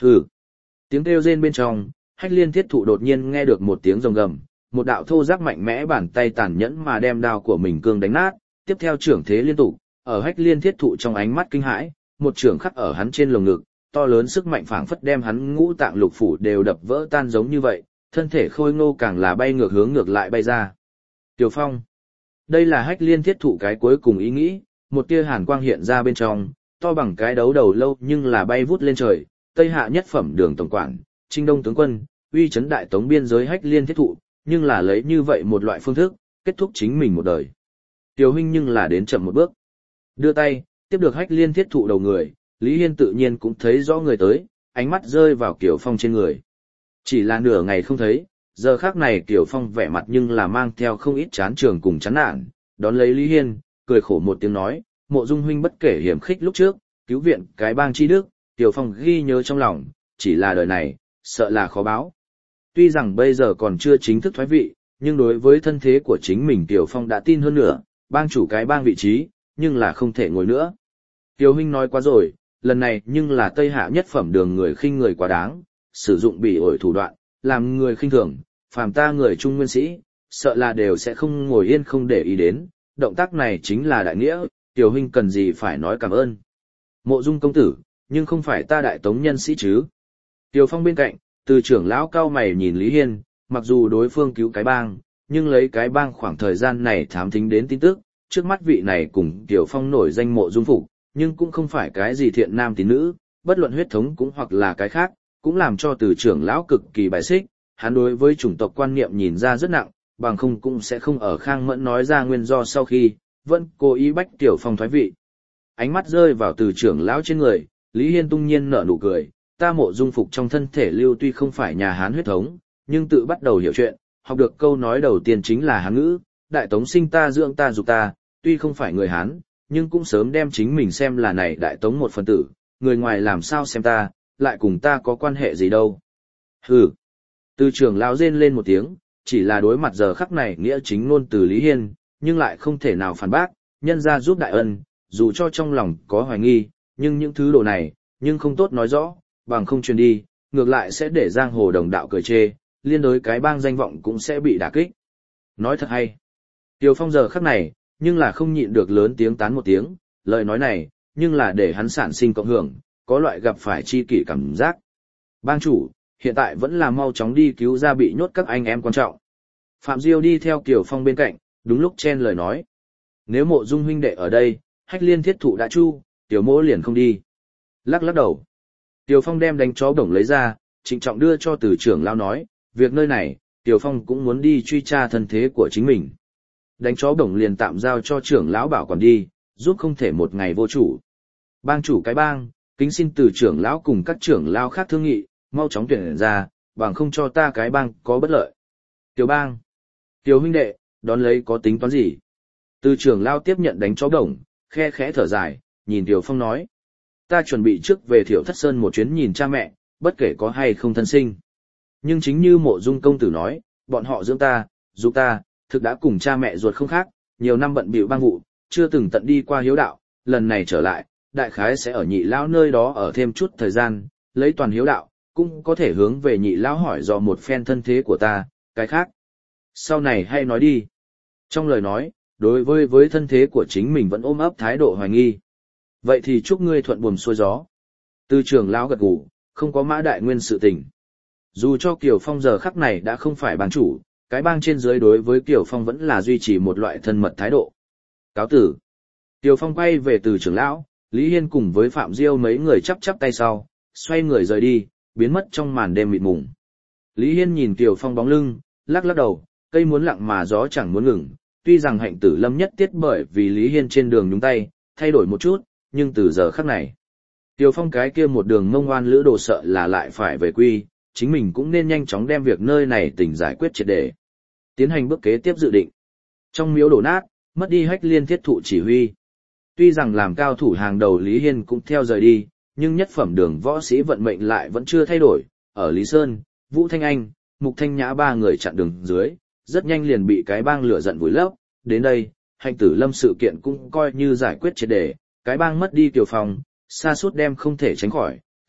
Hừ. Tiếng kêu rên bên trong, Hách Liên Thiết Thụ đột nhiên nghe được một tiếng rồng gầm, một đạo thô ráp mạnh mẽ bàn tay tàn nhẫn mà đem đao của mình cương đánh nát, tiếp theo trưởng thế liên tục, ở Hách Liên Thiết Thụ trong ánh mắt kinh hãi, một trưởng khắc ở hắn trên lồng ngực, to lớn sức mạnh phảng phất đem hắn ngũ tạng lục phủ đều đập vỡ tan giống như vậy, thân thể khôi ngô càng là bay ngược lại bay ra. Tiểu Phong. Đây là Hách Liên Thiết Thụ cái cuối cùng ý nghĩ, một tia hàn quang hiện ra bên trong, to bằng cái đấu đầu lâu nhưng là bay vút lên trời, Tây Hạ nhất phẩm đường tổng quản, Trinh Đông tướng quân, uy chấn đại tống biên giới Hách Liên Thiết Thụ, nhưng là lấy như vậy một loại phương thức, kết thúc chính mình một đời. Tiểu huynh nhưng là đến chậm một bước. Đưa tay, tiếp được Hách Liên Thiết Thụ đầu người, Lý Hiên tự nhiên cũng thấy rõ người tới, ánh mắt rơi vào Kiều Phong trên người. Chỉ là nửa ngày không thấy, giờ khác này Kiều Phong vẻ mặt nhưng là mang theo không ít chán trường cùng chán nản, đón lấy Lý Hiên, cười khổ một tiếng nói, Mộ Dung huynh bất kể hiểm khích lúc trước, cứu viện cái bang chi đức, Kiều Phong ghi nhớ trong lòng, chỉ là đời này, sợ là khó báo. Tuy rằng bây giờ còn chưa chính thức thoái vị, nhưng đối với thân thế của chính mình Kiều Phong đã tin hơn nữa, bang chủ cái bang vị trí, nhưng là không thể ngồi nữa. Kiều huynh nói quá rồi, lần này nhưng là Tây Hạ nhất phẩm đường người khinh người quá đáng, sử dụng bị ổi thủ đoạn, làm người khinh thường, phàm ta người trung nguyên sĩ, sợ là đều sẽ không ngồi yên không để ý đến, động tác này chính là đại nghĩa, Kiều huynh cần gì phải nói cảm ơn. Mộ Dung công tử, nhưng không phải ta đại tống nhân sĩ chứ. Kiều Phong bên cạnh, từ trưởng lão cao mày nhìn Lý Hiên, mặc dù đối phương cứu cái bang, nhưng lấy cái bang khoảng thời gian này thám thính đến tin tức, trước mắt vị này cùng Kiều Phong nổi danh Mộ Dung phục, nhưng cũng không phải cái gì thiện nam tín nữ, bất luận huyết thống cũng hoặc là cái khác, cũng làm cho từ trưởng lão cực kỳ bài xích, hắn đối với chủng tộc quan niệm nhìn ra rất nặng, bằng không cũng sẽ không ở Khang Mẫn nói ra nguyên do sau khi, vẫn cố ý bách Kiều Phong thoái vị. Ánh mắt rơi vào từ trưởng lão trên người, Lý Hiên tung nhiên nở nụ cười, ta Mộ Dung phục trong thân thể lưu tuy không phải nhà Hán huyết thống, nhưng tự bắt đầu hiểu chuyện, học được câu nói đầu tiên chính là Hán ngữ, đại tống sinh ta dưỡng ta dục ta, tuy không phải người Hán, nhưng cũng sớm đem chính mình xem là này đại tống một phần tử, người ngoài làm sao xem ta, lại cùng ta có quan hệ gì đâu. Hừ. Từ trưởng lão rên lên một tiếng, chỉ là đối mặt giờ khắc này nghĩa chính ngôn từ Lý Hiên, nhưng lại không thể nào phản bác, nhân ra giúp đại ân, dù cho trong lòng có hoài nghi, nhưng những thứ đồ này, nhưng không tốt nói rõ, bằng không truyền đi, ngược lại sẽ để giang hồ đồng đạo cười chê, liên đối cái bang danh vọng cũng sẽ bị đả kích. Nói thật hay. Tiêu Phong giờ khắc này, nhưng là không nhịn được lớn tiếng tán một tiếng, lời nói này, nhưng là để hắn sản sinh cộng hưởng, có loại gặp phải chi kỷ cảm giác. Bang chủ, hiện tại vẫn là mau chóng đi cứu ra bị nhốt các anh em quan trọng. Phạm Diêu đi theo Kiều Phong bên cạnh, đúng lúc chen lời nói. Nếu Mộ Dung huynh đệ ở đây, Hách Liên Thiết Thụ đã chu, Tiểu Mỗ liền không đi. Lắc lắc đầu. Kiều Phong đem đánh chó bổng lấy ra, trịnh trọng đưa cho từ trưởng lão nói, việc nơi này, Kiều Phong cũng muốn đi truy tra thân thế của chính mình. Đánh chó bổng liền tạm giao cho trưởng lão bảo quản đi, giúp không thể một ngày vô chủ. Bang chủ cái bang, kính xin từ trưởng lão cùng các trưởng lão khác thương nghị, mau chóng tuyển ra, bằng không cho ta cái bang có bất lợi. Tiểu bang, Tiểu huynh đệ, đón lấy có tính toán gì? Từ trưởng lão tiếp nhận đánh chó bổng, khe khẽ thở dài, nhìn Tiểu Phong nói. Ta chuẩn bị trước về Thiệu Thất Sơn một chuyến nhìn cha mẹ, bất kể có hay không thân sinh. Nhưng chính như Mộ Dung công tử nói, bọn họ dưỡng ta, giúp ta, thực đã cùng cha mẹ ruột không khác, nhiều năm bận bịu bang vụ, chưa từng tận đi qua hiếu đạo, lần này trở lại, đại khái sẽ ở nhị lão nơi đó ở thêm chút thời gian, lấy toàn hiếu đạo, cũng có thể hướng về nhị lão hỏi dò một phen thân thế của ta, cái khác. Sau này hay nói đi. Trong lời nói, đối với thân thế của chính mình vẫn ôm ấp thái độ hoài nghi. Vậy thì chúc ngươi thuận buồm xuôi gió. Từ trưởng lão gật gù, không có Mã Đại Nguyên sự tình. Dù cho Kiều Phong giờ khắc này đã không phải bang chủ, cái bang trên dưới đối với Kiều Phong vẫn là duy trì một loại thân mật thái độ. Cáo tử. Kiều Phong quay về từ trưởng lão, Lý Hiên cùng với Phạm Diêu mấy người chắp chắp tay sau, xoay người rời đi, biến mất trong màn đêm mịt mùng. Lý Hiên nhìn Kiều Phong bóng lưng, lắc lắc đầu, cây muốn lặng mà gió chẳng muốn ngừng. Tuy rằng Hạnh Tử Lâm nhất tiết bởi vì Lý Hiên trên đường nhúng tay, thay đổi một chút, nhưng từ giờ khắc này, Kiều Phong cái kia một đường mông oan lữ đồ sợ là lại phải về quy, chính mình cũng nên nhanh chóng đem việc nơi này tỉnh giải quyết triệt để. Tiến hành bước kế tiếp dự định. Trong miếu đổ nát, mất đi Hách Liên Thiết Thụ chỉ huy. Tuy rằng làm cao thủ hàng đầu Lý Hiên cũng theo rời đi, nhưng nhất phẩm đường võ sĩ vận mệnh lại vẫn chưa thay đổi. Ở Lý Sơn, Vũ Thanh Anh, Mục Thanh Nhã ba người chặn đường dưới, rất nhanh liền bị cái bang lửa giận vùi lấp. Đến đây, Hạnh Tử Lâm sự kiện cũng coi như giải quyết triệt để, cái bang mất đi Kiều Phong, sa sút đem không thể tránh khỏi,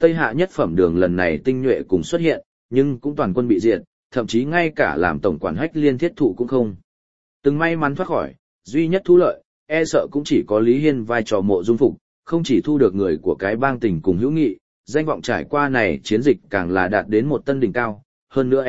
Tây Hạ nhất phẩm đường lần này tinh nhuệ cùng xuất hiện, nhưng cũng toàn quân bị diệt, thậm chí ngay cả làm tổng quản Hách Liên Thiết Thụ cũng không. Từng may mắn thoát khỏi, duy nhất thu lợi, e sợ cũng chỉ có Lý Hiên vai trò Mộ Dung Phục, không chỉ thu được người của cái bang tình cùng hữu nghị, danh vọng trải qua này chiến dịch càng là đạt đến một tân đỉnh cao, hơn nữa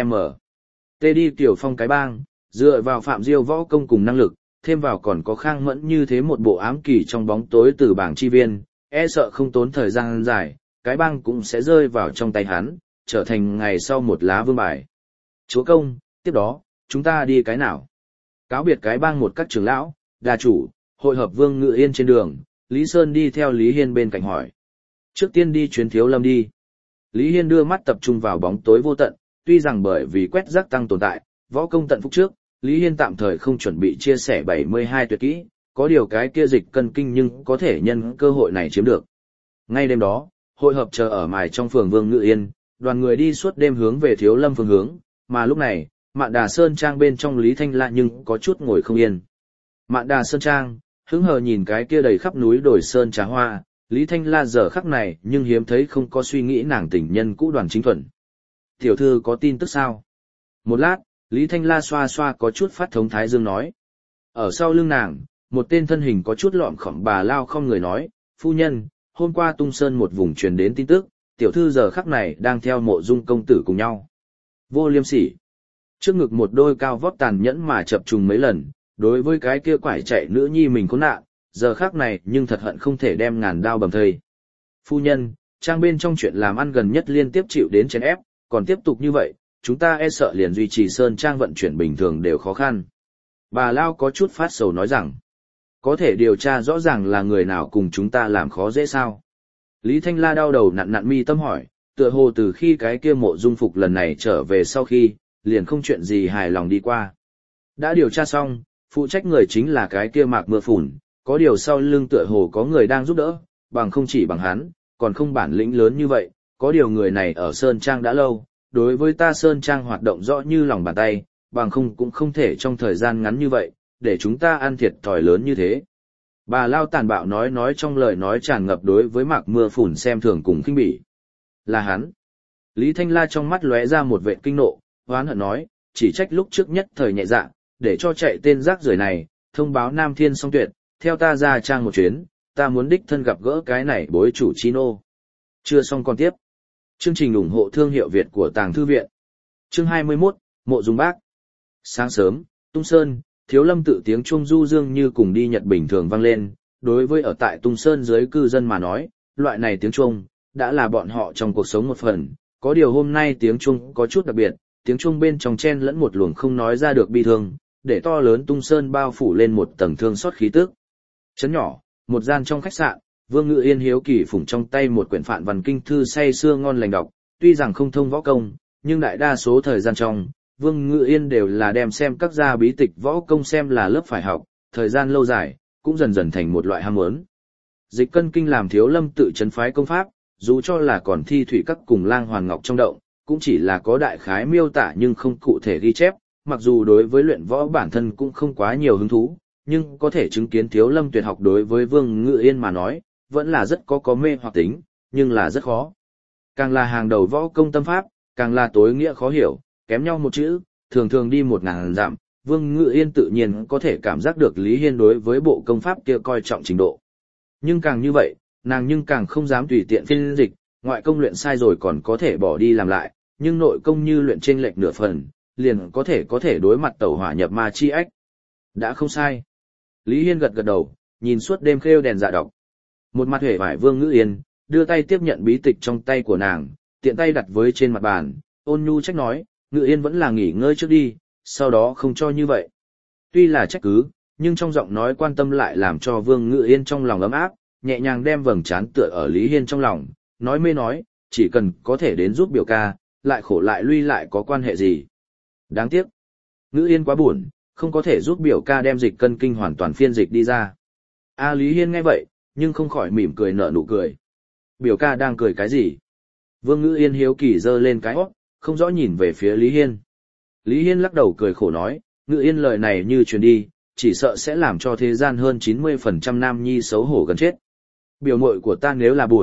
tê đi tiểu phong cái bang, dựa vào Phạm Diêu võ công cùng năng lực, thêm vào còn có Khang Mẫn như thế một bộ ám kỳ trong bóng tối từ bảng chi viên, e sợ không tốn thời gian dài, cái bang cũng sẽ rơi vào trong tay hắn, trở thành ngày sau một lá vương bài. Chúa công, tiếp đó, chúng ta đi cái nào? Cáo biệt cái bang một các trưởng lão, đà chủ, hội hợp Vương Ngự Yên trên đường, Lý Sơn đi theo Lý Hiên bên cạnh hỏi. Trước tiên đi chuyến Thiếu Lâm đi. Lý Hiên đưa mắt tập trung vào bóng tối vô tận, tuy rằng bởi vì quét rác tăng tồn tại, võ công tận phúc trước, Lý Hiên tạm thời không chuẩn bị chia sẻ 72 tuyệt kỹ, có điều cái kia dịch cân kinh nhưng có thể nhân cơ hội này chiếm được. Ngay đêm đó, hội hợp chờ ở mài trong phường Vương Ngự Yên, đoàn người đi suốt đêm hướng về Thiếu Lâm phương hướng, mà lúc này, Mạn Đà Sơn Trang bên trong Lý Thanh La nhưng có chút ngồi không yên. Mạn Đà Sơn Trang, hứng hờ nhìn cái kia đầy khắp núi đồi sơn trà hoa, Lý Thanh La giờ khắc này nhưng hiếm thấy không có suy nghĩ nàng tình nhân cũ Đoàn Chính Thuần. Tiểu thư có tin tức sao? Một lát, Lý Thanh La xoa xoa có chút phát thống thái dương nói. Ở sau lưng nàng, một tên thân hình có chút lọm khỏm bà lao không người nói, phu nhân, hôm qua Tung Sơn một vùng truyền đến tin tức, tiểu thư giờ khắc này đang theo Mộ Dung công tử cùng nhau. Vô liêm sỉ. Trước ngực một đôi cao vót tàn nhẫn mà chập trùng mấy lần, đối với cái kia quải chạy nữ nhi mình khốn nạn, giờ khắc này nhưng thật hận không thể đem ngàn đao bầm thây. Phu nhân, trang bên trong chuyện làm ăn gần nhất liên tiếp chịu đến chèn ép, còn tiếp tục như vậy, chúng ta e sợ liền duy trì sơn trang vận chuyển bình thường đều khó khăn. Bà Lao có chút phát sầu nói rằng, có thể điều tra rõ ràng là người nào cùng chúng ta làm khó dễ sao. Lý Thanh La đau đầu nặn nặn mi tâm hỏi, tựa hồ từ khi cái kia Mộ Dung Phục lần này trở về sau khi, liền không chuyện gì hài lòng đi qua. Đã điều tra xong, phụ trách người chính là cái kia Mạc Mưa Phùn, có điều sau lưng tựa hồ có người đang giúp đỡ, bằng không chỉ bằng hắn, còn không bản lĩnh lớn như vậy, có điều người này ở Sơn Trang đã lâu, đối với ta Sơn Trang hoạt động rõ như lòng bàn tay, bằng không cũng không thể trong thời gian ngắn như vậy, để chúng ta ăn thiệt thòi lớn như thế. Bà Lao tàn bạo nói trong lời nói tràn ngập đối với Mạc Mưa Phùn xem thường cùng khinh bỉ. Là hắn. Lý Thanh La trong mắt lóe ra một vệt kinh nộ, hoán hận nói, chỉ trách lúc trước nhất thời nhẹ dạ, để cho chạy tên rác rưởi này, thông báo Nam Thiên Song Tuyệt, theo ta ra trang một chuyến, ta muốn đích thân gặp gỡ cái này bối chủ chi nô. Chưa xong còn tiếp. Chương trình ủng hộ thương hiệu Việt của Tàng Thư Viện. Chương 21, Mộ Dung Bác. Sáng sớm, Tung Sơn, Thiếu Lâm tự tiếng chuông du dương như cùng đi nhật bình thường vang lên, đối với ở tại Tung Sơn dưới cư dân mà nói, loại này tiếng chuông đã là bọn họ trong cuộc sống một phần, có điều hôm nay tiếng chuông có chút đặc biệt, tiếng chuông bên trong chen lẫn một luồng không nói ra được bi thương, để to lớn Tung Sơn bao phủ lên một tầng thương xót khí tức. Chấn nhỏ, một gian trong khách sạn, Vương Ngự Yên hiếu kỳ phủng trong tay một quyển phạn văn kinh thư say sưa ngon lành đọc, tuy rằng không thông võ công, nhưng đại đa số thời gian trong, Vương Ngự Yên đều là đem xem các gia bí tịch võ công xem là lớp phải học, thời gian lâu dài, cũng dần dần thành một loại ham muốn. Dịch cân kinh làm Thiếu Lâm tự trấn phái công pháp, dù cho là còn thi thủy các cùng lang hoàn ngọc trong động, cũng chỉ là có đại khái miêu tả nhưng không cụ thể ghi chép, mặc dù đối với luyện võ bản thân cũng không quá nhiều hứng thú, nhưng có thể chứng kiến Thiếu Lâm tuyệt học đối với Vương Ngự Yên mà nói, vẫn là rất có mê hoặc tính, nhưng là rất khó. Càng là hàng đầu võ công tâm pháp, càng là tối nghĩa khó hiểu, kém nhau một chữ, thường thường đi 1000 dặm, Vương Ngự Yên tự nhiên có thể cảm giác được Lý Hiên đối với bộ công pháp kia coi trọng trình độ. Nhưng càng như vậy, nàng nhưng càng không dám tùy tiện phiên dịch, ngoại công luyện sai rồi còn có thể bỏ đi làm lại, nhưng nội công như luyện chênh lệch nửa phần, liền có thể đối mặt tẩu hỏa nhập ma chi ách. Đã không sai. Lý Hiên gật đầu, nhìn suốt đêm khêu đèn dạ đọc. Một mặt hề vải Vương Ngự Yên, đưa tay tiếp nhận bí tịch trong tay của nàng, tiện tay đặt với trên mặt bàn, ôn nhu trách nói, Ngự Yên vẫn là nghỉ ngơi trước đi, sau đó không cho như vậy. Tuy là trách cứ, nhưng trong giọng nói quan tâm lại làm cho Vương Ngự Yên trong lòng ấm áp, nhẹ nhàng đem vầng trán tựa ở Lý Hiên trong lòng, nói mê nói, chỉ cần có thể đến giúp biểu ca, lại khổ lại lui lại có quan hệ gì. Đáng tiếc, Ngự Yên quá buồn, không có thể giúp biểu ca đem dịch cân kinh hoàn toàn phiên dịch đi ra. Lý Hiên nghe vậy, nhưng không khỏi mỉm cười nở nụ cười. Biểu ca đang cười cái gì? Vương Ngự Yên hiếu kỳ giơ lên cái óc, không rõ nhìn về phía Lý Hiên. Lý Hiên lắc đầu cười khổ nói, Ngự Yên lời này như truyền đi, chỉ sợ sẽ làm cho thế gian hơn 90% nam nhi xấu hổ gần chết. Biểu muội của ta nếu là buồn,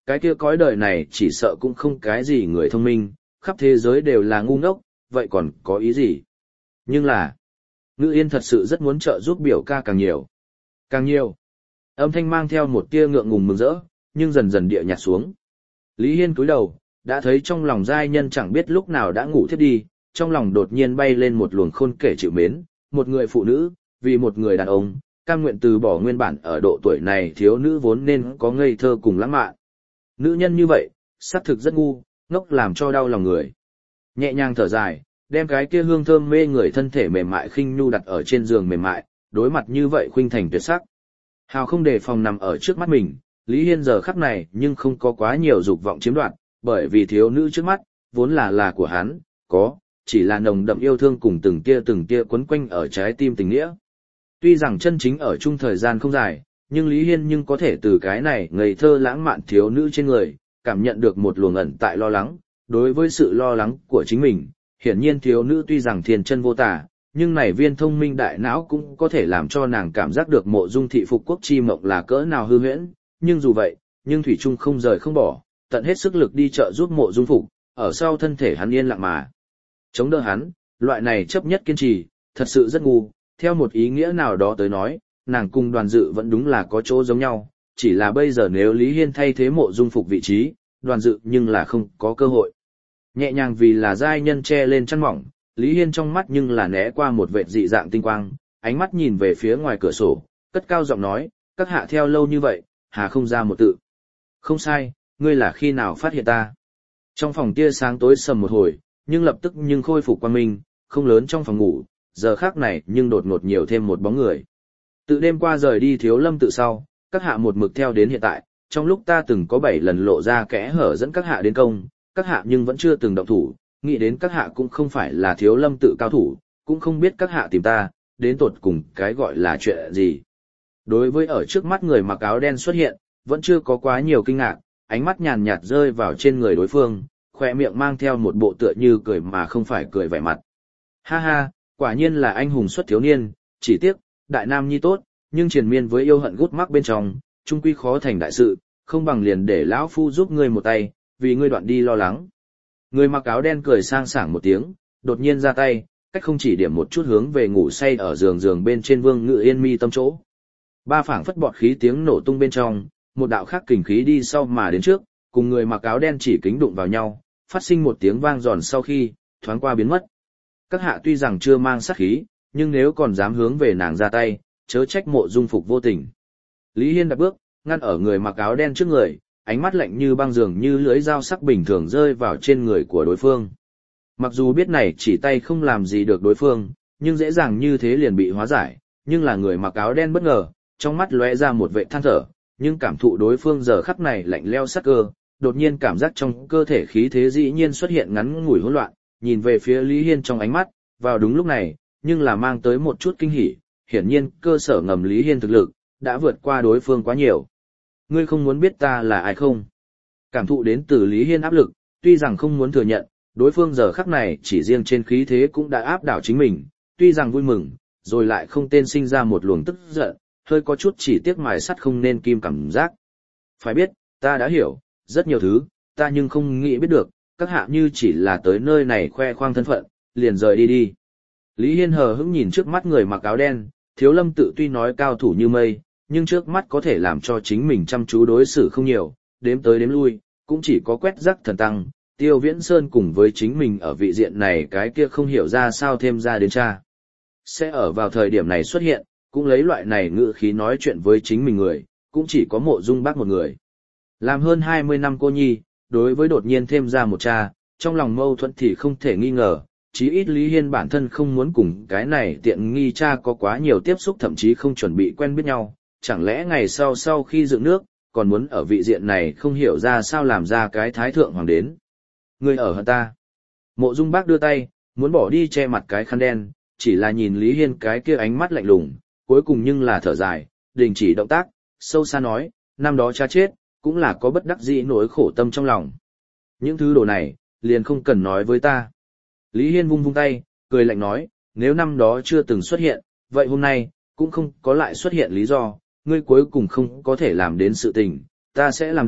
cái kia cõi đời này chỉ sợ cũng không cái gì người thông minh, khắp thế giới đều là ngu ngốc, vậy còn có ý gì? Nhưng là, Ngự Yên thật sự rất muốn trợ giúp biểu ca càng nhiều. Càng nhiều. Âm thanh mang theo một tia ngượng ngùng mừng rỡ, nhưng dần dần địa nhạt xuống. Lý Hiên cúi đầu, đã thấy trong lòng giai nhân chẳng biết lúc nào đã ngủ thiếp đi, trong lòng đột nhiên bay lên một luồng khôn kể chịu mến, một người phụ nữ, vì một người đàn ông, cam nguyện từ bỏ nguyên bản ở độ tuổi này thiếu nữ vốn nên có ngây thơ cùng lãng mạn. Nữ nhân như vậy, xác thực rất ngu, ngốc làm cho đau lòng người. Nhẹ nhàng thở dài, đem cái kia hương thơm mê người thân thể mềm mại khinh nhu đặt ở trên giường mềm mại, đối mặt như vậy khuynh thành tuyệt sắc. Hào không đề phòng nằm ở trước mắt mình, Lý Hiên giờ khắc này nhưng không có quá nhiều dục vọng chiếm đoạt, bởi vì thiếu nữ trước mắt, vốn là của hắn, có, chỉ là nồng đậm yêu thương cùng từng tia quấn quanh ở trái tim tình nghĩa. Tuy rằng chân chính ở chung thời gian không dài, nhưng Lý Hiên nhưng có thể từ cái này ngây thơ lãng mạn thiếu nữ trên người, cảm nhận được một luồng ẩn tại lo lắng, đối với sự lo lắng của chính mình, hiển nhiên thiếu nữ tuy rằng thiên chân vô tả, nhưng này viên thông minh đại não cũng có thể làm cho nàng cảm giác được Mộ Dung thị phục quốc chi mộng là cỡ nào hư huyễn, nhưng dù vậy, nhưng thủy chung không rời không bỏ, tận hết sức lực đi trợ giúp Mộ Dung phục, ở sau thân thể hắn yên lặng mà chống đỡ hắn, loại này chấp nhất kiên trì, thật sự rất ngu, theo một ý nghĩa nào đó tới nói, nàng cùng Đoàn Dự vẫn đúng là có chỗ giống nhau, chỉ là bây giờ nếu Lý Hiên thay thế Mộ Dung phục vị trí, Đoàn Dự nhưng là không có cơ hội. Nhẹ nhàng vì là giai nhân che lên chăn mỏng, Lý Hiên trong mắt nhưng là né qua một vệt dị dạng tinh quang, ánh mắt nhìn về phía ngoài cửa sổ, cất cao giọng nói, các hạ theo lâu như vậy, hà không ra một tự. Không sai, ngươi là khi nào phát hiện ta? Trong phòng tia sáng tối sầm một hồi, nhưng lập tức nhưng khôi phục quang minh, không lớn trong phòng ngủ, giờ khác này nhưng đột ngột nhiều thêm một bóng người. Từ đêm qua rời đi Thiếu Lâm tự sau, các hạ một mực theo đến hiện tại, trong lúc ta từng có 7 lần lộ ra kẽ hở dẫn các hạ đến công, các hạ nhưng vẫn chưa từng động thủ, nghĩ đến các hạ cũng không phải là Thiếu Lâm tự cao thủ, cũng không biết các hạ tìm ta, đến tột cùng cái gọi là chuyện gì. Đối với ở trước mắt người mặc áo đen xuất hiện, vẫn chưa có quá nhiều kinh ngạc, ánh mắt nhàn nhạt rơi vào trên người đối phương, khỏe miệng mang theo một bộ tựa như cười mà không phải cười vẻ mặt. Ha ha, quả nhiên là anh hùng xuất thiếu niên, chỉ tiếc, đại nam nhi tốt, nhưng triền miên với yêu hận gút mắc bên trong, trung quy khó thành đại sự, không bằng liền để lão phu giúp ngươi một tay, vì ngươi đoạn đi lo lắng. Người mặc áo đen cười sang sảng một tiếng, đột nhiên ra tay, cách không chỉ điểm một chút hướng về ngủ say ở giường bên trên Vương Ngự Yên mi tâm chỗ. Ba phảng phất bọt khí tiếng nổ tung bên trong, một đạo khác kình khí đi sau mà đến trước, cùng người mặc áo đen chỉ kính đụng vào nhau, phát sinh một tiếng vang giòn sau khi, thoáng qua biến mất. Các hạ tuy rằng chưa mang sát khí, nhưng nếu còn dám hướng về nàng ra tay, chớ trách Mộ Dung phục vô tình. Lý Hiên đạp bước, ngăn ở người mặc áo đen trước người, ánh mắt lạnh như băng dường như lưỡi dao sắc bình thường rơi vào trên người của đối phương. Mặc dù biết này chỉ tay không làm gì được đối phương, nhưng dễ dàng như thế liền bị hóa giải, nhưng là người mặc áo đen bất ngờ, trong mắt lóe ra một vệ than thở, nhưng cảm thụ đối phương giờ khắc này lạnh lẽo sắc cơ, đột nhiên cảm giác trong cơ thể khí thế dĩ nhiên xuất hiện ngắn ngủi hỗn loạn, nhìn về phía Lý Hiên trong ánh mắt, vào đúng lúc này, nhưng là mang tới một chút kinh hỉ, hiển nhiên cơ sở ngầm Lý Hiên thực lực đã vượt qua đối phương quá nhiều. Ngươi không muốn biết ta là ai không? Cảm thụ đến từ Lý Hiên áp lực, tuy rằng không muốn thừa nhận, đối phương giờ khắc này chỉ riêng trên khí thế cũng đã áp đảo chính mình, tuy rằng vui mừng, rồi lại không tên sinh ra một luồng tức giận, hơi có chút chỉ tiếc mài sắt không nên kim cảm giác. Phải biết, ta đã hiểu, rất nhiều thứ, ta nhưng không nghĩ biết được, các hạ như chỉ là tới nơi này khoe khoang thân phận, liền rời đi đi. Lý Hiên hờ hững nhìn trước mắt người mặc áo đen, Thiếu Lâm tự tuy nói cao thủ như mây, nhưng trước mắt có thể làm cho chính mình chăm chú đối xử không nhiều, đếm tới đếm lui, cũng chỉ có Quét Rắc Thần Tăng, Tiêu Viễn Sơn cùng với chính mình ở vị diện này cái kia không hiểu ra sao thêm ra đến cha. Sẽ ở vào thời điểm này xuất hiện, cũng lấy loại này ngữ khí nói chuyện với chính mình người, cũng chỉ có Mộ Dung Bác một người. Làm hơn 20 năm cô nhi, đối với đột nhiên thêm ra một cha, trong lòng mâu thuẫn thì không thể nghi ngờ, chí ít Lý Hiên bản thân không muốn cùng cái này tiện nghi cha có quá nhiều tiếp xúc, thậm chí không chuẩn bị quen biết nhau, chẳng lẽ ngày sau khi dựng nước, còn muốn ở vị diện này không hiểu ra sao làm ra cái thái thượng hoàng đến. Người ở hận ta. Mộ Dung Bác đưa tay, muốn bỏ đi che mặt cái khăn đen, chỉ là nhìn Lý Hiên cái kia ánh mắt lạnh lùng, cuối cùng nhưng là thở dài, đình chỉ động tác, sâu xa nói, năm đó cha chết, cũng là có bất đắc dĩ nỗi khổ tâm trong lòng. Những thứ đồ này, liền không cần nói với ta. Lý Hiên vung vung tay, cười lạnh nói, nếu năm đó chưa từng xuất hiện, vậy hôm nay, cũng không có lại xuất hiện lý do, ngươi cuối cùng không có thể làm đến sự tình, ta sẽ làm được,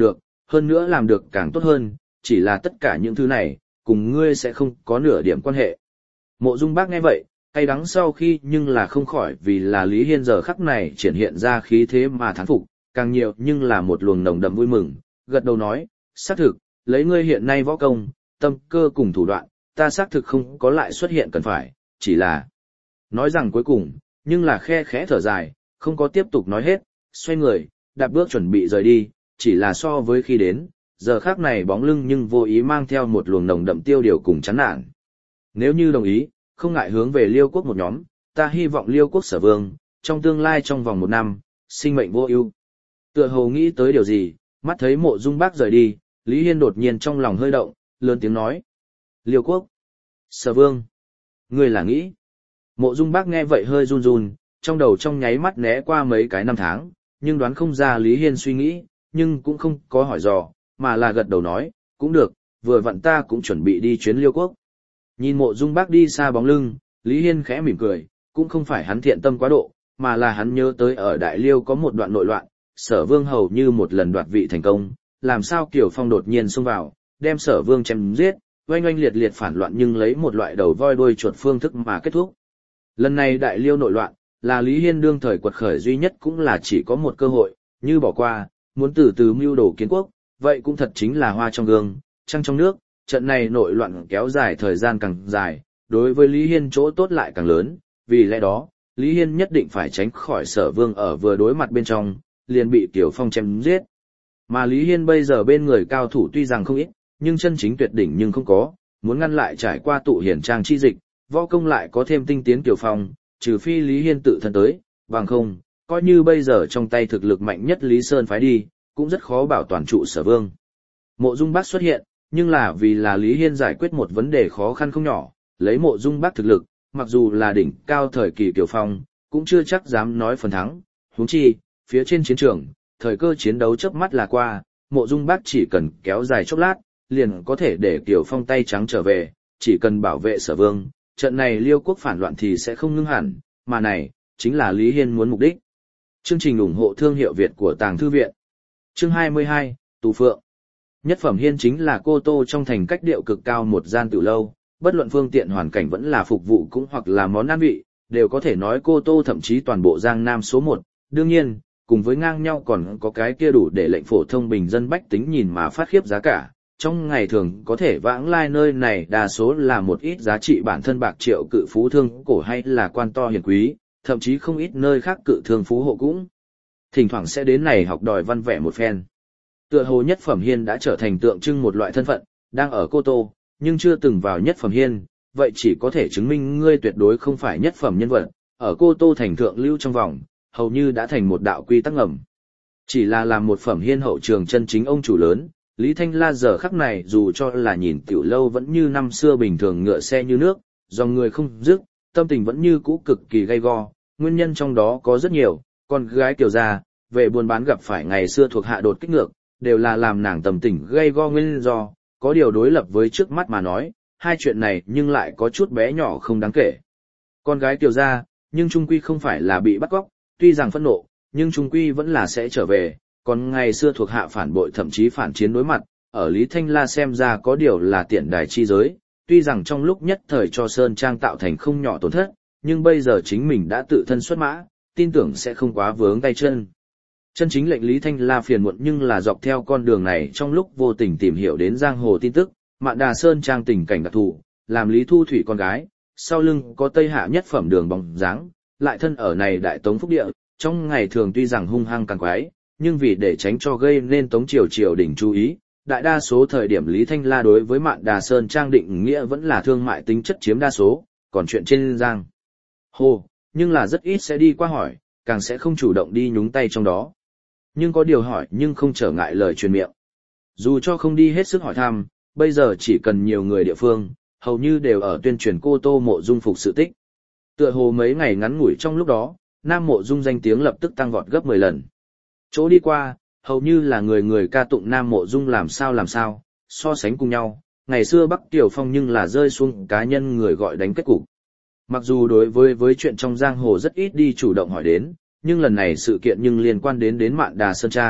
hơn nữa làm được càng tốt hơn, chỉ là tất cả những thứ này, cùng ngươi sẽ không có nửa điểm quan hệ. Mộ Dung Bác nghe vậy, cay đắng sau khi nhưng là không khỏi vì là Lý Hiên giờ khắc này triển hiện ra khí thế mà thán phục, càng nhiều nhưng là một luồng nồng đậm vui mừng, gật đầu nói, xác thực, lấy ngươi hiện nay võ công, tâm cơ cùng thủ đoạn, ta xác thực không có lại xuất hiện cần phải, chỉ là... Nói rằng cuối cùng, nhưng là khe khẽ thở dài, không có tiếp tục nói hết, xoay người, đạp bước chuẩn bị rời đi, chỉ là so với khi đến, giờ khác này bóng lưng nhưng vô ý mang theo một luồng nồng đậm tiêu điều cùng chán nản. Nếu như đồng ý, không ngại hướng về Liêu quốc một nhóm, ta hy vọng Liêu quốc Sở Vương, trong tương lai trong vòng 1 năm, sinh mệnh vô ưu. Tựa hồ nghĩ tới điều gì, mắt thấy Mộ Dung Bác rời đi, Lý Hiên đột nhiên trong lòng hơi động, lớn tiếng nói. Liêu quốc, Sở Vương, ngươi là nghĩ. Mộ Dung Bác nghe vậy hơi run run, trong đầu trong nháy mắt né qua mấy cái năm tháng, nhưng đoán không ra Lý Hiên suy nghĩ, nhưng cũng không có hỏi dò, mà là gật đầu nói, cũng được, vừa vặn ta cũng chuẩn bị đi chuyến Liêu quốc. Nhìn Mộ Dung Bác đi xa bóng lưng, Lý Hiên khẽ mỉm cười, cũng không phải hắn thiện tâm quá độ, mà là hắn nhớ tới ở Đại Liêu có một đoạn nội loạn, Sở Vương hầu như một lần đoạt vị thành công, làm sao Kiều Phong đột nhiên xông vào, đem Sở Vương chém giết, oanh oanh liệt liệt phản loạn nhưng lấy một loại đầu voi đuôi chuột phương thức mà kết thúc. Lần này Đại Liêu nội loạn, là Lý Hiên đương thời quật khởi duy nhất cũng là chỉ có một cơ hội, như bỏ qua, muốn từ từ mưu đồ kiến quốc, vậy cũng thật chính là hoa trong gương, trăng trong nước, trận này nội loạn kéo dài thời gian càng dài, đối với Lý Hiên chỗ tốt lại càng lớn, vì lẽ đó, Lý Hiên nhất định phải tránh khỏi Sở Vương ở vừa đối mặt bên trong, liền bị Kiều Phong chém giết. Mà Lý Hiên bây giờ bên người cao thủ tuy rằng không ít, nhưng chân chính tuyệt đỉnh nhưng không có, muốn ngăn lại trải qua tụ hiển trang chi dịch, võ công lại có thêm tinh tiến Kiều Phong, trừ phi Lý Hiên tự thân tới, bằng không, coi như bây giờ trong tay thực lực mạnh nhất Lý Sơn phái đi, cũng rất khó bảo toàn trụ Sở Vương. Mộ Dung Bác xuất hiện, nhưng là vì là Lý Hiên giải quyết một vấn đề khó khăn không nhỏ, lấy Mộ Dung Bác thực lực, mặc dù là đỉnh cao thời kỳ Kiều Phong, cũng chưa chắc dám nói phần thắng, huống chi, phía trên chiến trường, thời cơ chiến đấu chớp mắt là qua, Mộ Dung Bác chỉ cần kéo dài chốc lát, liền có thể để Kiều Phong tay trắng trở về, chỉ cần bảo vệ Sở Vương, trận này Liêu quốc phản loạn thì sẽ không ngưng hẳn, mà này, chính là Lý Hiên muốn mục đích. Chương trình ủng hộ thương hiệu Việt của Tàng Thư Viện. Chương 22, Tù Phượng. Nhất Phẩm Hiên chính là Cô Tô trong thành cách điệu cực cao một gian tiểu lâu, bất luận phương tiện hoàn cảnh vẫn là phục vụ cũng hoặc là món ăn vị, đều có thể nói Cô Tô thậm chí toàn bộ Giang Nam số 1, đương nhiên, cùng với ngang nhau còn có cái kia đủ để lệnh phổ thông bình dân bách tính nhìn mà phát khiếp giá cả. Trong ngày thường có thể vãng lai nơi này đa số là một ít giá trị bản thân bạc triệu cự phú thương cổ hay là quan to hiền quý, thậm chí không ít nơi khác cự thương phú hộ cũng thỉnh thoảng sẽ đến này học đòi văn vẻ một phen. Tựa hồ Nhất Phẩm Hiên đã trở thành tượng trưng một loại thân phận, đang ở Cô Tô, nhưng chưa từng vào Nhất Phẩm Hiên, vậy chỉ có thể chứng minh ngươi tuyệt đối không phải nhất phẩm nhân vật, ở Cô Tô thành thượng lưu trong vòng, hầu như đã thành một đạo quy tắc ngầm. Chỉ là làm một phẩm hiên hậu trường chân chính ông chủ lớn, Lý Thanh La giờ khắc này dù cho là nhìn tiểu lâu vẫn như năm xưa bình thường ngựa xe như nước, dòng người không dứt, tâm tình vẫn như cũ cực kỳ gay go, nguyên nhân trong đó có rất nhiều, con gái Kiều gia, về buôn bán gặp phải ngày xưa thuộc hạ đột kích ngược, đều là làm nàng tâm tình gay go nguyên do, có điều đối lập với trước mắt mà nói, hai chuyện này nhưng lại có chút bé nhỏ không đáng kể. Con gái Kiều gia, nhưng trung quy không phải là bị bắt cóc, tuy rằng phẫn nộ, nhưng trung quy vẫn là sẽ trở về, còn ngày xưa thuộc hạ phản bội thậm chí phản chiến đối mặt, ở Lý Thanh La xem ra có điều là tiện đài chi giới, tuy rằng trong lúc nhất thời cho Sơn Trang tạo thành không nhỏ tổn thất, nhưng bây giờ chính mình đã tự thân xuất mã, tin tưởng sẽ không quá vướng tay chân. Chân chính lệnh Lý Thanh La phiền muộn nhưng là dọc theo con đường này trong lúc vô tình tìm hiểu đến giang hồ tin tức, Mạn Đà Sơn Trang tình cảnh đặc thù, làm Lý Thu Thủy con gái, sau lưng có Tây Hạ nhất phẩm đường bóng dáng, lại thân ở này đại tống phúc địa, trong ngày thường tuy rằng hung hăng càng quái, nhưng vì để tránh cho gây nên tống triều đình chú ý, đại đa số thời điểm Lý Thanh La đối với Mạn Đà Sơn Trang định nghĩa vẫn là thương mại tính chất chiếm đa số, còn chuyện trên giang hồ, nhưng là rất ít sẽ đi qua hỏi, càng sẽ không chủ động đi nhúng tay trong đó. Nhưng có điều hỏi nhưng không trở ngại lời truyền miệng. Dù cho không đi hết sức hỏi thăm, bây giờ chỉ cần nhiều người địa phương, hầu như đều ở tuyên truyền Cô Tô Mộ Dung phục sự tích. Tựa hồ mấy ngày ngắn ngủi trong lúc đó, Nam Mộ Dung danh tiếng lập tức tăng vọt gấp 10 lần. Chỗ đi qua, hầu như là người người ca tụng Nam Mộ Dung làm sao, so sánh cùng nhau, ngày xưa Bắc Tiểu Phong nhưng là rơi xuống cá nhân người gọi đánh kết cục. Mặc dù đối với chuyện trong giang hồ rất ít đi chủ động hỏi đến, nhưng lần này sự kiện nhưng liên quan đến Mạn Đà Sơn Trang,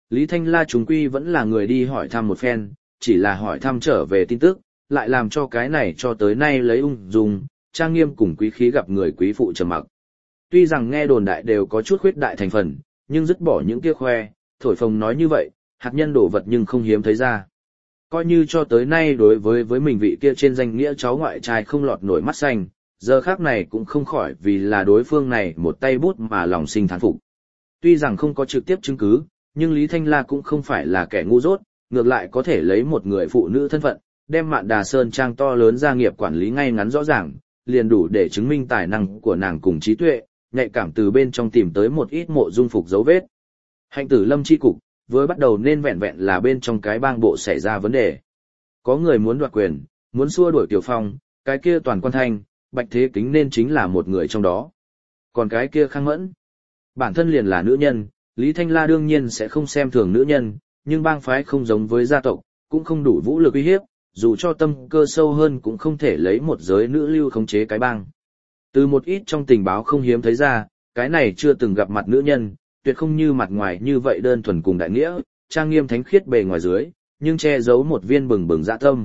Lý Thanh La chúng quy vẫn là người đi hỏi thăm một phen, chỉ là hỏi thăm trở về tin tức, lại làm cho cái này cho tới nay lấy ung dung, trang nghiêm cùng quý khí gặp người quý phụ trầm mặc. Tuy rằng nghe đồn đại đều có chút khuyết đại thành phần, nhưng dứt bỏ những kia khoe, thổi phồng nói như vậy, hạt nhân đồ vật nhưng không hiếm thấy ra. Coi như cho tới nay đối với mình vị kia trên danh nghĩa cháu ngoại trai không lọt nổi mắt xanh, giờ khác này cũng không khỏi vì là đối phương này một tay bút mà lòng sinh thán phục. Tuy rằng không có trực tiếp chứng cứ, nhưng Lý Thanh La cũng không phải là kẻ ngu dốt, ngược lại có thể lấy một người phụ nữ thân phận, đem Mạn Đà Sơn Trang to lớn gia nghiệp quản lý ngay ngắn rõ ràng, liền đủ để chứng minh tài năng của nàng cùng trí tuệ, nhạy cảm từ bên trong tìm tới một ít mộ dung phục dấu vết. Hạnh tử lâm chi cục, với bắt đầu nên vẹn vẹn là bên trong cái bang bộ xảy ra vấn đề. Có người muốn đoạt quyền, muốn xua đuổi Tiểu Phong, cái kia Toàn Quan Thanh, Bạch Thế Kính nên chính là một người trong đó. Còn cái kia Khang Mẫn, bản thân liền là nữ nhân, Lý Thanh La đương nhiên sẽ không xem thường nữ nhân, nhưng bang phái không giống với gia tộc, cũng không đủ vũ lực uy hiếp, dù cho tâm cơ sâu hơn cũng không thể lấy một giới nữ lưu khống chế cái bang. Từ một ít trong tình báo không hiếm thấy ra, cái này chưa từng gặp mặt nữ nhân, tuyệt không như mặt ngoài như vậy đơn thuần cùng đại nghĩa, trang nghiêm thánh khiết bề ngoài dưới, nhưng che giấu một viên bừng bừng dạ tâm.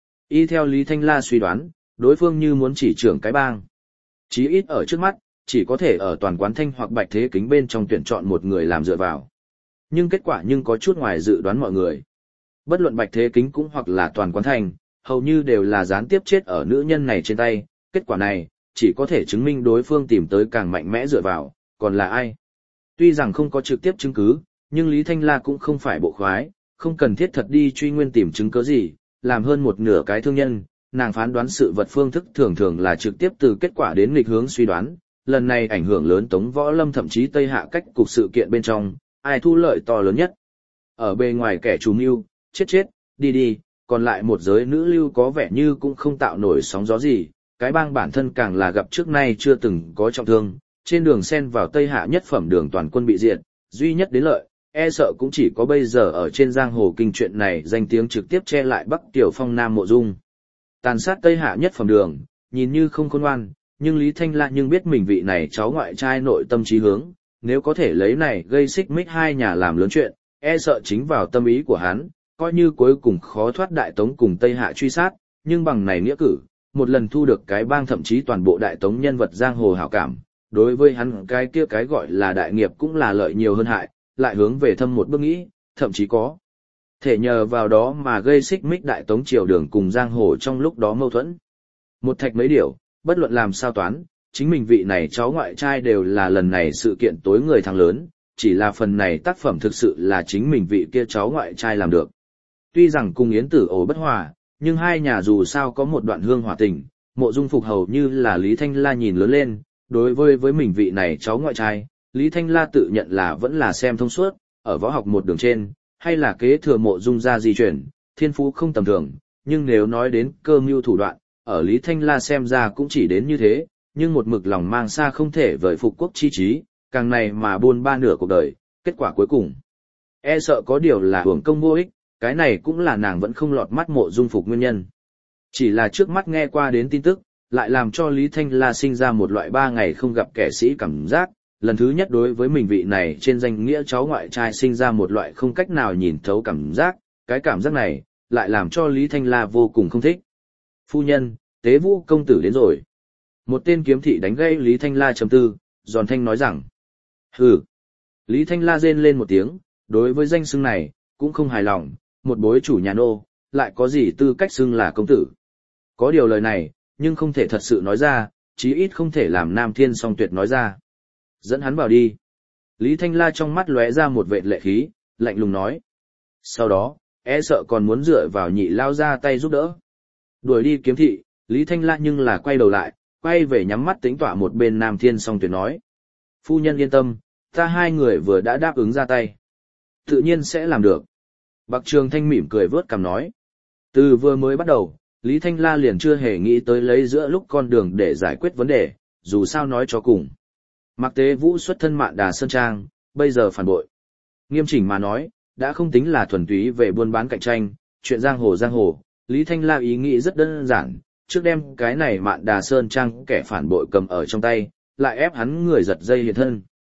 Y theo Lý Thanh La suy đoán, đối phương như muốn chỉ trưởng cái bang. Chí ít ở trước mắt, chỉ có thể ở Toàn Quán Thanh hoặc Bạch Thế Kính bên trong tuyển chọn một người làm dựa vào. Nhưng kết quả nhưng có chút ngoài dự đoán mọi người. Bất luận Bạch Thế Kính cũng hoặc là Toàn Quán Thanh, hầu như đều là gián tiếp chết ở nữ nhân này trên tay. Kết quả này, chỉ có thể chứng minh đối phương tìm tới càng mạnh mẽ dựa vào, còn là ai. Tuy rằng không có trực tiếp chứng cứ, nhưng Lý Thanh La cũng không phải bộ khoái, không cần thiết thật đi truy nguyên tìm chứng cứ gì, làm hơn một nửa cái thương nhân, nàng phán đoán sự vật phương thức thường thường là trực tiếp từ kết quả đến nghịch hướng suy đoán, lần này ảnh hưởng lớn Tống Võ Lâm thậm chí Tây Hạ cách cục sự kiện bên trong, ai thu lợi to lớn nhất. Ở bề ngoài kẻ chủ mưu, chết, đi, còn lại một giới nữ lưu có vẻ như cũng không tạo nổi sóng gió gì, cái bang bản thân càng là gặp trước nay chưa từng có trọng thương, trên đường xen vào Tây Hạ nhất phẩm đường toàn quân bị diệt, duy nhất đến lợi, e sợ cũng chỉ có bây giờ ở trên giang hồ kinh chuyện này danh tiếng trực tiếp che lại Bắc Tiểu Phong Nam Mộ Dung. Tàn sát Tây Hạ nhất phẩm đường, nhìn như không khôn ngoan, nhưng Lý Thanh La nhưng biết mình vị này cháu ngoại trai nội tâm trí hướng, nếu có thể lấy này gây xích mích hai nhà làm lớn chuyện, e sợ chính vào tâm ý của hắn, coi như cuối cùng khó thoát Đại Tống cùng Tây Hạ truy sát, nhưng bằng này nghĩa cử, một lần thu được cái bang thậm chí toàn bộ Đại Tống nhân vật giang hồ hảo cảm, đối với hắn cái kia cái gọi là đại nghiệp cũng là lợi nhiều hơn hại, lại hướng về thâm một bước nghĩ, thậm chí có thể nhờ vào đó mà gây xích mích Đại Tống triều đường cùng giang hồ trong lúc đó mâu thuẫn. Một thạch mấy điều, bất luận làm sao toán, chính mình vị này cháu ngoại trai đều là lần này sự kiện tối người thắng lớn, chỉ là phần này tác phẩm thực sự là chính mình vị kia cháu ngoại trai làm được. Tuy rằng cùng Yến Tử ổ bất hòa, nhưng hai nhà dù sao có một đoạn hương hòa tình, Mộ Dung Phục hầu như là Lý Thanh La nhìn lớn lên, đối với mình vị này cháu ngoại trai, Lý Thanh La tự nhận là vẫn là xem thông suốt, ở võ học một đường trên, hay là kế thừa Mộ Dung gia di chuyển, thiên phú không tầm thường, nhưng nếu nói đến cơ mưu thủ đoạn, ở Lý Thanh La xem ra cũng chỉ đến như thế, nhưng một mực lòng mang xa không thể vời phục quốc chi trí, càng này mà buôn ba nửa cuộc đời, kết quả cuối cùng. E sợ có điều là hưởng công vô ích, cái này cũng là nàng vẫn không lọt mắt Mộ Dung Phục nguyên nhân. Chỉ là trước mắt nghe qua đến tin tức, lại làm cho Lý Thanh La sinh ra một loại 3 ngày không gặp kẻ sĩ cảm giác, lần thứ nhất đối với mình vị này trên danh nghĩa cháu ngoại trai sinh ra một loại không cách nào nhìn thấu cảm giác, cái cảm giác này, lại làm cho Lý Thanh La vô cùng không thích. Phu nhân, Tế Vũ công tử đến rồi. Một tên kiếm thị đánh gây Lý Thanh La trầm tư, giòn thanh nói rằng. Hừ. Lý Thanh La rên lên một tiếng, đối với danh xưng này, cũng không hài lòng, một bối chủ nhà nô, lại có gì tư cách xưng là công tử. Có điều lời này, nhưng không thể thật sự nói ra, chí ít không thể làm Nam Thiên Song Tuyệt nói ra. Dẫn hắn vào đi. Lý Thanh La trong mắt lóe ra một vệt lệ khí, lạnh lùng nói. Sau đó, e sợ còn muốn dựa vào nhị lao ra tay giúp đỡ. Đuổi đi kiếm thị, Lý Thanh La nhưng là quay đầu lại, quay về nhắm mắt tính tỏa một bên Nam Thiên Song Tuyệt nói. Phu nhân yên tâm, ta hai người vừa đã đáp ứng ra tay. Tự nhiên sẽ làm được. Bạc Trường Thanh mỉm cười vớt cằm nói. Từ vừa mới bắt đầu, Lý Thanh La liền chưa hề nghĩ tới lấy giữa lúc con đường để giải quyết vấn đề, dù sao nói cho cùng. Mạc Tế Vũ xuất thân Mạn Đà Sơn Trang, bây giờ phản bội. Nghiêm chỉnh mà nói, đã không tính là thuần túy về buôn bán cạnh tranh, chuyện giang hồ, Lý Thanh La ý nghĩ rất đơn giản, trước đem cái này Mạn Đà Sơn Trang kẻ phản bội cầm ở trong tay, lại ép hắn người giật dây hiện thân.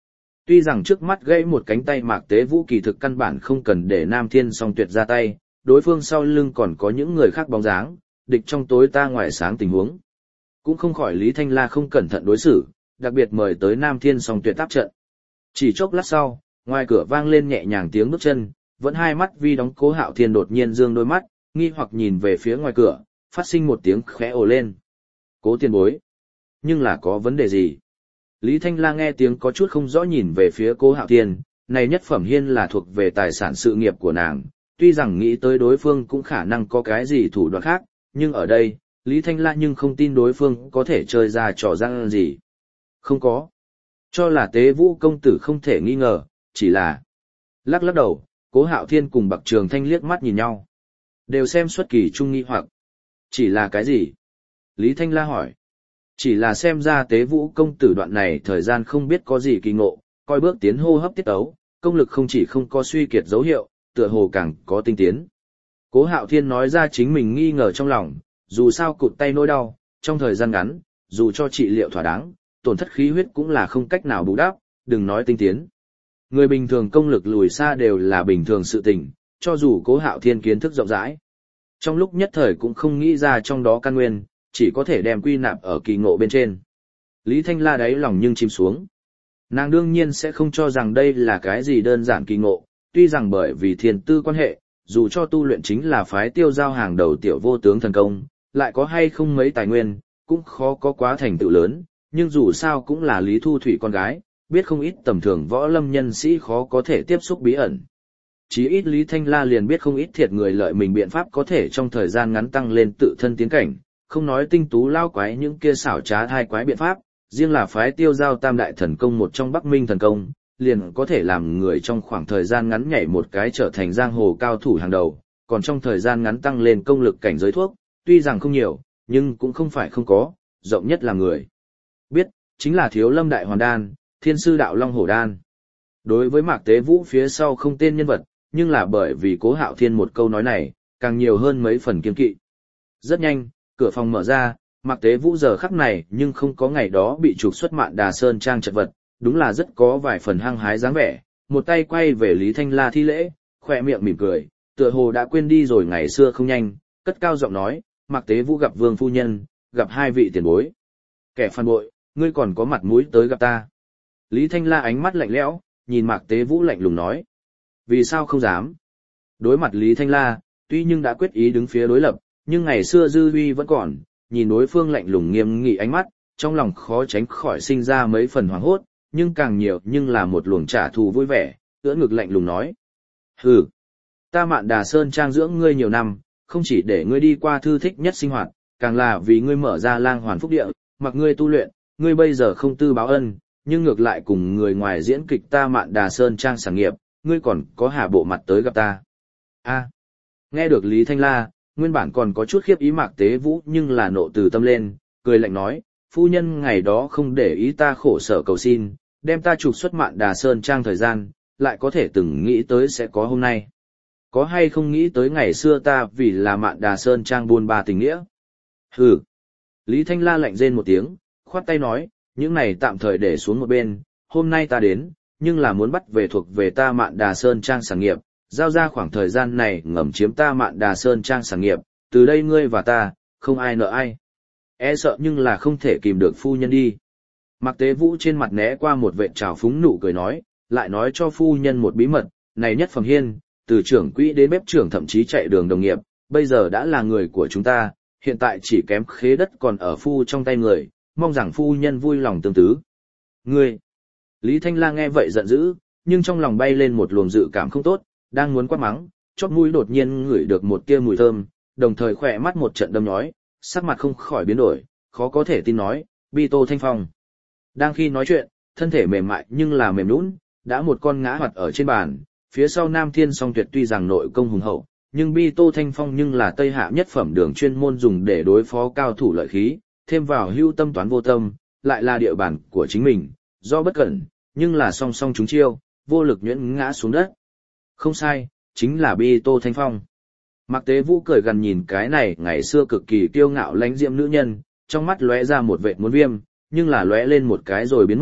Tuy rằng trước mắt gãy một cánh tay Mạc Tế Vũ kỳ thực căn bản không cần để Nam Thiên Song Tuyệt ra tay, đối phương sau lưng còn có những người khác bóng dáng, địch trong tối ta ngoài sáng tình huống. Cũng không khỏi Lý Thanh La không cẩn thận đối xử, đặc biệt mời tới Nam Thiên Song Tuyệt tác trận. Chỉ chốc lát sau, ngoài cửa vang lên nhẹ nhàng tiếng bước chân, vẫn hai mắt vi đóng Cố Hạo Thiên đột nhiên dương đôi mắt, nghi hoặc nhìn về phía ngoài cửa, phát sinh một tiếng khẽ ồ lên. Cố tiền bối. Nhưng là có vấn đề gì? Lý Thanh La nghe tiếng có chút không rõ nhìn về phía Cố Hạo Thiên, này nhất phẩm hiên là thuộc về tài sản sự nghiệp của nàng, tuy rằng nghĩ tới đối phương cũng khả năng có cái gì thủ đoạn khác, nhưng ở đây, Lý Thanh La nhưng không tin đối phương có thể chơi ra trò gian gì. Không có. Cho là Tế Vũ công tử không thể nghi ngờ, chỉ là... Lắc lắc đầu, Cố Hạo Thiên cùng Bạc Trường Thanh liếc mắt nhìn nhau. Đều xem xuất kỳ trung nghi hoặc. Chỉ là cái gì? Lý Thanh La hỏi. Chỉ là xem ra Tế Vũ công tử đoạn này thời gian không biết có gì kỳ ngộ, coi bước tiến hô hấp tiết tấu, công lực không chỉ không có suy kiệt dấu hiệu, tựa hồ càng có tinh tiến. Cố Hạo Thiên nói ra chính mình nghi ngờ trong lòng, dù sao cụt tay nỗi đau, trong thời gian ngắn, dù cho trị liệu thỏa đáng, tổn thất khí huyết cũng là không cách nào bù đắp, đừng nói tinh tiến. Người bình thường công lực lùi xa đều là bình thường sự tình, cho dù Cố Hạo Thiên kiến thức rộng rãi. Trong lúc nhất thời cũng không nghĩ ra trong đó căn nguyên, chỉ có thể đem quy nạp ở kỳ ngộ bên trên. Lý Thanh La đáy lòng nhưng chìm xuống. Nàng đương nhiên sẽ không cho rằng đây là cái gì đơn giản kỳ ngộ, tuy rằng bởi vì thiên tư quan hệ, dù cho tu luyện chính là phái tiêu giao hàng đầu tiểu vô tướng thần công, lại có hay không mấy tài nguyên, cũng khó có quá thành tựu lớn, nhưng dù sao cũng là Lý Thu Thủy con gái, biết không ít tầm thường võ lâm nhân sĩ khó có thể tiếp xúc bí ẩn. Chí ít Lý Thanh La liền biết không ít thiệt người lợi mình biện pháp có thể trong thời gian ngắn tăng lên tự thân tiến cảnh, không nói tinh tú lao quái những kia xảo trá thai quái biện pháp, riêng là phái tiêu giao tam đại thần công một trong Bắc Minh thần công, liền có thể làm người trong khoảng thời gian ngắn nhảy một cái trở thành giang hồ cao thủ hàng đầu, còn trong thời gian ngắn tăng lên công lực cảnh giới thuốc, tuy rằng không nhiều, nhưng cũng không phải không có, rộng nhất là người biết, chính là Thiếu Lâm Đại Hoàn Đan, Thiên Sư Đạo Long Hổ Đan. Đối với Mạc Tế Vũ phía sau không tên nhân vật, nhưng là bởi vì Cố Hạo Thiên một câu nói này, càng nhiều hơn mấy phần kiên kỵ. Rất nhanh, cửa phòng mở ra, Mạc Tế Vũ giờ khắc này nhưng không có ngày đó bị trục xuất Mạn Đà Sơn trang chật vật, đúng là rất có vài phần hăng hái dáng vẻ, một tay quay về Lý Thanh La thi lễ, khỏe miệng mỉm cười, tựa hồ đã quên đi rồi ngày xưa không nhanh, cất cao giọng nói, Mạc Tế Vũ gặp Vương phu nhân, gặp hai vị tiền bối. Kẻ phản bội, ngươi còn có mặt mũi tới gặp ta. Lý Thanh La ánh mắt lạnh lẽo, nhìn Mạc Tế Vũ lạnh lùng nói. Vì sao không dám? Đối mặt Lý Thanh La, tuy nhưng đã quyết ý đứng phía đối lập, nhưng ngày xưa dư uy vẫn còn, nhìn đối phương lạnh lùng nghiêm nghị ánh mắt, trong lòng khó tránh khỏi sinh ra mấy phần hoảng hốt, nhưng càng nhiều nhưng là một luồng trả thù vui vẻ, ưỡn ngực lạnh lùng nói. Hừ, ta Mạn Đà Sơn trang dưỡng ngươi nhiều năm, không chỉ để ngươi đi qua thư thích nhất sinh hoạt, càng là vì ngươi mở ra lang hoàn phúc địa, mặc ngươi tu luyện, ngươi bây giờ không tư báo ân, nhưng ngược lại cùng người ngoài diễn kịch ta Mạn Đà Sơn trang sản nghiệp, ngươi còn có hà bộ mặt tới gặp ta. A, nghe được Lý Thanh La, nguyên bản còn có chút khiếp ý Mạc Tế Vũ nhưng là nộ từ tâm lên, cười lạnh nói, phu nhân ngày đó không để ý ta khổ sở cầu xin, đem ta trục xuất Mạn Đà Sơn trang thời gian, lại có thể từng nghĩ tới sẽ có hôm nay. Có hay không nghĩ tới ngày xưa ta vì là Mạn Đà Sơn trang buôn ba tình nghĩa? Hừ. Lý Thanh La lạnh rên một tiếng, khoát tay nói, những này tạm thời để xuống một bên, hôm nay ta đến, nhưng là muốn bắt về thuộc về ta Mạn Đà Sơn trang sản nghiệp, giao ra khoảng thời gian này ngầm chiếm ta Mạn Đà Sơn trang sản nghiệp, từ đây ngươi và ta, không ai nợ ai. E sợ nhưng là không thể kìm được phu nhân đi. Mạc Tế Vũ trên mặt né qua một vệt trào phúng nụ cười nói, lại nói cho phu nhân một bí mật, này nhất phẩm hiên, từ trưởng quỹ đến bếp trưởng thậm chí chạy đường đồng nghiệp, bây giờ đã là người của chúng ta, hiện tại chỉ kém khế đất còn ở phu trong tay người, mong rằng phu nhân vui lòng tương tứ. Ngươi! Lý Thanh La nghe vậy giận dữ, nhưng trong lòng bay lên một luồng dự cảm không tốt, đang muốn quát mắng, chóp mũi đột nhiên ngửi được một tia mùi thơm, đồng thời khỏe mắt một trận đâm nhói, sắc mặt không khỏi biến đổi, khó có thể tin nói, Bi Tô Thanh Phong. Đang khi nói chuyện, thân thể mềm mại nhưng là mềm nhũn, đã một con ngã hoạt ở trên bàn, phía sau Nam Thiên Song Tuyệt tuy rằng nội công hùng hậu, nhưng Bi Tô Thanh Phong nhưng là Tây Hạ nhất phẩm đường chuyên môn dùng để đối phó cao thủ lợi khí, thêm vào hưu tâm toán vô tâm, lại là địa bàn của chính mình, do bất cẩn, nhưng là song song chúng chiêu, vô lực nhuyễn ngã xuống đất. Không sai, chính là Bi Tô Thanh Phong. Mạc Tế Vũ cười gần nhìn cái này ngày xưa cực kỳ kiêu ngạo lãnh diệm nữ nhân, trong mắt lóe ra một vệt muốn viêm, nhưng là lóe lên một cái rồi biến mất,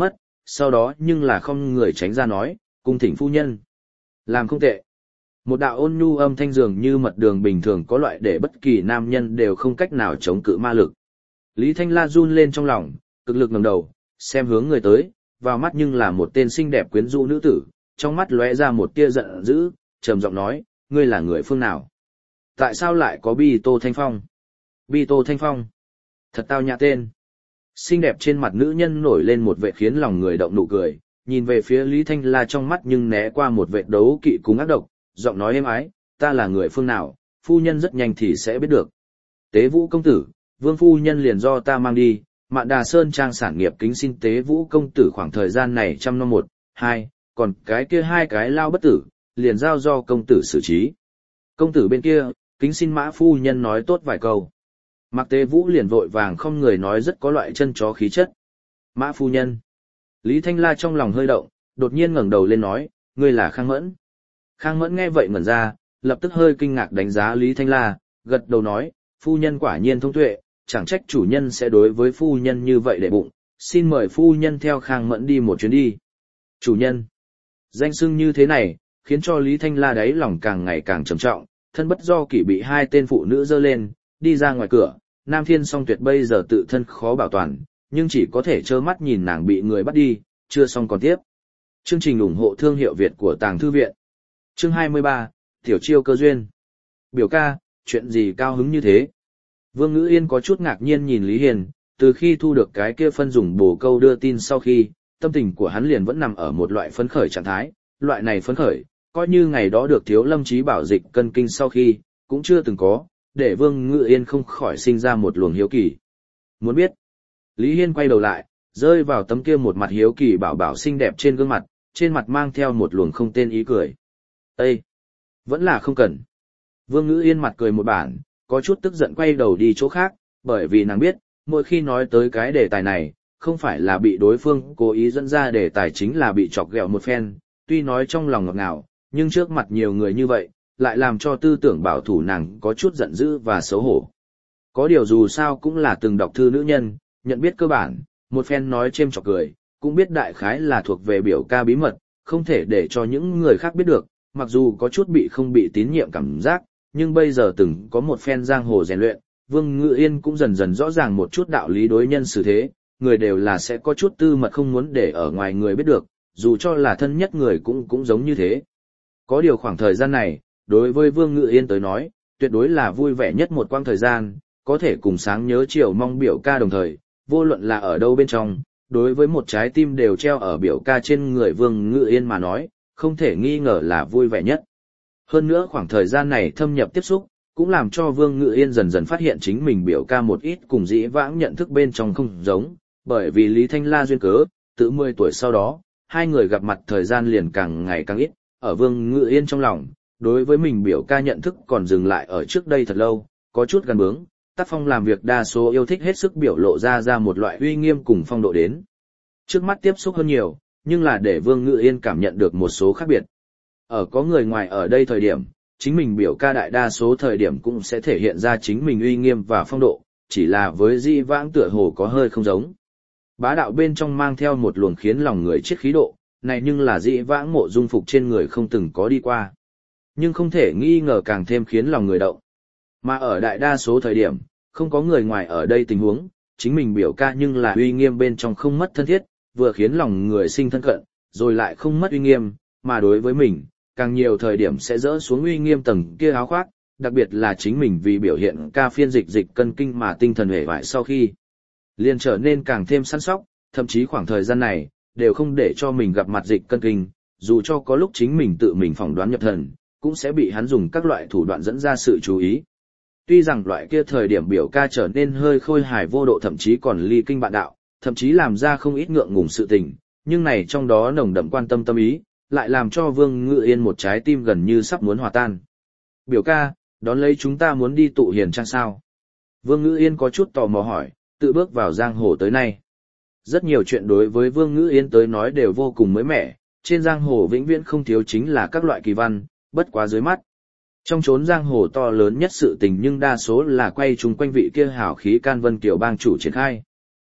sau đó nhưng là không người tránh ra nói, cung thỉnh phu nhân. Làm không tệ. Một đạo ôn nhu âm thanh dường như mật đường bình thường có loại để bất kỳ nam nhân đều không cách nào chống cự ma lực. Lý Thanh La run lên trong lòng, cực lực ngẩng đầu, xem hướng người tới, vào mắt nhưng là một tên xinh đẹp quyến rũ nữ tử, trong mắt lóe ra một tia giận dữ, trầm giọng nói, ngươi là người phương nào? Tại sao lại có Bi Tô Thanh Phong? Bi Tô Thanh Phong? Thật tao nhã tên. Xinh đẹp trên mặt nữ nhân nổi lên một vẻ khiến lòng người động nụ cười, nhìn về phía Lý Thanh La trong mắt nhưng né qua một vẻ đấu kỵ cùng ác độc, giọng nói êm ái, ta là người phương nào, phu nhân rất nhanh thì sẽ biết được. Tế Vũ công tử, vương phu nhân liền do ta mang đi, Mạn Đà Sơn trang sản nghiệp kính xin Tế Vũ công tử khoảng thời gian này trăm năm một, hai, còn cái kia hai cái lao bất tử, liền giao do công tử xử trí. Công tử bên kia, kính xin Mã phu nhân nói tốt vài câu. Mạc Tế Vũ liền vội vàng không người nói rất có loại chân chó khí chất. Mã phu nhân. Lý Thanh La trong lòng hơi động, đột nhiên ngẩng đầu lên nói, ngươi là Khang Mẫn. Khang Mẫn nghe vậy ngẩn ra, lập tức hơi kinh ngạc đánh giá Lý Thanh La, gật đầu nói, phu nhân quả nhiên thông tuệ, chẳng trách chủ nhân sẽ đối với phu nhân như vậy để bụng, xin mời phu nhân theo Khang Mẫn đi một chuyến đi. Chủ nhân. Danh xưng như thế này, khiến cho Lý Thanh La đáy lòng càng ngày càng trầm trọng, thân bất do kỷ bị hai tên phụ nữ dơ lên, đi ra ngoài cửa, Nam Thiên Song Tuyệt bây giờ tự thân khó bảo toàn, nhưng chỉ có thể trơ mắt nhìn nàng bị người bắt đi, chưa xong còn tiếp. Chương trình ủng hộ thương hiệu Việt của Tàng Thư Viện. Chương 23, Tiểu Chiêu Cơ Duyên. Biểu ca, chuyện gì cao hứng như thế? Vương Ngữ Yên có chút ngạc nhiên nhìn Lý Hiền, từ khi thu được cái kia phân dùng bổ câu đưa tin sau khi, tâm tình của hắn liền vẫn nằm ở một loại phấn khởi trạng thái, loại này phấn khởi, coi như ngày đó được Thiếu Lâm Chí bảo dịch cân kinh sau khi, cũng chưa từng có, để Vương Ngữ Yên không khỏi sinh ra một luồng hiếu kỳ. Muốn biết? Lý Hiên quay đầu lại, rơi vào tấm kia một mặt hiếu kỳ bảo bảo xinh đẹp trên gương mặt, trên mặt mang theo một luồng không tên ý cười. Ê! Vẫn là không cần. Vương Ngữ Yên mặt cười một bản, có chút tức giận quay đầu đi chỗ khác, bởi vì nàng biết, mỗi khi nói tới cái đề tài này, không phải là bị đối phương cố ý dẫn ra đề tài chính là bị chọc ghẹo một phen, tuy nói trong lòng ngọt ngào, nhưng trước mặt nhiều người như vậy, lại làm cho tư tưởng bảo thủ nàng có chút giận dữ và xấu hổ. Có điều dù sao cũng là từng đọc thư nữ nhân, nhận biết cơ bản, một phen nói chêm chọc cười, cũng biết đại khái là thuộc về biểu ca bí mật, không thể để cho những người khác biết được, mặc dù có chút bị không bị tín nhiệm cảm giác, nhưng bây giờ từng có một phen giang hồ rèn luyện, Vương Ngự Yên cũng dần dần rõ ràng một chút đạo lý đối nhân xử thế, người đều là sẽ có chút tư mật không muốn để ở ngoài người biết được, dù cho là thân nhất người cũng giống như thế. Có điều khoảng thời gian này, đối với Vương Ngự Yên tới nói, tuyệt đối là vui vẻ nhất một quãng thời gian, có thể cùng sáng nhớ chiều mong biểu ca đồng thời, vô luận là ở đâu bên trong, đối với một trái tim đều treo ở biểu ca trên người Vương Ngự Yên mà nói, không thể nghi ngờ là vui vẻ nhất. Hơn nữa khoảng thời gian này thâm nhập tiếp xúc, cũng làm cho Vương Ngự Yên dần dần phát hiện chính mình biểu ca một ít cùng dĩ vãng nhận thức bên trong không giống, bởi vì Lý Thanh La duyên cớ, từ 10 tuổi sau đó, hai người gặp mặt thời gian liền càng ngày càng ít, ở Vương Ngự Yên trong lòng, đối với mình biểu ca nhận thức còn dừng lại ở trước đây thật lâu, có chút gần bướng, tác phong làm việc đa số yêu thích hết sức biểu lộ ra một loại uy nghiêm cùng phong độ đến. Trước mắt tiếp xúc hơn nhiều, nhưng là để Vương Ngự Yên cảm nhận được một số khác biệt. Ở có người ngoài ở đây thời điểm, chính mình biểu ca đại đa số thời điểm cũng sẽ thể hiện ra chính mình uy nghiêm và phong độ, chỉ là với di vãng tựa hồ có hơi không giống. Bá đạo bên trong mang theo một luồng khiến lòng người chết khí độ, này nhưng là di vãng Mộ Dung Phục trên người không từng có đi qua. Nhưng không thể nghi ngờ càng thêm khiến lòng người động. Mà ở đại đa số thời điểm, không có người ngoài ở đây tình huống, chính mình biểu ca nhưng là uy nghiêm bên trong không mất thân thiết, vừa khiến lòng người sinh thân cận, rồi lại không mất uy nghiêm, mà đối với mình, càng nhiều thời điểm sẽ dỡ xuống uy nghiêm tầng kia áo khoác, đặc biệt là chính mình vì biểu hiện ca phiên dịch cân kinh mà tinh thần hề vải sau khi liền trở nên càng thêm săn sóc, thậm chí khoảng thời gian này, đều không để cho mình gặp mặt dịch cân kinh, dù cho có lúc chính mình tự mình phỏng đoán nhập thần, cũng sẽ bị hắn dùng các loại thủ đoạn dẫn ra sự chú ý. Tuy rằng loại kia thời điểm biểu ca trở nên hơi khôi hài vô độ thậm chí còn ly kinh bạn đạo, thậm chí làm ra không ít ngượng ngùng sự tình, nhưng này trong đó nồng đậm quan tâm tâm ý, lại làm cho Vương Ngự Yên một trái tim gần như sắp muốn hòa tan. Biểu ca, đón lấy chúng ta muốn đi tụ hiền trang sao? Vương Ngự Yên có chút tò mò hỏi, tự bước vào giang hồ tới nay. Rất nhiều chuyện đối với Vương Ngự Yên tới nói đều vô cùng mới mẻ, trên giang hồ vĩnh viễn không thiếu chính là các loại kỳ văn, bất quá dưới mắt. Trong chốn giang hồ to lớn nhất sự tình nhưng đa số là quay chung quanh vị kia hảo khí can vân kiểu bang chủ triển khai.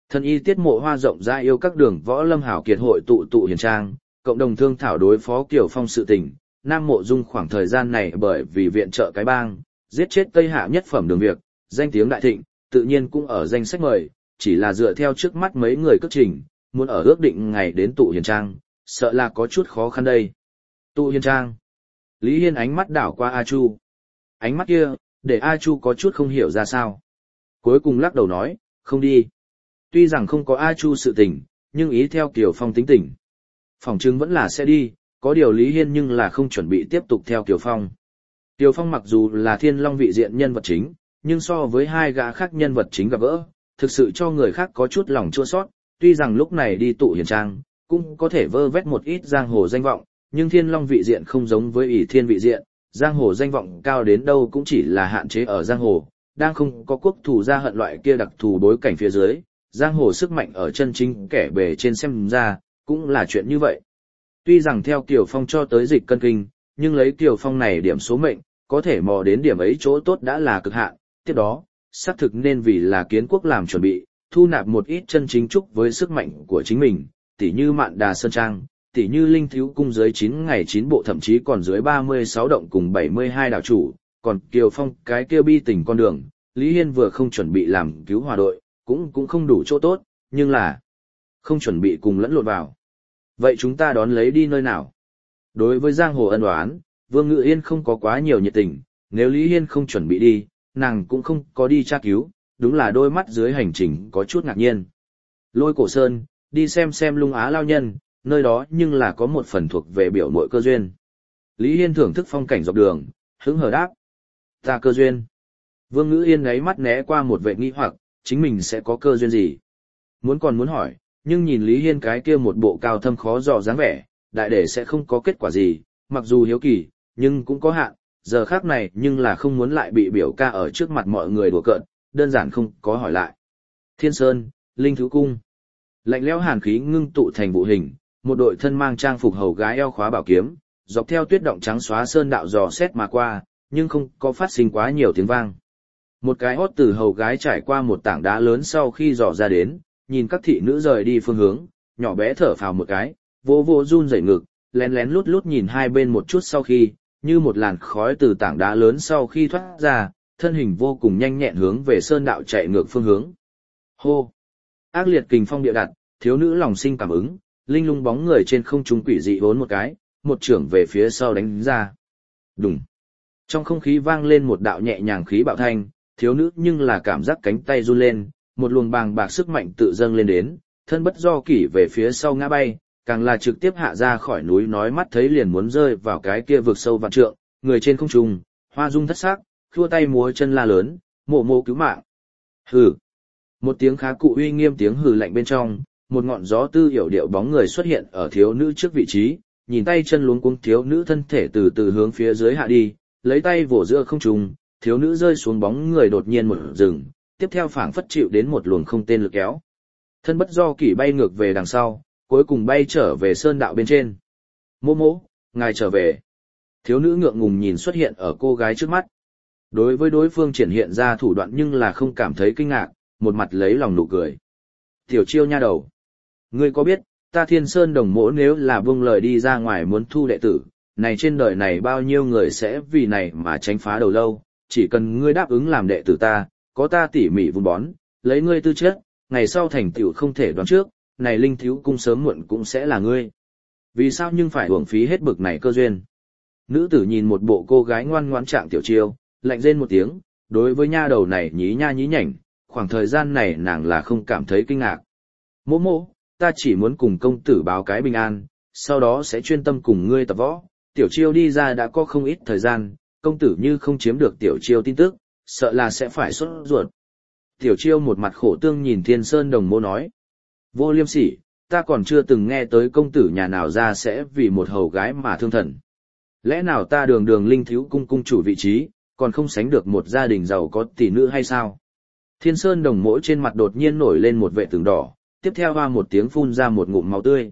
Thân y tiết mộ hoa rộng ra yêu các đường võ lâm hảo kiệt hội tụ hiền trang, cộng đồng thương thảo đối phó Kiều Phong sự tình. Nam Mộ Dung khoảng thời gian này bởi vì viện trợ cái bang, giết chết Tây Hạ nhất phẩm đường việc, danh tiếng đại thịnh, tự nhiên cũng ở danh sách mời, chỉ là dựa theo trước mắt mấy người cất trình, muốn ở ước định ngày đến tụ hiền trang, sợ là có chút khó khăn đây. Tụ hiền trang. Lý Hiên ánh mắt đảo qua A Chu. Ánh mắt kia, để A Chu có chút không hiểu ra sao. Cuối cùng lắc đầu nói, không đi. Tuy rằng không có A Chu sự tình, nhưng ý theo Kiều Phong tính tình. Phỏng chứng vẫn là sẽ đi, có điều Lý Hiên nhưng là không chuẩn bị tiếp tục theo Kiều Phong. Kiều Phong mặc dù là Thiên Long vị diện nhân vật chính, nhưng so với hai gã khác nhân vật chính gặp gỡ, thực sự cho người khác có chút lòng chua sót, tuy rằng lúc này đi tụ hiền trang, cũng có thể vơ vét một ít giang hồ danh vọng, nhưng Thiên Long vị diện không giống với ỷ Thiên vị diện, giang hồ danh vọng cao đến đâu cũng chỉ là hạn chế ở giang hồ, đang không có quốc thù gia hận loại kia đặc thù bối cảnh phía dưới, giang hồ sức mạnh ở chân chính kẻ bề trên xem ra, cũng là chuyện như vậy. Tuy rằng theo Kiều Phong cho tới dịch cân kinh, nhưng lấy Kiều Phong này điểm số mệnh, có thể mò đến điểm ấy chỗ tốt đã là cực hạn, tiếp đó, xác thực nên vì là kiến quốc làm chuẩn bị, thu nạp một ít chân chính trúc với sức mạnh của chính mình, tỉ như Mạn Đà Sơn Trang, tỉ như Linh Thiếu Cung dưới 9 ngày 9 bộ thậm chí còn dưới 36 động cùng 72 đảo chủ, còn Kiều Phong cái kia bi tình con đường, Lý Hiên vừa không chuẩn bị làm cứu hòa đội, cũng không đủ chỗ tốt, nhưng là không chuẩn bị cùng lẫn lộn vào. Vậy chúng ta đón lấy đi nơi nào? Đối với giang hồ ân oán, Vương Ngự Yên không có quá nhiều nhiệt tình, nếu Lý Hiên không chuẩn bị đi, nàng cũng không có đi tra cứu, đúng là đôi mắt dưới hành trình có chút ngạc nhiên. Lôi Cổ Sơn, đi xem Lung Á lao nhân, nơi đó nhưng là có một phần thuộc về biểu muội cơ duyên. Lý Hiên thưởng thức phong cảnh dọc đường, hứng hờ đáp. Ta cơ duyên. Vương Ngữ Yên ngáy mắt né qua một vệ nghi hoặc, chính mình sẽ có cơ duyên gì? Muốn hỏi, nhưng nhìn Lý Hiên cái kia một bộ cao thâm khó dò dáng vẻ, đại để sẽ không có kết quả gì, mặc dù hiếu kỳ, nhưng cũng có hạn, giờ khác này nhưng là không muốn lại bị biểu ca ở trước mặt mọi người đùa cợt, đơn giản không có hỏi lại. Thiên Sơn, Linh Thứ Cung. Lạnh lẽo hàn khí ngưng tụ thành vụ hình, một đội thân mang trang phục hầu gái eo khóa bảo kiếm, dọc theo tuyết động trắng xóa sơn đạo dò xét mà qua, nhưng không có phát sinh quá nhiều tiếng vang. Một cái hót từ hầu gái trải qua một tảng đá lớn sau khi dò ra đến, nhìn các thị nữ rời đi phương hướng, nhỏ bé thở phào một cái, vô run rẩy ngực, lén lén lút nhìn hai bên một chút sau khi, như một làn khói từ tảng đá lớn sau khi thoát ra, thân hình vô cùng nhanh nhẹn hướng về sơn đạo chạy ngược phương hướng. Hô! Ác liệt kình phong địa đặt, thiếu nữ lòng sinh cảm ứng, linh lung bóng người trên không trung quỷ dị vốn một cái, một trưởng về phía sau đánh ra. Đùng! Trong không khí vang lên một đạo nhẹ nhàng khí bạo thanh, thiếu nữ nhưng là cảm giác cánh tay run lên, một luồng bàng bạc sức mạnh tự dâng lên đến, thân bất do kỷ về phía sau ngã bay, càng là trực tiếp hạ ra khỏi núi, nói mắt thấy liền muốn rơi vào cái kia vực sâu vạn trượng, người trên không trung, hoa dung thất sắc, khua tay múa chân la lớn, mộ cứu mạng. Hừ. Một tiếng khá cụ uy nghiêm tiếng hừ lạnh bên trong, một ngọn gió tư hiểu điệu bóng người xuất hiện ở thiếu nữ trước vị trí, nhìn tay chân luống cuống thiếu nữ thân thể từ từ hướng phía dưới hạ đi, lấy tay vỗ giữa không trung, thiếu nữ rơi xuống bóng người đột nhiên một dừng, tiếp theo phảng phất chịu đến một luồng không tên lực kéo. Thân bất do kỷ bay ngược về đằng sau, cuối cùng bay trở về sơn đạo bên trên. Mô, ngài trở về. Thiếu nữ ngượng ngùng nhìn xuất hiện ở cô gái trước mắt. Đối với đối phương triển hiện ra thủ đoạn nhưng là không cảm thấy kinh ngạc, một mặt lấy lòng nụ cười. Tiểu Chiêu nha đầu. Ngươi có biết, ta Thiên Sơn Đồng Mỗ nếu là buông lời đi ra ngoài muốn thu đệ tử, này trên đời này bao nhiêu người sẽ vì này mà tránh phá đầu lâu, chỉ cần ngươi đáp ứng làm đệ tử ta, có ta tỉ mỉ vun bón, lấy ngươi tư chất, ngày sau thành tựu không thể đoán trước, này Linh Thiếu Cung sớm muộn cũng sẽ là ngươi. Vì sao nhưng phải uổng phí hết bực này cơ duyên? Nữ tử nhìn một bộ cô gái ngoan ngoãn trạng Tiểu Chiêu, lạnh rên một tiếng, đối với nha đầu này nhí nha nhí nhảnh, khoảng thời gian này nàng là không cảm thấy kinh ngạc. Mỗ, ta chỉ muốn cùng công tử báo cái bình an, sau đó sẽ chuyên tâm cùng ngươi tập võ. Tiểu Chiêu đi ra đã có không ít thời gian, công tử như không chiếm được Tiểu Chiêu tin tức, sợ là sẽ phải sốt ruột. Tiểu Chiêu một mặt khổ tương nhìn Thiên Sơn Đồng Mỗ nói. Vô liêm sỉ, ta còn chưa từng nghe tới công tử nhà nào ra sẽ vì một hầu gái mà thương thần. Lẽ nào ta đường Linh Thiếu Cung cung chủ vị trí, còn không sánh được một gia đình giàu có tỷ nữ hay sao? Thiên Sơn Đồng Mỗ trên mặt đột nhiên nổi lên một vệ tường đỏ, tiếp theo hoa một tiếng phun ra một ngụm máu tươi.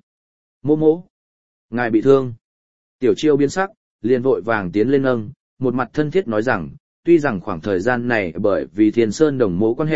Mỗ, ngài bị thương. Tiểu Chiêu biến sắc, liền vội vàng tiến lên nâng, một mặt thân thiết nói rằng, tuy rằng khoảng thời gian này bởi vì Thiên Sơn Đồng Mỗ quan hệ,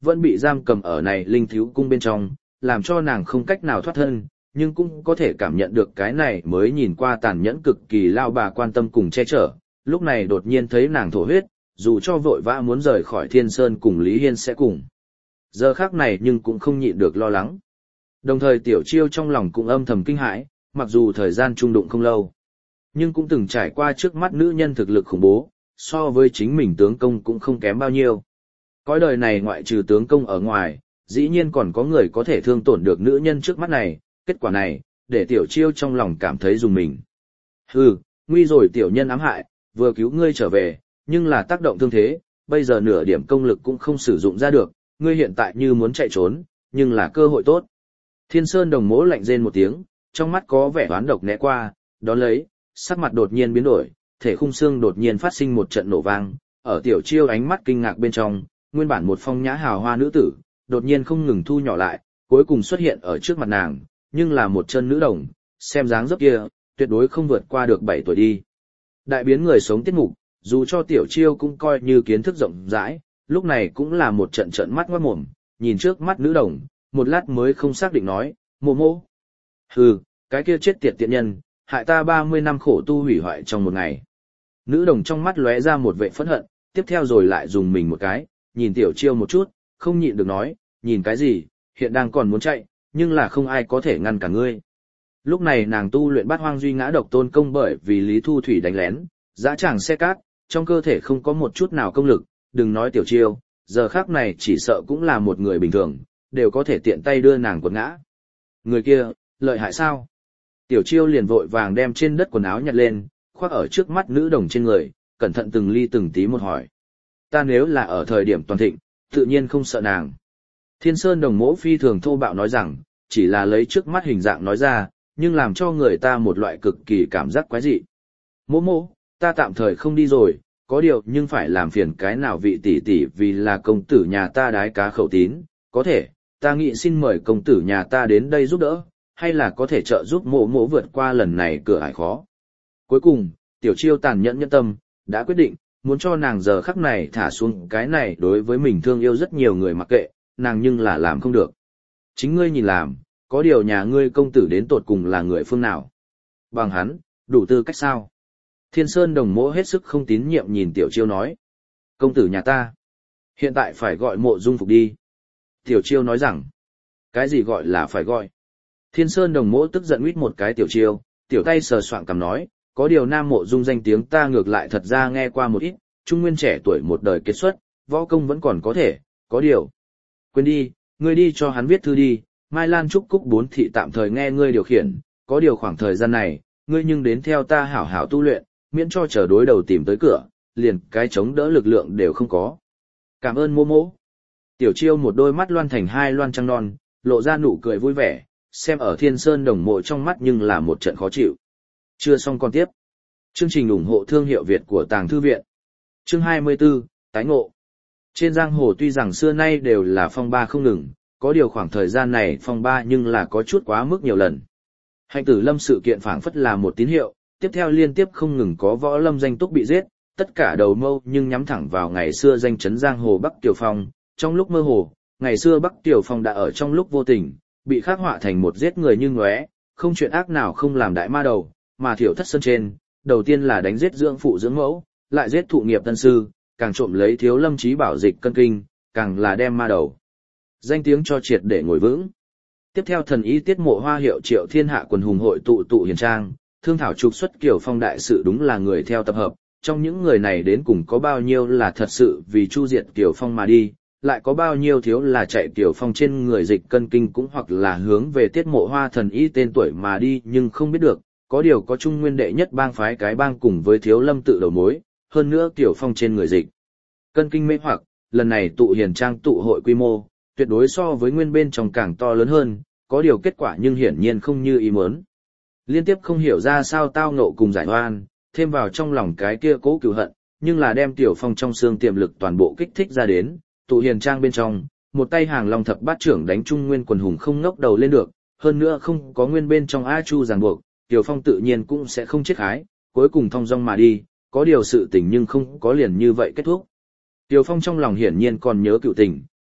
vẫn bị giam cầm ở này linh thiếu cung bên trong, làm cho nàng không cách nào thoát thân, nhưng cũng có thể cảm nhận được cái này mới nhìn qua tàn nhẫn cực kỳ lao bà quan tâm cùng che chở, lúc này đột nhiên thấy nàng thổ huyết, dù cho vội vã muốn rời khỏi Thiên Sơn cùng Lý Hiên sẽ cùng. Giờ khác này nhưng cũng không nhịn được lo lắng. Đồng thời Tiểu Chiêu trong lòng cũng âm thầm kinh hãi, mặc dù thời gian chung đụng không lâu, nhưng cũng từng trải qua trước mắt nữ nhân thực lực khủng bố, so với chính mình tướng công cũng không kém bao nhiêu. Cõi đời này ngoại trừ tướng công ở ngoài, dĩ nhiên còn có người có thể thương tổn được nữ nhân trước mắt này, kết quả này, để Tiểu Chiêu trong lòng cảm thấy dùng mình. Hừ, nguy rồi tiểu nhân ám hại, vừa cứu ngươi trở về, nhưng là tác động thương thế, bây giờ nửa điểm công lực cũng không sử dụng ra được, ngươi hiện tại như muốn chạy trốn, nhưng là cơ hội tốt. Thiên Sơn Đồng Mỗ lạnh rên một tiếng, trong mắt có vẻ oán độc né qua, đón lấy, sắc mặt đột nhiên biến đổi, thể khung xương đột nhiên phát sinh một trận nổ vang, ở Tiểu Chiêu ánh mắt kinh ngạc bên trong, nguyên bản một phong nhã hào hoa nữ tử, đột nhiên không ngừng thu nhỏ lại, cuối cùng xuất hiện ở trước mặt nàng, nhưng là một chân nữ đồng, xem dáng dấp kia, tuyệt đối không vượt qua được 7 tuổi đi. Đại biến người sống tiết mục, dù cho Tiểu Chiêu cũng coi như kiến thức rộng rãi, lúc này cũng là một trận trận mắt ngoát mồm, nhìn trước mắt nữ đồng, một lát mới không xác định nói, mô mô. Hừ, cái kia chết tiệt tiện nhân, hại ta 30 năm khổ tu hủy hoại trong một ngày. Nữ đồng trong mắt lóe ra một vệ phẫn hận, tiếp theo rồi lại dùng mình một cái, nhìn Tiểu Chiêu một chút, không nhịn được nói, nhìn cái gì, hiện đang còn muốn chạy, nhưng là không ai có thể ngăn cả ngươi. Lúc này nàng tu luyện Bát Hoang Duy Ngã Độc Tôn công bởi vì Lý Thu Thủy đánh lén, dã tràng xe cát, trong cơ thể không có một chút nào công lực, đừng nói Tiểu Chiêu, giờ khác này chỉ sợ cũng là một người bình thường, đều có thể tiện tay đưa nàng quật ngã. Người kia, lợi hại sao? Tiểu Chiêu liền vội vàng đem trên đất quần áo nhặt lên, khoác ở trước mắt nữ đồng trên người, cẩn thận từng ly từng tí một hỏi. Ta nếu là ở thời điểm toàn thịnh, tự nhiên không sợ nàng. Thiên Sơn Đồng Mỗ phi thường thô bạo nói rằng, chỉ là lấy trước mắt hình dạng nói ra, nhưng làm cho người ta một loại cực kỳ cảm giác quái dị. Mỗ mỗ, ta tạm thời không đi rồi, có điều nhưng phải làm phiền cái nào vị tỷ tỷ vì là công tử nhà ta đái cá khẩu tín, có thể, ta nghĩ xin mời công tử nhà ta đến đây giúp đỡ, hay là có thể trợ giúp mỗ mỗ vượt qua lần này cửa ải khó. Cuối cùng, Tiểu Chiêu tàn nhẫn nhẫn tâm, đã quyết định, muốn cho nàng giờ khắc này thả xuống cái này đối với mình thương yêu rất nhiều người mặc kệ, nàng nhưng là làm không được. Chính ngươi nhìn làm, có điều nhà ngươi công tử đến tột cùng là người phương nào? Bằng hắn, đủ tư cách sao? Thiên Sơn Đồng Mỗ hết sức không tín nhiệm nhìn Tiểu Chiêu nói. Công tử nhà ta, hiện tại phải gọi Mộ Dung Phục đi. Tiểu Chiêu nói rằng, cái gì gọi là phải gọi? Thiên Sơn Đồng Mỗ tức giận huýt một cái Tiểu Chiêu, tiểu tay sờ soạng cằm nói, có điều Nam Mộ Dung danh tiếng ta ngược lại thật ra nghe qua một ít, trung nguyên trẻ tuổi một đời kết xuất, võ công vẫn còn có thể, có điều. Quên đi, ngươi đi cho hắn viết thư đi, Mai Lan Trúc Cúc bốn thị tạm thời nghe ngươi điều khiển, có điều khoảng thời gian này, ngươi nhưng đến theo ta hảo hảo tu luyện, miễn cho chờ đối đầu tìm tới cửa, liền cái chống đỡ lực lượng đều không có. Cảm ơn Mô Mô. Tiểu Chiêu một đôi mắt loan thành hai loan trăng non, lộ ra nụ cười vui vẻ, xem ở Thiên Sơn Đồng Mộ trong mắt nhưng là một trận khó chịu. Chưa xong còn tiếp. Chương trình ủng hộ thương hiệu Việt của Tàng Thư Viện. Chương 24, Tái ngộ. Trên giang hồ tuy rằng xưa nay đều là phong ba không ngừng, có điều khoảng thời gian này phong ba nhưng là có chút quá mức nhiều lần. Hạnh Tử Lâm sự kiện phảng phất là một tín hiệu, tiếp theo liên tiếp không ngừng có võ lâm danh túc bị giết, tất cả đầu mâu nhưng nhắm thẳng vào ngày xưa danh chấn giang hồ Bắc Tiểu Phong. Trong lúc mơ hồ, ngày xưa Bắc Tiểu Phong đã ở trong lúc vô tình, bị khắc họa thành một giết người như ngóe, không chuyện ác nào không làm đại ma đầu, mà Thiểu Thất Sơn trên, đầu tiên là đánh giết dưỡng phụ dưỡng mẫu, lại giết thụ nghiệp tân sư, càng trộm lấy Thiếu Lâm Chí Bảo dịch cân kinh, càng là đem ma đầu danh tiếng cho triệt để ngồi vững. Tiếp theo thần ý tiết mộ hoa hiệu triệu thiên hạ quần hùng hội tụ hiền trang, thương thảo trục xuất Kiều Phong đại sự đúng là người theo tập hợp, trong những người này đến cùng có bao nhiêu là thật sự vì chu diệt Kiều Phong mà đi, lại có bao nhiêu thiếu là chạy Kiều Phong trên người dịch cân kinh cũng hoặc là hướng về tiết mộ hoa thần ý tên tuổi mà đi nhưng không biết được, có điều có trung nguyên đệ nhất bang phái cái bang cùng với Thiếu Lâm tự đầu mối, hơn nữa Kiều Phong trên người dịch cân kinh mê hoặc, lần này tụ hiền trang tụ hội quy mô, tuyệt đối so với nguyên bên trong càng to lớn hơn, có điều kết quả nhưng hiển nhiên không như ý muốn. Liên tiếp không hiểu ra sao tao ngộ cùng giải oan, thêm vào trong lòng cái kia cố cừu hận, nhưng là đem Tiểu Phong trong xương tiềm lực toàn bộ kích thích ra đến, tụ hiền trang bên trong, một tay hàng long thập bát trưởng đánh trung nguyên quần hùng không ngóc đầu lên được, hơn nữa không có nguyên bên trong A Chu ràng buộc, Tiểu Phong tự nhiên cũng sẽ không chết khái, cuối cùng thong dong mà đi, có điều sự tình nhưng không có liền như vậy kết thúc. Tiểu Phong trong lòng hiển nhiên còn nhớ cựu tình,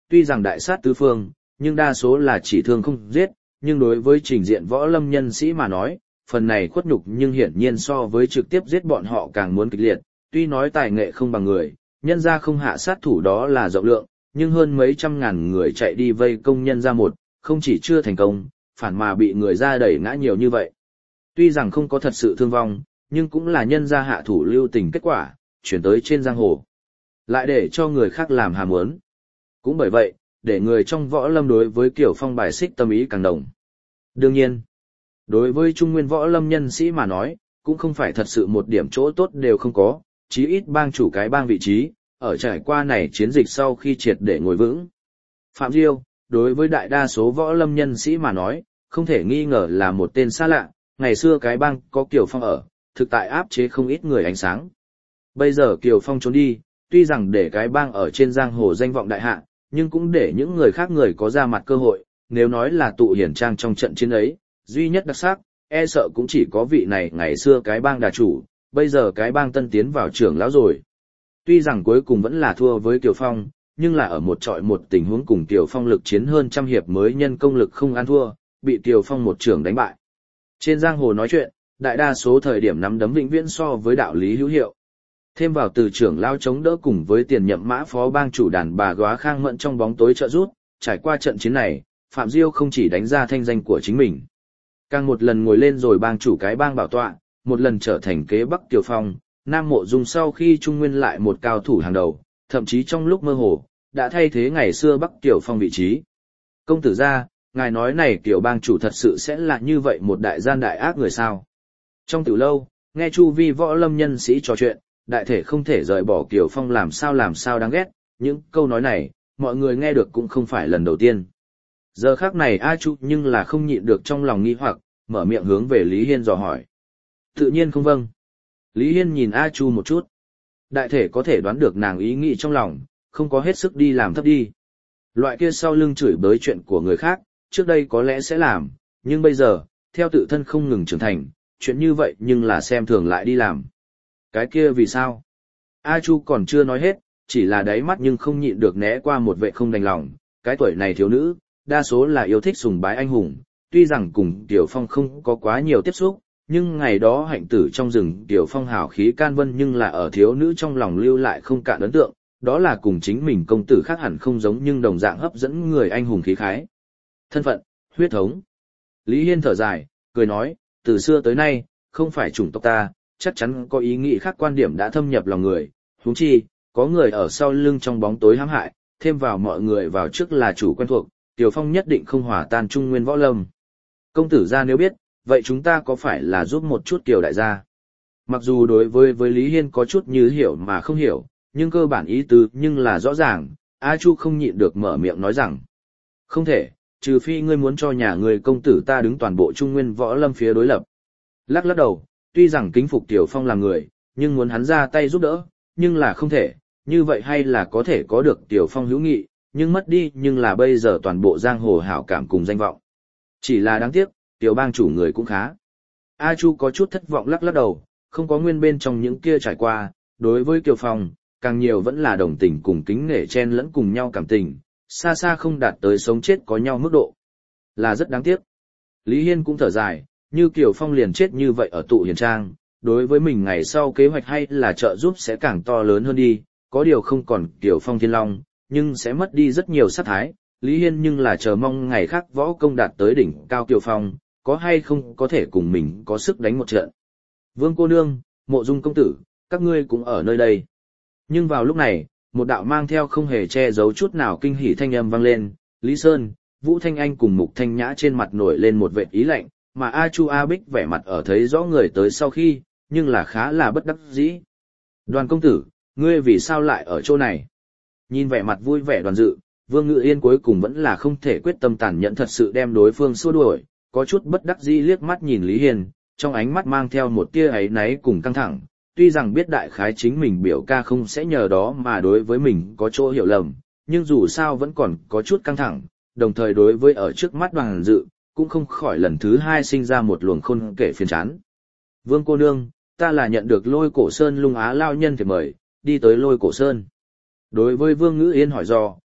tuy rằng đại sát tứ phương, nhưng đa số là chỉ thương không giết, nhưng đối với trình diện võ lâm nhân sĩ mà nói, phần này khuất nhục nhưng hiển nhiên so với trực tiếp giết bọn họ càng muốn kịch liệt, tuy nói tài nghệ không bằng người, nhân ra không hạ sát thủ đó là rộng lượng, nhưng hơn mấy trăm ngàn người chạy đi vây công nhân ra một, không chỉ chưa thành công, phản mà bị người ra đẩy ngã nhiều như vậy. Tuy rằng không có thật sự thương vong, nhưng cũng là nhân ra hạ thủ lưu tình kết quả, chuyển tới trên giang hồ. Lại để cho người khác làm hàm muốn. Cũng bởi vậy, để người trong võ lâm đối với Kiều Phong bài xích tâm ý càng đồng. Đương nhiên, đối với trung nguyên võ lâm nhân sĩ mà nói, cũng không phải thật sự một điểm chỗ tốt đều không có, chí ít bang chủ cái bang vị trí, ở trải qua này chiến dịch sau khi triệt để ngồi vững. Phạm Diêu, đối với đại đa số võ lâm nhân sĩ mà nói, không thể nghi ngờ là một tên xa lạ, ngày xưa cái bang có Kiều Phong ở, thực tại áp chế không ít người ánh sáng. Bây giờ Kiều Phong trốn đi, tuy rằng để cái bang ở trên giang hồ danh vọng đại hạ, nhưng cũng để những người khác người có ra mặt cơ hội, nếu nói là tụ hiển trang trong trận chiến ấy, duy nhất đặc sắc, e sợ cũng chỉ có vị này ngày xưa cái bang đà chủ, bây giờ cái bang tân tiến vào trưởng lão rồi. Tuy rằng cuối cùng vẫn là thua với Kiều Phong, nhưng là ở một trọi một tình huống cùng Kiều Phong lực chiến hơn trăm hiệp mới nhân công lực không ăn thua, bị Kiều Phong một trưởng đánh bại. Trên giang hồ nói chuyện, đại đa số thời điểm nắm đấm vĩnh viễn so với đạo lý hữu hiệu. Thêm vào từ trưởng lao chống đỡ cùng với tiền nhậm mã phó bang chủ đàn bà góa khang mẫn trong bóng tối trợ rút, trải qua trận chiến này, Phạm Diêu không chỉ đánh ra thanh danh của chính mình. Càng một lần ngồi lên rồi bang chủ cái bang bảo tọa, một lần trở thành kế Bắc Kiều Phong, Nam Mộ Dung sau khi Trung Nguyên lại một cao thủ hàng đầu, thậm chí trong lúc mơ hồ, đã thay thế ngày xưa Bắc Kiều Phong vị trí. Công tử gia, ngài nói này Kiều bang chủ thật sự sẽ là như vậy một đại gian đại ác người sao? Trong tiểu lâu, nghe chu vi võ lâm nhân sĩ trò chuyện, đại thể không thể rời bỏ Kiều Phong làm sao đáng ghét, những câu nói này, mọi người nghe được cũng không phải lần đầu tiên. Giờ khắc này A Chu nhưng là không nhịn được trong lòng nghi hoặc, mở miệng hướng về Lý Hiên dò hỏi. Tự nhiên không vâng. Lý Hiên nhìn A Chu một chút. Đại thể có thể đoán được nàng ý nghĩ trong lòng, không có hết sức đi làm thấp đi. Loại kia sau lưng chửi bới chuyện của người khác, trước đây có lẽ sẽ làm, nhưng bây giờ, theo tự thân không ngừng trưởng thành, chuyện như vậy nhưng là xem thường lại đi làm. Cái kia vì sao? A Chu còn chưa nói hết, chỉ là đáy mắt nhưng không nhịn được né qua một vệ không đành lòng. Cái tuổi này thiếu nữ, đa số là yêu thích sùng bái anh hùng, tuy rằng cùng Tiểu Phong không có quá nhiều tiếp xúc, nhưng ngày đó hạnh tử trong rừng Tiểu Phong hào khí can vân nhưng là ở thiếu nữ trong lòng lưu lại không cạn ấn tượng, đó là cùng chính mình công tử khác hẳn không giống nhưng đồng dạng hấp dẫn người anh hùng khí khái. Thân phận, huyết thống. Lý Hiên thở dài, cười nói, từ xưa tới nay, không phải chủng tộc ta, chắc chắn có ý nghĩ khác quan điểm đã thâm nhập lòng người, huống chi, có người ở sau lưng trong bóng tối hãm hại, thêm vào mọi người vào trước là chủ quen thuộc, Tiểu Phong nhất định không hòa tan trung nguyên võ lâm. Công tử gia nếu biết, vậy chúng ta có phải là giúp một chút Kiều đại gia? Mặc dù đối với Lý Hiên có chút như hiểu mà không hiểu, nhưng cơ bản ý tứ nhưng là rõ ràng, A Chu không nhịn được mở miệng nói rằng. Không thể, trừ phi ngươi muốn cho nhà người công tử ta đứng toàn bộ trung nguyên võ lâm phía đối lập. Lắc lắc đầu, tuy rằng kính phục Tiểu Phong là người, nhưng muốn hắn ra tay giúp đỡ, nhưng là không thể, như vậy hay là có thể có được Tiểu Phong hữu nghị, nhưng mất đi nhưng là bây giờ toàn bộ giang hồ hảo cảm cùng danh vọng. Chỉ là đáng tiếc, Tiểu bang chủ người cũng khá. A Chu có chút thất vọng lắc lắc đầu, không có nguyên bên trong những kia trải qua, đối với Kiều Phong, càng nhiều vẫn là đồng tình cùng kính nể chen lẫn cùng nhau cảm tình, xa xa không đạt tới sống chết có nhau mức độ. Là rất đáng tiếc. Lý Hiên cũng thở dài, như Kiều Phong liền chết như vậy ở tụ hiền trang, đối với mình ngày sau kế hoạch hay là trợ giúp sẽ càng to lớn hơn đi, có điều không còn Kiều Phong thiên long, nhưng sẽ mất đi rất nhiều sát thái. Lý Hiên nhưng là chờ mong ngày khác võ công đạt tới đỉnh cao Kiều Phong, có hay không có thể cùng mình có sức đánh một trận. Vương cô nương, Mộ Dung công tử, các ngươi cũng ở nơi đây. Nhưng vào lúc này, một đạo mang theo không hề che giấu chút nào kinh hỉ thanh âm vang lên, Lý Sơn, Vũ Thanh Anh cùng Mục Thanh Nhã trên mặt nổi lên một vệt ý lạnh, mà A Chu A Bích vẻ mặt ở thấy rõ người tới sau khi, nhưng là khá là bất đắc dĩ. Đoàn công tử, ngươi vì sao lại ở chỗ này? Nhìn vẻ mặt vui vẻ Đoàn Dự, Vương Ngự Yên cuối cùng vẫn là không thể quyết tâm tàn nhẫn thật sự đem đối phương xua đuổi, có chút bất đắc dĩ liếc mắt nhìn Lý Hiền, trong ánh mắt mang theo một tia áy náy cùng căng thẳng, tuy rằng biết đại khái chính mình biểu ca không sẽ nhờ đó mà đối với mình có chỗ hiểu lầm, nhưng dù sao vẫn còn có chút căng thẳng, đồng thời đối với ở trước mắt Đoàn Dự, cũng không khỏi lần thứ hai sinh ra một luồng khôn kể phiền chán. Vương cô nương, ta là nhận được Lôi Cổ Sơn Lung Á lao nhân thì mời, đi tới Lôi Cổ Sơn. Đối với Vương Ngữ Yên hỏi do,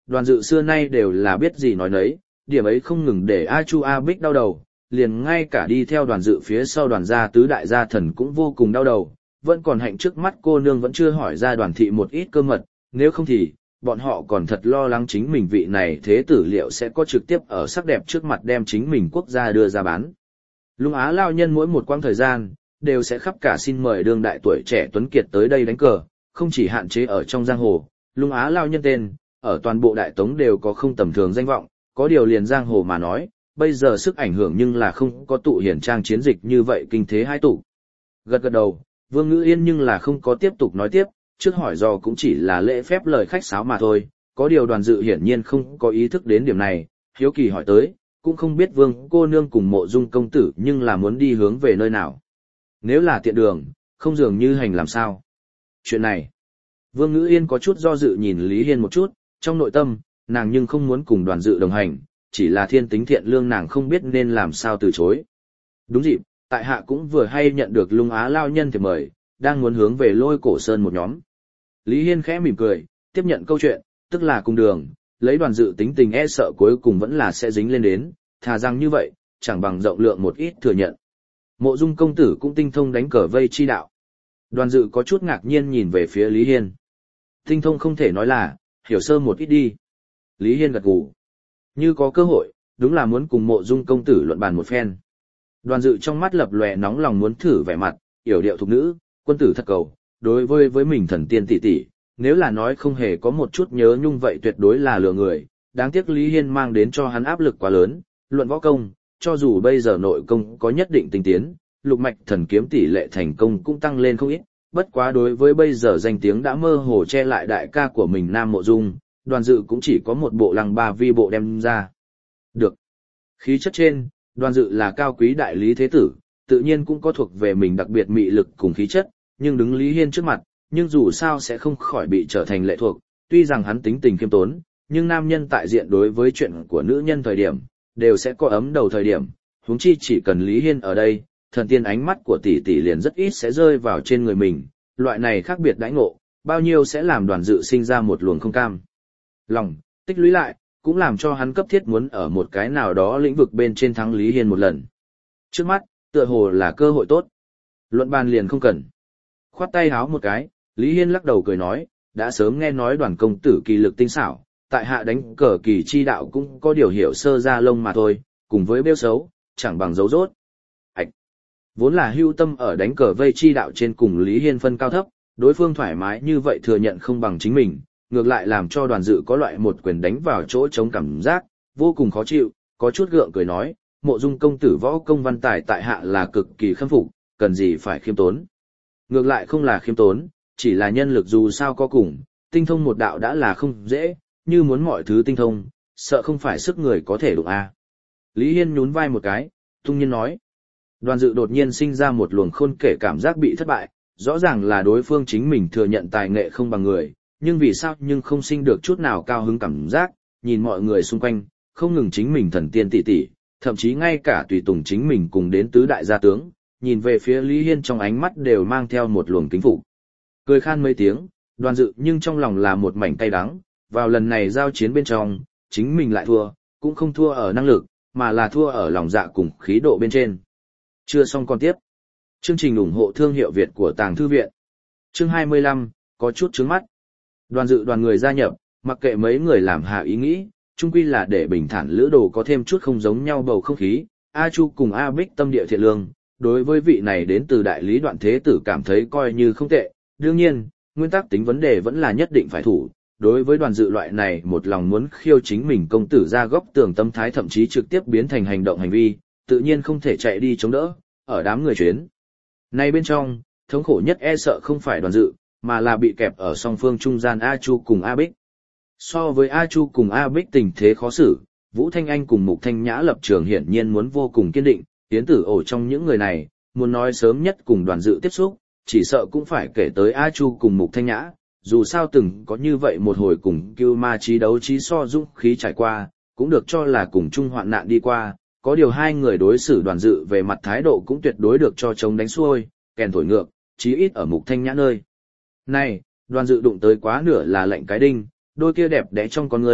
Đoàn dự xưa nay đều là biết gì nói nấy, điểm ấy không ngừng để A Chu A Bích đau đầu, liền ngay cả đi theo đoàn dự phía sau đoàn gia tứ đại gia thần cũng vô cùng đau đầu, vẫn còn hạnh trước mắt cô nương vẫn chưa hỏi ra đoàn thị một ít cơ mật, nếu không thì, bọn họ còn thật lo lắng chính mình vị này thế tử liệu sẽ có trực tiếp ở sắc đẹp trước mặt đem chính mình quốc gia đưa ra bán. Lung Á lao nhân mỗi một quãng thời gian, đều sẽ khắp cả xin mời đương đại tuổi trẻ tuấn kiệt tới đây đánh cờ, không chỉ hạn chế ở trong giang hồ, Lung Á lao nhân tên, ở toàn bộ đại tống đều có không tầm thường danh vọng, có điều liền giang hồ mà nói, bây giờ sức ảnh hưởng nhưng là không có tụ hiển trang chiến dịch như vậy kinh thế hai tụ. Gật gật đầu, Vương Ngữ Yên nhưng là không có tiếp tục nói tiếp, trước hỏi dò cũng chỉ là lễ phép lời khách sáo mà thôi, có điều đoàn dự hiển nhiên không có ý thức đến điểm này, hiếu kỳ hỏi tới, cũng không biết Vương cô nương cùng Mộ Dung công tử nhưng là muốn đi hướng về nơi nào. Nếu là tiện đường, không dường như hành làm sao. Chuyện này, Vương Ngữ Yên có chút do dự nhìn Lý Hiên một chút, trong nội tâm, nàng nhưng không muốn cùng đoàn dự đồng hành, chỉ là thiên tính thiện lương nàng không biết nên làm sao từ chối. Đúng dịp, tại hạ cũng vừa hay nhận được Lung Á lao nhân thiệp mời, đang muốn hướng về Lôi Cổ Sơn một nhóm. Lý Hiên khẽ mỉm cười, tiếp nhận câu chuyện, tức là cùng đường, lấy đoàn dự tính tình e sợ cuối cùng vẫn là sẽ dính lên đến, thà rằng như vậy, chẳng bằng rộng lượng một ít thừa nhận. Mộ Dung công tử cũng tinh thông đánh cờ vây chi đạo. Đoàn dự có chút ngạc nhiên nhìn về phía Lý Hiên. Tinh thông không thể nói là, hiểu sơ một ít đi. Lý Hiên gật gù. Như có cơ hội, đúng là muốn cùng Mộ Dung công tử luận bàn một phen. Đoàn dự trong mắt lập lòe nóng lòng muốn thử vẻ mặt, yểu điệu thục nữ, quân tử thật cầu, đối với mình thần tiên tỷ tỷ, nếu là nói không hề có một chút nhớ nhung vậy tuyệt đối là lừa người, đáng tiếc Lý Hiên mang đến cho hắn áp lực quá lớn, luận võ công, cho dù bây giờ nội công có nhất định tinh tiến, lục mạch thần kiếm tỷ lệ thành công cũng tăng lên không ít, bất quá đối với bây giờ danh tiếng đã mơ hồ che lại đại ca của mình Nam Mộ Dung, đoàn dự cũng chỉ có một bộ lăng ba vi bộ đem ra. Được. Khí chất trên, đoàn dự là cao quý đại lý thế tử, tự nhiên cũng có thuộc về mình đặc biệt mị lực cùng khí chất, nhưng đứng Lý Hiên trước mặt, nhưng dù sao sẽ không khỏi bị trở thành lệ thuộc, tuy rằng hắn tính tình khiêm tốn, nhưng nam nhân tại diện đối với chuyện của nữ nhân thời điểm, đều sẽ có ấm đầu thời điểm, huống chi chỉ cần Lý Hiên ở đây, thần tiên ánh mắt của tỷ tỷ liền rất ít sẽ rơi vào trên người mình, loại này khác biệt đãi ngộ, bao nhiêu sẽ làm đoàn dự sinh ra một luồng không cam lòng, tích lũy lại, cũng làm cho hắn cấp thiết muốn ở một cái nào đó lĩnh vực bên trên thắng Lý Hiên một lần. Trước mắt, tựa hồ là cơ hội tốt. Luận bàn liền không cần. Khoát tay háo một cái, Lý Hiên lắc đầu cười nói, đã sớm nghe nói đoàn công tử kỳ lực tinh xảo, tại hạ đánh cờ kỳ chi đạo cũng có điều hiểu sơ ra lông mà thôi, cùng với bêu xấu, chẳng bằng dấu rốt. Ảch! Vốn là hưu tâm ở đánh cờ vây chi đạo trên cùng Lý Hiên phân cao thấp, đối phương thoải mái như vậy thừa nhận không bằng chính mình, ngược lại làm cho đoàn dự có loại một quyền đánh vào chỗ chống cảm giác, vô cùng khó chịu, có chút gượng cười nói, Mộ Dung công tử võ công văn tài tại hạ là cực kỳ khâm phục, cần gì phải khiêm tốn. Ngược lại không là khiêm tốn, chỉ là nhân lực dù sao có cùng, tinh thông một đạo đã là không dễ, như muốn mọi thứ tinh thông, sợ không phải sức người có thể đụng a. Lý Hiên nhún vai một cái, tung nhiên nói. Đoàn dự đột nhiên sinh ra một luồng khôn kể cảm giác bị thất bại, rõ ràng là đối phương chính mình thừa nhận tài nghệ không bằng người, nhưng vì sao nhưng không sinh được chút nào cao hứng cảm giác, nhìn mọi người xung quanh, không ngừng chính mình thần tiên tỷ tỷ, thậm chí ngay cả tùy tùng chính mình cùng đến tứ đại gia tướng, nhìn về phía Lý Hiên trong ánh mắt đều mang theo một luồng kính phục. Cười khan mấy tiếng, đoàn dự nhưng trong lòng là một mảnh cay đắng, vào lần này giao chiến bên trong, chính mình lại thua, cũng không thua ở năng lực, mà là thua ở lòng dạ cùng khí độ bên trên. Chưa xong còn tiếp. Chương trình ủng hộ thương hiệu Việt của Tàng Thư Viện. Chương 25, có chút chướng mắt. Đoàn dự đoàn người gia nhập, mặc kệ mấy người làm hạ ý nghĩ, chung quy là để bình thản lữ đồ có thêm chút không giống nhau bầu không khí. A Chu cùng A Bích tâm địa thiện lương, đối với vị này đến từ đại lý Đoạn thế tử cảm thấy coi như không tệ. Đương nhiên, nguyên tắc tính vấn đề vẫn là nhất định phải thủ. Đối với đoàn dự loại này một lòng muốn khiêu chính mình công tử ra góc tường tâm thái thậm chí trực tiếp biến thành hành động hành vi, tự nhiên không thể chạy đi chống đỡ, ở đám người chuyến. Này bên trong, thống khổ nhất e sợ không phải đoàn dự, mà là bị kẹp ở song phương trung gian A Chu cùng A Bích. So với A Chu cùng A Bích tình thế khó xử, Vũ Thanh Anh cùng Mục Thanh Nhã lập trường hiển nhiên muốn vô cùng kiên định, Yến Tử ổ trong những người này, muốn nói sớm nhất cùng đoàn dự tiếp xúc, chỉ sợ cũng phải kể tới A Chu cùng Mục Thanh Nhã, dù sao từng có như vậy một hồi cùng Cưu Ma trí đấu trí so dũng khí trải qua, cũng được cho là cùng chung hoạn nạn đi qua, có điều hai người đối xử đoàn dự về mặt thái độ cũng tuyệt đối được cho chống đánh xuôi, kèn thổi ngược, chí ít ở Mục Thanh Nhã nơi. Này, đoàn dự đụng tới quá nửa là lệnh cái đinh, đôi kia đẹp đẽ trong con người,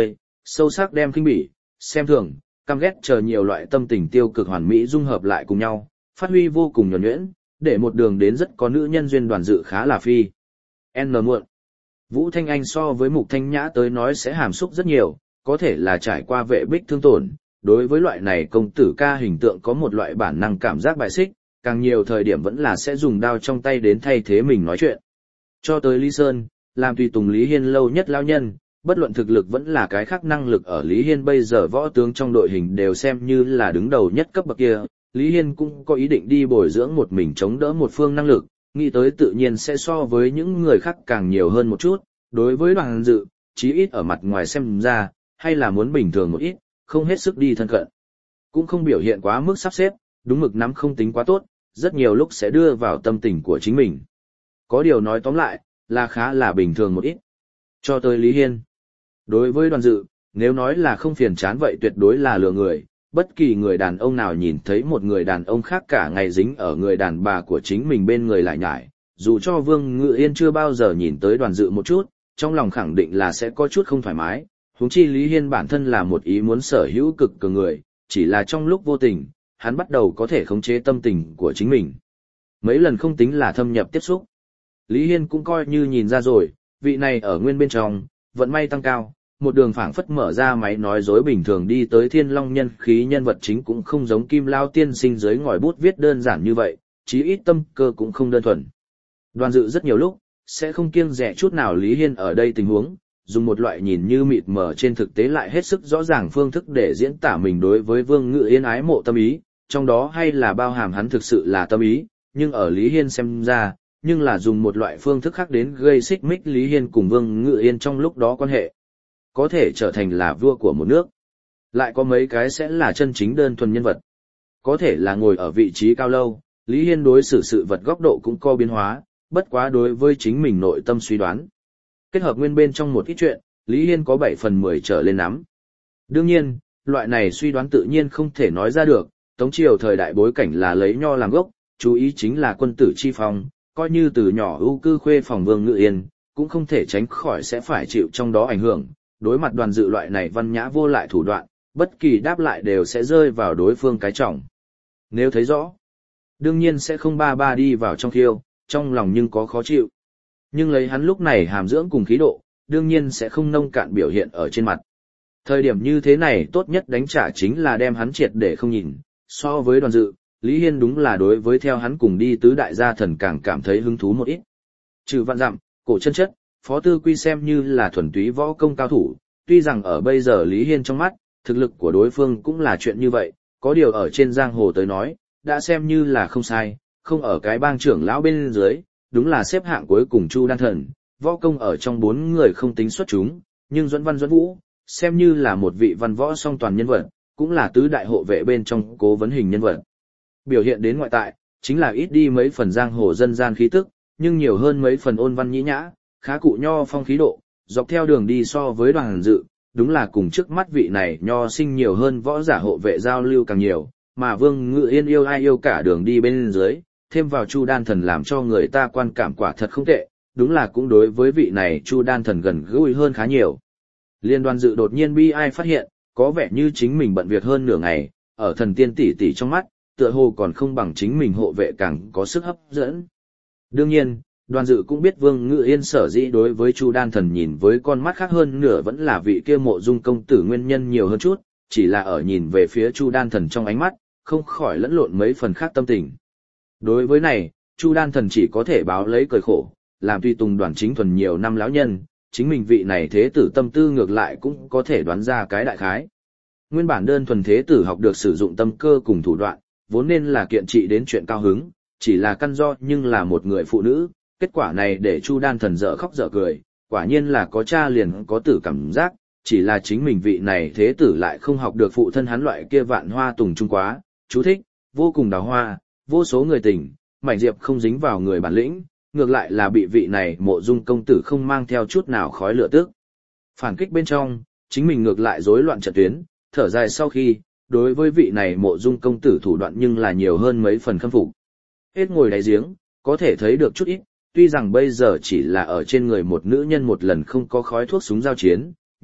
Sâu sắc đem khinh bỉ, xem thường, căm ghét chờ nhiều loại tâm tình tiêu cực hoàn mỹ dung hợp lại cùng nhau, phát huy vô cùng nhuần nhuyễn, để một đường đến rất có nữ nhân duyên Đoàn Dự khá là phi. N muộn. Vũ Thanh Anh so với Mục Thanh Nhã tới nói sẽ hàm xúc rất nhiều, có thể là trải qua vệ bích thương tổn, đối với loại này công tử ca hình tượng có một loại bản năng cảm giác bại xích, càng nhiều thời điểm vẫn là sẽ dùng đao trong tay đến thay thế mình nói chuyện. Cho tới Lý Sơn, làm tùy tùng Lý Hiên lâu nhất lão nhân, bất luận thực lực vẫn là cái khác năng lực ở Lý Hiên bây giờ võ tướng trong đội hình đều xem như là đứng đầu nhất cấp bậc kia, Lý Hiên cũng có ý định đi bồi dưỡng một mình chống đỡ một phương năng lực, nghĩ tới tự nhiên sẽ so với những người khác càng nhiều hơn một chút, đối với Đoàn Dự, chí ít ở mặt ngoài xem ra, hay là muốn bình thường một ít, không hết sức đi thân cận. Cũng không biểu hiện quá mức sắp xếp, đúng mực nắm không tính quá tốt, rất nhiều lúc sẽ đưa vào tâm tình của chính mình. Có điều nói tóm lại, là khá là bình thường một ít. Cho tới Lý Hiên. Đối với Đoàn Dự, nếu nói là không phiền chán vậy tuyệt đối là lừa người, bất kỳ người đàn ông nào nhìn thấy một người đàn ông khác cả ngày dính ở người đàn bà của chính mình bên người lại nhải, dù cho Vương Ngự Yên chưa bao giờ nhìn tới Đoàn Dự một chút, trong lòng khẳng định là sẽ có chút không thoải mái, huống chi Lý Hiên bản thân là một ý muốn sở hữu cực cường người, chỉ là trong lúc vô tình, hắn bắt đầu có thể khống chế tâm tình của chính mình. Mấy lần không tính là thâm nhập tiếp xúc. Lý Hiên cũng coi như nhìn ra rồi, vị này ở nguyên bên trong, vận may tăng cao, một đường phảng phất mở ra máy nói dối bình thường đi tới Thiên Long nhân khí nhân vật chính cũng không giống Kim Lao tiên sinh dưới ngòi bút viết đơn giản như vậy, chí ít tâm cơ cũng không đơn thuần. Đoàn Dự rất nhiều lúc, sẽ không kiêng dè chút nào Lý Hiên ở đây tình huống, dùng một loại nhìn như mịt mờ trên thực tế lại hết sức rõ ràng phương thức để diễn tả mình đối với Vương Ngự Yên ái mộ tâm ý, trong đó hay là bao hàm hắn thực sự là tâm ý, nhưng ở Lý Hiên xem ra, nhưng là dùng một loại phương thức khác đến gây xích mích Lý Hiên cùng Vương Ngự Yên trong lúc đó quan hệ. Có thể trở thành là vua của một nước. Lại có mấy cái sẽ là chân chính đơn thuần nhân vật. Có thể là ngồi ở vị trí cao lâu, Lý Hiên đối xử sự vật góc độ cũng có biến hóa, bất quá đối với chính mình nội tâm suy đoán. Kết hợp nguyên bên trong một ít chuyện, Lý Hiên có 7/10 trở lên nắm. Đương nhiên, loại này suy đoán tự nhiên không thể nói ra được, Tống triều thời đại bối cảnh là lấy nho làm gốc, chú ý chính là quân tử chi phong, coi như từ nhỏ ưu cư khuê phòng Vương Ngự Yên, cũng không thể tránh khỏi sẽ phải chịu trong đó ảnh hưởng. Đối mặt Đoàn Dự loại này văn nhã vô lại thủ đoạn, bất kỳ đáp lại đều sẽ rơi vào đối phương cái trọng. Nếu thấy rõ, đương nhiên sẽ không ba đi vào trong khiêu, trong lòng nhưng có khó chịu. Nhưng lấy hắn lúc này hàm dưỡng cùng khí độ, đương nhiên sẽ không nông cạn biểu hiện ở trên mặt. Thời điểm như thế này tốt nhất đánh trả chính là đem hắn triệt để không nhìn. So với Đoàn Dự, Lý Hiên đúng là đối với theo hắn cùng đi tứ đại gia thần càng cảm thấy hứng thú một ít. Trừ Vạn Dặm, Cổ Chân Chất, Phó Tư Quy xem như là thuần túy võ công cao thủ, tuy rằng ở bây giờ Lý Hiên trong mắt, thực lực của đối phương cũng là chuyện như vậy, có điều ở trên giang hồ tới nói, đã xem như là không sai, không ở cái bang trưởng lão bên dưới, đúng là xếp hạng cuối cùng Chu Đan Thần, võ công ở trong 4 người không tính xuất chúng, nhưng Duẫn Văn Duẫn Vũ, xem như là một vị văn võ song toàn nhân vật, cũng là tứ đại hộ vệ bên trong cố vấn hình nhân vật. Biểu hiện đến ngoại tại, chính là ít đi mấy phần giang hồ dân gian khí tức, nhưng nhiều hơn mấy phần ôn văn nhĩ nhã, khá cụ nho phong khí độ, dọc theo đường đi so với Đoàn Dự, đúng là cùng trước mắt vị này nho sinh nhiều hơn võ giả hộ vệ giao lưu càng nhiều, mà Vương Ngự Yên yêu ai yêu cả đường đi bên dưới, thêm vào Chu Đan Thần làm cho người ta quan cảm quả thật không tệ, đúng là cũng đối với vị này Chu Đan Thần gần gũi hơn khá nhiều. Liên Đoàn Dự đột nhiên bi ai phát hiện, có vẻ như chính mình bận việc hơn nửa ngày, ở thần tiên tỷ tỷ trong mắt, tựa hồ còn không bằng chính mình hộ vệ càng có sức hấp dẫn. Đương nhiên, Đoàn Dự cũng biết Vương Ngự Yên sở dĩ đối với Chu Đan Thần nhìn với con mắt khác hơn nửa vẫn là vị kia Mộ Dung công tử nguyên nhân nhiều hơn chút, chỉ là ở nhìn về phía Chu Đan Thần trong ánh mắt, không khỏi lẫn lộn mấy phần khác tâm tình. Đối với này, Chu Đan Thần chỉ có thể báo lấy cười khổ, làm tùy tùng Đoàn Chính Thuần nhiều năm lão nhân, chính mình vị này thế tử tâm tư ngược lại cũng có thể đoán ra cái đại khái. Nguyên bản đơn thuần thế tử học được sử dụng tâm cơ cùng thủ đoạn, vốn nên là kiện trị đến chuyện cao hứng, chỉ là căn do nhưng là một người phụ nữ, kết quả này để Chu Đan Thần dở khóc dở cười, quả nhiên là có cha liền có tử cảm giác, chỉ là chính mình vị này thế tử lại không học được phụ thân hắn loại kia vạn hoa tùng trung quá, chú thích, vô cùng đào hoa, vô số người tình, mảnh diệp không dính vào người bản lĩnh, ngược lại là bị vị này Mộ Dung công tử không mang theo chút nào khói lửa tức. Phản kích bên trong, chính mình ngược lại rối loạn trận tuyến, thở dài sau khi, đối với vị này Mộ Dung công tử thủ đoạn nhưng là nhiều hơn mấy phần khâm phục. Hết ngồi đáy giếng, có thể thấy được chút ít, tuy rằng bây giờ chỉ là ở trên người một nữ nhân một lần không có khói thuốc súng giao chiến,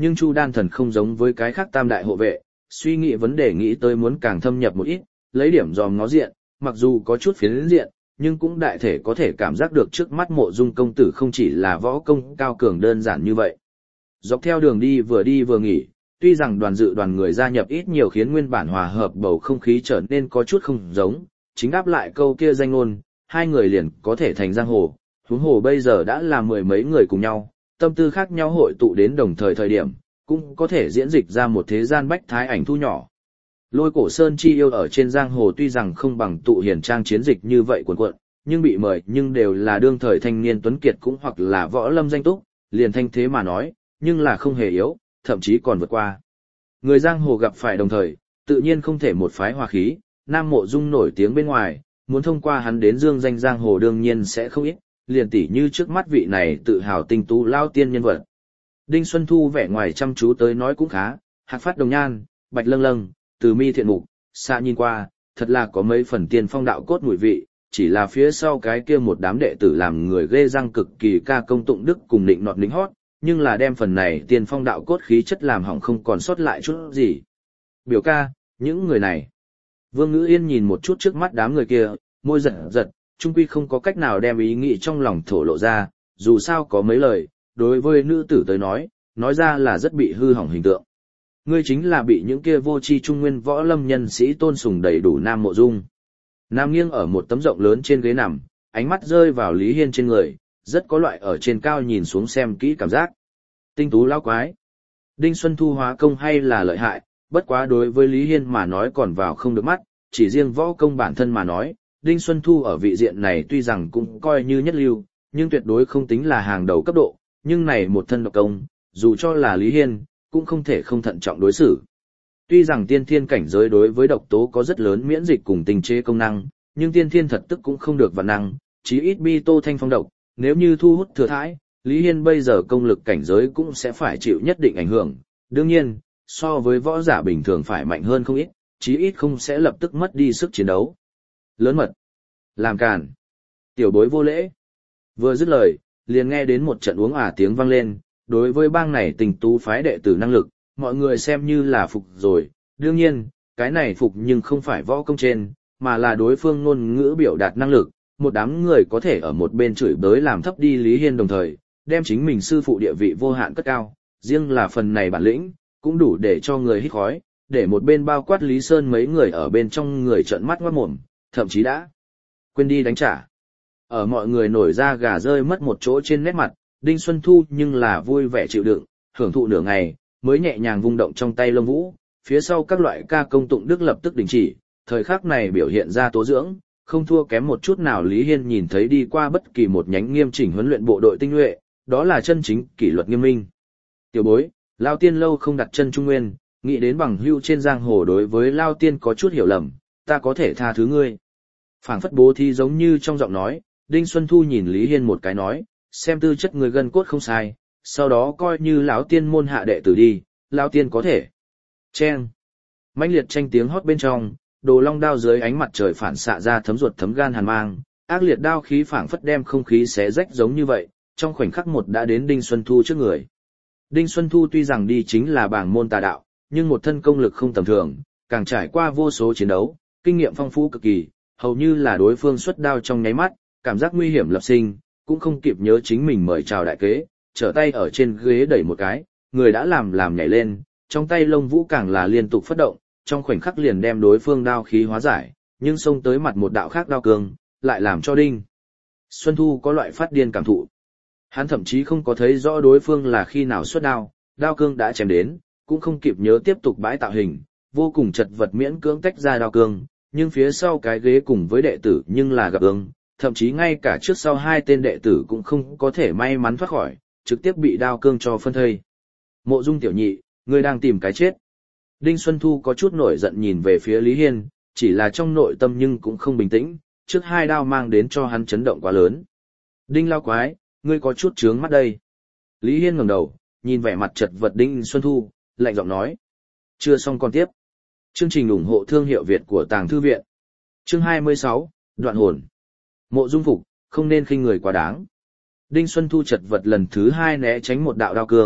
nhưng Chu Đan Thần không giống với cái khác tam đại hộ vệ, suy nghĩ vấn đề nghĩ tới muốn càng thâm nhập một ít, lấy điểm dòm ngó diện, mặc dù có chút phiến diện, nhưng cũng đại thể có thể cảm giác được trước mắt Mộ Dung công tử không chỉ là võ công cao cường đơn giản như vậy. Dọc theo đường đi vừa nghỉ, tuy rằng đoàn người gia nhập ít nhiều khiến nguyên bản hòa hợp bầu không khí trở nên có chút không giống, chính đáp lại câu kia danh ngôn, hai người liền có thể thành giang hồ, huống hồ bây giờ đã là mười mấy người cùng nhau, tâm tư khác nhau hội tụ đến đồng thời điểm, cũng có thể diễn dịch ra một thế gian bách thái ảnh thu nhỏ. Lôi Cổ Sơn chi yêu ở trên giang hồ tuy rằng không bằng tụ hiền trang chiến dịch như vậy cuồn cuộn, nhưng bị mời nhưng đều là đương thời thanh niên tuấn kiệt cũng hoặc là võ lâm danh túc, liền thanh thế mà nói, nhưng là không hề yếu, thậm chí còn vượt qua. Người giang hồ gặp phải đồng thời, tự nhiên không thể một phái hòa khí, Nam Mộ Dung nổi tiếng bên ngoài, muốn thông qua hắn đến dương danh giang hồ đương nhiên sẽ không ít, liền tỉ như trước mắt vị này tự hào tinh tú lao tiên nhân vật. Đinh Xuân Thu vẻ ngoài chăm chú tới nói cũng khá, hạc phát đồng nhan, bạch lâng lâng, từ mi thiện mục, xa nhìn qua, thật là có mấy phần tiên phong đạo cốt mùi vị, chỉ là phía sau cái kia một đám đệ tử làm người ghê răng cực kỳ ca công tụng đức cùng định nọt lính hót, nhưng là đem phần này tiên phong đạo cốt khí chất làm hỏng không còn sót lại chút gì. Biểu ca, những người này. Vương Ngữ Yên nhìn một chút trước mắt đám người kia, môi giật giật, trung quy không có cách nào đem ý nghĩ trong lòng thổ lộ ra, dù sao có mấy lời, đối với nữ tử tới nói ra là rất bị hư hỏng hình tượng. Ngươi chính là bị những kia vô tri trung nguyên võ lâm nhân sĩ tôn sùng đầy đủ Nam Mộ Dung. Nam nghiêng ở một tấm rộng lớn trên ghế nằm, ánh mắt rơi vào Lý Hiên trên người, rất có loại ở trên cao nhìn xuống xem kỹ cảm giác. Tinh tú lão quái. Đinh Xuân Thu hóa công hay là lợi hại, bất quá đối với Lý Hiên mà nói còn vào không được mắt, chỉ riêng võ công bản thân mà nói, Đinh Xuân Thu ở vị diện này tuy rằng cũng coi như nhất lưu, nhưng tuyệt đối không tính là hàng đầu cấp độ, nhưng này một thân độc công, dù cho là Lý Hiên, cũng không thể không thận trọng đối xử. Tuy rằng tiên thiên cảnh giới đối với độc tố có rất lớn miễn dịch cùng tình chế công năng, nhưng tiên thiên thật tức cũng không được vạn năng, chí ít bi tô thanh phong độc, nếu như thu hút thừa thãi, Lý Hiên bây giờ công lực cảnh giới cũng sẽ phải chịu nhất định ảnh hưởng. Đương nhiên, so với võ giả bình thường phải mạnh hơn không ít, chí ít không sẽ lập tức mất đi sức chiến đấu. Lớn mật, làm càn, tiểu bối vô lễ. Vừa dứt lời, liền nghe đến một trận uống tiếng vang lên, đối với bang này tình tú phái đệ tử năng lực, mọi người xem như là phục rồi. Đương nhiên, cái này phục nhưng không phải võ công trên, mà là đối phương ngôn ngữ biểu đạt năng lực. Một đám người có thể ở một bên chửi bới làm thấp đi Lý Hiên đồng thời, đem chính mình sư phụ địa vị vô hạn cất cao, riêng là phần này bản lĩnh, cũng đủ để cho người hít khói, để một bên bao quát Lý Sơn mấy người ở bên trong người trợn mắt ngoát mồm, thậm chí đã quên đi đánh trả. Ở mọi người nổi ra gà rơi mất một chỗ trên nét mặt, Đinh Xuân Thu nhưng là vui vẻ chịu đựng, hưởng thụ nửa ngày, mới nhẹ nhàng vung động trong tay lông vũ, phía sau các loại ca công tụng đức lập tức đình chỉ, thời khắc này biểu hiện ra tố dưỡng, không thua kém một chút nào Lý Hiên nhìn thấy đi qua bất kỳ một nhánh nghiêm chỉnh huấn luyện bộ đội tinh nhuệ, đó là chân chính kỷ luật nghiêm minh. Tiểu bối, Lao Tiên lâu không đặt chân Trung Nguyên, nghĩ đến bằng hưu trên giang hồ đối với Lao Tiên có chút hiểu lầm, ta có thể tha thứ ngươi. Phảng phất bố thí giống như trong giọng nói, Đinh Xuân Thu nhìn Lý Hiên một cái nói, xem tư chất người gân cốt không sai, sau đó coi như lão tiên môn hạ đệ tử đi, Lao Tiên có thể. Chen. Mãnh liệt tranh tiếng hót bên trong, đồ long đao dưới ánh mặt trời phản xạ ra thấm ruột thấm gan hàn mang, ác liệt đao khí phảng phất đem không khí xé rách giống như vậy, trong khoảnh khắc một đã đến Đinh Xuân Thu trước người. Đinh Xuân Thu tuy rằng đi chính là bảng môn tà đạo, nhưng một thân công lực không tầm thường, càng trải qua vô số chiến đấu, kinh nghiệm phong phú cực kỳ, hầu như là đối phương xuất đao trong nháy mắt, cảm giác nguy hiểm lập sinh, cũng không kịp nhớ chính mình mời chào đại kế, trở tay ở trên ghế đẩy một cái, người đã làm nhảy lên, trong tay lông vũ càng là liên tục phất động, trong khoảnh khắc liền đem đối phương đao khí hóa giải, nhưng xông tới mặt một đạo khác đao cương, lại làm cho Đinh Xuân Thu có loại phát điên cảm thụ. Hắn thậm chí không có thấy rõ đối phương là khi nào xuất đao, đao cương đã chém đến, cũng không kịp nhớ tiếp tục bãi tạo hình, vô cùng chật vật miễn cưỡng tách ra đao cương, nhưng phía sau cái ghế cùng với đệ tử nhưng là gặp ương, thậm chí ngay cả trước sau hai tên đệ tử cũng không có thể may mắn thoát khỏi, trực tiếp bị đao cương cho phân thây. Mộ Dung tiểu nhị, ngươi đang tìm cái chết. Đinh Xuân Thu có chút nổi giận nhìn về phía Lý Hiên, chỉ là trong nội tâm nhưng cũng không bình tĩnh, trước hai đao mang đến cho hắn chấn động quá lớn. Đinh lao quái, ngươi có chút trướng mắt đây. Lý Hiên ngẩng đầu, nhìn vẻ mặt chật vật Đinh Xuân Thu, lạnh giọng nói. Chưa xong còn tiếp. Chương trình ủng hộ thương hiệu Việt của Tàng Thư Viện. Chương 26, Đoạn hồn. Mộ Dung phục, không nên khinh người quá đáng. Đinh Xuân Thu chật vật lần thứ hai né tránh một đạo đao cương,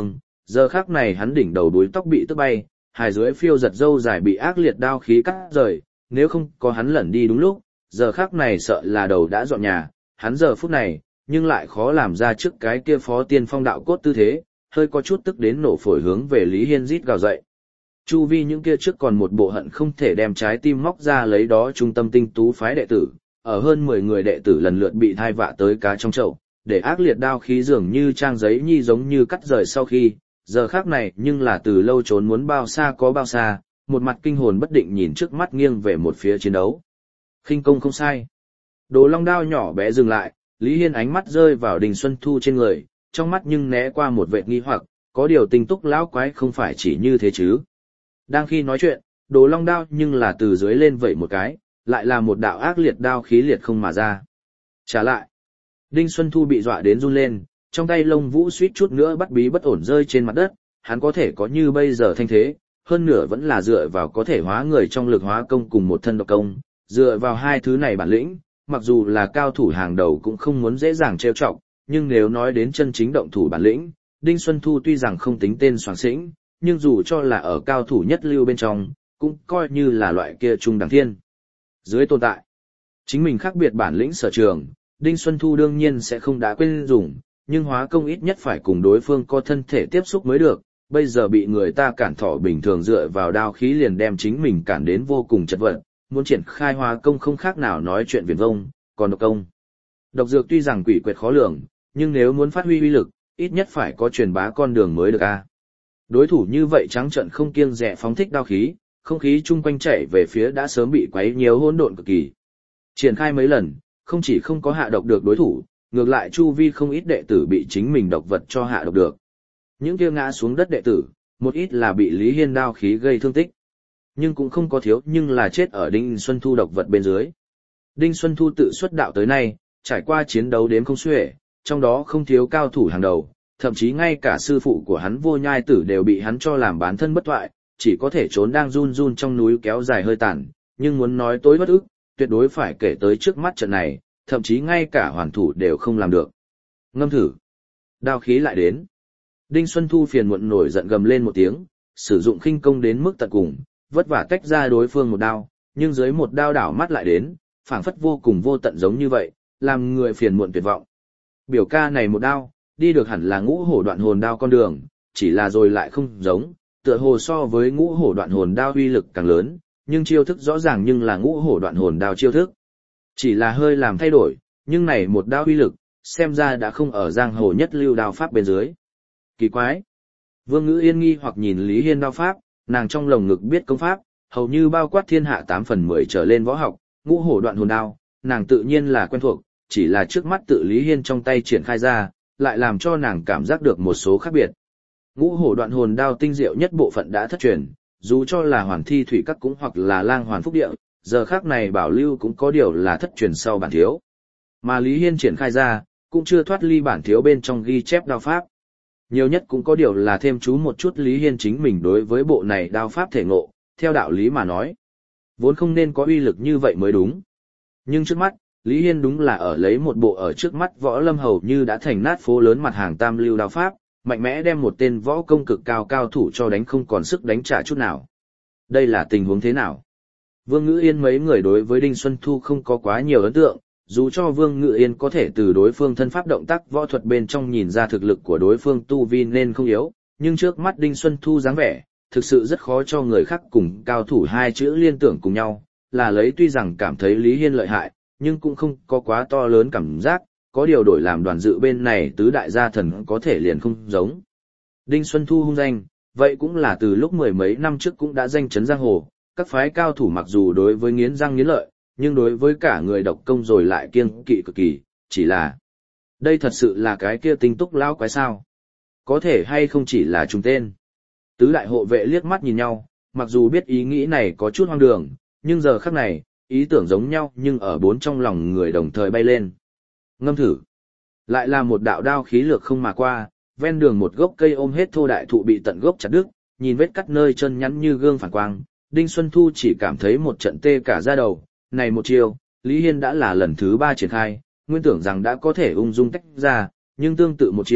Giờ khắc này hắn đỉnh đầu đuôi tóc bị tước bay, hài dưới phiêu giật râu dài bị ác liệt đao khí cắt rời, nếu không có hắn lẩn đi đúng lúc, giờ khắc này sợ là đầu đã dọn nhà, hắn giờ phút này, nhưng lại khó làm ra trước cái kia phó tiên phong đạo cốt tư thế, hơi có chút tức đến nổ phổi hướng về Lý Hiên rít gào dậy. Chu vi những kia trước còn một bộ hận không thể đem trái tim móc ra lấy đó trung tâm tinh tú phái đệ tử, ở hơn 10 người đệ tử lần lượt bị thai vạ tới cá trong chậu, để ác liệt đao khí dường như trang giấy nhi giống như cắt rời sau khi, giờ khác này nhưng là từ lâu trốn muốn bao xa có bao xa, một mặt kinh hồn bất định nhìn trước mắt nghiêng về một phía chiến đấu. Khinh công không sai. Đồ long đao nhỏ bé dừng lại, Lý Hiên ánh mắt rơi vào Đinh Xuân Thu trên người, trong mắt nhưng né qua một vệt nghi hoặc, có điều tinh túc lão quái không phải chỉ như thế chứ. Đang khi nói chuyện, đồ long đao nhưng là từ dưới lên vẩy một cái, lại là một đạo ác liệt đao khí liệt không mà ra. Trả lại. Đinh Xuân Thu bị dọa đến run lên, trong tay lông vũ suýt chút nữa bắt bí bất ổn rơi trên mặt đất, hắn có thể có như bây giờ thanh thế, hơn nửa vẫn là dựa vào có thể hóa người trong lực hóa công cùng một thân độc công, dựa vào hai thứ này bản lĩnh, mặc dù là cao thủ hàng đầu cũng không muốn dễ dàng trêu chọc, nhưng nếu nói đến chân chính động thủ bản lĩnh, Đinh Xuân Thu tuy rằng không tính tên soàng xĩnh, nhưng dù cho là ở cao thủ nhất lưu bên trong, cũng coi như là loại kia trung đẳng thiên. Dưới tồn tại, chính mình khác biệt bản lĩnh sở trường, Đinh Xuân Thu đương nhiên sẽ không đã quên dùng, nhưng hóa công ít nhất phải cùng đối phương có thân thể tiếp xúc mới được, bây giờ bị người ta cản thỏ bình thường dựa vào đao khí liền đem chính mình cản đến vô cùng chật vật, muốn triển khai hóa công không khác nào nói chuyện viển vông, còn độc công. Độc dược tuy rằng quỷ quyệt khó lường, nhưng nếu muốn phát huy uy lực, ít nhất phải có truyền bá con đường mới được a. Đối thủ như vậy trắng trợn không kiêng dè phóng thích đao khí, không khí chung quanh chạy về phía đã sớm bị quấy nhiều hỗn độn cực kỳ. Triển khai mấy lần, không chỉ không có hạ độc được đối thủ, ngược lại chu vi không ít đệ tử bị chính mình độc vật cho hạ độc được. Những kia ngã xuống đất đệ tử, một ít là bị Lý Hiên đao khí gây thương tích, nhưng cũng không có thiếu nhưng là chết ở Đinh Xuân Thu độc vật bên dưới. Đinh Xuân Thu tự xuất đạo tới nay, trải qua chiến đấu đếm không xuể, trong đó không thiếu cao thủ hàng đầu, thậm chí ngay cả sư phụ của hắn Vô Nhai Tử đều bị hắn cho làm bán thân bất thoại, chỉ có thể trốn đang run run trong núi kéo dài hơi tàn, nhưng muốn nói tối bất ức, tuyệt đối phải kể tới trước mắt trận này, thậm chí ngay cả hoàn thủ đều không làm được. Ngâm thử. Đao khí lại đến. Đinh Xuân Thu phiền muộn nổi giận gầm lên một tiếng, sử dụng khinh công đến mức tận cùng, vất vả tách ra đối phương một đao, nhưng dưới một đao đảo mắt lại đến, phảng phất vô cùng vô tận giống như vậy, làm người phiền muộn tuyệt vọng. Biểu ca này một đao, đi được hẳn là ngũ hổ đoạn hồn đao con đường, chỉ là rồi lại không giống, tựa hồ so với ngũ hổ đoạn hồn đao uy lực càng lớn, nhưng chiêu thức rõ ràng nhưng là ngũ hổ đoạn hồn đao chiêu thức. Chỉ là hơi làm thay đổi, nhưng này một đao uy lực, xem ra đã không ở giang hồ nhất lưu đao pháp bên dưới. Kỳ quái. Vương Ngữ Yên nghi hoặc nhìn Lý Hiên đao pháp, nàng trong lồng ngực biết công pháp, hầu như bao quát thiên hạ 8/10 trở lên võ học, ngũ hổ đoạn hồn đao, nàng tự nhiên là quen thuộc, chỉ là trước mắt tự Lý Hiên trong tay triển khai ra, lại làm cho nàng cảm giác được một số khác biệt. Ngũ hổ đoạn hồn đao tinh diệu nhất bộ phận đã thất truyền, dù cho là Hoàn Thi Thủy Các cũng hoặc là Lang Hoàn Phúc Địa, giờ khác này bảo lưu cũng có điều là thất truyền sau bản thiếu. Mà Lý Hiên triển khai ra, cũng chưa thoát ly bản thiếu bên trong ghi chép đao pháp. Nhiều nhất cũng có điều là thêm chú một chút Lý Hiên chính mình đối với bộ này đao pháp thể ngộ, theo đạo lý mà nói. Vốn không nên có uy lực như vậy mới đúng. Nhưng trước mắt, Lý Hiên đúng là ở lấy một bộ ở trước mắt võ lâm hầu như đã thành nát phố lớn mặt hàng tam lưu đao pháp, mạnh mẽ đem một tên võ công cực cao cao thủ cho đánh không còn sức đánh trả chút nào. Đây là tình huống thế nào? Vương Ngữ Yên mấy người đối với Đinh Xuân Thu không có quá nhiều ấn tượng, dù cho Vương Ngữ Yên có thể từ đối phương thân pháp động tác võ thuật bên trong nhìn ra thực lực của đối phương tu vi nên không yếu, nhưng trước mắt Đinh Xuân Thu dáng vẻ, thực sự rất khó cho người khác cùng cao thủ hai chữ liên tưởng cùng nhau, là lấy tuy rằng cảm thấy Lý Hiên lợi hại, nhưng cũng không có quá to lớn cảm giác, có điều đổi làm đoàn dự bên này tứ đại gia thần có thể liền không giống. Đinh Xuân Thu hung danh, vậy cũng là từ lúc mười mấy năm trước cũng đã danh chấn giang hồ, các phái cao thủ mặc dù đối với nghiến răng nghiến lợi, nhưng đối với cả người độc công rồi lại kiêng kỵ cực kỳ, chỉ là đây thật sự là cái kia tinh túc lão quái sao? Có thể hay không chỉ là trùng tên? Tứ đại hộ vệ liếc mắt nhìn nhau, mặc dù biết ý nghĩ này có chút hoang đường, nhưng giờ khắc này, ý tưởng giống nhau nhưng ở bốn trong lòng người đồng thời bay lên. Ngâm thử. Lại là một đạo đao khí lược không mà qua, ven đường một gốc cây ôm hết thô đại thụ bị tận gốc chặt đứt, nhìn vết cắt nơi chân nhắn như gương phản quang, Đinh Xuân Thu chỉ cảm thấy một trận tê cả da đầu, này một chiều, Lý Hiên đã là lần thứ 3 triển khai, nguyên tưởng rằng đã có thể ung dung tách ra, nhưng tương tự một chiều,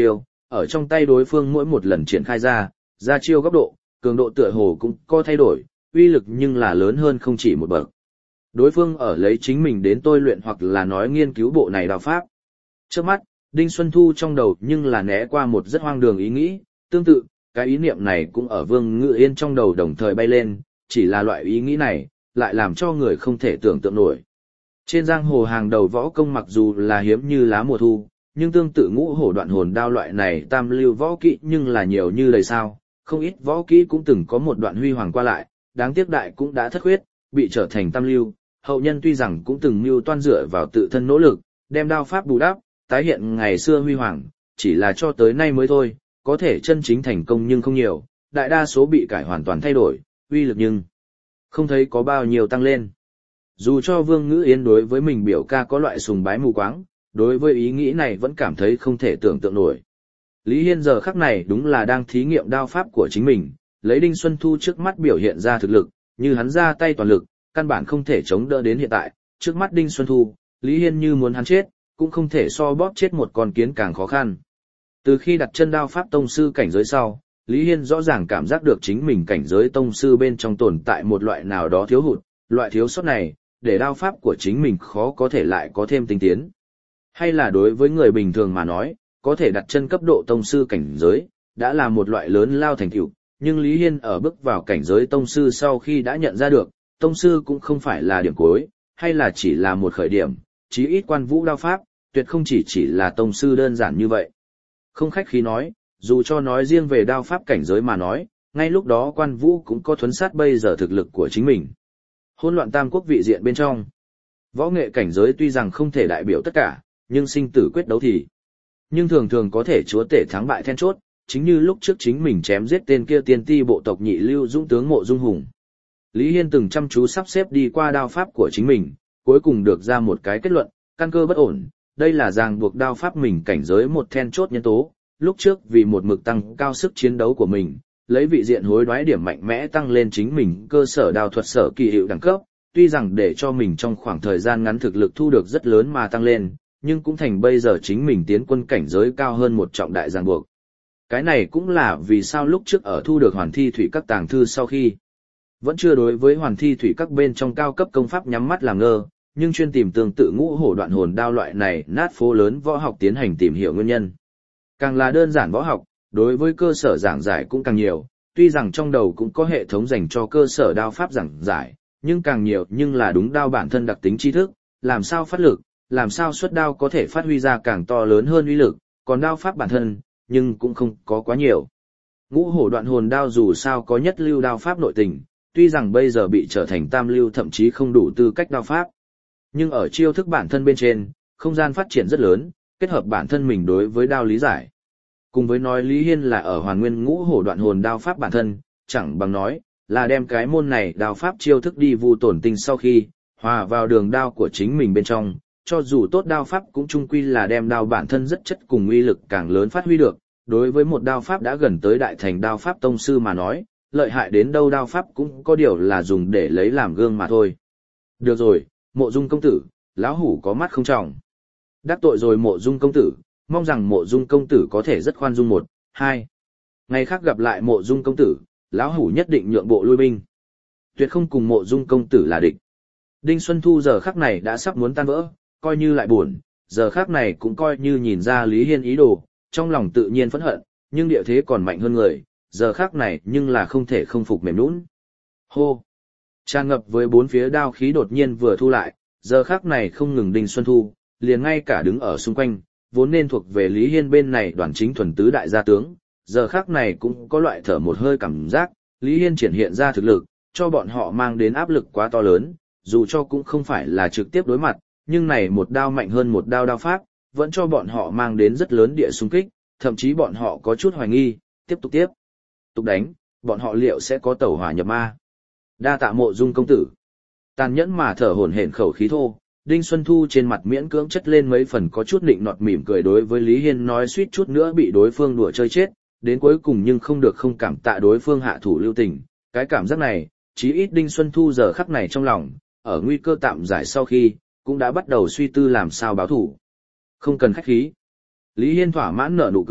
ở trong tay đối phương mỗi một lần triển khai ra chiêu góc độ, cường độ tựa hồ cũng có thay đổi, uy lực nhưng là lớn hơn không chỉ một bậc. Đối phương ở lấy chính mình đến tôi luyện hoặc là nói nghiên cứu bộ này đao pháp. Trước mắt, Đinh Xuân Thu trong đầu nhưng là né qua một rất hoang đường ý nghĩ, tương tự, cái ý niệm này cũng ở Vương Ngự Yên trong đầu đồng thời bay lên, chỉ là loại ý nghĩ này, lại làm cho người không thể tưởng tượng nổi. Trên giang hồ hàng đầu võ công mặc dù là hiếm như lá mùa thu, nhưng tương tự ngũ hổ đoạn hồn đao loại này tam lưu võ kỹ nhưng là nhiều như lời sao, không ít võ kỹ cũng từng có một đoạn huy hoàng qua lại, đáng tiếc đại cũng đã thất huyết, bị trở thành tam lưu, hậu nhân tuy rằng cũng từng mưu toan dựa vào tự thân nỗ lực, đem đao pháp bù đắp, tái hiện ngày xưa huy hoàng, chỉ là cho tới nay mới thôi, có thể chân chính thành công nhưng không nhiều, đại đa số bị cải hoàn toàn thay đổi, uy lực nhưng không thấy có bao nhiêu tăng lên. Dù cho Vương Ngữ Yên đối với mình biểu ca có loại sùng bái mù quáng, đối với ý nghĩ này vẫn cảm thấy không thể tưởng tượng nổi. Lý Hiên giờ khắc này đúng là đang thí nghiệm đao pháp của chính mình, lấy Đinh Xuân Thu trước mắt biểu hiện ra thực lực, như hắn ra tay toàn lực, căn bản không thể chống đỡ đến hiện tại, trước mắt Đinh Xuân Thu, Lý Hiên như muốn hắn chết, cũng không thể so bóp chết một con kiến càng khó khăn. Từ khi đặt chân đao pháp tông sư cảnh giới sau, Lý Hiên rõ ràng cảm giác được chính mình cảnh giới tông sư bên trong tồn tại một loại nào đó thiếu hụt, loại thiếu sót này, để đao pháp của chính mình khó có thể lại có thêm tinh tiến. Hay là đối với người bình thường mà nói, có thể đặt chân cấp độ tông sư cảnh giới, đã là một loại lớn lao thành tựu, nhưng Lý Hiên ở bước vào cảnh giới tông sư sau khi đã nhận ra được, tông sư cũng không phải là điểm cuối, hay là chỉ là một khởi điểm, chí ít quan vũ đao pháp, tuyệt không chỉ là tông sư đơn giản như vậy. Không khách khí nói, dù cho nói riêng về đao pháp cảnh giới mà nói, ngay lúc đó quan vũ cũng có thuấn sát bây giờ thực lực của chính mình. Hỗn loạn tam quốc vị diện bên trong, võ nghệ cảnh giới tuy rằng không thể đại biểu tất cả, nhưng sinh tử quyết đấu thì nhưng thường thường có thể chúa tể thắng bại then chốt, chính như lúc trước chính mình chém giết tên kia tiên ti bộ tộc nhị lưu dũng tướng Mộ Dung Hùng. Lý Hiên từng chăm chú sắp xếp đi qua đao pháp của chính mình, cuối cùng được ra một cái kết luận, căn cơ bất ổn, đây là ràng buộc đao pháp mình cảnh giới một then chốt nhân tố, lúc trước vì một mực tăng cao sức chiến đấu của mình, lấy vị diện hối đoái điểm mạnh mẽ tăng lên chính mình cơ sở đao thuật sở kỳ hiệu đẳng cấp, tuy rằng để cho mình trong khoảng thời gian ngắn thực lực thu được rất lớn mà tăng lên, nhưng cũng thành bây giờ chính mình tiến quân cảnh giới cao hơn một trọng đại ràng buộc. Cái này cũng là vì sao lúc trước ở thu được hoàn thi thủy các tàng thư sau khi, vẫn chưa đối với hoàn thi thủy các bên trong cao cấp công pháp nhắm mắt làm ngơ, nhưng chuyên tìm tương tự ngũ hổ đoạn hồn đao loại này nát phố lớn võ học tiến hành tìm hiểu nguyên nhân. Càng là đơn giản võ học, đối với cơ sở giảng giải cũng càng nhiều, tuy rằng trong đầu cũng có hệ thống dành cho cơ sở đao pháp giảng giải, nhưng càng nhiều nhưng là đúng đao bản thân đặc tính tri thức, làm sao phát lực, làm sao xuất đao có thể phát huy ra càng to lớn hơn uy lực, còn đao pháp bản thân, nhưng cũng không có quá nhiều. Ngũ hổ đoạn hồn đao dù sao có nhất lưu đao pháp nội tình, tuy rằng bây giờ bị trở thành tam lưu thậm chí không đủ tư cách đao pháp. Nhưng ở chiêu thức bản thân bên trên, không gian phát triển rất lớn, kết hợp bản thân mình đối với đao lý giải. Cùng với nói Lý Hiên là ở hoàn nguyên ngũ hổ đoạn hồn đao pháp bản thân, chẳng bằng nói là đem cái môn này đao pháp chiêu thức đi vu tổn tinh sau khi hòa vào đường đao của chính mình bên trong, cho dù tốt đao pháp cũng chung quy là đem đao bản thân rất chất cùng uy lực càng lớn phát huy được. Đối với một đao pháp đã gần tới đại thành đao pháp tông sư mà nói, lợi hại đến đâu đao pháp cũng có điều là dùng để lấy làm gương mà thôi. Được rồi, Mộ Dung công tử, lão hủ có mắt không tròng. Đắc tội rồi Mộ Dung công tử, mong rằng Mộ Dung công tử có thể rất khoan dung 1, 2. Ngày khác gặp lại Mộ Dung công tử, lão hủ nhất định nhượng bộ lui binh. Tuyệt không cùng Mộ Dung công tử là địch. Đinh Xuân Thu giờ khắc này đã sắp muốn tan vỡ, coi như lại buồn, giờ khắc này cũng coi như nhìn ra Lý Hiên ý đồ, trong lòng tự nhiên phẫn hận, nhưng địa thế còn mạnh hơn người, giờ khắc này nhưng là không thể không phục mềm nhũn. Hô! Tràn ngập với bốn phía đao khí đột nhiên vừa thu lại, giờ khắc này không ngừng Đinh Xuân Thu, liền ngay cả đứng ở xung quanh, vốn nên thuộc về Lý Hiên bên này đoàn chính thuần tứ đại gia tướng, giờ khắc này cũng có loại thở một hơi cảm giác, Lý Hiên triển hiện ra thực lực, cho bọn họ mang đến áp lực quá to lớn, dù cho cũng không phải là trực tiếp đối mặt, nhưng này một đao mạnh hơn một đao đao pháp, vẫn cho bọn họ mang đến rất lớn địa xung kích, thậm chí bọn họ có chút hoài nghi, tiếp tục đánh, bọn họ liệu sẽ có tẩu hỏa nhập ma. Đa tạ Mộ Dung công tử. Tàn nhẫn mà thở hổn hển khẩu khí thô, Đinh Xuân Thu trên mặt miễn cưỡng chất lên mấy phần có chút nịnh nọt mỉm cười đối với Lý Hiên nói suýt chút nữa bị đối phương đùa chơi chết, đến cuối cùng nhưng không được không cảm tạ đối phương hạ thủ lưu tình, cái cảm giác này, chí ít Đinh Xuân Thu giờ khắc này trong lòng, ở nguy cơ tạm giải sau khi, cũng đã bắt đầu suy tư làm sao báo thủ. Không cần khách khí. Lý Hiên thỏa mãn nở nụ cười,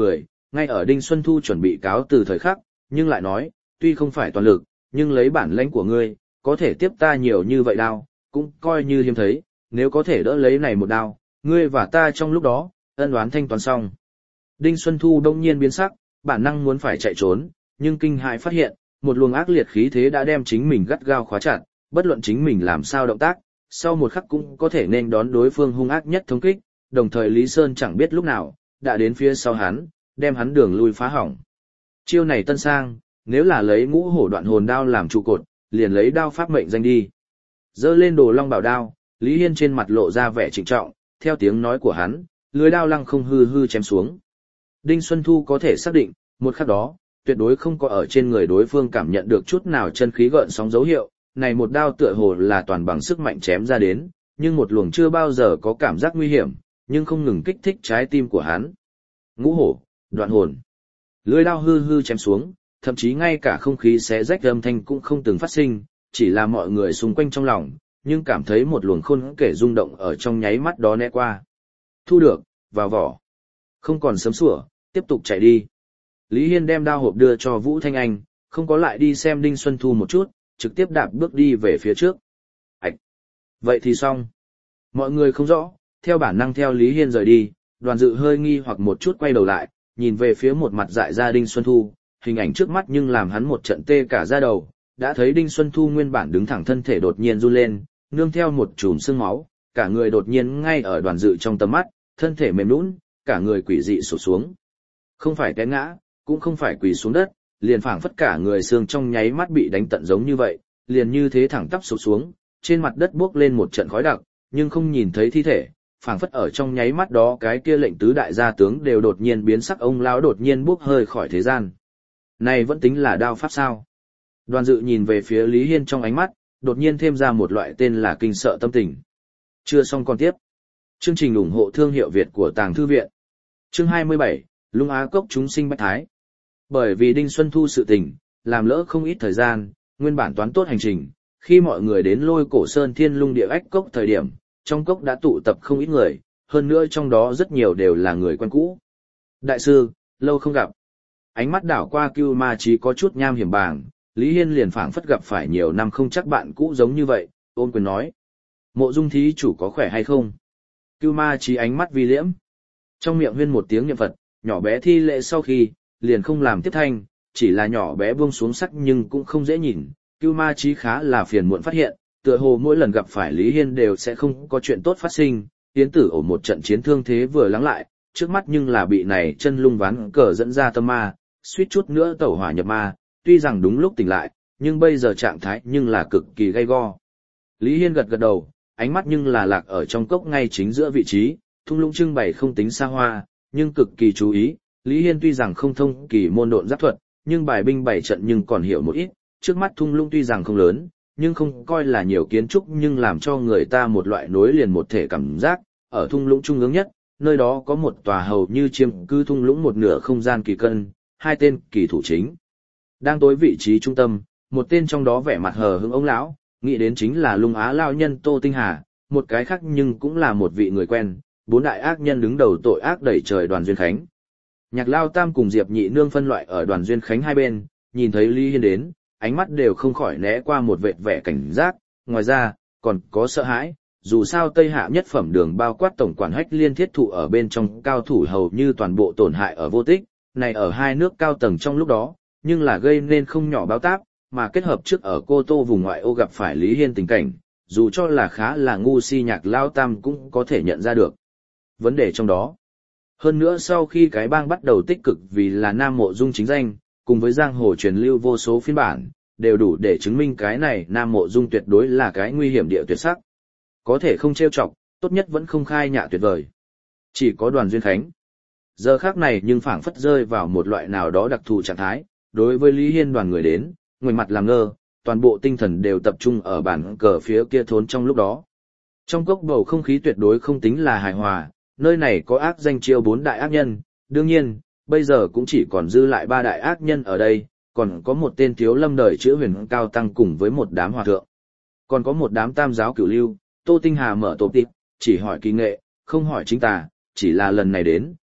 ngay ở Đinh Xuân Thu chuẩn bị cáo từ thời khắc, nhưng lại nói, tuy không phải toàn lực, nhưng lấy bản lãnh của ngươi, có thể tiếp ta nhiều như vậy đao, cũng coi như hiếm thấy, nếu có thể đỡ lấy này một đao, ngươi và ta trong lúc đó, ân oán thanh toán xong. Đinh Xuân Thu đông nhiên biến sắc, bản năng muốn phải chạy trốn, nhưng kinh hãi phát hiện, một luồng ác liệt khí thế đã đem chính mình gắt gao khóa chặt, bất luận chính mình làm sao động tác, sau một khắc cũng có thể nên đón đối phương hung ác nhất thống kích, đồng thời Lý Sơn chẳng biết lúc nào, đã đến phía sau hắn, đem hắn đường lui phá hỏng. Chiêu này tân sang, nếu là lấy ngũ hổ đoạn hồn đao làm trụ cột, liền lấy đao pháp mệnh danh đi. Dơ lên đồ long bảo đao, Lý Hiên trên mặt lộ ra vẻ trịnh trọng, theo tiếng nói của hắn, lưới đao lăng không hư hư chém xuống. Đinh Xuân Thu có thể xác định, một khắc đó, tuyệt đối không có ở trên người đối phương cảm nhận được chút nào chân khí gợn sóng dấu hiệu, này một đao tựa hồ là toàn bằng sức mạnh chém ra đến, nhưng một luồng chưa bao giờ có cảm giác nguy hiểm, nhưng không ngừng kích thích trái tim của hắn. Ngũ hổ, đoạn hồn. Lưỡi đao hư hư chém xuống, thậm chí ngay cả không khí xé rách âm thanh cũng không từng phát sinh, chỉ là mọi người xung quanh trong lòng, nhưng cảm thấy một luồng khôn kể rung động ở trong nháy mắt đó né qua. Thu được, vào vỏ. Không còn sớm sủa, tiếp tục chạy đi. Lý Hiên đem đao hộp đưa cho Vũ Thanh Anh, không có lại đi xem Đinh Xuân Thu một chút, trực tiếp đạp bước đi về phía trước. Ảch! Vậy thì xong. Mọi người không rõ, theo bản năng theo Lý Hiên rời đi, Đoàn Dự hơi nghi hoặc một chút quay đầu lại, nhìn về phía một mặt dại ra Đinh Xuân Thu, hình ảnh trước mắt nhưng làm hắn một trận tê cả da đầu, đã thấy Đinh Xuân Thu nguyên bản đứng thẳng thân thể đột nhiên run lên, nương theo một chùm sương máu, cả người đột nhiên ngay ở Đoàn Dự trong tầm mắt, thân thể mềm nhũn, cả người quỷ dị sụp xuống. Không phải té ngã, cũng không phải quỳ xuống đất, liền phảng phất cả người xương trong nháy mắt bị đánh tận giống như vậy, liền như thế thẳng tắp sụp xuống, trên mặt đất bốc lên một trận khói đặc, nhưng không nhìn thấy thi thể, phảng phất ở trong nháy mắt đó cái kia lệnh tứ đại gia tướng đều đột nhiên biến sắc, ông lão đột nhiên bốc hơi khỏi thế gian. Này vẫn tính là đao pháp sao? Đoàn Dự nhìn về phía Lý Hiên trong ánh mắt, đột nhiên thêm ra một loại tên là kinh sợ tâm tình. Chưa xong còn tiếp. Chương trình ủng hộ thương hiệu Việt của Tàng Thư Viện. Chương 27, Lung Á Cốc chúng sinh bách thái. Bởi vì Đinh Xuân Thu sự tình, làm lỡ không ít thời gian, nguyên bản toán tốt hành trình, khi mọi người đến Lôi Cổ Sơn Thiên Lung Địa Ách Cốc thời điểm, trong cốc đã tụ tập không ít người, hơn nữa trong đó rất nhiều đều là người quen cũ. Đại sư, lâu không gặp. Ánh mắt đảo qua Cưu Ma Chí có chút nham hiểm bàng, Lý Hiên liền phảng phất gặp phải nhiều năm không chắc bạn cũ giống như vậy, ôn quyền nói. Mộ Dung thí chủ có khỏe hay không? Cưu Ma Chí ánh mắt vi liễm. Trong miệng huyên một tiếng niệm Phật, nhỏ bé thi lễ sau khi, liền không làm tiếp thanh, chỉ là nhỏ bé buông xuống sắc nhưng cũng không dễ nhìn. Cưu Ma Chí khá là phiền muộn phát hiện, tựa hồ mỗi lần gặp phải Lý Hiên đều sẽ không có chuyện tốt phát sinh, tiến tử ở một trận chiến thương thế vừa lắng lại, trước mắt nhưng là bị này chân lung ván cờ dẫn ra tâm ma, suýt chút nữa tẩu hỏa nhập ma, tuy rằng đúng lúc tỉnh lại, nhưng bây giờ trạng thái nhưng là cực kỳ gay go. Lý Hiên gật gật đầu, ánh mắt nhưng là lạc ở trong cốc ngay chính giữa vị trí, thung lũng trưng bày không tính xa hoa, nhưng cực kỳ chú ý. Lý Hiên tuy rằng không thông kỳ môn độn giáp thuật, nhưng bài binh bày trận nhưng còn hiểu một ít, trước mắt thung lũng tuy rằng không lớn, nhưng không coi là nhiều kiến trúc nhưng làm cho người ta một loại nối liền một thể cảm giác, ở thung lũng trung ương nhất, nơi đó có một tòa hầu như chiếm cứ thung lũng một nửa không gian kỳ cân, hai tên kỳ thủ chính. Đang tối vị trí trung tâm, một tên trong đó vẻ mặt hờ hững ông lão, nghĩ đến chính là Lung Á lão nhân Tô Tinh Hà, một cái khác nhưng cũng là một vị người quen, bốn đại ác nhân đứng đầu tội ác đẩy trời Đoàn Duyên Khánh. Nhạc Lao Tam cùng Diệp Nhị Nương phân loại ở Đoàn Duyên Khánh hai bên, nhìn thấy Lý Hiên đến, ánh mắt đều không khỏi né qua một vệt vẻ cảnh giác, ngoài ra, còn có sợ hãi, dù sao Tây Hạ nhất phẩm đường bao quát tổng quản Hách Liên thiết thụ ở bên trong cao thủ hầu như toàn bộ tổn hại ở vô tích, này ở hai nước cao tầng trong lúc đó, nhưng là gây nên không nhỏ báo táp, mà kết hợp trước ở Cô Tô vùng ngoại ô gặp phải Lý Hiên tình cảnh, dù cho là khá là ngu si Nhạc Lao Tam cũng có thể nhận ra được vấn đề trong đó. Hơn nữa sau khi cái bang bắt đầu tích cực vì là Nam Mộ Dung chính danh, cùng với giang hồ truyền lưu vô số phiên bản, đều đủ để chứng minh cái này Nam Mộ Dung tuyệt đối là cái nguy hiểm địa tuyệt sắc. Có thể không trêu chọc, tốt nhất vẫn không khai nhạ tuyệt vời. Chỉ có Đoàn Duyên Khánh. Giờ khác này nhưng phảng phất rơi vào một loại nào đó đặc thù trạng thái, đối với Lý Hiên đoàn người đến, ngoảnh mặt làm ngơ, toàn bộ tinh thần đều tập trung ở bàn cờ phía kia thốn trong lúc đó. Trong cốc bầu không khí tuyệt đối không tính là hài hòa, nơi này có ác danh chiêu bốn đại ác nhân, đương nhiên, bây giờ cũng chỉ còn dư lại ba đại ác nhân ở đây, còn có một tên thiếu lâm đời chữ huyền cao tăng cùng với một đám hòa thượng. Còn có một đám tam giáo cửu lưu, Tô Tinh Hà mở tổ tịp, chỉ hỏi kỳ nghệ, không hỏi chính tà, chỉ là lần này đến,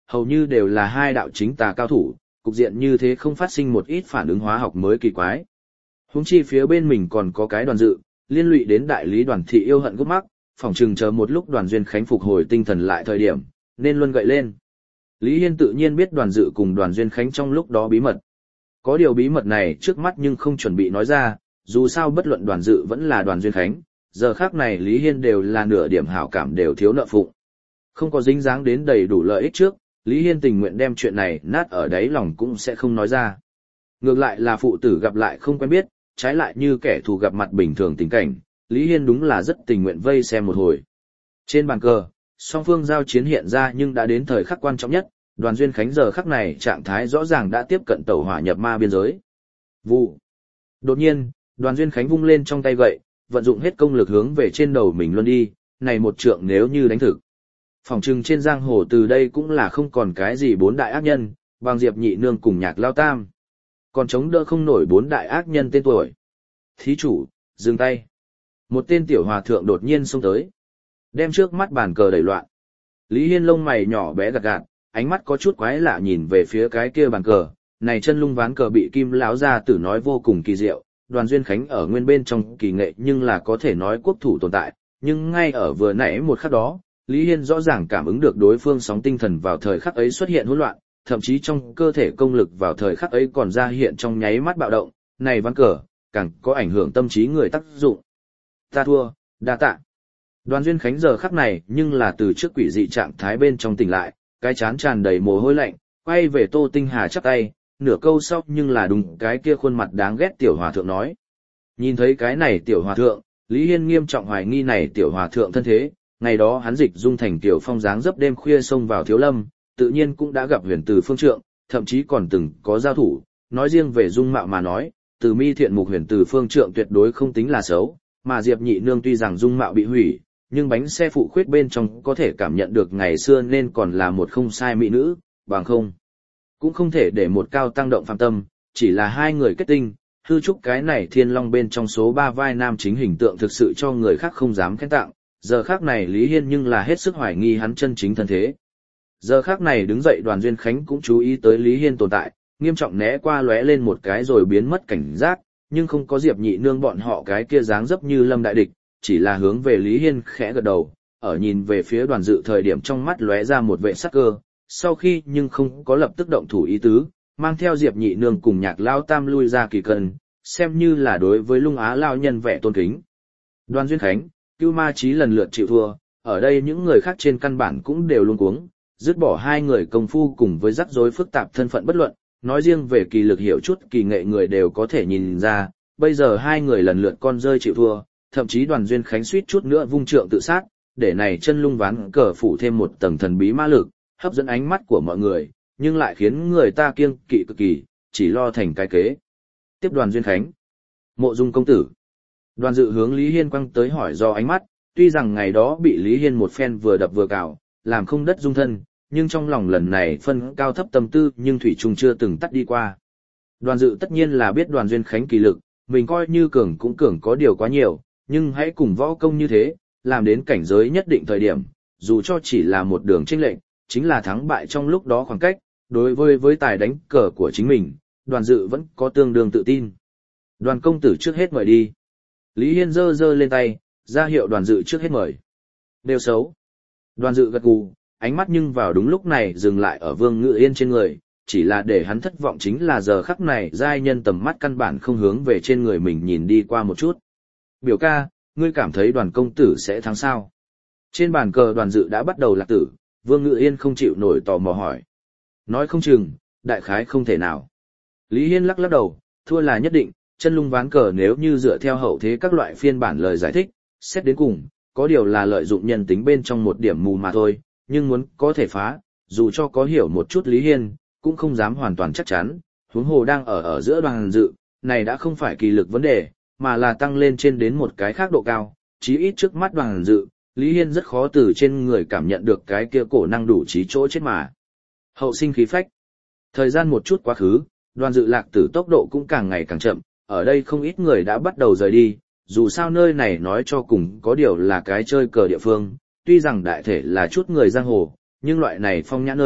hầu như đều là hai đạo chính tà cao thủ, cục diện như thế không phát sinh một ít phản ứng hóa học mới kỳ quái. Huống chi phía bên mình còn có cái Đoàn Dự, liên lụy đến đại lý Đoàn thị yêu hận gốc mắc, phỏng chừng chờ một lúc Đoàn Duyên Khánh phục hồi tinh thần lại thời điểm, nên luân gậy lên. Lý Hiên tự nhiên biết Đoàn Dự cùng Đoàn Duyên Khánh trong lúc đó bí mật. Có điều bí mật này trước mắt nhưng không chuẩn bị nói ra, dù sao bất luận Đoàn Dự vẫn là Đoàn Duyên Khánh, giờ khác này Lý Hiên đều là nửa điểm hảo cảm đều thiếu nợ phụng. Không có dính dáng đến đầy đủ lợi ích trước, Lý Hiên tình nguyện đem chuyện này nát ở đáy lòng cũng sẽ không nói ra. Ngược lại là phụ tử gặp lại không quen biết, trái lại như kẻ thù gặp mặt bình thường tình cảnh, Lý Hiên đúng là rất tình nguyện vây xem một hồi. Trên bàn cờ, song phương giao chiến hiện ra nhưng đã đến thời khắc quan trọng nhất, Đoàn Duyên Khánh giờ khắc này trạng thái rõ ràng đã tiếp cận tẩu hỏa nhập ma biên giới. Vụ. Đột nhiên, Đoàn Duyên Khánh vung lên trong tay gậy, vận dụng hết công lực hướng về trên đầu mình luôn đi, này một trượng nếu như đánh thực. Phỏng chừng trên giang hồ từ đây cũng là không còn cái gì bốn đại ác nhân, bằng Diệp Nhị Nương cùng Nhạc Lao Tam. Còn chống đỡ không nổi bốn đại ác nhân tên tuổi. Thí chủ, dừng tay. Một tên tiểu hòa thượng đột nhiên xông tới, đem trước mắt bàn cờ đẩy loạn. Lý Hiên lông mày nhỏ bé gạt gạt, ánh mắt có chút quái lạ nhìn về phía cái kia bàn cờ, này chân lung ván cờ bị Kim lão gia tử nói vô cùng kỳ diệu, Đoàn Duyên Khánh ở nguyên bên trong kỳ nghệ nhưng là có thể nói quốc thủ tồn tại, nhưng ngay ở vừa nãy một khắc đó, Lý Hiên rõ ràng cảm ứng được đối phương sóng tinh thần vào thời khắc ấy xuất hiện hỗn loạn, thậm chí trong cơ thể công lực vào thời khắc ấy còn ra hiện trong nháy mắt bạo động, này ván cờ, càng có ảnh hưởng tâm trí người tác dụng. Ta thua, đa tạ. Đoàn Duyên Khánh giờ khắc này nhưng là từ trước quỷ dị trạng thái bên trong tỉnh lại, cái chán tràn đầy mồ hôi lạnh, quay về Tô Tinh Hà chắp tay, nửa câu sau nhưng là đúng cái kia khuôn mặt đáng ghét tiểu hòa thượng nói. Nhìn thấy cái này tiểu hòa thượng, Lý Hiên nghiêm trọng hoài nghi này tiểu hòa thượng thân thế, ngày đó hắn dịch dung thành tiểu phong dáng dấp đêm khuya xông vào Thiếu Lâm, tự nhiên cũng đã gặp huyền từ phương trượng, thậm chí còn từng có giao thủ, nói riêng về dung mạo mà nói, từ mi thiện mục huyền từ phương trượng tuyệt đối không tính là xấu, mà Diệp Nhị Nương tuy rằng dung mạo bị hủy, nhưng bánh xe phụ khuyết bên trong có thể cảm nhận được ngày xưa nên còn là một không sai mỹ nữ, bằng không. Cũng không thể để một cao tăng động phạm tâm, chỉ là hai người kết tinh, hư trúc cái này thiên long bên trong số 3 vai nam chính hình tượng thực sự cho người khác không dám khen tặng, giờ khác này Lý Hiên nhưng là hết sức hoài nghi hắn chân chính thân thế. Giờ khác này đứng dậy Đoàn Duyên Khánh cũng chú ý tới Lý Hiên tồn tại, nghiêm trọng né qua lóe lên một cái rồi biến mất cảnh giác, nhưng không có Diệp Nhị Nương bọn họ cái kia dáng dấp như lâm đại địch, chỉ là hướng về Lý Hiên khẽ gật đầu, ở nhìn về phía Đoàn Dự thời điểm trong mắt lóe ra một vệ sắc cơ, sau khi nhưng không có lập tức động thủ ý tứ, mang theo Diệp Nhị Nương cùng Nhạc Lao Tam lui ra kỳ cân, xem như là đối với Lung Á Lao nhân vẻ tôn kính. Đoàn Duyên Khánh, Cưu Ma Chí lần lượt chịu thua, ở đây những người khác trên căn bản cũng đều luống cuống, dứt bỏ hai người công phu cùng với rắc rối phức tạp thân phận bất luận, nói riêng về kỳ lực hiểu chút kỳ nghệ người đều có thể nhìn ra, bây giờ hai người lần lượt con rơi chịu thua, thậm chí Đoàn Duyên Khánh suýt chút nữa vung trượng tự sát, để này chân lung ván cờ phủ thêm một tầng thần bí ma lực, hấp dẫn ánh mắt của mọi người, nhưng lại khiến người ta kiêng kỵ cực kỳ, chỉ lo thành cái kế. Tiếp Đoàn Duyên Khánh, Mộ Dung công tử. Đoàn Dự hướng Lý Hiên quăng tới hỏi do ánh mắt, tuy rằng ngày đó bị Lý Hiên một phen vừa đập vừa cào, làm không đất dung thân, nhưng trong lòng lần này phân cao thấp tâm tư nhưng thủy chung chưa từng tắt đi qua. Đoàn Dự tất nhiên là biết Đoàn Duyên Khánh kỳ lực, mình coi như cường cũng cường có điều quá nhiều, nhưng hãy cùng võ công như thế, làm đến cảnh giới nhất định thời điểm, dù cho chỉ là một đường chênh lệch, chính là thắng bại trong lúc đó khoảng cách, đối với tài đánh cờ của chính mình, Đoàn Dự vẫn có tương đương tự tin. Đoàn công tử trước hết mời đi. Lý Hiên giơ lên tay, ra hiệu Đoàn Dự trước hết mời. Đều xấu. Đoàn Dự gật gù, ánh mắt nhưng vào đúng lúc này dừng lại ở Vương Ngự Yên trên người, chỉ là để hắn thất vọng chính là giờ khắc này giai nhân tầm mắt căn bản không hướng về trên người mình nhìn đi qua một chút. Biểu ca, ngươi cảm thấy Đoàn công tử sẽ thắng sao? Trên bàn cờ Đoàn Dự đã bắt đầu lạc tử, Vương Ngự Yên không chịu nổi tò mò hỏi. Nói không chừng, đại khái không thể nào. Lý Hiên lắc đầu, thua là nhất định, chân lung ván cờ nếu như dựa theo hậu thế các loại phiên bản lời giải thích, xét đến cùng, có điều là lợi dụng nhân tính bên trong một điểm mù mà thôi, nhưng muốn có thể phá, dù cho có hiểu một chút Lý Hiên, cũng không dám hoàn toàn chắc chắn, huống hồ đang ở giữa Đoàn Dự, này đã không phải kỳ lực vấn đề, mà là tăng lên trên đến một cái khác độ cao, chí ít trước mắt Đoàn Dự, Lý Hiên rất khó từ trên người cảm nhận được cái kia cổ năng đủ trí chỗ chết mà. Hậu sinh khí phách. Thời gian một chút quá khứ, Đoàn Dự lạc tử tốc độ cũng càng ngày càng chậm, ở đây không ít người đã bắt đầu rời đi, dù sao nơi này nói cho cùng có điều là cái chơi cờ địa phương, tuy rằng đại thể là chút người giang hồ, nhưng loại này phong nhã nơi,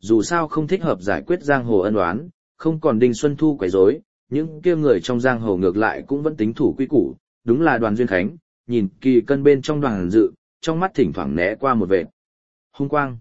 dù sao không thích hợp giải quyết giang hồ ân oán, không còn Đinh Xuân Thu quấy rối, những kia người trong giang hồ ngược lại cũng vẫn tính thủ quy củ, đúng là Đoàn Duyên Khánh, nhìn Kỳ Cân bên trong Đoàn Dự, trong mắt thỉnh thoảng né qua một vệt hung quang.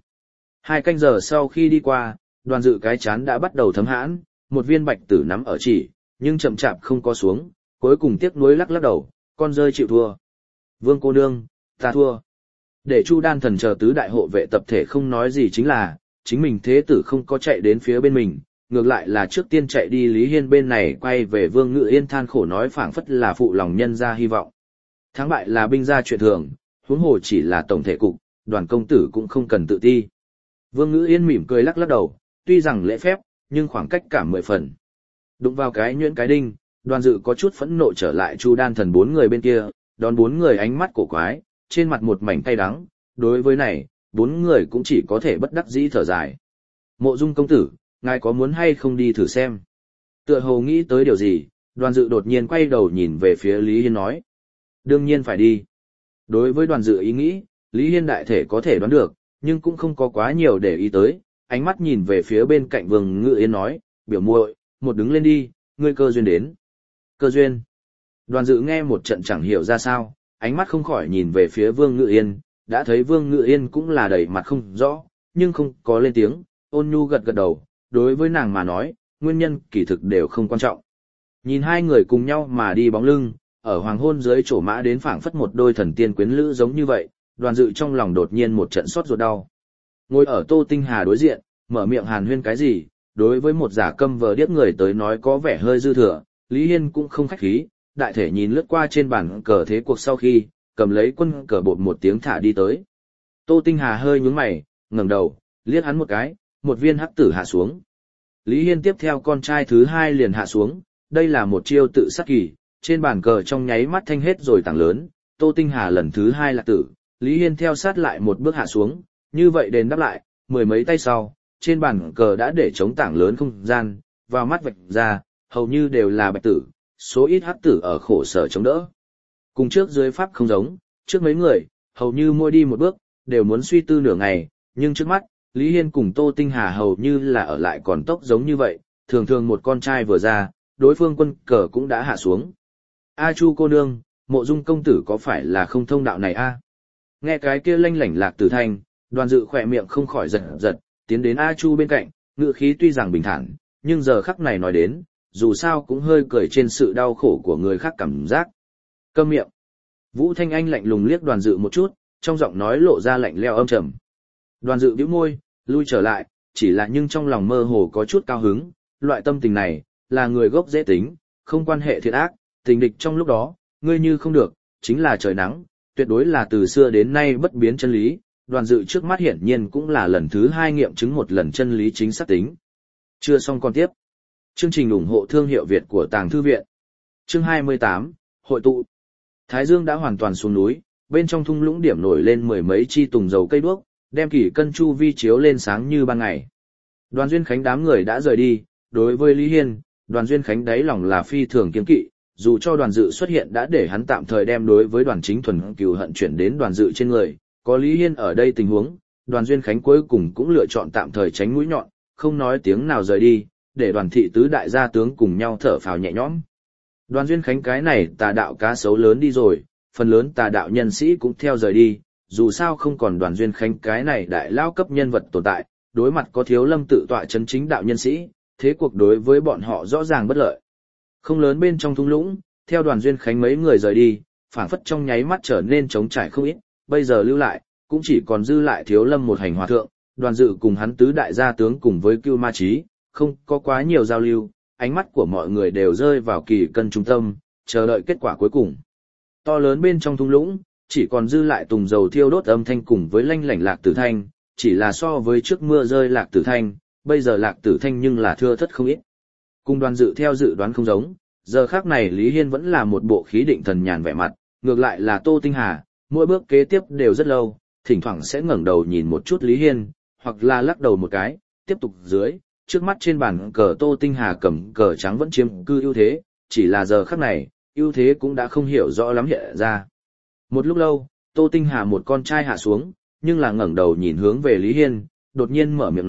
2 canh giờ sau khi đi qua, Đoàn Dự cái chán đã bắt đầu thấm hãn, một viên bạch tử nắm ở chỉ, nhưng chậm chạp không có xuống, cuối cùng tiếc nuối lắc lắc đầu, con rơi chịu thua. Vương cô nương, ta thua. Để Chu Đan Thần chờ tứ đại hộ vệ tập thể không nói gì chính là, chính mình thế tử không có chạy đến phía bên mình, ngược lại là trước tiên chạy đi Lý Hiên bên này quay về Vương Ngự Yên than khổ nói phảng phất là phụ lòng nhân ra hy vọng. Thắng bại là binh gia chuyện thường, huống hồ chỉ là tổng thể cục, Đoàn công tử cũng không cần tự ti. Vương Ngự Yên mỉm cười lắc lắc đầu, tuy rằng lễ phép, nhưng khoảng cách cả 10 phần. Đụng vào cái nhuyễn cái đinh, Đoàn Dự có chút phẫn nộ trở lại Chu Đan Thần 4 người bên kia, đón 4 người ánh mắt cổ quái, trên mặt một mảnh cay đắng, đối với này, 4 người cũng chỉ có thể bất đắc dĩ thở dài. Mộ Dung công tử, ngài có muốn hay không đi thử xem? Tựa hồ nghĩ tới điều gì, Đoàn Dự đột nhiên quay đầu nhìn về phía Lý Hiên nói. Đương nhiên phải đi. Đối với Đoàn Dự ý nghĩ, Lý Hiên đại thể có thể đoán được, nhưng cũng không có quá nhiều để ý tới, ánh mắt nhìn về phía bên cạnh Vương Ngự Yên nói, biểu muội, một đứng lên đi, ngươi cơ duyên đến. Cơ duyên. Đoàn Dự nghe một trận chẳng hiểu ra sao, ánh mắt không khỏi nhìn về phía Vương Ngự Yên, đã thấy Vương Ngự Yên cũng là đầy mặt không rõ, nhưng không có lên tiếng, ôn nhu gật gật đầu, đối với nàng mà nói, nguyên nhân kỳ thực đều không quan trọng. Nhìn hai người cùng nhau mà đi bóng lưng, ở hoàng hôn dưới chỗ mã đến phảng phất một đôi thần tiên quyến lữ giống như vậy, Đoàn Dự trong lòng đột nhiên một trận xót ruột đau. Ngồi ở Tô Tinh Hà đối diện, mở miệng hàn huyên cái gì, đối với một giả câm vờ điếc người tới nói có vẻ hơi dư thừa, Lý Hiên cũng không khách khí, đại thể nhìn lướt qua trên bàn cờ thế cuộc sau khi, cầm lấy quân cờ bột một tiếng thả đi tới. Tô Tinh Hà hơi nhướng mày, ngẩng đầu, liếc hắn một cái, một viên hắc tử hạ xuống. Lý Hiên tiếp theo con trai thứ 2 liền hạ xuống, đây là một chiêu tự sát kỳ, trên bàn cờ trong nháy mắt thanh hết rồi tảng lớn, Tô Tinh Hà lần thứ 2 là tử, Lý Hiên theo sát lại một bước hạ xuống, như vậy đền đáp lại, 10 mấy tay sau, trên bàn cờ đã để chống tảng lớn không gian, vào mắt vạch ra, hầu như đều là bạch tử, số ít hắc tử ở khổ sở chống đỡ. Cùng trước dưới pháp không giống, trước mấy người, hầu như mỗi đi một bước, đều muốn suy tư nửa ngày, nhưng trước mắt, Lý Hiên cùng Tô Tinh Hà hầu như là ở lại còn tốc giống như vậy, thường thường một con trai vừa ra, đối phương quân cờ cũng đã hạ xuống. A Chu cô nương, Mộ Dung công tử có phải là không thông đạo này a? Nghe cái kia lanh lảnh lạc tử thanh, Đoàn Dự khỏe miệng không khỏi giật giật, tiến đến A Chu bên cạnh, ngữ khí tuy rằng bình thản, nhưng giờ khắc này nói đến, dù sao cũng hơi cười trên sự đau khổ của người khác cảm giác. Câm miệng. Vũ Thanh Anh lạnh lùng liếc Đoàn Dự một chút, trong giọng nói lộ ra lạnh lẽo âm trầm. Đoàn Dự bĩu môi, lui trở lại, chỉ là nhưng trong lòng mơ hồ có chút cao hứng, loại tâm tình này, là người gốc dễ tính, không quan hệ thiện ác, tình địch trong lúc đó, ngươi như không được, chính là trời nắng, tuyệt đối là từ xưa đến nay bất biến chân lý. Đoàn Dự trước mắt hiển nhiên cũng là lần thứ 2 nghiệm chứng một lần chân lý chính xác tính. Chưa xong còn tiếp. Chương trình ủng hộ thương hiệu Việt của Tàng Thư Viện. Chương 28, Hội tụ. Thái Dương đã hoàn toàn xuống núi, bên trong thung lũng điểm nổi lên 10 mấy chi tùng dầu cây đuốc, đem Kỷ Cân chu vi chiếu lên sáng như ban ngày. Đoàn Duyên Khánh đám người đã rời đi, đối với Lý Hiên, Đoàn Duyên Khánh đáy lòng là phi thường kiêng kỵ, dù cho Đoàn Dự xuất hiện đã để hắn tạm thời đem đối với Đoàn Chính Thuần cừu hận chuyển đến Đoàn Dự trên người, có Lý Hiên ở đây tình huống, Đoàn Duyên Khánh cuối cùng cũng lựa chọn tạm thời tránh mũi nhọn, không nói tiếng nào rời đi, để Đoàn thị tứ đại gia tướng cùng nhau thở phào nhẹ nhõm. Đoàn Duyên Khánh cái này tà đạo cá sấu lớn đi rồi, phần lớn tà đạo nhân sĩ cũng theo rời đi, dù sao không còn Đoàn Duyên Khánh cái này đại lao cấp nhân vật tồn tại, đối mặt có Thiếu Lâm tự tọa chân chính đạo nhân sĩ, thế cuộc đối với bọn họ rõ ràng bất lợi. Không lớn bên trong thung lũng, theo Đoàn Duyên Khánh mấy người rời đi, phảng phất trong nháy mắt trở nên trống trải không ít, bây giờ lưu lại, cũng chỉ còn dư lại Thiếu Lâm một hành hòa thượng, Đoàn Dự cùng hắn tứ đại gia tướng cùng với Cưu Ma Chí, không có quá nhiều giao lưu, ánh mắt của mọi người đều rơi vào Kỷ Cân trung tâm, chờ đợi kết quả cuối cùng. To lớn bên trong thung lũng, chỉ còn dư lại tùng dầu thiêu đốt âm thanh cùng với lanh lảnh lạc tử thanh, chỉ là so với trước mưa rơi lạc tử thanh, bây giờ lạc tử thanh nhưng là thưa thất không ít. Cùng Đoàn Dự theo dự đoán không giống, giờ khác này Lý Hiên vẫn là một bộ khí định thần nhàn vẻ mặt, ngược lại là Tô Tinh Hà, mỗi bước kế tiếp đều rất lâu, thỉnh thoảng sẽ ngẩng đầu nhìn một chút Lý Hiên, hoặc là lắc đầu một cái, tiếp tục dưới, trước mắt trên bàn cờ Tô Tinh Hà cầm cờ trắng vẫn chiếm cư ưu thế, chỉ là giờ khắc này, ưu thế cũng đã không hiểu rõ lắm hiện ra. Một lúc lâu, Tô Tinh Hà một con trai hạ xuống, nhưng là ngẩng đầu nhìn hướng về Lý Hiên, đột nhiên mở miệng nói,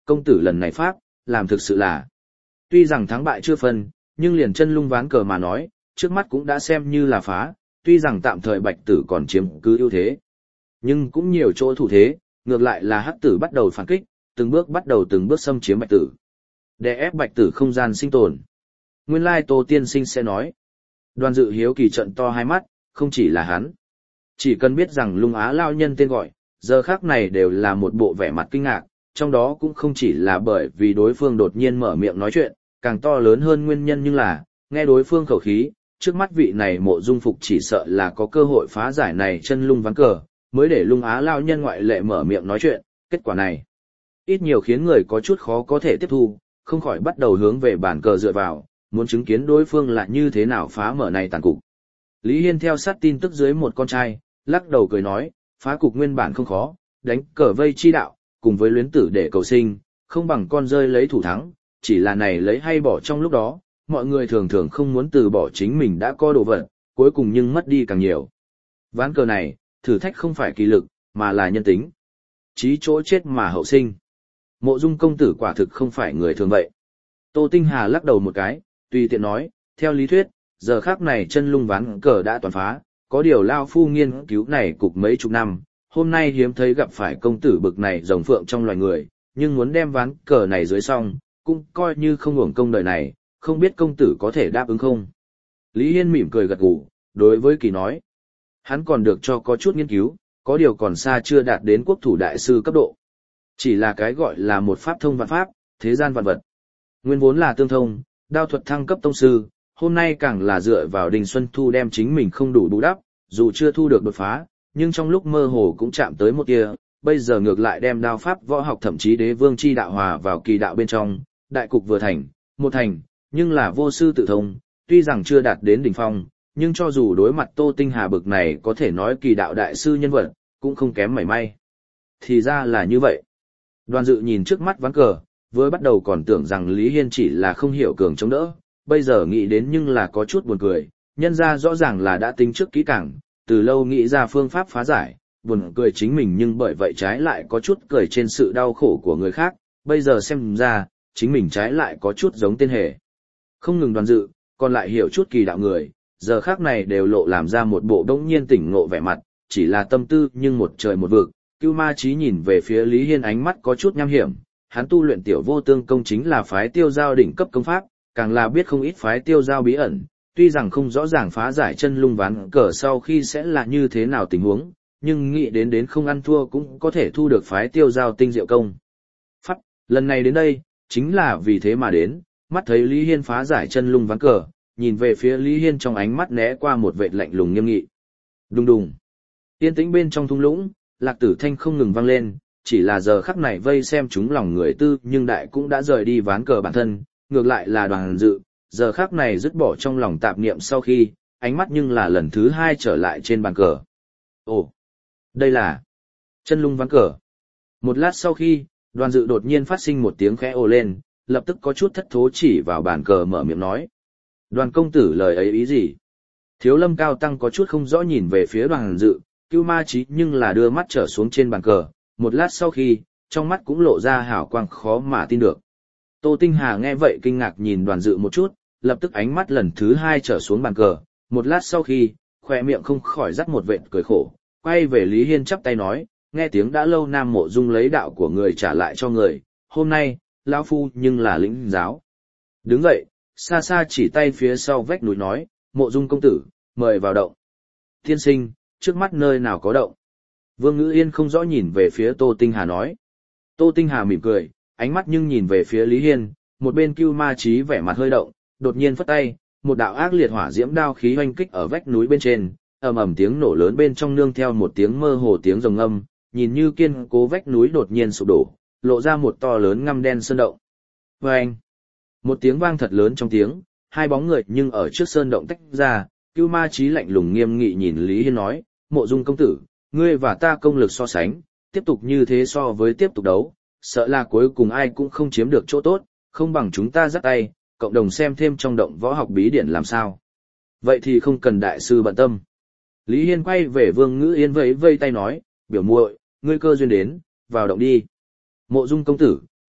công tử lần này pháp, làm thực sự là. Tuy rằng thắng bại chưa phân, nhưng liền chân lung ván cờ mà nói, trước mắt cũng đã xem như là phá, tuy rằng tạm thời bạch tử còn chiếm cứ ưu thế. Nhưng cũng nhiều chỗ thủ thế, ngược lại là hắc tử bắt đầu phản kích, từng bước xâm chiếm bạch tử. Để ép bạch tử không gian sinh tồn. Nguyên lai Tô tiên sinh sẽ nói. Đoàn Dự hiếu kỳ trận to hai mắt, không chỉ là hắn. Chỉ cần biết rằng Lung Á lao nhân tên gọi, giờ khác này đều là một bộ vẻ mặt kinh ngạc, trong đó cũng không chỉ là bởi vì đối phương đột nhiên mở miệng nói chuyện, càng to lớn hơn nguyên nhân nhưng là, nghe đối phương khẩu khí, trước mắt vị này Mộ Dung Phục chỉ sợ là có cơ hội phá giải này chân lung ván cờ, mới để Lung Á lao nhân ngoại lệ mở miệng nói chuyện, kết quả này ít nhiều khiến người có chút khó có thể tiếp thu, không khỏi bắt đầu hướng về bàn cờ dựa vào, muốn chứng kiến đối phương là như thế nào phá mở này tàn cục. Lý Hiên theo sát tin tức dưới một con trai, lắc đầu cười nói, phá cục nguyên bản không khó, đánh cờ vây chi đạo, cùng với luyến tử để cầu sinh, không bằng con rơi lấy thủ thắng, chỉ là này lấy hay bỏ trong lúc đó, mọi người thường thường không muốn từ bỏ chính mình đã có đồ vật, cuối cùng nhưng mất đi càng nhiều. Ván cờ này, thử thách không phải kỳ lực, mà là nhân tính. Chí chỗ chết mà hậu sinh. Mộ Dung công tử quả thực không phải người thường vậy. Tô Tinh Hà lắc đầu một cái, tùy tiện nói, theo lý thuyết, giờ khác này chân lung ván cờ đã toàn phá, có điều lao phu nghiên cứu này cục mấy chục năm, hôm nay hiếm thấy gặp phải công tử bực này rồng phượng trong loài người, nhưng muốn đem ván cờ này dưới xong, cũng coi như không hưởng công đời này, không biết công tử có thể đáp ứng không. Lý Hiên mỉm cười gật gù, đối với Kỳ nói, hắn còn được cho có chút nghiên cứu, có điều còn xa chưa đạt đến quốc thủ đại sư cấp độ. Chỉ là cái gọi là một pháp thông vạn pháp, thế gian vạn vật. Nguyên vốn là tương thông, đao thuật thăng cấp tông sư, hôm nay càng là dựa vào Đình Xuân Thu đem chính mình không đủ bù đắp, dù chưa thu được đột phá, nhưng trong lúc mơ hồ cũng chạm tới một tia, bây giờ ngược lại đem đao pháp võ học thậm chí đế vương chi đạo hòa vào kỳ đạo bên trong, đại cục vừa thành, một thành, nhưng là vô sư tự thông, tuy rằng chưa đạt đến đỉnh phong, nhưng cho dù đối mặt Tô Tinh Hà bực này có thể nói kỳ đạo đại sư nhân vật, cũng không kém mảy may. Thì ra là như vậy. Đoàn Dự nhìn trước mắt ván cờ, vừa bắt đầu còn tưởng rằng Lý Hiên chỉ là không hiểu cường chống đỡ, bây giờ nghĩ đến nhưng là có chút buồn cười, nhân ra rõ ràng là đã tính trước kỹ càng, từ lâu nghĩ ra phương pháp phá giải, buồn cười chính mình nhưng bởi vậy trái lại có chút cười trên sự đau khổ của người khác, bây giờ xem ra, chính mình trái lại có chút giống tên hề. Không ngừng Đoàn Dự, còn lại hiểu chút kỳ đạo người, giờ khác này đều lộ làm ra một bộ đống nhiên tỉnh ngộ vẻ mặt, chỉ là tâm tư nhưng một trời một vực. Cưu Ma Chí nhìn về phía Lý Hiên ánh mắt có chút nham hiểm, hắn tu luyện tiểu vô tương công chính là phái tiêu giao đỉnh cấp công pháp, càng là biết không ít phái tiêu giao bí ẩn, tuy rằng không rõ ràng phá giải chân lung ván cờ sau khi sẽ là như thế nào tình huống, nhưng nghĩ đến không ăn thua cũng có thể thu được phái tiêu giao tinh diệu công pháp. Lần này đến đây, chính là vì thế mà đến, mắt thấy Lý Hiên phá giải chân lung ván cờ, nhìn về phía Lý Hiên trong ánh mắt né qua một vệt lạnh lùng nghiêm nghị. Đùng đùng. Yên tĩnh bên trong thung lũng, lạc tử thanh không ngừng vang lên, chỉ là giờ khắc này vây xem chúng lòng người tư nhưng đại cũng đã rời đi ván cờ bản thân, ngược lại là Đoàn Dự, giờ khắc này dứt bỏ trong lòng tạp niệm sau khi, ánh mắt nhưng là lần thứ hai trở lại trên bàn cờ. Ồ, đây là chân lung ván cờ. Một lát sau khi, Đoàn Dự đột nhiên phát sinh một tiếng khẽ ồ lên, lập tức có chút thất thố chỉ vào bàn cờ mở miệng nói. Đoàn công tử lời ấy ý gì? Thiếu Lâm Cao Tăng có chút không rõ nhìn về phía Đoàn Dự, Cưu Ma Chí nhưng là đưa mắt trở xuống trên bàn cờ, một lát sau khi, trong mắt cũng lộ ra hào quang khó mà tin được. Tô Tinh Hà nghe vậy kinh ngạc nhìn Đoàn Dự một chút, lập tức ánh mắt lần thứ hai trở xuống bàn cờ, một lát sau khi, khỏe miệng không khỏi dắt một vệt cười khổ, quay về Lý Hiên chắp tay nói, nghe tiếng đã lâu Nam Mộ Dung lấy đạo của người trả lại cho người, hôm nay, lão phu nhưng là lĩnh giáo. Đứng dậy, xa xa chỉ tay phía sau vách núi nói, Mộ Dung công tử, mời vào động. Tiên sinh, trước mắt nơi nào có động? Vương Ngữ Yên không rõ nhìn về phía Tô Tinh Hà nói. Tô Tinh Hà mỉm cười, ánh mắt nhưng nhìn về phía Lý Hiên, một bên Cưu Ma Chí vẻ mặt hơi động, đột nhiên phất tay, một đạo ác liệt hỏa diễm đao khí oanh kích ở vách núi bên trên, ầm ầm tiếng nổ lớn bên trong nương theo một tiếng mơ hồ tiếng rồng âm, nhìn như kiên cố vách núi đột nhiên sụp đổ, lộ ra một to lớn ngăm đen sơn động. Oeng! Một tiếng vang thật lớn trong tiếng, hai bóng người nhưng ở trước sơn động tách ra, Cưu Ma Chí lạnh lùng nghiêm nghị nhìn Lý Hiên nói, Mộ Dung công tử, ngươi và ta công lực so sánh, tiếp tục như thế so với tiếp tục đấu, sợ là cuối cùng ai cũng không chiếm được chỗ tốt, không bằng chúng ta dắt tay, cộng đồng xem thêm trong động võ học bí điển làm sao. Vậy thì không cần đại sư bận tâm. Lý Hiên quay về Vương Ngữ Yên vẫy vây tay nói, biểu muội, ngươi cơ duyên đến, vào động đi. Mộ Dung công tử,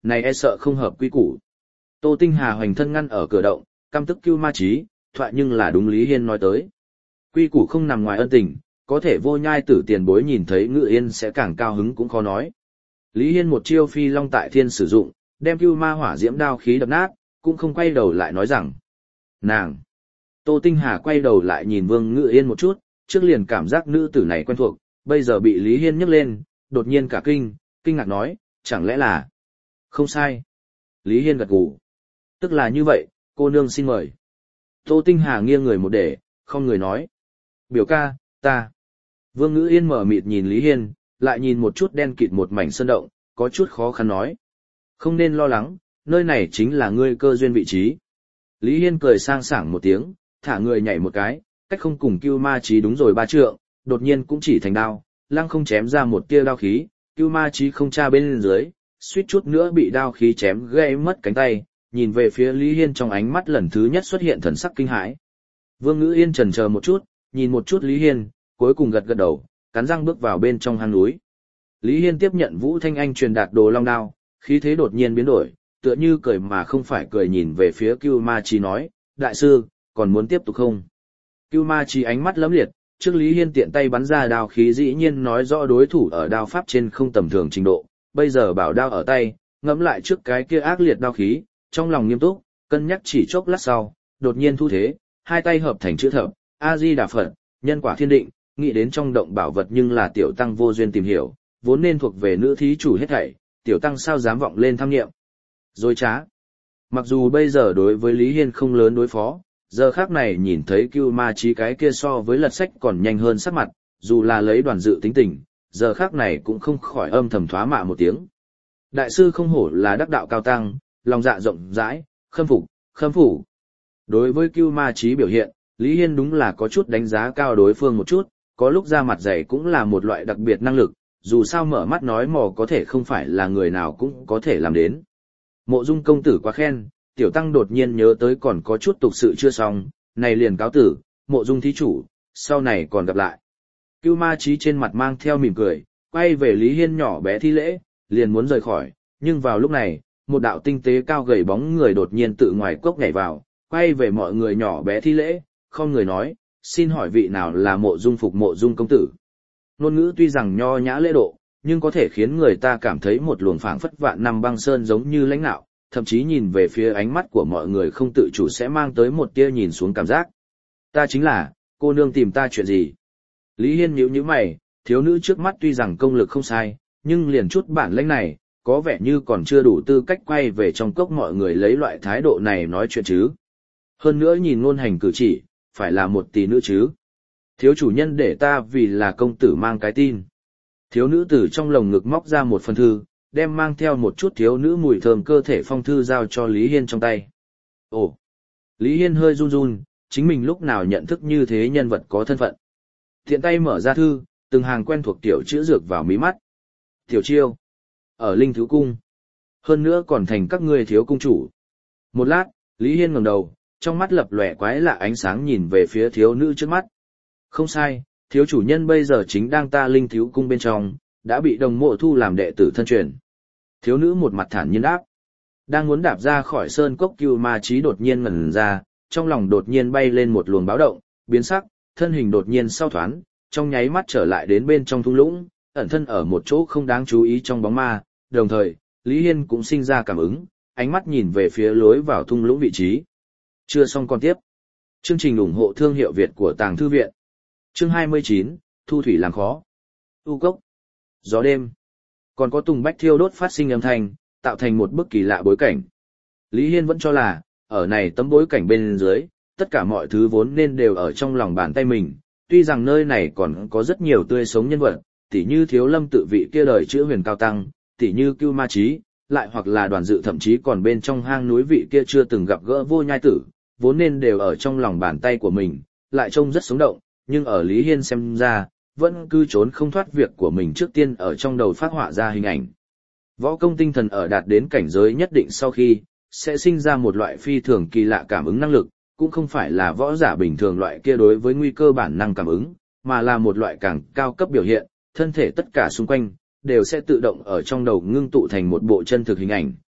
này e sợ không hợp quy củ. Tô Tinh Hà hoành thân ngăn ở cửa động, căm tức Cưu Ma Chí, thoại nhưng là đúng Lý Hiên nói tới. Quy củ không nằm ngoài ân tình, có thể vô nhai tử tiền bối nhìn thấy Ngự Yên sẽ càng cao hứng cũng khó nói. Lý Hiên một chiêu phi long tại thiên sử dụng, đem Cưu Ma hỏa diễm đao khí đập nát, cũng không quay đầu lại nói rằng: "Nàng." Tô Tinh Hà quay đầu lại nhìn Vương Ngự Yên một chút, trước liền cảm giác nữ tử này quen thuộc, bây giờ bị Lý Hiên nhấc lên, đột nhiên cả kinh ngạc nói: "Chẳng lẽ là?" "Không sai." Lý Hiên gật gù. "Tức là như vậy, cô nương xin mời." Tô Tinh Hà nghiêng người một để, không người nói: "Biểu ca, ta." Vương Ngữ Yên mở mịt nhìn Lý Hiên, lại nhìn một chút đen kịt một mảnh sơn động, có chút khó khăn nói: "Không nên lo lắng, nơi này chính là ngươi cơ duyên vị trí." Lý Hiên cười sang sảng một tiếng, thả người nhảy một cái, cách không cùng Cưu Ma Chí đúng rồi 3 trượng, đột nhiên cũng chỉ thành đao, lăng không chém ra một tia đao khí, Cưu Ma Chí không tra bên dưới, suýt chút nữa bị đao khí chém gãy mất cánh tay, nhìn về phía Lý Hiên trong ánh mắt lần thứ nhất xuất hiện thần sắc kinh hãi. Vương Ngữ Yên chần chờ một chút, nhìn một chút Lý Hiên, cuối cùng gật gật đầu, cắn răng bước vào bên trong hang núi. Lý Hiên tiếp nhận Vũ Thanh Anh truyền đạt đồ long đao, khí thế đột nhiên biến đổi, tựa như cười mà không phải cười nhìn về phía Cưu Ma Chí nói: "Đại sư, còn muốn tiếp tục không?" Cưu Ma Chí ánh mắt lấm liệt, trước Lý Hiên tiện tay bắn ra đao khí dĩ nhiên nói rõ đối thủ ở đao pháp trên không tầm thường trình độ, bây giờ bảo đao ở tay, ngẫm lại trước cái kia ác liệt đao khí, trong lòng nghiêm túc, cân nhắc chỉ chốc lát sau, đột nhiên thu thế, hai tay hợp thành chữ thập, A Di Đà Phật, nhân quả thiên định, nghĩ đến trong động bảo vật nhưng là tiểu tăng vô duyên tìm hiểu, vốn nên thuộc về nữ thí chủ hết thảy, tiểu tăng sao dám vọng lên tham nghiệm. Dối trá. Mặc dù bây giờ đối với Lý Hiên không lớn đối phó, giờ khác này nhìn thấy Cưu Ma Chí cái kia so với lật sách còn nhanh hơn sắc mặt, dù là lấy đoàn dự tính tình, giờ khác này cũng không khỏi âm thầm thoá mạ một tiếng. Đại sư không hổ là đắc đạo cao tăng, lòng dạ rộng rãi, khâm phục. Đối với Cưu Ma Chí biểu hiện, Lý Hiên đúng là có chút đánh giá cao đối phương một chút, có lúc ra mặt dày cũng là một loại đặc biệt năng lực, dù sao mở mắt nói mò có thể không phải là người nào cũng có thể làm đến. Mộ Dung công tử quá khen, tiểu tăng đột nhiên nhớ tới còn có chút tục sự chưa xong, này liền cáo tử, Mộ Dung thí chủ, sau này còn gặp lại. Cưu Ma Chí trên mặt mang theo mỉm cười, quay về Lý Hiên nhỏ bé thi lễ, liền muốn rời khỏi, nhưng vào lúc này, một đạo tinh tế cao gầy bóng người đột nhiên tự ngoài cốc nhảy vào, quay về mọi người nhỏ bé thi lễ, không người nói, xin hỏi vị nào là Mộ Dung phục Mộ Dung công tử. Ngôn ngữ tuy rằng nho nhã lễ độ, nhưng có thể khiến người ta cảm thấy một luồng phảng phất vạn năm băng sơn giống như lãnh nạo, thậm chí nhìn về phía ánh mắt của mọi người không tự chủ sẽ mang tới một tia nhìn xuống cảm giác. Ta chính là, cô nương tìm ta chuyện gì? Lý Hiên nhíu nhíu mày, thiếu nữ trước mắt tuy rằng công lực không sai, nhưng liền chút bản lĩnh này, có vẻ như còn chưa đủ tư cách quay về trong cốc mọi người lấy loại thái độ này nói chuyện chứ. Hơn nữa nhìn ngôn hành cử chỉ, phải là một tỷ nữ chứ. Thiếu chủ nhân để ta vì là công tử mang cái tin. Thiếu nữ từ trong lồng ngực móc ra một phần thư, đem mang theo một chút thiếu nữ mùi thơm cơ thể phong thư giao cho Lý Hiên trong tay. Ồ! Lý Hiên hơi run run, chính mình lúc nào nhận thức như thế nhân vật có thân phận. Thiện tay mở ra thư, từng hàng quen thuộc tiểu chữ dược vào mí mắt. Tiểu chiêu. Ở Linh Thứ Cung. Hơn nữa còn thành các ngươi thiếu cung chủ. Một lát, Lý Hiên ngẩng đầu, trong mắt lập lòe quái lạ ánh sáng nhìn về phía thiếu nữ trước mắt. Không sai, thiếu chủ nhân bây giờ chính đang ta Linh Thiếu Cung bên trong, đã bị đồng mộ thu làm đệ tử thân truyền. Thiếu nữ một mặt thản nhiên đáp. Đang muốn đạp ra khỏi sơn cốc, Cưu Ma Chí đột nhiên ngẩn ra, trong lòng đột nhiên bay lên một luồng báo động, biến sắc, thân hình đột nhiên sau thoáng, trong nháy mắt trở lại đến bên trong thung lũng, ẩn thân ở một chỗ không đáng chú ý trong bóng ma, đồng thời, Lý Hiên cũng sinh ra cảm ứng, ánh mắt nhìn về phía lối vào thung lũng vị trí. Chưa xong còn tiếp. Chương trình ủng hộ thương hiệu Việt của Tàng Thư Viện. Chương 29, Thu Thủy làm khó. U cốc. Gió đêm. Còn có tùng bách thiêu đốt phát sinh âm thanh, tạo thành một bức kỳ lạ bối cảnh. Lý Hiên vẫn cho là, ở này tấm bối cảnh bên dưới, tất cả mọi thứ vốn nên đều ở trong lòng bàn tay mình. Tuy rằng nơi này còn có rất nhiều tươi sống nhân vật, tỉ như Thiếu Lâm tự vị kia đời chữ huyền cao tăng, tỉ như Cưu Ma Chí, lại hoặc là Đoàn Dự, thậm chí còn bên trong hang núi vị kia chưa từng gặp gỡ vô nhai tử, vốn nên đều ở trong lòng bàn tay của mình, lại trông rất sống động, nhưng ở Lý Hiên xem ra, vẫn cứ trốn không thoát việc của mình trước tiên ở trong đầu phát họa ra hình ảnh. Võ công tinh thần ở đạt đến cảnh giới nhất định sau khi, sẽ sinh ra một loại phi thường kỳ lạ cảm ứng năng lực, cũng không phải là võ giả bình thường loại kia đối với nguy cơ bản năng cảm ứng, mà là một loại càng cao cấp biểu hiện, thân thể tất cả xung quanh, đều sẽ tự động ở trong đầu ngưng tụ thành một bộ chân thực hình ảnh,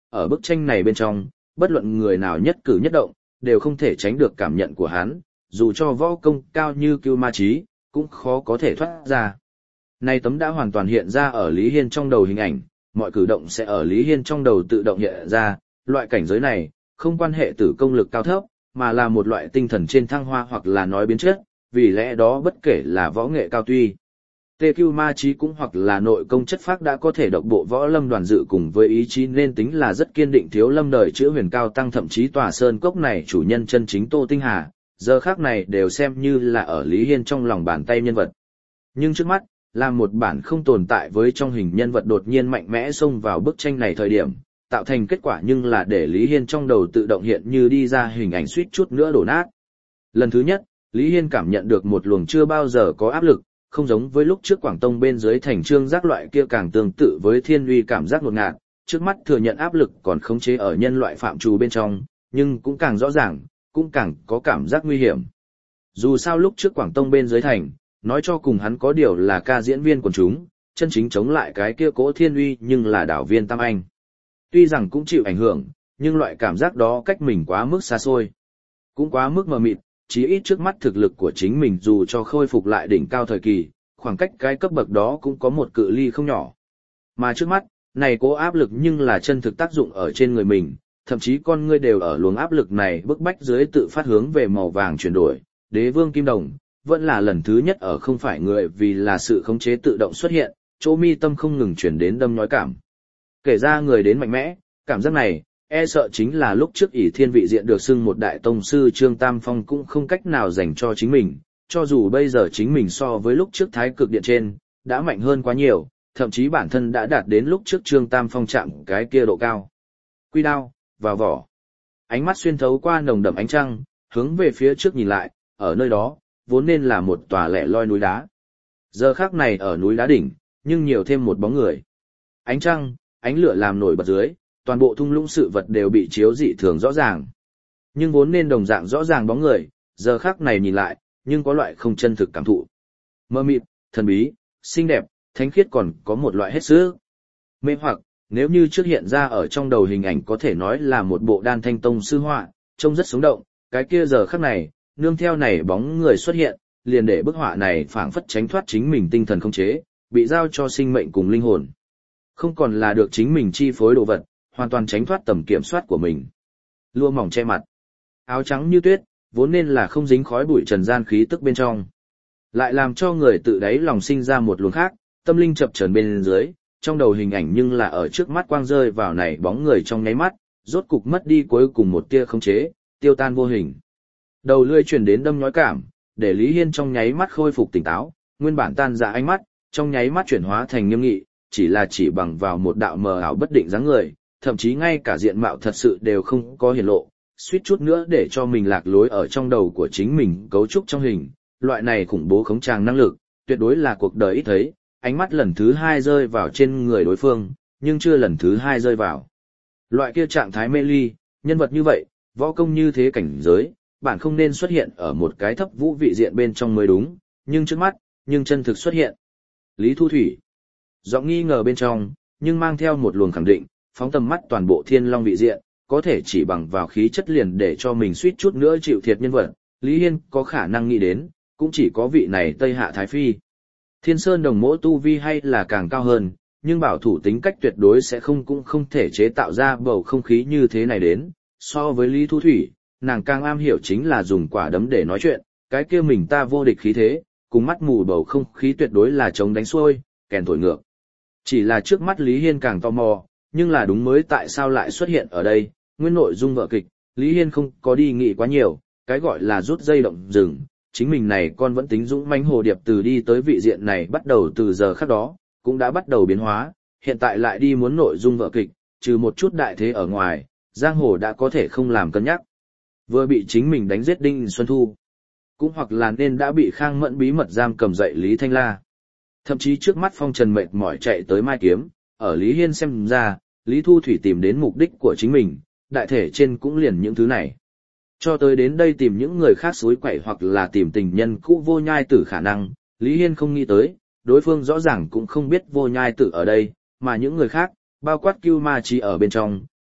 ở bức tranh này bên trong, bất luận người nào nhất cử nhất động, đều không thể tránh được cảm nhận của hắn, dù cho võ công cao như Cưu Ma Chí, cũng khó có thể thoát ra. Này tấm đã hoàn toàn hiện ra ở Lý Hiên trong đầu hình ảnh, mọi cử động sẽ ở Lý Hiên trong đầu tự động hiện ra, loại cảnh giới này, không quan hệ tử công lực cao thấp, mà là một loại tinh thần trên thăng hoa hoặc là nói biến chất, vì lẽ đó bất kể là võ nghệ cao tuy. Tê Cưu Ma Chí cũng hoặc là nội công chất phác đã có thể độc bộ võ lâm đoàn dự cùng với ý chí nên tính là rất kiên định thiếu lâm đời chữ huyền cao tăng thậm chí tòa sơn cốc này chủ nhân chân chính Tô Tinh Hà, giờ khác này đều xem như là ở Lý Hiên trong lòng bàn tay nhân vật. Nhưng trước mắt, là một bản không tồn tại với trong hình nhân vật đột nhiên mạnh mẽ xông vào bức tranh này thời điểm, tạo thành kết quả nhưng là để Lý Hiên trong đầu tự động hiện như đi ra hình ảnh suýt chút nữa đổ nát. Lần thứ nhất, Lý Hiên cảm nhận được một luồng chưa bao giờ có áp lực, không giống với lúc trước Quảng Tông bên dưới thành trương giác loại kia càng tương tự với thiên uy cảm giác ngột ngạt, trước mắt thừa nhận áp lực còn khống chế ở nhân loại phạm trù bên trong, nhưng cũng càng rõ ràng, cũng càng có cảm giác nguy hiểm. Dù sao lúc trước Quảng Tông bên dưới thành, nói cho cùng hắn có điều là ca diễn viên quần chúng, chân chính chống lại cái kia cỗ thiên uy nhưng là đảo viên Tam Anh. Tuy rằng cũng chịu ảnh hưởng, nhưng loại cảm giác đó cách mình quá mức xa xôi, cũng quá mức mờ mịt, chí ít trước mắt thực lực của chính mình dù cho khôi phục lại đỉnh cao thời kỳ, khoảng cách cái cấp bậc đó cũng có một cự ly không nhỏ. Mà trước mắt, này cố áp lực nhưng là chân thực tác dụng ở trên người mình, thậm chí con ngươi đều ở luồng áp lực này bức bách dưới tự phát hướng về màu vàng chuyển đổi, Đế Vương Kim Đồng, vẫn là lần thứ nhất ở không phải người vì là sự khống chế tự động xuất hiện, chỗ mi tâm không ngừng chuyển đến đâm nhói cảm. Kể ra người đến mạnh mẽ, cảm giác này, e sợ chính là lúc trước ỷ thiên vị diện được xưng một đại tông sư Trương Tam Phong cũng không cách nào dành cho chính mình, cho dù bây giờ chính mình so với lúc trước thái cực điện trên, đã mạnh hơn quá nhiều, thậm chí bản thân đã đạt đến lúc trước Trương Tam Phong chạm cái kia độ cao. Quy đao, vào vỏ. Ánh mắt xuyên thấu qua nồng đậm ánh trăng, hướng về phía trước nhìn lại, ở nơi đó, vốn nên là một tòa lẻ loi núi đá. Giờ khắc này ở núi đá đỉnh, nhưng nhiều thêm một bóng người. Ánh trăng, ánh lửa làm nổi bật dưới, toàn bộ thung lũng sự vật đều bị chiếu dị thường rõ ràng. Nhưng vốn nên đồng dạng rõ ràng bóng người, giờ khắc này nhìn lại, nhưng có loại không chân thực cảm thụ. Mơ mịt, thần bí, xinh đẹp, thánh khiết còn có một loại hết sức mê hoặc, nếu như trước hiện ra ở trong đầu hình ảnh có thể nói là một bộ đan thanh tông sư họa, trông rất sống động, cái kia giờ khắc này, nương theo này bóng người xuất hiện, liền để bức họa này phảng phất tránh thoát chính mình tinh thần không chế, bị giao cho sinh mệnh cùng linh hồn. Không còn là được chính mình chi phối đồ vật, hoàn toàn tránh thoát tầm kiểm soát của mình. Lụa mỏng che mặt, áo trắng như tuyết, vốn nên là không dính khói bụi trần gian khí tức bên trong. Lại làm cho người tự đáy lòng sinh ra một luồng khác, tâm linh chập chờn bên dưới, trong đầu hình ảnh nhưng là ở trước mắt quang rơi vào này bóng người trong nháy mắt, rốt cục mất đi cuối cùng một tia khống chế, tiêu tan vô hình. Đầu lưỡi truyền đến đâm nhói cảm, để Lý Hiên trong nháy mắt khôi phục tỉnh táo, nguyên bản tan rã ánh mắt, trong nháy mắt chuyển hóa thành nghiêm nghị, chỉ bằng vào một đạo mờ ảo bất định dáng người, thậm chí ngay cả diện mạo thật sự đều không có hiển lộ, suýt chút nữa để cho mình lạc lối ở trong đầu của chính mình cấu trúc trong hình, loại này khủng bố khống tràng năng lực, tuyệt đối là cuộc đời ít thấy, ánh mắt lần thứ hai rơi vào trên người đối phương, nhưng chưa lần thứ hai rơi vào. Loại kia trạng thái mê ly, nhân vật như vậy, võ công như thế cảnh giới, bản không nên xuất hiện ở một cái thấp vũ vị diện bên trong mới đúng, nhưng trước mắt, nhưng chân thực xuất hiện. Lý Thu Thủy, giọng nghi ngờ bên trong, nhưng mang theo một luồng khẳng định, phóng tầm mắt toàn bộ thiên long vị diện, có thể chỉ bằng vào khí chất liền để cho mình suýt chút nữa chịu thiệt nhân vật, Lý Hiên có khả năng nghĩ đến, cũng chỉ có vị này Tây Hạ Thái Phi. Thiên Sơn Đồng Mỗ tu vi hay là càng cao hơn, nhưng bảo thủ tính cách tuyệt đối sẽ cũng không thể chế tạo ra bầu không khí như thế này đến, so với Lý Thu Thủy, nàng càng am hiểu chính là dùng quả đấm để nói chuyện, cái kia mình ta vô địch khí thế, cùng mắt mù bầu không khí tuyệt đối là chống đánh xuôi, kèn thổi ngược. Chỉ là trước mắt Lý Hiên càng tò mò, nhưng là đúng mới tại sao lại xuất hiện ở đây, nguyên nội dung vở kịch, Lý Hiên không có đi nghĩ quá nhiều, cái gọi là rút dây động rừng, chính mình này con vẫn tính dũng mãnh hồ điệp từ đi tới vị diện này bắt đầu từ giờ khắc đó, cũng đã bắt đầu biến hóa, hiện tại lại đi muốn nội dung vở kịch, trừ một chút đại thế ở ngoài, giang hồ đã có thể không làm cân nhắc. Vừa bị chính mình đánh giết Đinh Xuân Thu, cũng hoặc là nên đã bị Khang Mẫn bí mật giam cầm dậy Lý Thanh La. Thậm chí trước mắt Phong Trần mệt mỏi chạy tới Mai Kiếm, ở Lý Hiên xem ra, Lý Thu Thủy tìm đến mục đích của chính mình, đại thể trên cũng liền những thứ này. Cho tới đến đây tìm những người khác xúi quậy hoặc là tìm tình nhân cũ Vô Nhai Tử khả năng, Lý Hiên không nghĩ tới, đối phương rõ ràng cũng không biết Vô Nhai Tử ở đây, mà những người khác, bao quát Cưu Ma Chí ở bên trong,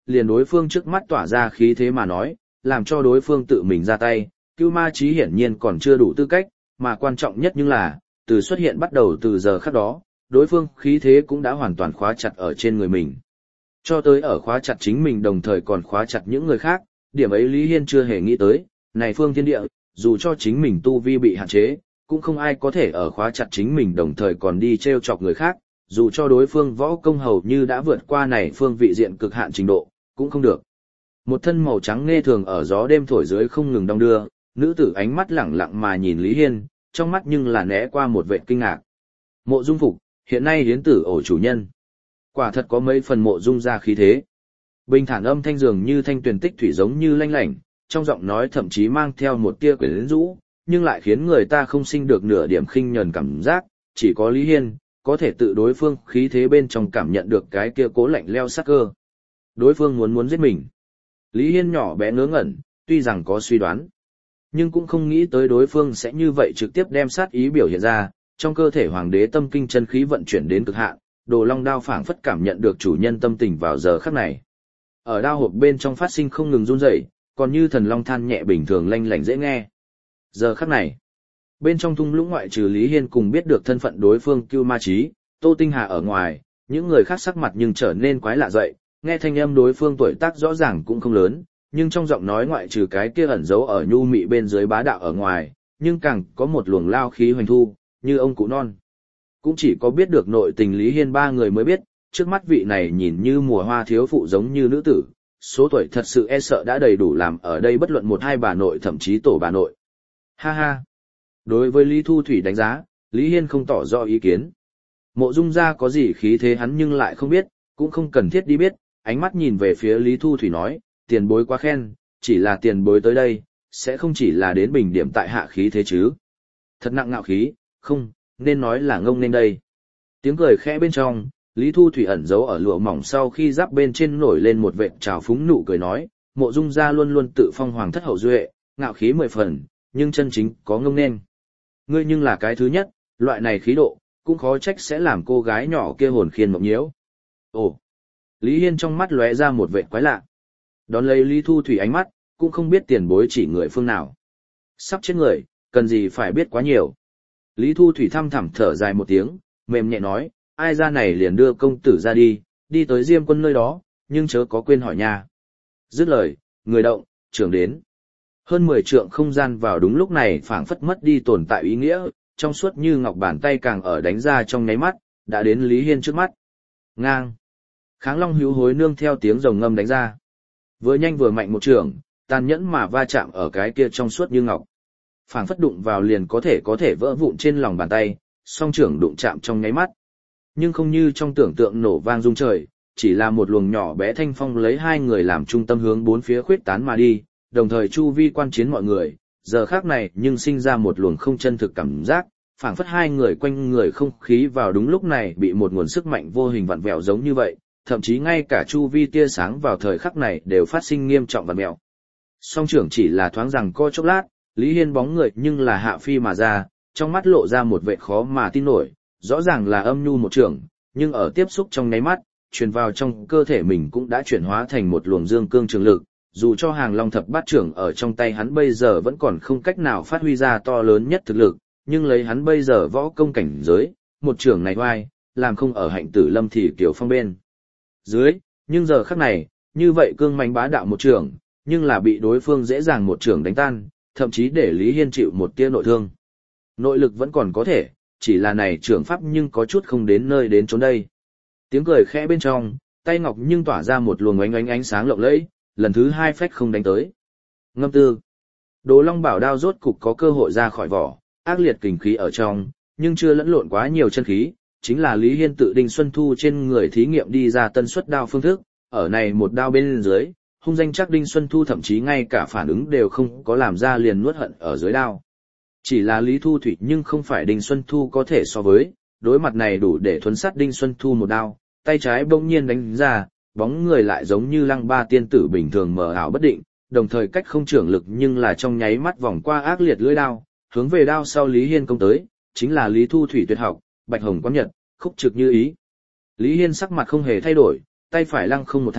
liền đối phương trước mắt tỏa ra khí thế mà nói, làm cho đối phương tự mình ra tay, Cưu Ma Chí hiển nhiên còn chưa đủ tư cách, mà quan trọng nhất nhưng là, từ xuất hiện bắt đầu từ giờ khắc đó, đối phương khí thế cũng đã hoàn toàn khóa chặt ở trên người mình. Cho tới ở khóa chặt chính mình đồng thời còn khóa chặt những người khác, điểm ấy Lý Hiên chưa hề nghĩ tới, này phương thiên địa, dù cho chính mình tu vi bị hạn chế, cũng không ai có thể ở khóa chặt chính mình đồng thời còn đi treo chọc người khác, dù cho đối phương võ công hầu như đã vượt qua này phương vị diện cực hạn trình độ, cũng không được. Một thân màu trắng nghe thường ở gió đêm thổi dưới không ngừng đong đưa, nữ tử ánh mắt lẳng lặng mà nhìn Lý Hiên, trong mắt nhưng là né qua một vẻ kinh ngạc. Mộ Dung Phục, hiện nay hiến tử ổ chủ nhân. Quả thật có mấy phần Mộ Dung ra khí thế. Bình thản âm thanh dường như thanh tuyền tích thủy giống như lanh lảnh, trong giọng nói thậm chí mang theo một tia quyến rũ, nhưng lại khiến người ta không sinh được nửa điểm khinh nhờn cảm giác, chỉ có Lý Hiên có thể tự đối phương khí thế bên trong cảm nhận được cái kia cố lạnh leo sắc cơ. Đối phương muốn giết mình. Lý Hiên nhỏ bé ngớ ngẩn, tuy rằng có suy đoán, nhưng cũng không nghĩ tới đối phương sẽ như vậy trực tiếp đem sát ý biểu hiện ra, trong cơ thể hoàng đế tâm kinh chân khí vận chuyển đến cực hạn, Đồ Long đao phảng phất cảm nhận được chủ nhân tâm tình vào giờ khắc này. Ở đao hộp bên trong phát sinh không ngừng run rẩy, còn như thần long than nhẹ bình thường lanh lảnh dễ nghe. Giờ khắc này, bên trong thung lũng ngoại trừ Lý Hiên cùng biết được thân phận đối phương Cưu Ma Chí, Tô Tinh Hà ở ngoài, những người khác sắc mặt nhưng trở nên quái lạ dậy, nghe thanh âm đối phương tuổi tác rõ ràng cũng không lớn, nhưng trong giọng nói ngoại trừ cái kia ẩn giấu ở nhu mị bên dưới bá đạo ở ngoài, nhưng càng có một luồng lao khí hoành thu, như ông cụ non. Cũng chỉ có biết được nội tình Lý Hiên ba người mới biết, trước mắt vị này nhìn như mùa hoa thiếu phụ giống như nữ tử, số tuổi thật sự e sợ đã đầy đủ làm ở đây bất luận một hai bà nội thậm chí tổ bà nội. Ha ha! Đối với Lý Thu Thủy đánh giá, Lý Hiên không tỏ rõ ý kiến. Mộ Dung gia có gì khí thế hắn nhưng lại không biết, cũng không cần thiết đi biết, ánh mắt nhìn về phía Lý Thu Thủy nói, tiền bối quá khen, chỉ là tiền bối tới đây, sẽ không chỉ là đến bình điểm tại hạ khí thế chứ. Thật nặng ngạo khí, không, nên nói là ngông nên đây. Tiếng cười khẽ bên trong, Lý Thu Thủy ẩn giấu ở lụa mỏng sau khi giáp bên trên nổi lên một vệt trào phúng nụ cười nói, Mộ Dung gia luôn luôn tự phong hoàng thất hậu duệ, ngạo khí 10 phần, nhưng chân chính có ngông nên. Ngươi nhưng là cái thứ nhất, loại này khí độ, cũng khó trách sẽ làm cô gái nhỏ kia hồn khiên mộng nhiễu. Ồ! Lý Hiên trong mắt lóe ra một vệt quái lạ. Đón lấy Lý Thu Thủy ánh mắt, cũng không biết tiền bối chỉ người phương nào. Sắp chết người, cần gì phải biết quá nhiều. Lý Thu Thủy thăm thẳm thở dài một tiếng, mềm nhẹ nói, ai ra này liền đưa công tử ra đi, đi tới Diêm Quân nơi đó, nhưng chớ có quên hỏi nha. Dứt lời, người động, trưởng đến. Hơn 10 trượng không gian vào đúng lúc này phảng phất mất đi tồn tại ý nghĩa, trong suốt như ngọc bàn tay càng ở đánh ra trong nháy mắt, đã đến Lý Hiên trước mắt. Ngang. Kháng Long hữu hối nương theo tiếng rồng ngâm đánh ra. Vừa nhanh vừa mạnh một trường, tàn nhẫn mà va chạm ở cái kia trong suốt như ngọc. Phảng phất đụng vào liền có thể vỡ vụn trên lòng bàn tay, song trưởng đụng chạm trong nháy mắt. Nhưng không như trong tưởng tượng nổ vang rung trời, chỉ là một luồng nhỏ bé thanh phong lấy hai người làm trung tâm hướng bốn phía khuyết tán mà đi, đồng thời chu vi quan chiến mọi người, giờ khác này nhưng sinh ra một luồng không chân thực cảm giác, phảng phất hai người quanh người không khí vào đúng lúc này bị một nguồn sức mạnh vô hình vặn vẹo giống như vậy, thậm chí ngay cả chu vi tia sáng vào thời khắc này đều phát sinh nghiêm trọng vặn vẹo. Song trưởng chỉ là thoáng rằng co chốc lát, Lý Hiên bóng người nhưng là hạ phi mà ra, trong mắt lộ ra một vẻ khó mà tin nổi, rõ ràng là âm nhu một trưởng, nhưng ở tiếp xúc trong nháy mắt, truyền vào trong cơ thể mình cũng đã chuyển hóa thành một luồng dương cương trường lực, dù cho Hàng Long thập bát trưởng ở trong tay hắn bây giờ vẫn còn không cách nào phát huy ra to lớn nhất thực lực, nhưng lấy hắn bây giờ võ công cảnh giới, một trưởng này oai, làm không ở Hạnh Tử Lâm thì Kiều Phong bên dưới, nhưng giờ khắc này, như vậy cương mãnh bá đạo một trưởng, nhưng là bị đối phương dễ dàng một trưởng đánh tan, thậm chí để Lý Hiên chịu một tia nội thương. Nội lực vẫn còn có thể, chỉ là này trưởng pháp nhưng có chút không đến nơi đến chốn đây. Tiếng cười khẽ bên trong, tay ngọc nhưng tỏa ra một luồng ánh sáng lộng lẫy, lần thứ hai phách không đánh tới. Ngâm tư. Đồ Long bảo đao rốt cục có cơ hội ra khỏi vỏ, ác liệt kình khí ở trong, nhưng chưa lẫn lộn quá nhiều chân khí, chính là Lý Hiên tự Đinh Xuân Thu trên người thí nghiệm đi ra tân suất đao phương thức, ở này một đao bên dưới, hung danh chắc Đinh Xuân Thu thậm chí ngay cả phản ứng đều không có làm ra liền nuốt hận ở dưới đao. Chỉ là Lý Thu Thủy nhưng không phải Đinh Xuân Thu có thể so với, đối mặt này đủ để thuấn sát Đinh Xuân Thu một đao, tay trái bỗng nhiên đánh ra, bóng người lại giống như Lăng Ba tiên tử bình thường mờ ảo bất định, đồng thời cách không trưởng lực nhưng là trong nháy mắt vòng qua ác liệt lưỡi đao, hướng về đao sau Lý Hiên công tới, chính là Lý Thu Thủy tuyệt học, Bạch Hồng Quán Nhật, khúc trực như ý. Lý Hiên sắc mặt không hề thay đổi, tay phải lăng không một tha,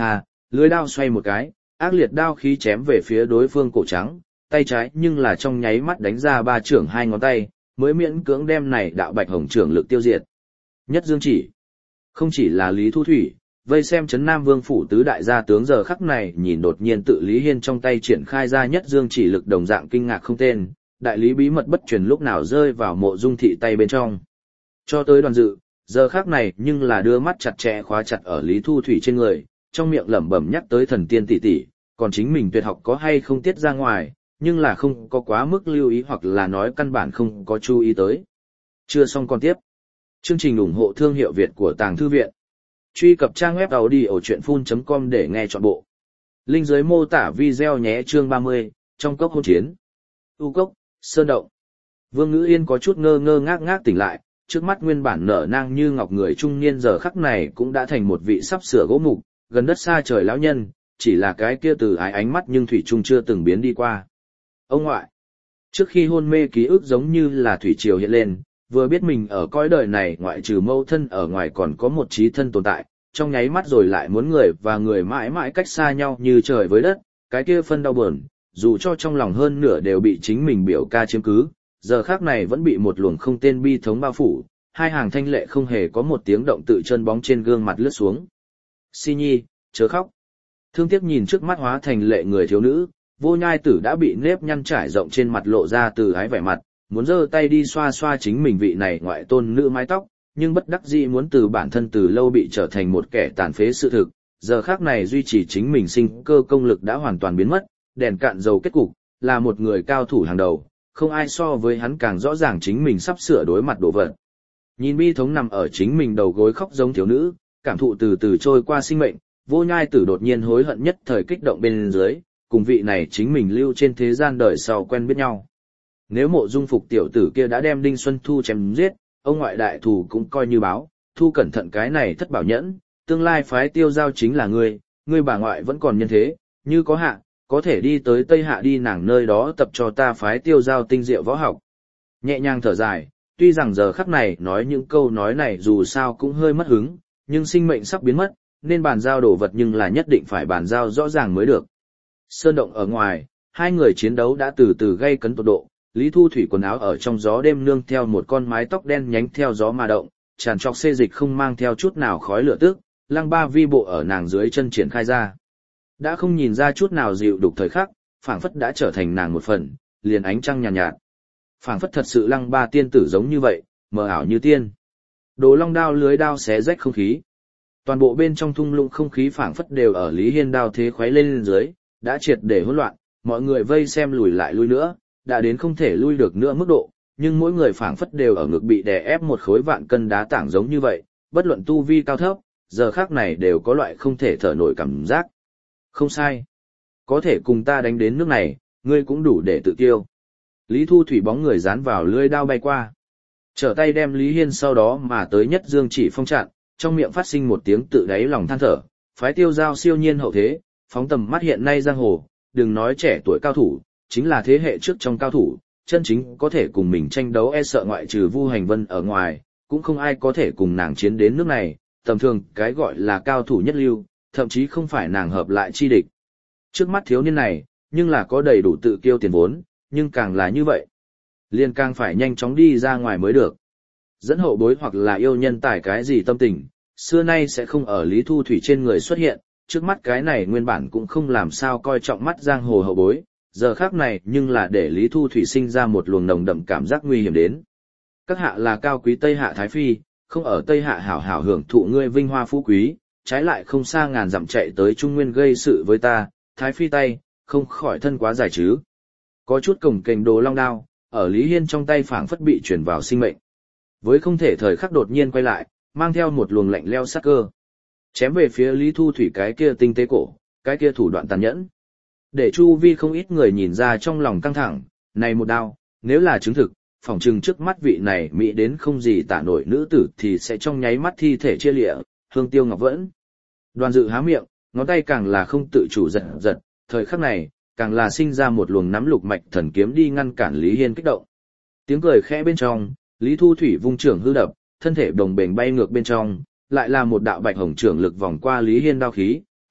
lưỡi đao xoay một cái, ác liệt đao khí chém về phía đối phương cổ trắng, tay trái nhưng là trong nháy mắt đánh ra ba trưởng hai ngón tay, mới miễn cưỡng đem này đạo bạch hồng trưởng lực tiêu diệt. Nhất dương chỉ. Không chỉ là Lý Thu Thủy, vây xem Trấn Nam Vương phủ tứ đại gia tướng giờ khắc này nhìn đột nhiên tự Lý Hiên trong tay triển khai ra nhất dương chỉ lực đồng dạng kinh ngạc không tên, đại lý bí mật bất truyền lúc nào rơi vào Mộ Dung thị tay bên trong. Cho tới Đoàn Dự, giờ khắc này nhưng là đưa mắt chặt chẽ khóa chặt ở Lý Thu Thủy trên người, trong miệng lẩm bẩm nhắc tới thần tiên tỷ tỷ, còn chính mình tuyệt học có hay không tiết ra ngoài, nhưng là không có quá mức lưu ý hoặc là nói căn bản không có chú ý tới. Chưa xong còn tiếp. Chương trình ủng hộ thương hiệu Việt của Tàng Thư Viện. Truy cập trang web audiochuyenphun.com để nghe trọn bộ. Link dưới mô tả video nhé. Chương 30, trong cốc hôn chiến. U cốc, sơn động. Vương Ngữ Yên có chút ngơ ngơ ngác ngác tỉnh lại, trước mắt nguyên bản nở nang như ngọc người trung niên giờ khắc này cũng đã thành một vị sắp sửa gỗ mục, gần đất xa trời lão nhân, chỉ là cái kia từ ái ánh mắt nhưng thủy trung chưa từng biến đi qua. Ông ngoại. Trước khi hôn mê ký ức giống như là thủy triều hiện lên, vừa biết mình ở cõi đời này ngoại trừ mâu thân ở ngoài còn có một trí thân tồn tại, trong nháy mắt rồi lại muốn người và người mãi mãi cách xa nhau như trời với đất, cái kia phân đau buồn, dù cho trong lòng hơn nửa đều bị chính mình biểu ca chiếm cứ, giờ khác này vẫn bị một luồng không tên bi thống bao phủ, hai hàng thanh lệ không hề có một tiếng động tự chân bóng trên gương mặt lướt xuống. Si Nhi, chớ khóc. Thương tiếc nhìn trước mắt hóa thành lệ người thiếu nữ, Vô Nhai Tử đã bị nếp nhăn trải rộng trên mặt lộ ra từ ái vẻ mặt, muốn giơ tay đi xoa xoa chính mình vị này ngoại tôn nữ mái tóc, nhưng bất đắc dĩ muốn từ bản thân từ lâu bị trở thành một kẻ tàn phế sự thực, giờ khác này duy trì chính mình sinh cơ công lực đã hoàn toàn biến mất, đèn cạn dầu kết cục, là một người cao thủ hàng đầu, không ai so với hắn càng rõ ràng chính mình sắp sửa đối mặt đổ vật. Nhìn bi thống nằm ở chính mình đầu gối khóc giống thiếu nữ, cảm thụ từ từ trôi qua sinh mệnh, Vô Nhai Tử đột nhiên hối hận nhất thời kích động bên dưới, cùng vị này chính mình lưu trên thế gian đời sau quen biết nhau. Nếu Mộ Dung Phục tiểu tử kia đã đem Đinh Xuân Thu chém giết, ông ngoại đại thù cũng coi như báo, thu cẩn thận cái này thất bảo nhẫn, tương lai phái tiêu giao chính là ngươi bà ngoại vẫn còn nhân thế, như có hạ, có thể đi tới Tây Hạ đi nàng nơi đó tập cho ta phái tiêu giao tinh diệu võ học. Nhẹ nhàng thở dài, tuy rằng giờ khắc này nói những câu nói này dù sao cũng hơi mất hứng, nhưng sinh mệnh sắp biến mất, nên bàn giao đồ vật nhưng là nhất định phải bàn giao rõ ràng mới được. Sơn động ở ngoài, hai người chiến đấu đã từ từ gây cấn tột độ, Lý Thu Thủy quần áo ở trong gió đêm nương theo một con mái tóc đen nhánh theo gió mà động, tràn trọc xê dịch không mang theo chút nào khói lửa tức, lăng ba vi bộ ở nàng dưới chân triển khai ra. Đã không nhìn ra chút nào dịu đục thời khắc, phảng phất đã trở thành nàng một phần, liền ánh trăng nhàn nhạt. Phảng phất thật sự lăng ba tiên tử giống như vậy, mờ ảo như tiên. Đồ long đao lưới đao xé rách không khí. Toàn bộ bên trong thung lũng không khí phảng phất đều ở Lý Hiên đao thế khuấy lên dưới, đã triệt để hỗn loạn, mọi người vây xem lùi lại lui nữa, đã đến không thể lui được nữa mức độ, nhưng mỗi người phảng phất đều ở ngực bị đè ép một khối vạn cân đá tảng giống như vậy, bất luận tu vi cao thấp, giờ khác này đều có loại không thể thở nổi cảm giác. Không sai. Có thể cùng ta đánh đến nước này, ngươi cũng đủ để tự tiêu. Lý Thu Thủy bóng người dán vào lưỡi đao bay qua. Trở tay đem Lý Hiên sau đó mà tới nhất dương chỉ phong chặn, trong miệng phát sinh một tiếng tự đáy lòng than thở, phái tiêu giao siêu nhiên hậu thế, phóng tầm mắt hiện nay giang hồ, đừng nói trẻ tuổi cao thủ, chính là thế hệ trước trong cao thủ, chân chính có thể cùng mình tranh đấu e sợ ngoại trừ Vu Hành Vân ở ngoài, cũng không ai có thể cùng nàng chiến đến nước này, tầm thường cái gọi là cao thủ nhất lưu, thậm chí không phải nàng hợp lại chi địch. Trước mắt thiếu niên này, nhưng là có đầy đủ tự kiêu tiền vốn, nhưng càng là như vậy, liền càng phải nhanh chóng đi ra ngoài mới được. Dẫn hậu bối hoặc là yêu nhân tài cái gì tâm tình, xưa nay sẽ không ở Lý Thu Thủy trên người xuất hiện, trước mắt cái này nguyên bản cũng không làm sao coi trọng mắt giang hồ hậu bối, giờ khác này nhưng là để Lý Thu Thủy sinh ra một luồng nồng đậm cảm giác nguy hiểm đến. Các hạ là cao quý Tây Hạ Thái Phi, không ở Tây Hạ hảo hảo hưởng thụ ngươi vinh hoa phú quý, trái lại không xa ngàn dặm chạy tới Trung Nguyên gây sự với ta, Thái Phi tay, không khỏi thân quá dài chứ. Có chút cổng kềnh đồ long đao, ở Lý Hiên trong tay phảng phất bị chuyển vào sinh mệnh. Với không thể thời khắc đột nhiên quay lại, mang theo một luồng lạnh leo sắc cơ. Chém về phía Lý Thu Thủy cái kia tinh tế cổ, cái kia thủ đoạn tàn nhẫn. Để chu vi không ít người nhìn ra trong lòng căng thẳng, này một đao, nếu là chứng thực, phỏng chừng trước mắt vị này mỹ đến không gì tả nổi nữ tử thì sẽ trong nháy mắt thi thể chia lịa, hương tiêu ngọc vẫn. Đoàn Dự há miệng, ngón tay càng là không tự chủ giật giật, thời khắc này, càng là sinh ra một luồng nắm lục mạch thần kiếm đi ngăn cản Lý Hiên kích động. Tiếng cười khẽ bên trong, Lý Thu Thủy vung trưởng hư đập, thân thể đồng bền bay ngược bên trong, lại là một đạo bạch hồng trưởng lực vòng qua Lý Hiên đao khí,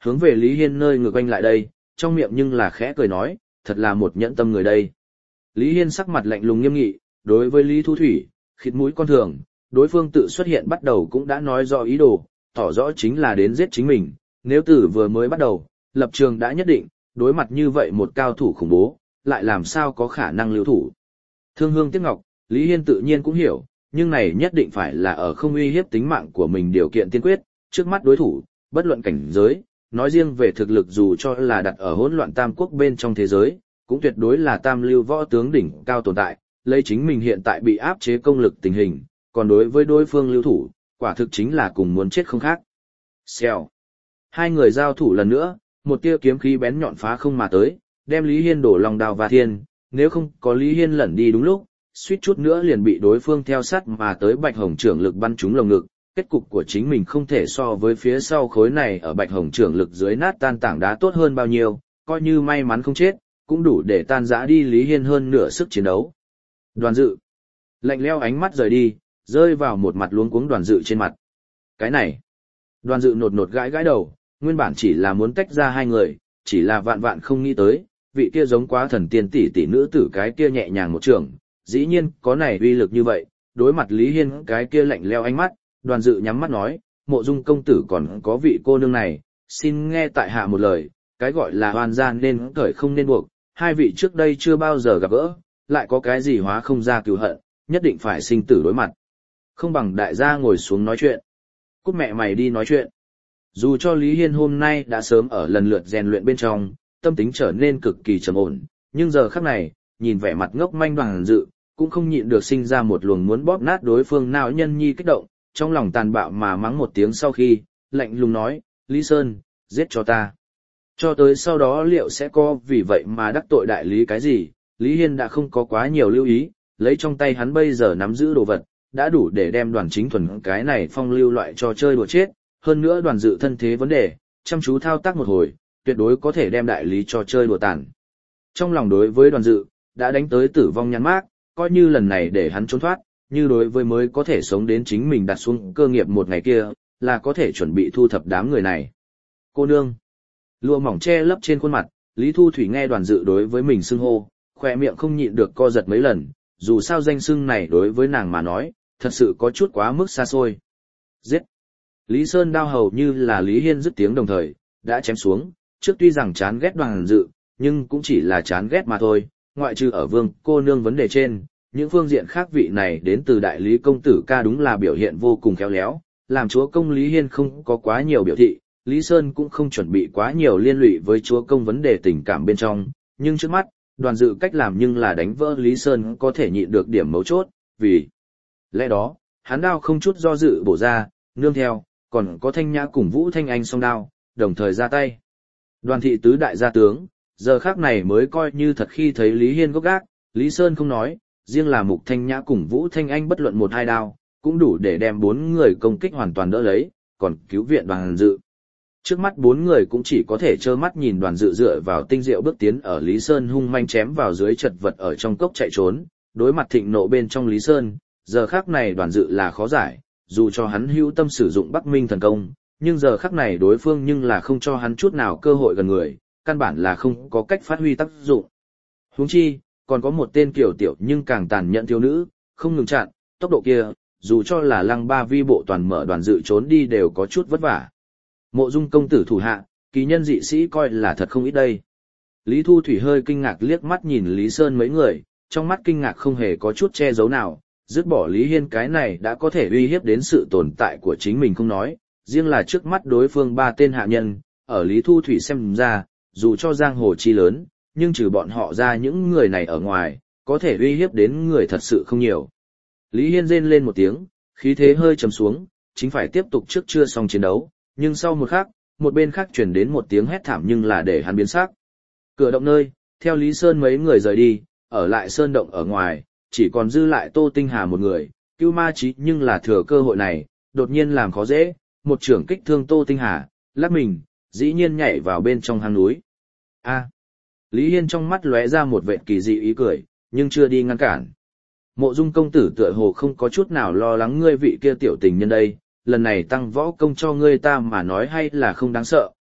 hướng về Lý Hiên nơi ngược quanh lại đây, trong miệng nhưng là khẽ cười nói, thật là một nhẫn tâm người đây. Lý Hiên sắc mặt lạnh lùng nghiêm nghị, đối với Lý Thu Thủy, khịt mũi con thường, đối phương tự xuất hiện bắt đầu cũng đã nói rõ ý đồ, tỏ rõ chính là đến giết chính mình, nếu từ vừa mới bắt đầu, lập trường đã nhất định, đối mặt như vậy một cao thủ khủng bố, lại làm sao có khả năng lưu thủ. Thương hương tiếc ngọc, Lý Hiên tự nhiên cũng hiểu, nhưng này nhất định phải là ở không uy hiếp tính mạng của mình điều kiện tiên quyết, trước mắt đối thủ, bất luận cảnh giới, nói riêng về thực lực dù cho là đặt ở hỗn loạn tam quốc bên trong thế giới, cũng tuyệt đối là tam lưu võ tướng đỉnh cao tồn tại, lấy chính mình hiện tại bị áp chế công lực tình hình, còn đối với đối phương lưu thủ, quả thực chính là cùng muốn chết không khác. Xèo. Hai người giao thủ lần nữa, một tia kiếm khí bén nhọn phá không mà tới, đem Lý Hiên đổ lòng đào và thiên, nếu không có Lý Hiên lẩn đi đúng lúc, suýt chút nữa liền bị đối phương theo sát mà tới Bạch Hồng trưởng lực bắn trúng lồng ngực, kết cục của chính mình không thể so với phía sau khối này ở Bạch Hồng trưởng lực dưới nát tan tảng đá tốt hơn bao nhiêu, coi như may mắn không chết, cũng đủ để tan rã đi Lý Hiên hơn nửa sức chiến đấu. Đoàn Dự lạnh lẽo ánh mắt rời đi, rơi vào một mặt luống cuống Đoàn Dự trên mặt. Cái này, Đoàn Dự nột nột gãi gãi đầu, nguyên bản chỉ là muốn tách ra hai người, chỉ là vạn vạn không nghĩ tới, vị kia giống quá thần tiên tỷ tỷ nữ tử cái kia nhẹ nhàng một trường, dĩ nhiên có này uy lực như vậy, đối mặt Lý Hiên cái kia lạnh lẽo ánh mắt, Đoàn Dự nhắm mắt nói, Mộ Dung công tử còn có vị cô nương này, xin nghe tại hạ một lời, cái gọi là oan gian nên cởi không nên buộc, hai vị trước đây chưa bao giờ gặp gỡ, lại có cái gì hóa không ra cừu hận, nhất định phải sinh tử đối mặt. Không bằng đại gia ngồi xuống nói chuyện. Cút mẹ mày đi nói chuyện. Dù cho Lý Hiên hôm nay đã sớm ở lần lượt rèn luyện bên trong, tâm tính trở nên cực kỳ trầm ổn, nhưng giờ khắc này, nhìn vẻ mặt ngốc manh Đoàn Dự, cũng không nhịn được sinh ra một luồng muốn bóp nát đối phương não nhân nhi kích động, trong lòng tàn bạo mà mắng một tiếng sau khi, lạnh lùng nói, Lý Sơn, giết cho ta. Cho tới sau đó liệu sẽ có vì vậy mà đắc tội đại lý cái gì, Lý Hiên đã không có quá nhiều lưu ý, lấy trong tay hắn bây giờ nắm giữ đồ vật, đã đủ để đem Đoàn Chính Thuần cái này phong lưu loại trò chơi đùa chết, hơn nữa Đoàn Dự thân thế vấn đề, chăm chú thao tác một hồi, tuyệt đối có thể đem đại lý trò chơi đùa tàn. Trong lòng đối với Đoàn Dự, đã đánh tới tử vong nhăn mác, coi như lần này để hắn trốn thoát, như đối với mới có thể sống đến chính mình đặt xuống cơ nghiệp một ngày kia, là có thể chuẩn bị thu thập đám người này. Cô nương. Lụa mỏng che lấp trên khuôn mặt, Lý Thu Thủy nghe Đoàn Dự đối với mình xưng hô, khỏe miệng không nhịn được co giật mấy lần, dù sao danh xưng này đối với nàng mà nói, thật sự có chút quá mức xa xôi. Giết! Lý Sơn đao hầu như là Lý Hiên dứt tiếng đồng thời, đã chém xuống, trước tuy rằng chán ghét Đoàn Dự, nhưng cũng chỉ là chán ghét mà thôi, ngoại trừ ở vương cô nương vấn đề trên, những phương diện khác vị này đến từ đại lý công tử ca đúng là biểu hiện vô cùng khéo léo, làm chúa công Lý Hiên không có quá nhiều biểu thị, Lý Sơn cũng không chuẩn bị quá nhiều liên lụy với chúa công vấn đề tình cảm bên trong, nhưng trước mắt, Đoàn Dự cách làm nhưng là đánh vỡ Lý Sơn có thể nhịn được điểm mấu chốt, vì lẽ đó, hắn đao không chút do dự bổ ra, nương theo, còn có Thanh Nhã cùng Vũ Thanh Anh song đao, đồng thời ra tay. Đoàn thị tứ đại gia tướng, giờ khác này mới coi như thật khi thấy Lý Hiên gốc gác, Lý Sơn không nói, riêng là Mục Thanh Nhã cùng Vũ Thanh Anh bất luận một hai đao, cũng đủ để đem bốn người công kích hoàn toàn đỡ lấy, còn cứu viện Đoàn Dự. Trước mắt bốn người cũng chỉ có thể trơ mắt nhìn Đoàn Dự dựa vào tinh diệu bước tiến ở Lý Sơn hung manh chém vào dưới chật vật ở trong cốc chạy trốn, đối mặt thịnh nộ bên trong Lý Sơn, giờ khắc này Đoàn Dự là khó giải, dù cho hắn hữu tâm sử dụng Bắc Minh thần công, nhưng giờ khắc này đối phương nhưng là không cho hắn chút nào cơ hội gần người, căn bản là không có cách phát huy tác dụng. Huống chi, còn có một tên kiểu tiểu nhưng càng tàn nhẫn thiếu nữ, không ngừng chặn, tốc độ kia, dù cho là Lăng Ba Vi bộ toàn mở Đoàn Dự trốn đi đều có chút vất vả. Mộ Dung công tử thủ hạ, kỳ nhân dị sĩ coi là thật không ít đây. Lý Thu Thủy hơi kinh ngạc liếc mắt nhìn Lý Sơn mấy người, trong mắt kinh ngạc không hề có chút che giấu nào, dứt bỏ Lý Hiên cái này đã có thể uy hiếp đến sự tồn tại của chính mình không nói, riêng là trước mắt đối phương ba tên hạ nhân, ở Lý Thu Thủy xem ra, dù cho giang hồ chi lớn, nhưng trừ bọn họ ra những người này ở ngoài, có thể uy hiếp đến người thật sự không nhiều. Lý Hiên rên lên một tiếng, khí thế hơi trầm xuống, chính phải tiếp tục trước chưa xong chiến đấu, nhưng sau một khắc, một bên khác truyền đến một tiếng hét thảm nhưng là để hắn biến sắc. Cửa động nơi, theo Lý Sơn mấy người rời đi, ở lại sơn động ở ngoài, chỉ còn dư lại Tô Tinh Hà một người, Cưu Ma Chí nhưng là thừa cơ hội này, đột nhiên làm khó dễ, một trưởng kích thương Tô Tinh Hà, lắc mình, dĩ nhiên nhảy vào bên trong hang núi. A. Lý Hiên trong mắt lóe ra một vệt kỳ dị ý cười, nhưng chưa đi ngăn cản. Mộ Dung công tử tựa hồ không có chút nào lo lắng ngươi vị kia tiểu tình nhân đây, lần này tăng võ công cho ngươi ta mà nói hay là không đáng sợ,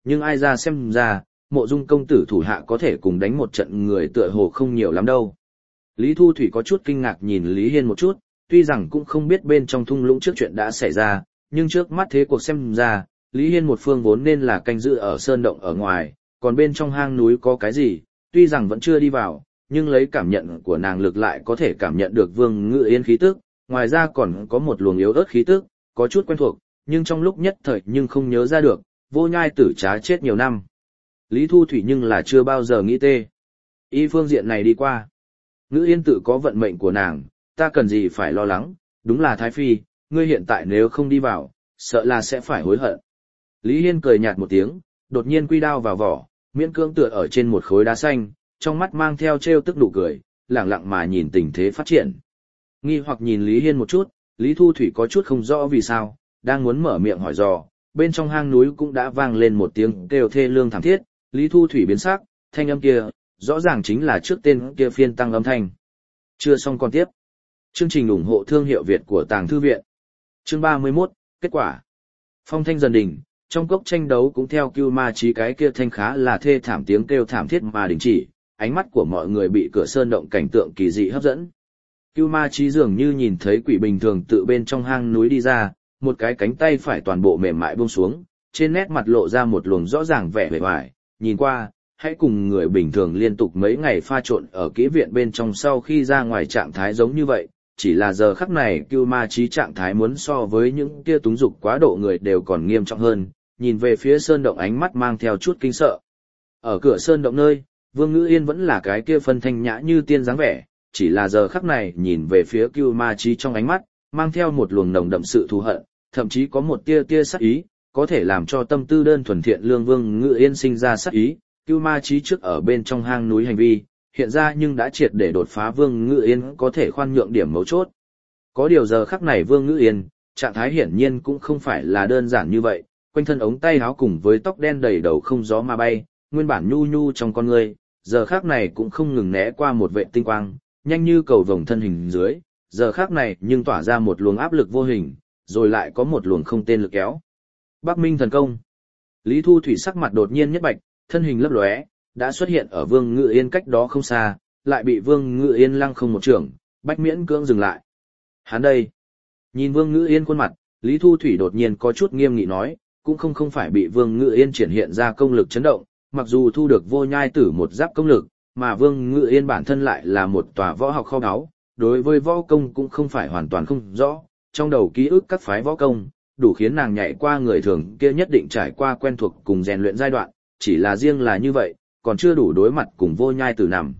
nhưng ai ra xem ra, Mộ Dung công tử thủ hạ có thể cùng đánh một trận người tựa hồ không nhiều lắm đâu. Lý Thu Thủy có chút kinh ngạc nhìn Lý Hiên một chút, tuy rằng cũng không biết bên trong thung lũng trước chuyện đã xảy ra, nhưng trước mắt thế cuộc xem ra, Lý Hiên một phương vốn nên là canh giữ ở sơn động ở ngoài, còn bên trong hang núi có cái gì, tuy rằng vẫn chưa đi vào, nhưng lấy cảm nhận của nàng lực lại có thể cảm nhận được Vương Ngự Yên khí tức, ngoài ra còn có một luồng yếu ớt khí tức, có chút quen thuộc, nhưng trong lúc nhất thời nhưng không nhớ ra được, Vô Nhai Tử trá chết nhiều năm. Lý Thu Thủy nhưng là chưa bao giờ nghĩ tê. Y phương diện này đi qua. Ngự Yên tự có vận mệnh của nàng, ta cần gì phải lo lắng, đúng là Thái Phi, ngươi hiện tại nếu không đi vào, sợ là sẽ phải hối hận. Lý Hiên cười nhạt một tiếng, đột nhiên quy đao vào vỏ, miễn cưỡng tựa ở trên một khối đá xanh, trong mắt mang theo trêu tức nụ cười, lẳng lặng mà nhìn tình thế phát triển. Nghi hoặc nhìn Lý Hiên một chút, Lý Thu Thủy có chút không rõ vì sao, đang muốn mở miệng hỏi dò, bên trong hang núi cũng đã vang lên một tiếng kêu thê lương thảm thiết, Lý Thu Thủy biến sắc, thanh âm kia, rõ ràng chính là trước tên kia phiên tăng âm thanh. Chưa xong còn tiếp. Chương trình ủng hộ thương hiệu Việt của Tàng Thư Viện. Chương 31, kết quả. Phong thanh dần đỉnh, trong cốc tranh đấu cũng theo Cưu Ma Chí cái kia thanh khá là thê thảm tiếng kêu thảm thiết mà đình chỉ, ánh mắt của mọi người bị cửa sơn động cảnh tượng kỳ dị hấp dẫn. Cưu Ma Chí dường như nhìn thấy quỷ bình thường tự bên trong hang núi đi ra, một cái cánh tay phải toàn bộ mềm mại buông xuống, trên nét mặt lộ ra một luồng rõ ràng vẻ vẻ vải, nhìn qua, hãy cùng người bình thường liên tục mấy ngày pha trộn ở kỹ viện bên trong sau khi ra ngoài trạng thái giống như vậy, chỉ là giờ khắc này Cưu Ma Chí trạng thái muốn so với những kia túng dục quá độ người đều còn nghiêm trọng hơn, nhìn về phía sơn động ánh mắt mang theo chút kinh sợ. Ở cửa sơn động nơi, Vương Ngữ Yên vẫn là cái kia phân thanh nhã như tiên dáng vẻ, chỉ là giờ khắc này nhìn về phía Cưu Ma Chí trong ánh mắt, mang theo một luồng nồng đậm sự thù hận, thậm chí có một tia tia sát ý, có thể làm cho tâm tư đơn thuần thiện lương Vương Ngữ Yên sinh ra sát ý. Cưu Ma Chí trước ở bên trong hang núi hành vi, hiện ra nhưng đã triệt để đột phá Vương Ngữ Yên có thể khoan nhượng điểm mấu chốt. Có điều giờ khắc này Vương Ngữ Yên, trạng thái hiển nhiên cũng không phải là đơn giản như vậy, quanh thân ống tay áo cùng với tóc đen đầy đầu không gió mà bay, nguyên bản nhu nhu trong con người, giờ khắc này cũng không ngừng né qua một vệ tinh quang, nhanh như cầu vồng thân hình dưới, giờ khắc này nhưng tỏa ra một luồng áp lực vô hình, rồi lại có một luồng không tên lực kéo. Bắc Minh thần công. Lý Thu Thủy sắc mặt đột nhiên nhất bạch, thân hình lấp lóe, đã xuất hiện ở Vương Ngự Yên cách đó không xa, lại bị Vương Ngự Yên lăng không một trường, bách miễn cưỡng dừng lại. Hắn đây. Nhìn Vương Ngự Yên khuôn mặt, Lý Thu Thủy đột nhiên có chút nghiêm nghị nói, cũng không phải bị Vương Ngự Yên triển hiện ra công lực chấn động, mặc dù thu được Vô Nhai Tử một giáp công lực, mà Vương Ngự Yên bản thân lại là một tòa võ học kho báu, đối với võ công cũng không phải hoàn toàn không rõ, trong đầu ký ức các phái võ công, đủ khiến nàng nhảy qua người thường kia nhất định trải qua quen thuộc cùng rèn luyện giai đoạn, chỉ là riêng là như vậy, còn chưa đủ đối mặt cùng Vô Nhai Tử nằm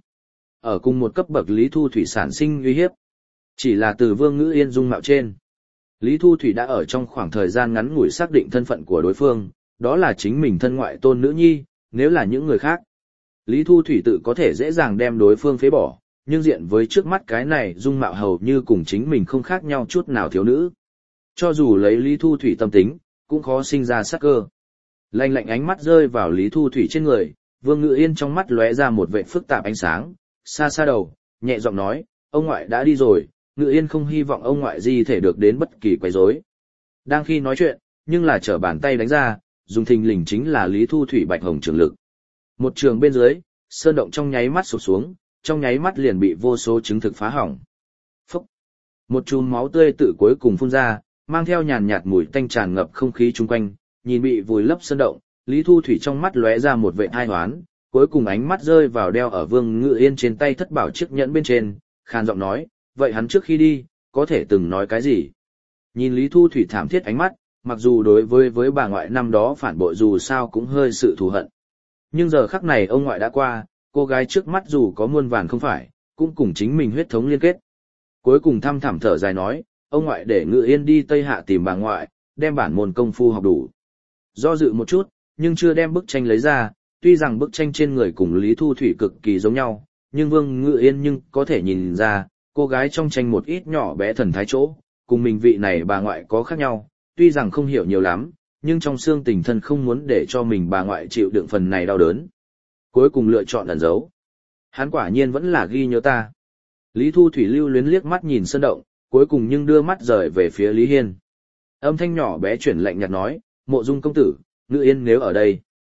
ở cùng một cấp bậc Lý Thu Thủy sản sinh uy hiếp. Chỉ là từ Vương Ngữ Yên dung mạo trên, Lý Thu Thủy đã ở trong khoảng thời gian ngắn ngủi xác định thân phận của đối phương, đó là chính mình thân ngoại tôn nữ nhi, nếu là những người khác, Lý Thu Thủy tự có thể dễ dàng đem đối phương phế bỏ, nhưng diện với trước mắt cái này dung mạo hầu như cùng chính mình không khác nhau chút nào thiếu nữ. Cho dù lấy Lý Thu Thủy tâm tính, cũng khó sinh ra sát cơ. Lạnh lạnh ánh mắt rơi vào Lý Thu Thủy trên người, Vương Ngự Yên trong mắt lóe ra một vẻ phức tạp ánh sáng, xa xa đầu, nhẹ giọng nói, ông ngoại đã đi rồi, Ngự Yên không hy vọng ông ngoại gì thể được đến bất kỳ quấy rối. Đang khi nói chuyện, nhưng là trở bàn tay đánh ra, dùng thình lình chính là Lý Thu Thủy bạch hồng trường lực. Một trường bên dưới, sơn động trong nháy mắt sụp xuống, trong nháy mắt liền bị vô số chứng thực phá hỏng. Phốc. Một chùm máu tươi tự cuối cùng phun ra, mang theo nhàn nhạt mùi tanh tràn ngập không khí chung quanh, nhìn bị vùi lấp sơn động, Lý Thu Thủy trong mắt lóe ra một vẻ ai hoán, cuối cùng ánh mắt rơi vào đeo ở Vương Ngự Yên trên tay thất bảo chiếc nhẫn bên trên, khàn giọng nói, vậy hắn trước khi đi, có thể từng nói cái gì? Nhìn Lý Thu Thủy thảm thiết ánh mắt, mặc dù đối với bà ngoại năm đó phản bội dù sao cũng hơi sự thù hận. Nhưng giờ khắc này ông ngoại đã qua, cô gái trước mắt dù có muôn vàn không phải, cũng cùng chính mình huyết thống liên kết. Cuối cùng thăm thẳm thở dài nói, ông ngoại để Ngự Yên đi Tây Hạ tìm bà ngoại, đem bản môn công phu học đủ. Do dự một chút, nhưng chưa đem bức tranh lấy ra, tuy rằng bức tranh trên người cùng Lý Thu Thủy cực kỳ giống nhau, nhưng Vương Ngự Yên nhưng có thể nhìn ra, cô gái trong tranh một ít nhỏ bé thần thái chỗ, cùng mình vị này bà ngoại có khác nhau, tuy rằng không hiểu nhiều lắm, nhưng trong xương tình thân không muốn để cho mình bà ngoại chịu đựng phần này đau đớn. Cuối cùng lựa chọn ẩn giấu. Hắn quả nhiên vẫn là ghi nhớ ta. Lý Thu Thủy lưu luyến liếc mắt nhìn sơn động, cuối cùng nhưng đưa mắt rời về phía Lý Hiên. Âm thanh nhỏ bé chuyển lạnh nhạt nói, Mộ Dung công tử, Ngự Yên nếu ở đây.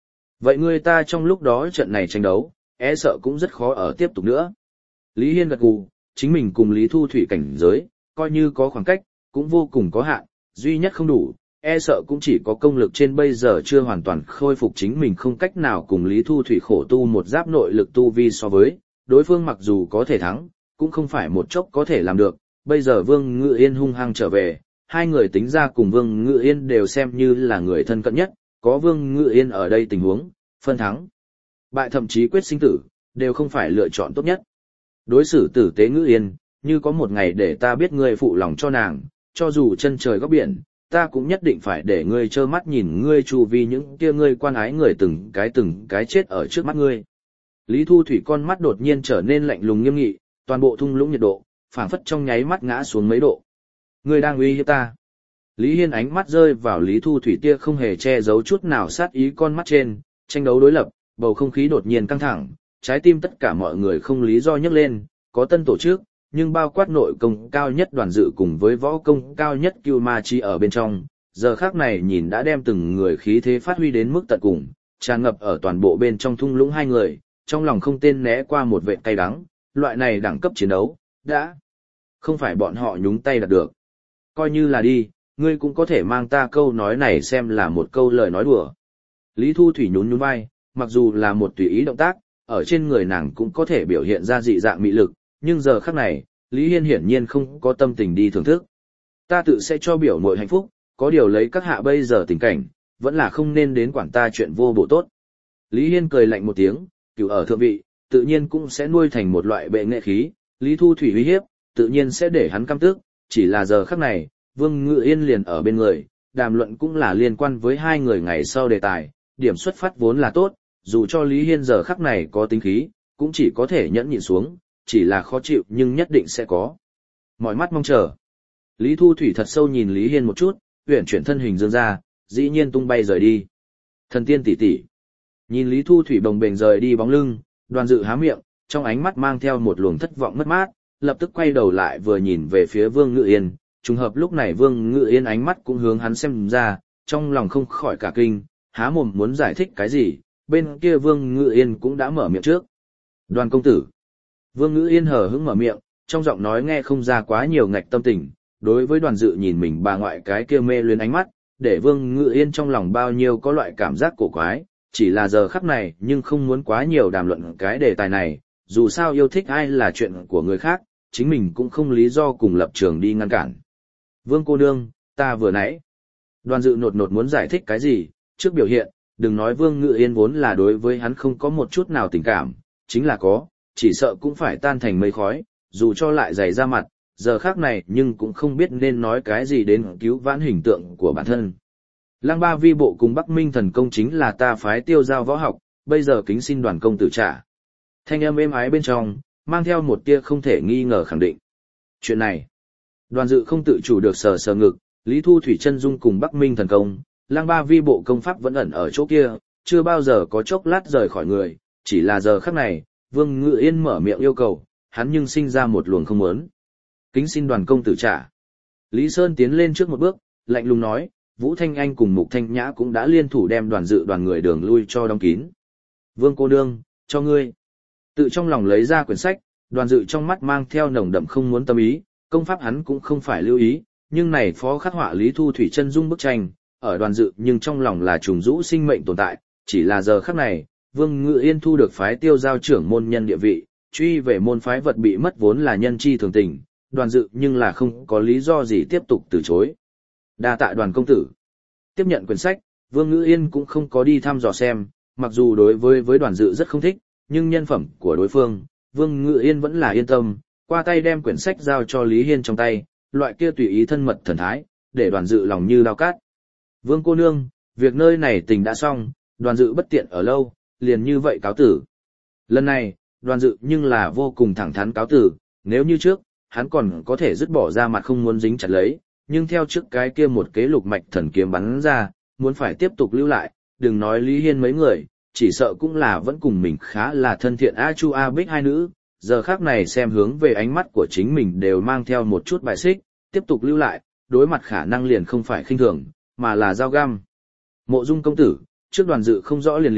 Vậy người ta trong lúc đó trận này tranh đấu, e sợ cũng rất khó ở tiếp tục nữa. Lý Hiên gật gù, chính mình cùng Lý Thu Thủy cảnh giới, coi như có khoảng cách, cũng vô cùng có hạn, duy nhất không đủ, e sợ cũng chỉ có công lực trên bây giờ chưa hoàn toàn khôi phục chính mình không cách nào cùng Lý Thu Thủy khổ tu một giáp nội lực tu vi so với, đối phương mặc dù có thể thắng, cũng không phải một chốc có thể làm được, bây giờ Vương Ngự Yên hung hăng trở về, hai người tính ra cùng Vương Ngự Yên đều xem như là người thân cận nhất, có Vương Ngự Yên ở đây tình huống, phân thắng, bại thậm chí quyết sinh tử, đều không phải lựa chọn tốt nhất. Đối xử tử tế Ngự Yên, như có một ngày để ta biết ngươi phụ lòng cho nàng, cho dù chân trời góc biển, ta cũng nhất định phải để ngươi trơ mắt nhìn ngươi chu vi những kia ngươi quan ái người từng cái chết ở trước mắt ngươi. Lý Thu Thủy con mắt đột nhiên trở nên lạnh lùng nghiêm nghị, toàn bộ thung lũng nhiệt độ, phảng phất trong nháy mắt ngã xuống mấy độ. Ngươi đang uy hiếp ta. Lý Hiên ánh mắt rơi vào Lý Thu Thủy tia không hề che giấu chút nào sát ý con mắt trên, tranh đấu đối lập, bầu không khí đột nhiên căng thẳng, trái tim tất cả mọi người không lý do nhấc lên, có tân tổ chức, nhưng bao quát nội công cao nhất Đoàn Dự cùng với võ công cao nhất Cưu Ma Chi ở bên trong, giờ khác này nhìn đã đem từng người khí thế phát huy đến mức tận cùng, tràn ngập ở toàn bộ bên trong thung lũng hai người, trong lòng không tên né qua một vệt cay đắng, loại này đẳng cấp chiến đấu, đã không phải bọn họ nhúng tay đạt được. Coi như là đi, ngươi cũng có thể mang ta câu nói này xem là một câu lời nói đùa. Lý Thu Thủy nhún nhún vai, mặc dù là một tùy ý động tác, ở trên người nàng cũng có thể biểu hiện ra dị dạng mị lực, nhưng giờ khắc này, Lý Hiên hiển nhiên không có tâm tình đi thưởng thức. Ta tự sẽ cho biểu muội hạnh phúc, có điều lấy các hạ bây giờ tình cảnh, vẫn là không nên đến quản ta chuyện vô bổ tốt. Lý Hiên cười lạnh một tiếng, cửu ở thượng vị, tự nhiên cũng sẽ nuôi thành một loại bệ nghệ khí, Lý Thu Thủy uy hiếp, tự nhiên sẽ để hắn căm tức, chỉ là giờ khắc này, Vương Ngự Yên liền ở bên người, đàm luận cũng là liên quan với hai người ngày sau đề tài, điểm xuất phát vốn là tốt, dù cho Lý Hiên giờ khắc này có tính khí, cũng chỉ có thể nhẫn nhịn xuống, chỉ là khó chịu nhưng nhất định sẽ có. Mọi mắt mong chờ. Lý Thu Thủy thật sâu nhìn Lý Hiên một chút, uyển chuyển thân hình dương ra, dĩ nhiên tung bay rời đi. Thần tiên tỷ tỷ. Nhìn Lý Thu Thủy bồng bềnh rời đi bóng lưng, Đoàn Dự há miệng, trong ánh mắt mang theo một luồng thất vọng mất mát, lập tức quay đầu lại vừa nhìn về phía Vương Ngự Yên, trùng hợp lúc này Vương Ngự Yên ánh mắt cũng hướng hắn xem ra, trong lòng không khỏi cả kinh, há mồm muốn giải thích cái gì, bên kia Vương Ngự Yên cũng đã mở miệng trước. Đoàn công tử. Vương Ngự Yên hờ hững mở miệng, trong giọng nói nghe không ra quá nhiều ngạch tâm tình, đối với Đoàn Dự nhìn mình bà ngoại cái kia mê luyến ánh mắt, để Vương Ngự Yên trong lòng bao nhiêu có loại cảm giác cổ quái, chỉ là giờ khắc này nhưng không muốn quá nhiều đàm luận cái đề tài này, dù sao yêu thích ai là chuyện của người khác, chính mình cũng không lý do cùng lập trường đi ngăn cản. Vương cô nương, ta vừa nãy. Đoàn Dự nột nột muốn giải thích cái gì, trước biểu hiện, đừng nói Vương Ngự Yên vốn là đối với hắn không có một chút nào tình cảm, chính là có, chỉ sợ cũng phải tan thành mây khói, dù cho lại dày ra mặt, giờ khác này nhưng cũng không biết nên nói cái gì đến cứu vãn hình tượng của bản thân. Lăng Ba Vi bộ cùng Bắc Minh thần công chính là ta phái tiêu giao võ học, bây giờ kính xin Đoàn công tử trả. Thanh âm êm ái bên trong, mang theo một tia không thể nghi ngờ khẳng định. Chuyện này, Đoàn Dự không tự chủ được sờ sờ ngực, Lý Thu Thủy chân dung cùng Bắc Minh thần công, Lăng Ba Vi bộ công pháp vẫn ẩn ở chỗ kia, chưa bao giờ có chốc lát rời khỏi người, chỉ là giờ khắc này, Vương Ngự Yên mở miệng yêu cầu, hắn nhưng sinh ra một luồng không muốn. Kính xin Đoàn công tử trả. Lý Sơn tiến lên trước một bước, lạnh lùng nói, Vũ Thanh Anh cùng Mục Thanh Nhã cũng đã liên thủ đem Đoàn Dự đoàn người đường lui cho đóng kín. Vương cô nương, cho ngươi. Tự trong lòng lấy ra quyển sách, Đoàn Dự trong mắt mang theo nồng đậm không muốn tâm ý, công pháp hắn cũng không phải lưu ý, nhưng này phó khắc họa Lý Thu Thủy chân dung bức tranh, ở Đoàn Dự nhưng trong lòng là trùng rũ sinh mệnh tồn tại, chỉ là giờ khắc này, Vương Ngự Yên thu được phái tiêu giao trưởng môn nhân địa vị, truy về môn phái vật bị mất vốn là nhân chi thường tình, Đoàn Dự nhưng là không có lý do gì tiếp tục từ chối. Đa tạ Đoàn công tử. Tiếp nhận quyển sách, Vương Ngự Yên cũng không có đi thăm dò xem, mặc dù đối với Đoàn Dự rất không thích, nhưng nhân phẩm của đối phương, Vương Ngự Yên vẫn là yên tâm, qua tay đem quyển sách giao cho Lý Hiên trong tay, loại kia tùy ý thân mật thần thái, để Đoàn Dự lòng như dao cát. Vương cô nương, việc nơi này tình đã xong, Đoàn Dự bất tiện ở lâu, liền như vậy cáo tử. Lần này, Đoàn Dự nhưng là vô cùng thẳng thắn cáo tử, nếu như trước, hắn còn có thể dứt bỏ ra mặt không muốn dính chặt lấy, nhưng theo trước cái kia một kế lục mạch thần kiếm bắn ra, muốn phải tiếp tục lưu lại, đừng nói Lý Hiên mấy người, chỉ sợ cũng là vẫn cùng mình khá là thân thiện A Chu A Bích hai nữ, giờ khác này xem hướng về ánh mắt của chính mình đều mang theo một chút bài xích, tiếp tục lưu lại, đối mặt khả năng liền không phải khinh thường, mà là dao găm. Mộ Dung công tử, trước Đoàn Dự không rõ liền lý,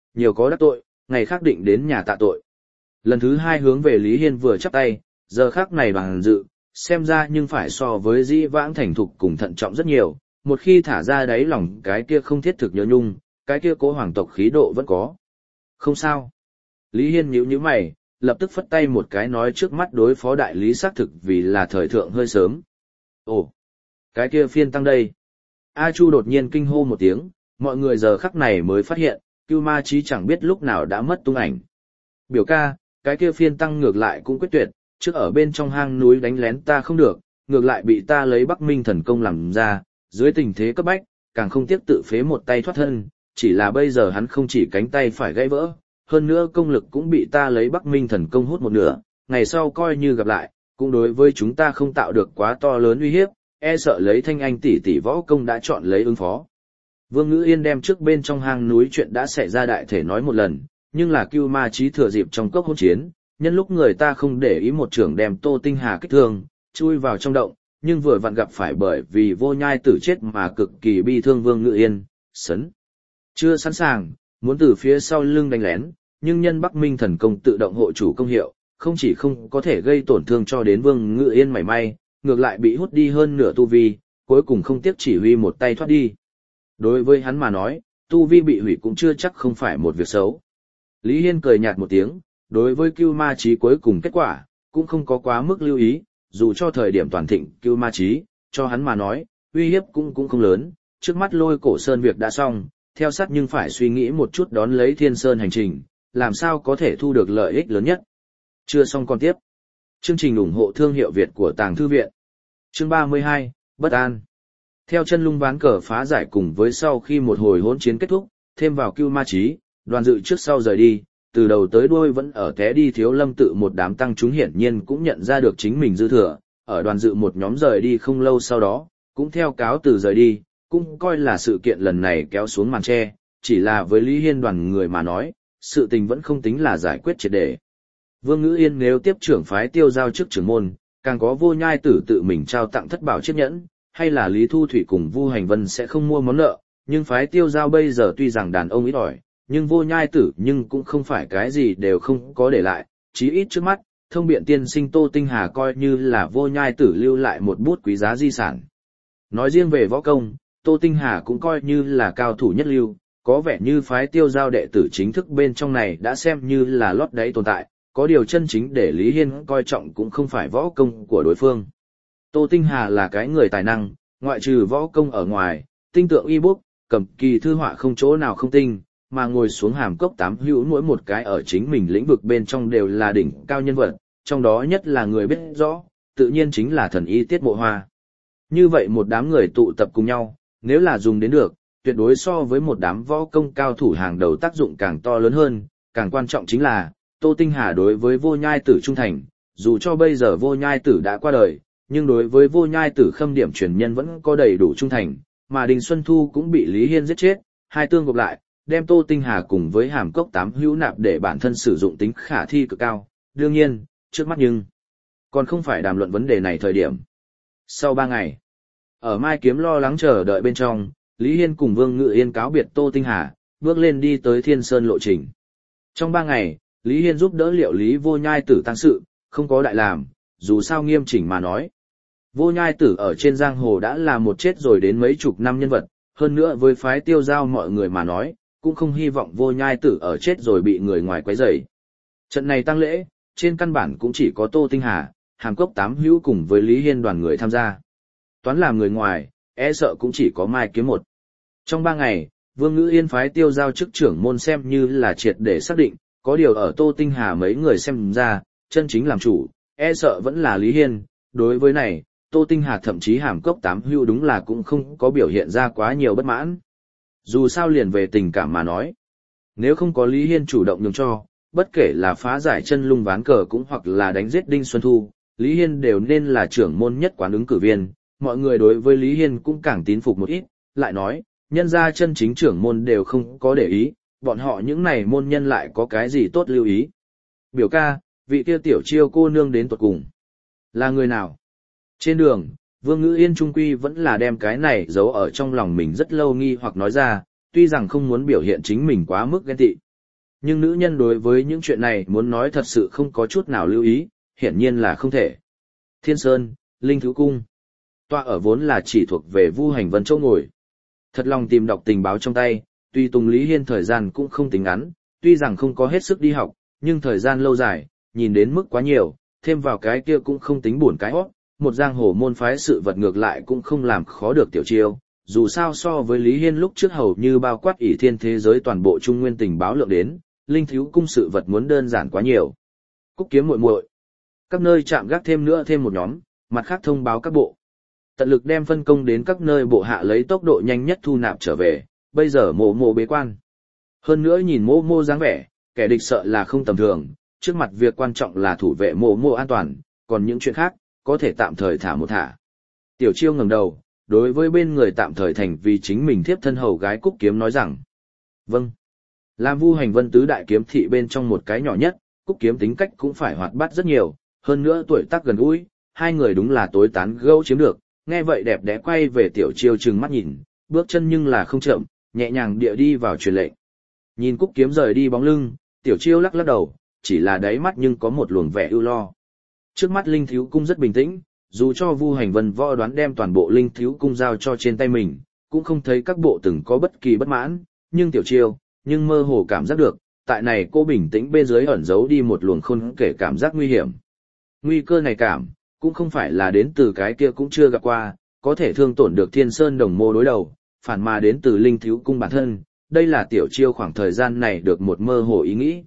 nhiều có đắc tội, ngày khác định đến nhà tạ tội. Lần thứ hai hướng về Lý Hiên vừa chắp tay, giờ khác này bằng dự, xem ra nhưng phải so với dĩ vãng thành thục cùng thận trọng rất nhiều, một khi thả ra đáy lòng cái kia không thiết thực nhớ nhung, cái kia cố hoàng tộc khí độ vẫn có. Không sao. Lý Hiên nhíu mày, lập tức phất tay một cái nói trước mắt đối phó đại lý xác thực vì là thời thượng hơi sớm. Ồ, cái kia phiên tăng đây. A Chu đột nhiên kinh hô một tiếng, mọi người giờ khắc này mới phát hiện, Cưu Ma Chí chẳng biết lúc nào đã mất tung ảnh. Biểu ca, cái kia phiên tăng ngược lại cũng quyết tuyệt, trước ở bên trong hang núi đánh lén ta không được, ngược lại bị ta lấy Bắc Minh thần công làm ra, dưới tình thế cấp bách, càng không tiếc tự phế một tay thoát thân, chỉ là bây giờ hắn không chỉ cánh tay phải gãy vỡ, hơn nữa công lực cũng bị ta lấy Bắc Minh thần công hút một nửa, ngày sau coi như gặp lại, cũng đối với chúng ta không tạo được quá to lớn uy hiếp, e sợ lấy Thanh Anh tỷ võ công đã chọn lấy ứng phó. Vương Ngữ Yên đem trước bên trong hang núi chuyện đã xảy ra đại thể nói một lần, nhưng là Cưu Ma Chí thừa dịp trong cốc hỗn chiến, nhân lúc người ta không để ý một trưởng đem Tô Tinh Hà kích thương, chui vào trong động, nhưng vừa vặn gặp phải bởi vì Vô Nhai Tử chết mà cực kỳ bi thương Vương Ngữ Yên, sấn chưa sẵn sàng, muốn từ phía sau lưng đánh lén, nhưng nhân Bắc Minh thần công tự động hộ chủ công hiệu, không chỉ không có thể gây tổn thương cho đến Vương Ngữ Yên mảy may, ngược lại bị hút đi hơn nửa tu vi, cuối cùng không tiếc chỉ huy một tay thoát đi. Đối với hắn mà nói, tu vi bị hủy cũng chưa chắc không phải một việc xấu. Lý Hiên cười nhạt một tiếng, đối với Cưu Ma Chí cuối cùng kết quả, cũng không có quá mức lưu ý, dù cho thời điểm toàn thịnh Cưu Ma Chí, cho hắn mà nói, uy hiếp cũng không lớn, trước mắt Lôi Cổ Sơn việc đã xong, theo sát nhưng phải suy nghĩ một chút đón lấy Thiên Sơn hành trình, làm sao có thể thu được lợi ích lớn nhất. Chưa xong còn tiếp. Chương trình ủng hộ thương hiệu Việt của Tàng Thư Viện. Chương 32, Bất An. Theo chân lung ván cờ phá giải cùng với sau khi một hồi hỗn chiến kết thúc, thêm vào Cưu Ma Chí, đoàn dự trước sau rời đi, từ đầu tới đuôi vẫn ở té đi Thiếu Lâm tự một đám tăng chúng hiển nhiên cũng nhận ra được chính mình dư thừa, ở đoàn dự một nhóm rời đi không lâu sau đó, cũng theo cáo từ rời đi, cũng coi là sự kiện lần này kéo xuống màn che, chỉ là với Lý Hiên đoàn người mà nói, sự tình vẫn không tính là giải quyết triệt để. Vương Ngữ Yên nếu tiếp trưởng phái Tiêu Giao chức trưởng môn, càng có Vô Nhai Tử tự mình trao tặng thất bảo chiếc nhẫn, hay là Lý Thu Thủy cùng Vu Hành Vân sẽ không mua món nợ, nhưng phái Tiêu Giao bây giờ tuy rằng đàn ông ít ỏi, nhưng Vô Nhai Tử nhưng cũng không phải cái gì đều không có để lại, chí ít trước mắt, thông biện tiên sinh Tô Tinh Hà coi như là Vô Nhai Tử lưu lại một bút quý giá di sản. Nói riêng về võ công, Tô Tinh Hà cũng coi như là cao thủ nhất lưu, có vẻ như phái Tiêu Giao đệ tử chính thức bên trong này đã xem như là lót đáy tồn tại, có điều chân chính để Lý Hiên coi trọng cũng không phải võ công của đối phương. Tô Tinh Hà là cái người tài năng, ngoại trừ võ công ở ngoài, tinh tượng y bút, cầm kỳ thư họa không chỗ nào không tinh, mà ngồi xuống hàm cốc tám hữu mỗi một cái ở chính mình lĩnh vực bên trong đều là đỉnh cao nhân vật, trong đó nhất là người biết rõ, tự nhiên chính là thần y Tiết Mộ Hoa. Như vậy một đám người tụ tập cùng nhau, nếu là dùng đến được, tuyệt đối so với một đám võ công cao thủ hàng đầu tác dụng càng to lớn hơn, càng quan trọng chính là, Tô Tinh Hà đối với Vô Nhai Tử trung thành, dù cho bây giờ Vô Nhai Tử đã qua đời, nhưng đối với Vô Nhai Tử khâm điểm truyền nhân vẫn có đầy đủ trung thành, mà Đình Xuân Thu cũng bị Lý Hiên giết chết, hai tương gộp lại, đem Tô Tinh Hà cùng với hàm cốc tám hữu nạp để bản thân sử dụng tính khả thi cực cao, đương nhiên, trước mắt nhưng còn không phải đàm luận vấn đề này thời điểm. Sau 3 ngày, ở Mai Kiếm lo lắng chờ đợi bên trong, Lý Hiên cùng Vương Ngự Yên cáo biệt Tô Tinh Hà, bước lên đi tới Thiên Sơn lộ trình. Trong 3 ngày, Lý Hiên giúp đỡ liệu lý Vô Nhai Tử tăng sự, không có đại làm, dù sao nghiêm chỉnh mà nói. Vô Nhai Tử ở trên giang hồ đã là một chết rồi đến mấy chục năm nhân vật, hơn nữa với phái Tiêu Giao mọi người mà nói, cũng không hy vọng Vô Nhai Tử ở chết rồi bị người ngoài quấy rầy. Trận này tang lễ, trên căn bản cũng chỉ có Tô Tinh Hà, hàm cốc tám hữu cùng với Lý Hiên đoàn người tham gia. Toán làm người ngoài, e sợ cũng chỉ có Mai Kiếm một. Trong 3 ngày, Vương Ngữ Yên phái Tiêu Giao chức trưởng môn xem như là triệt để xác định, có điều ở Tô Tinh Hà mấy người xem ra, chân chính làm chủ, e sợ vẫn là Lý Hiên. Đối với này, Tô Tinh Hà thậm chí hàm cốc tám hữu đúng là cũng không có biểu hiện ra quá nhiều bất mãn. Dù sao liền về tình cảm mà nói, nếu không có Lý Hiên chủ động nhường cho, bất kể là phá giải chân lung ván cờ cũng hoặc là đánh giết Đinh Xuân Thu, Lý Hiên đều nên là trưởng môn nhất quán ứng cử viên, mọi người đối với Lý Hiên cũng càng tín phục một ít, lại nói, nhân ra chân chính trưởng môn đều không có để ý, bọn họ những này môn nhân lại có cái gì tốt lưu ý. Biểu ca, vị kia tiểu chiêu cô nương đến tuột cùng là người nào? Trên đường, Vương Ngữ Yên trung quy vẫn là đem cái này giấu ở trong lòng mình rất lâu nghi hoặc nói ra, tuy rằng không muốn biểu hiện chính mình quá mức ghen tị. Nhưng nữ nhân đối với những chuyện này muốn nói thật sự không có chút nào lưu ý, hiển nhiên là không thể. Thiên Sơn, Linh Thứ Cung. Tọa ở vốn là chỉ thuộc về Vu Hành Vân chỗ ngồi. Thật lòng tìm đọc tình báo trong tay, tuy Tùng Lý Hiên thời gian cũng không tính ngắn, tuy rằng không có hết sức đi học, nhưng thời gian lâu dài, nhìn đến mức quá nhiều, thêm vào cái kia cũng không tính buồn cái hót, một giang hồ môn phái sự vật ngược lại cũng không làm khó được Tiểu Chiêu. Dù sao so với Lý Hiên lúc trước hầu như bao quát ỷ thiên thế giới toàn bộ trung nguyên tình báo lượng đến, Linh Thiếu Cung sự vật muốn đơn giản quá nhiều. Cúc Kiếm muội muội, các nơi chạm gác thêm nữa thêm một nhóm, mặt khác thông báo các bộ. Tận lực đem phân công đến các nơi bộ hạ lấy tốc độ nhanh nhất thu nạp trở về, bây giờ mộ mộ bế quan. Hơn nữa nhìn mộ mộ dáng vẻ, kẻ địch sợ là không tầm thường, trước mặt việc quan trọng là thủ vệ mộ mộ an toàn, còn những chuyện khác, có thể tạm thời thả một thả. Tiểu Chiêu ngẩng đầu, đối với bên người tạm thời thành vì chính mình thiếp thân hầu gái Cúc Kiếm nói rằng, vâng. Làm Vu Hành Vân tứ đại kiếm thị bên trong một cái nhỏ nhất, Cúc Kiếm tính cách cũng phải hoạt bát rất nhiều, hơn nữa tuổi tác gần gũi, hai người đúng là tối tán gẫu chiếm được. Nghe vậy đẹp đẽ quay về Tiểu Chiêu trừng mắt nhìn, bước chân nhưng là không chậm, nhẹ nhàng địa đi vào truyền lệnh. Nhìn Cúc Kiếm rời đi bóng lưng, Tiểu Chiêu lắc lắc đầu, chỉ là đáy mắt nhưng có một luồng vẻ ưu lo. Trước mắt Linh Thiếu Cung rất bình tĩnh, dù cho Vu Hành Vân võ đoán đem toàn bộ Linh Thiếu Cung giao cho trên tay mình, cũng không thấy các bộ từng có bất kỳ bất mãn, nhưng Tiểu Chiêu, nhưng mơ hồ cảm giác được, tại này cô bình tĩnh bên dưới ẩn giấu đi một luồng khôn kể cảm giác nguy hiểm. Nguy cơ này cảm, cũng không phải là đến từ cái kia cũng chưa gặp qua, có thể thương tổn được Thiên Sơn đồng mô đối đầu, phản mà đến từ Linh Thiếu Cung bản thân, đây là Tiểu Chiêu khoảng thời gian này được một mơ hồ ý nghĩ.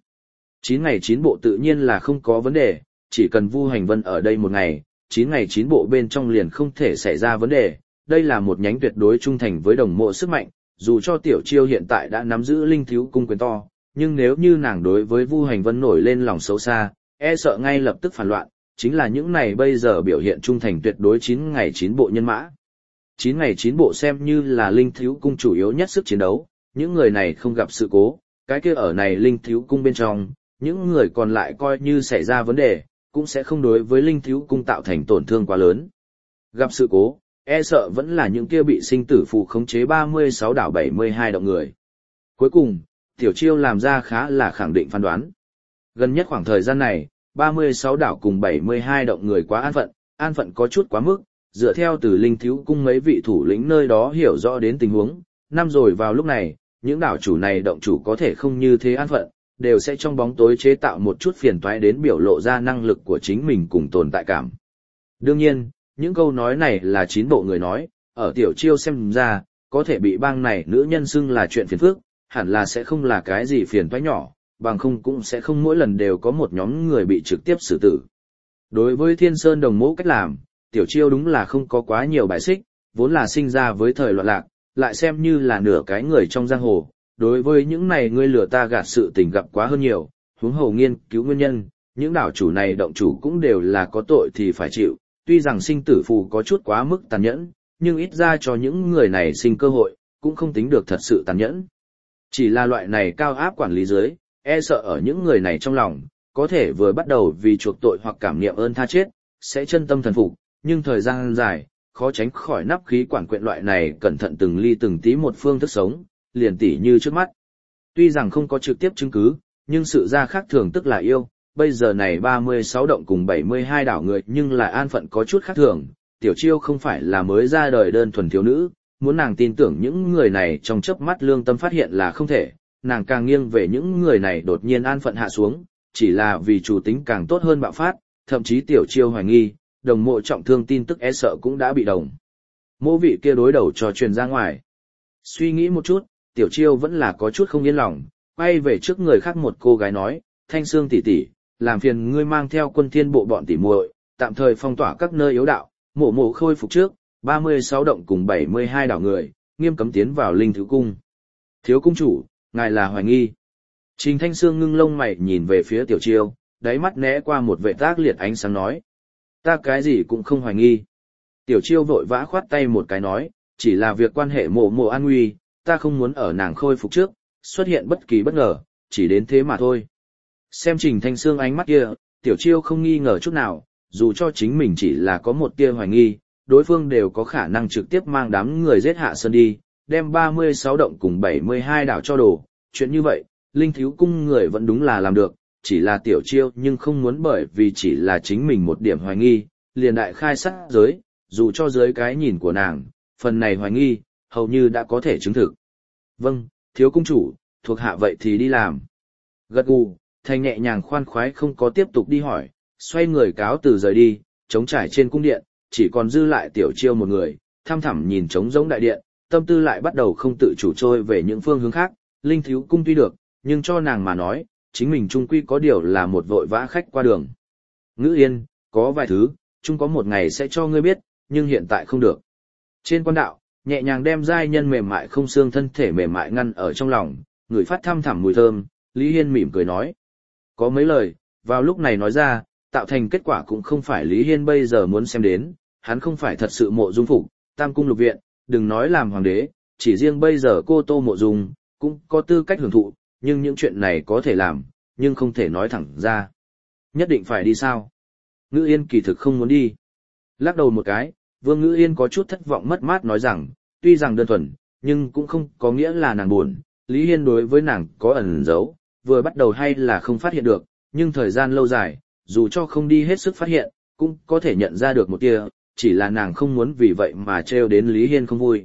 9 ngày 9 bộ tự nhiên là không có vấn đề, chỉ cần Vu Hành Vân ở đây một ngày, 9 ngày 9 bộ bên trong liền không thể xảy ra vấn đề, đây là một nhánh tuyệt đối trung thành với đồng mộ sức mạnh, dù cho Tiểu Chiêu hiện tại đã nắm giữ Linh Thiếu Cung quyền to, nhưng nếu như nàng đối với Vu Hành Vân nổi lên lòng xấu xa, e sợ ngay lập tức phản loạn, chính là những này bây giờ biểu hiện trung thành tuyệt đối 9 ngày 9 bộ nhân mã. 9 ngày 9 bộ xem như là Linh Thiếu Cung chủ yếu nhất sức chiến đấu, những người này không gặp sự cố, cái kia ở này Linh Thiếu Cung bên trong, những người còn lại coi như xảy ra vấn đề, cũng sẽ không đối với Linh Thiếu Cung tạo thành tổn thương quá lớn. Gặp sự cố, e sợ vẫn là những kia bị sinh tử phù khống chế 36 đảo 72 động người. Cuối cùng, Tiểu Chiêu làm ra khá là khẳng định phán đoán. Gần nhất khoảng thời gian này, 36 đảo cùng 72 động người quá an phận có chút quá mức, dựa theo từ Linh Thiếu Cung mấy vị thủ lĩnh nơi đó hiểu rõ đến tình huống, năm rồi vào lúc này, những đảo chủ này động chủ có thể không như thế an phận, đều sẽ trong bóng tối chế tạo một chút phiền toái đến biểu lộ ra năng lực của chính mình cùng tồn tại cảm. Đương nhiên, những câu nói này là 9 bộ người nói, ở Tiểu Chiêu xem ra, có thể bị bang này nữ nhân xưng là chuyện phiền phức, hẳn là sẽ không là cái gì phiền toái nhỏ, bằng không cũng sẽ không mỗi lần đều có một nhóm người bị trực tiếp xử tử. Đối với Thiên Sơn đồng mẫu cách làm, Tiểu Chiêu đúng là không có quá nhiều bài xích, vốn là sinh ra với thời loạn lạc, lại xem như là nửa cái người trong giang hồ. Đối với những này ngươi lừa ta gạt sự tình gặp quá hơn nhiều, huống hồ nghiên cứu nguyên nhân, những đảo chủ này động chủ cũng đều là có tội thì phải chịu, tuy rằng sinh tử phù có chút quá mức tàn nhẫn, nhưng ít ra cho những người này sinh cơ hội, cũng không tính được thật sự tàn nhẫn. Chỉ là loại này cao áp quản lý dưới, e sợ ở những người này trong lòng, có thể vừa bắt đầu vì chuộc tội hoặc cảm niệm ơn tha chết, sẽ chân tâm thần phục, nhưng thời gian dài, khó tránh khỏi nắp khí quản quyện loại này cẩn thận từng ly từng tí một phương thức sống, liền tỉ như trước mắt. Tuy rằng không có trực tiếp chứng cứ, nhưng sự ra khác thường tức là yêu, bây giờ này 36 động cùng 72 đảo người nhưng lại an phận có chút khác thường, Tiểu Chiêu không phải là mới ra đời đơn thuần thiếu nữ, muốn nàng tin tưởng những người này trong chớp mắt lương tâm phát hiện là không thể, nàng càng nghiêng về những người này đột nhiên an phận hạ xuống, chỉ là vì chủ tính càng tốt hơn bạo phát, thậm chí Tiểu Chiêu hoài nghi, đồng mộ trọng thương tin tức e sợ cũng đã bị đồng mộ vị kia đối đầu cho truyền ra ngoài. Suy nghĩ một chút, Tiểu Chiêu vẫn là có chút không yên lòng, quay về trước người khác một cô gái nói, Thanh Sương tỷ tỷ, làm phiền ngươi mang theo quân thiên bộ bọn tỷ muội, tạm thời phong tỏa các nơi yếu đạo, mộ khôi phục trước, 36 động cùng 72 đảo người, nghiêm cấm tiến vào Linh Thiếu Cung. Thiếu cung chủ, ngài là hoài nghi. Trình Thanh Sương ngưng lông mày nhìn về phía Tiểu Chiêu, đáy mắt né qua một vệ tác liệt ánh sáng nói. Ta cái gì cũng không hoài nghi. Tiểu Chiêu vội vã khoát tay một cái nói, chỉ là việc quan hệ mộ an nguy, ta không muốn ở nàng khôi phục trước, xuất hiện bất kỳ bất ngờ, chỉ đến thế mà thôi. Xem Trình Thanh Sương ánh mắt kia, Tiểu Chiêu không nghi ngờ chút nào, dù cho chính mình chỉ là có một tia hoài nghi, đối phương đều có khả năng trực tiếp mang đám người giết hạ sơn đi, đem 36 động cùng 72 đảo cho đổ, chuyện như vậy, linh thiếu cung người vẫn đúng là làm được, chỉ là tiểu chiêu nhưng không muốn bởi vì chỉ là chính mình một điểm hoài nghi, liền đại khai sát giới, dù cho dưới cái nhìn của nàng, phần này hoài nghi, hầu như đã có thể chứng thực. Vâng, thiếu cung chủ, thuộc hạ vậy thì đi làm. Gật gù, Thành nhẹ nhàng khoan khoái không có tiếp tục đi hỏi, xoay người cáo từ rời đi, trống trải trên cung điện, chỉ còn dư lại tiểu chiêu một người, thăm thẳm nhìn trống rỗng đại điện, tâm tư lại bắt đầu không tự chủ trôi về những phương hướng khác, linh thiếu cung tuy được, nhưng cho nàng mà nói, chính mình trung quy có điều là một vội vã khách qua đường. Ngữ Yên, có vài thứ, chung có một ngày sẽ cho ngươi biết, nhưng hiện tại không được. Trên quan đạo, nhẹ nhàng đem giai nhân mềm mại không xương thân thể mềm mại ngăn ở trong lòng, người phát thăm thẳm mùi thơm, Lý Hiên mỉm cười nói. Có mấy lời, vào lúc này nói ra, tạo thành kết quả cũng không phải Lý Hiên bây giờ muốn xem đến, hắn không phải thật sự mộ dung phục, tam cung lục viện, đừng nói làm hoàng đế, chỉ riêng bây giờ cô Tô Mộ Dung, cũng có tư cách hưởng thụ, nhưng những chuyện này có thể làm, nhưng không thể nói thẳng ra. Nhất định phải đi sao? Ngữ Yên kỳ thực không muốn đi. Lắc đầu một cái, Vương Ngữ Yên có chút thất vọng mất mát nói rằng, tuy rằng đơn thuần, nhưng cũng không có nghĩa là nàng buồn, Lý Hiên đối với nàng có ẩn giấu, vừa bắt đầu hay là không phát hiện được, nhưng thời gian lâu dài, dù cho không đi hết sức phát hiện, cũng có thể nhận ra được một tia, chỉ là nàng không muốn vì vậy mà trêu đến Lý Hiên không vui.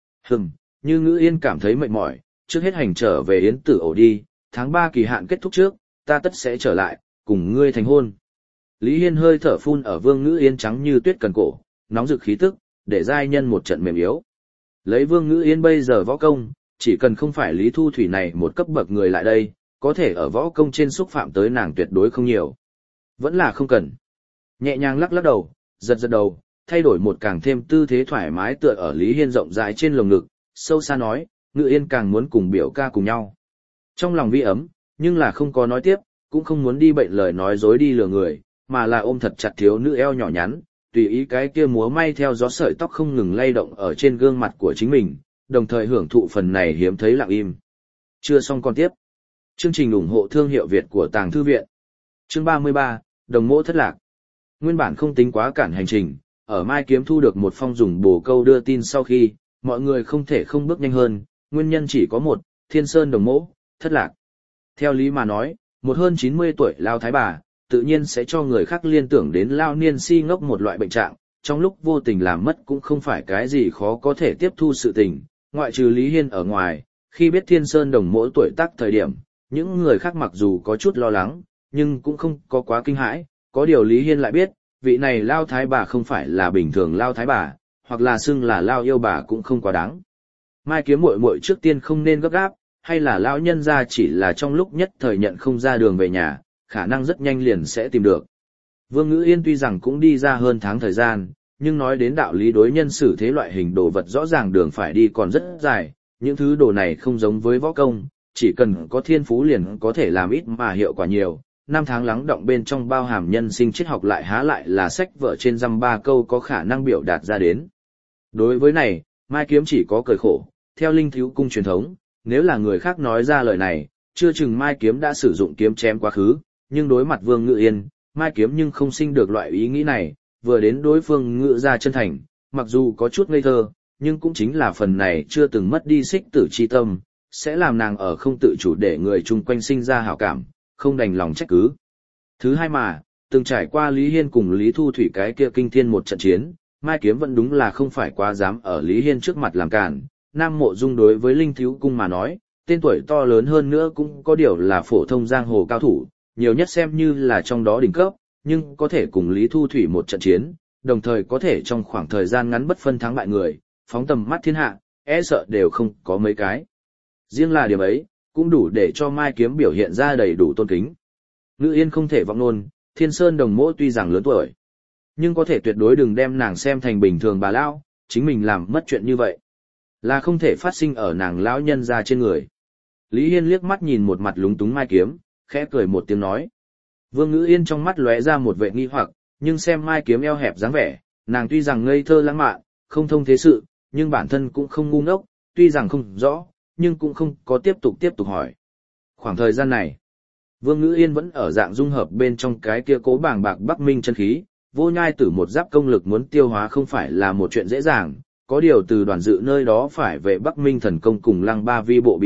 Như Ngữ Yên cảm thấy mệt mỏi, trước hết hành trở về Yến Tử ổ đi, tháng 3 kỳ hạn kết thúc trước, ta tất sẽ trở lại, cùng ngươi thành hôn. Lý Hiên hơi thở phun ở Vương Ngữ Yên trắng như tuyết cần cổ, nóng rực khí tức, để giai nhân một trận mềm yếu. Lấy Vương Ngữ Yên bây giờ võ công, chỉ cần không phải Lý Thu Thủy này một cấp bậc người lại đây, có thể ở võ công trên xúc phạm tới nàng tuyệt đối không nhiều. Vẫn là không cần. Nhẹ nhàng lắc lắc đầu, giật giật đầu, thay đổi một càng thêm tư thế thoải mái tựa ở Lý Hiên rộng rãi trên lồng ngực, sâu xa nói, Ngữ Yên càng muốn cùng biểu ca cùng nhau. Trong lòng vi ấm, nhưng là không có nói tiếp, cũng không muốn đi bệnh lời nói dối đi lừa người, mà là ôm thật chặt thiếu nữ eo nhỏ nhắn, tùy ý cái kia múa may theo gió sợi tóc không ngừng lay động ở trên gương mặt của chính mình, đồng thời hưởng thụ phần này hiếm thấy lặng im. Chưa xong còn tiếp. Chương trình ủng hộ thương hiệu Việt của Tàng Thư Viện. Chương 33, Đồng Mỗ thất lạc. Nguyên bản không tính quá cản hành trình, ở Mai Kiếm thu được một phong dùng bồ câu đưa tin sau khi, mọi người không thể không bước nhanh hơn, nguyên nhân chỉ có một, Thiên Sơn Đồng Mỗ, thất lạc. Theo lý mà nói, một hơn 90 tuổi lao thái bà, tự nhiên sẽ cho người khác liên tưởng đến lao niên si ngốc một loại bệnh trạng, trong lúc vô tình làm mất cũng không phải cái gì khó có thể tiếp thu sự tình, ngoại trừ Lý Hiên ở ngoài, khi biết Thiên Sơn Đồng Mỗ tuổi tác thời điểm, những người khác mặc dù có chút lo lắng, nhưng cũng không có quá kinh hãi, có điều Lý Hiên lại biết, vị này lao thái bà không phải là bình thường lao thái bà, hoặc là xưng là lao yêu bà cũng không quá đáng. Mai Kiếm muội muội trước tiên không nên gấp gáp, hay là lão nhân gia chỉ là trong lúc nhất thời nhận không ra đường về nhà, khả năng rất nhanh liền sẽ tìm được. Vương Ngữ Yên tuy rằng cũng đi ra hơn tháng thời gian, nhưng nói đến đạo lý đối nhân xử thế loại hình đồ vật rõ ràng đường phải đi còn rất dài, những thứ đồ này không giống với võ công, chỉ cần có thiên phú liền có thể làm ít mà hiệu quả nhiều. 5 tháng lắng động bên trong bao hàm nhân sinh triết học lại há lại là sách vở trên dăm ba câu có khả năng biểu đạt ra đến. Đối với này, Mai Kiếm chỉ có cười khổ, theo linh thiếu cung truyền thống, nếu là người khác nói ra lời này, chưa chừng Mai Kiếm đã sử dụng kiếm chém quá khứ, nhưng đối mặt Vương Ngữ Yên, Mai Kiếm nhưng không sinh được loại ý nghĩ này, vừa đến đối phương ngự ra chân thành, mặc dù có chút ngây thơ, nhưng cũng chính là phần này chưa từng mất đi xích tử chi tâm, sẽ làm nàng ở không tự chủ để người chung quanh sinh ra hảo cảm, không đành lòng trách cứ. Thứ hai mà, từng trải qua Lý Hiên cùng Lý Thu Thủy cái kia kinh thiên một trận chiến, Mai Kiếm vẫn đúng là không phải quá dám ở Lý Hiên trước mặt làm cản. Nam Mộ Dung đối với Linh Thiếu Cung mà nói, tên tuổi to lớn hơn nữa cũng có điều là phổ thông giang hồ cao thủ, nhiều nhất xem như là trong đó đỉnh cấp, nhưng có thể cùng Lý Thu Thủy một trận chiến, đồng thời có thể trong khoảng thời gian ngắn bất phân thắng bại người, phóng tầm mắt thiên hạ, e sợ đều không có mấy cái. Riêng là điểm ấy, cũng đủ để cho Mai Kiếm biểu hiện ra đầy đủ tôn kính. Ngữ Yên không thể vọng nôn, Thiên Sơn Đồng Mỗ tuy rằng lớn tuổi, nhưng có thể tuyệt đối đừng đem nàng xem thành bình thường bà lão, chính mình làm mất chuyện như vậy, là không thể phát sinh ở nàng lão nhân ra trên người. Lý Hiên liếc mắt nhìn một mặt lúng túng Mai Kiếm, khẽ cười một tiếng nói. Vương Ngữ Yên trong mắt lóe ra một vẻ nghi hoặc, nhưng xem Mai Kiếm eo hẹp dáng vẻ, nàng tuy rằng ngây thơ lãng mạn, không thông thế sự, nhưng bản thân cũng không ngu ngốc, tuy rằng không rõ, nhưng cũng không có tiếp tục hỏi. Khoảng thời gian này, Vương Ngữ Yên vẫn ở dạng dung hợp bên trong cái kia cố bàng bạc Bắc Minh chân khí, Vô Nhai Tử một giáp công lực muốn tiêu hóa không phải là một chuyện dễ dàng, có điều từ đoàn dự nơi đó phải về Bắc Minh thần công cùng Lăng Ba Vi bộ bí tịch,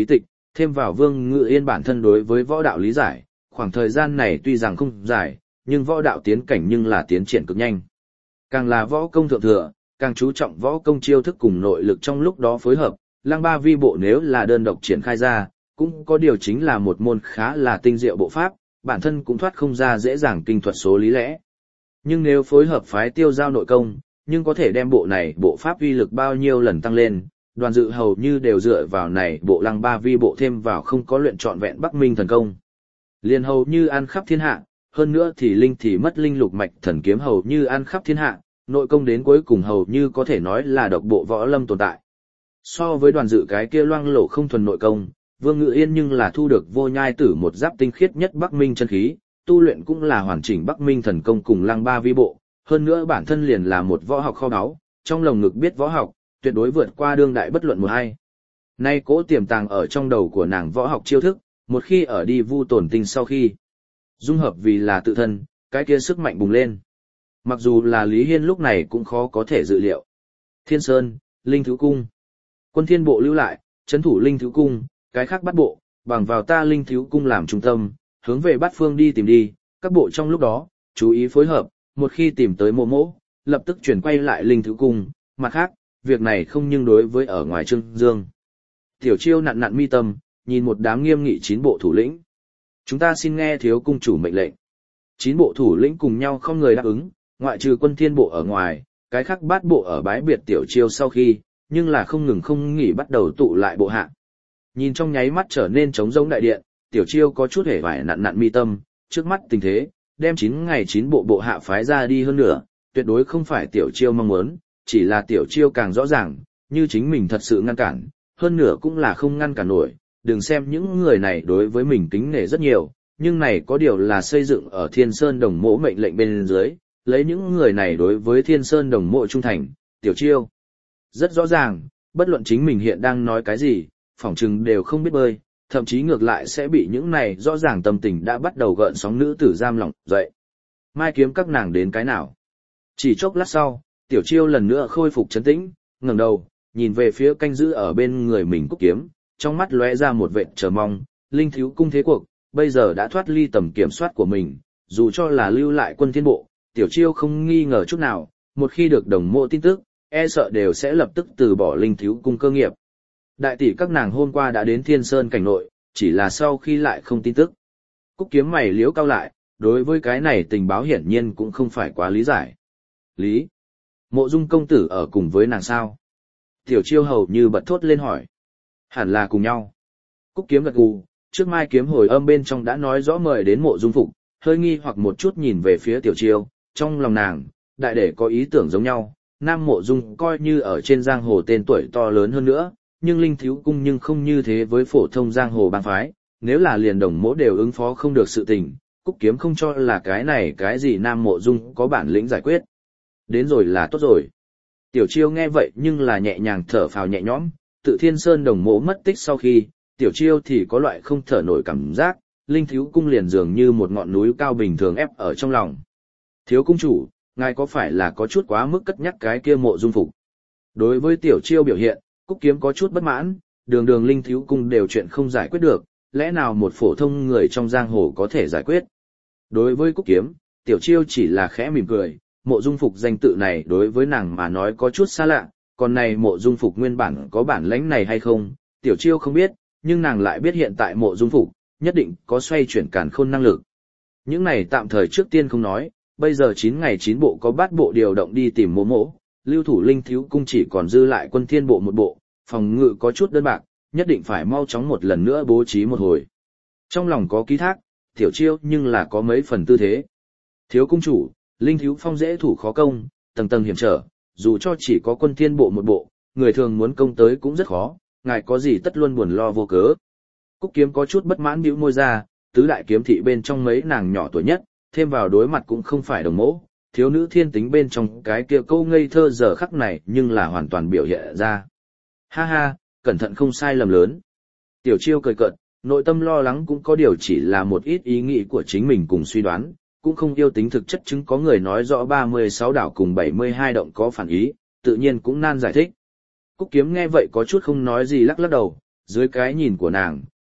Thêm vào Vương Ngự Yên bản thân đối với võ đạo lý giải, khoảng thời gian này tuy rằng không dài, nhưng võ đạo tiến cảnh nhưng là tiến triển cực nhanh. Càng là võ công thượng thừa, càng chú trọng võ công chiêu thức cùng nội lực trong lúc đó phối hợp, Lăng Ba Vi bộ nếu là đơn độc triển khai ra, cũng có điều chính là một môn khá là tinh diệu bộ pháp, bản thân cũng thoát không ra dễ dàng kinh thuật số lý lẽ. Nhưng nếu phối hợp phái tiêu giao nội công, nhưng có thể đem bộ này bộ pháp uy lực bao nhiêu lần tăng lên, Đoàn Dự hầu như đều dựa vào này bộ Lăng Ba Vi bộ thêm vào không có luyện trọn vẹn Bắc Minh thần công. Liền hầu như ăn khắp thiên hạ, hơn nữa thì linh thì mất linh lục mạch thần kiếm hầu như ăn khắp thiên hạ, nội công đến cuối cùng hầu như có thể nói là độc bộ võ lâm tồn tại. So với Đoàn Dự cái kia loang lổ không thuần nội công, Vương Ngự Yên nhưng là thu được Vô Nhai Tử một giáp tinh khiết nhất Bắc Minh chân khí, tu luyện cũng là hoàn chỉnh Bắc Minh thần công cùng Lăng Ba Vi bộ, hơn nữa bản thân liền là một võ học kho báu, trong lồng ngực biết võ học, tuyệt đối vượt qua đương đại bất luận một hay. Nay cố tiềm tàng ở trong đầu của nàng võ học chiêu thức, một khi ở đi vu tổn tinh sau khi dung hợp vì là tự thân, cái kia sức mạnh bùng lên. Mặc dù là Lý Hiên lúc này cũng khó có thể dự liệu. Thiên Sơn, Linh Thứ Cung. Quân Thiên bộ lưu lại, trấn thủ Linh Thứ Cung, cái khác bắt bộ, bằng vào ta Linh Thứ Cung làm trung tâm, hướng về bát phương đi tìm đi, các bộ trong lúc đó, chú ý phối hợp, một khi tìm tới mộ mộ, lập tức chuyển quay lại Linh Thứ Cung, mặt khác, việc này không nhưng đối với ở ngoài Trương Dương. Tiểu Chiêu nặn nặn mi tâm, nhìn một đám nghiêm nghị 9 bộ thủ lĩnh. Chúng ta xin nghe thiếu cung chủ mệnh lệnh. 9 bộ thủ lĩnh cùng nhau không người đáp ứng, ngoại trừ Quân Thiên bộ ở ngoài, cái khác bát bộ ở bái biệt Tiểu Chiêu sau khi, nhưng là không ngừng không nghỉ bắt đầu tụ lại bộ hạ. Nhìn trong nháy mắt trở nên trống rỗng đại điện, Tiểu Chiêu có chút hề vải nặn nặn mi tâm, trước mắt tình thế, đem 9 ngày 9 bộ hạ phái ra đi hơn nữa, tuyệt đối không phải Tiểu Chiêu mong muốn, chỉ là Tiểu Chiêu càng rõ ràng, như chính mình thật sự ngăn cản, hơn nữa cũng là không ngăn cản nổi, đừng xem những người này đối với mình kính nể rất nhiều, nhưng này có điều là xây dựng ở Thiên Sơn Đồng Mộ mệnh lệnh bên dưới, lấy những người này đối với Thiên Sơn Đồng Mộ trung thành, Tiểu Chiêu rất rõ ràng, bất luận chính mình hiện đang nói cái gì, phỏng chừng đều không biết bơi, thậm chí ngược lại sẽ bị những này rõ ràng tâm tình đã bắt đầu gợn sóng nữ tử giam lòng dậy. Mai kiếm các nàng đến cái nào? Chỉ chốc lát sau, Tiểu Chiêu lần nữa khôi phục trấn tĩnh, ngẩng đầu, nhìn về phía canh giữ ở bên người mình Cúc Kiếm, trong mắt lóe ra một vệt chờ mong, Linh Thiếu cung thế cuộc, bây giờ đã thoát ly tầm kiểm soát của mình, dù cho là lưu lại Quân Thiên bộ, Tiểu Chiêu không nghi ngờ chút nào, một khi được đồng mộ tin tức, e sợ đều sẽ lập tức từ bỏ Linh Thiếu cung cơ nghiệp. Đại tỷ các nàng hôm qua đã đến Thiên Sơn cảnh nội, chỉ là sau khi lại không tin tức. Cúc Kiếm mày liếu cao lại, đối với cái này tình báo hiển nhiên cũng không phải quá lý giải. Lý, Mộ Dung công tử ở cùng với nàng sao? Tiểu Chiêu hầu như bật thốt lên hỏi. Hẳn là cùng nhau. Cúc Kiếm gật gù, trước Mai Kiếm hồi âm bên trong đã nói rõ mời đến Mộ Dung Phục, hơi nghi hoặc một chút nhìn về phía Tiểu Chiêu, trong lòng nàng, đại để có ý tưởng giống nhau, Nam Mộ Dung coi như ở trên giang hồ tên tuổi to lớn hơn nữa, nhưng Linh Thiếu cung nhưng không như thế với phổ thông giang hồ bang phái, nếu là liền đồng mỗ đều ứng phó không được sự tình, Cúc Kiếm không cho là cái này cái gì Nam Mộ Dung có bản lĩnh giải quyết. Đến rồi là tốt rồi. Tiểu Chiêu nghe vậy nhưng là nhẹ nhàng thở phào nhẹ nhõm, tự Thiên Sơn đồng mộ mất tích sau khi, Tiểu Chiêu thì có loại không thở nổi cảm giác, Linh Thiếu cung liền dường như một ngọn núi cao bình thường ép ở trong lòng. Thiếu cung chủ, ngài có phải là có chút quá mức cất nhắc cái kia Mộ Dung Phục? Đối với Tiểu Chiêu biểu hiện, Cúc Kiếm có chút bất mãn, đường Linh Thiếu cung đều chuyện không giải quyết được, lẽ nào một phổ thông người trong giang hồ có thể giải quyết? Đối với Cúc Kiếm, Tiểu Chiêu chỉ là khẽ mỉm cười, Mộ Dung Phục danh tự này đối với nàng mà nói có chút xa lạ, còn này Mộ Dung Phục nguyên bản có bản lĩnh này hay không, Tiểu Chiêu không biết, nhưng nàng lại biết hiện tại Mộ Dung Phục nhất định có xoay chuyển càn khôn năng lực. Những này tạm thời trước tiên không nói, bây giờ 9 ngày 9 bộ có 8 bộ điều động đi tìm mộ, lưu thủ Linh Thiếu cung chỉ còn dư lại Quân Thiên bộ một bộ, phòng ngự có chút đơn bạc, nhất định phải mau chóng một lần nữa bố trí một hồi. Trong lòng có ký thác, Tiểu Chiêu nhưng là có mấy phần tư thế. Thiếu cung chủ, Linh Thiếu phong dễ thủ khó công, tầng tầng hiểm trở, dù cho chỉ có Quân Thiên bộ một bộ, người thường muốn công tới cũng rất khó, ngài có gì tất luôn buồn lo vô cớ. Cúc Kiếm có chút bất mãn bĩu môi ra, tứ đại kiếm thị bên trong mấy nàng nhỏ tuổi nhất, thêm vào đối mặt cũng không phải đồng mẫu, thiếu nữ thiên tính bên trong cái kia câu ngây thơ giờ khắc này nhưng là hoàn toàn biểu hiện ra. Ha ha, cẩn thận không sai lầm lớn. Tiểu Chiêu cười cợt, nội tâm lo lắng cũng có điều chỉ là một ít ý nghĩ của chính mình cùng suy đoán, cũng không yêu tính thực chất chứng có người nói rõ 36 đảo cùng 72 động có phản ý, tự nhiên cũng nan giải thích. Cúc Kiếm nghe vậy có chút không nói gì lắc lắc đầu, dưới cái nhìn của nàng,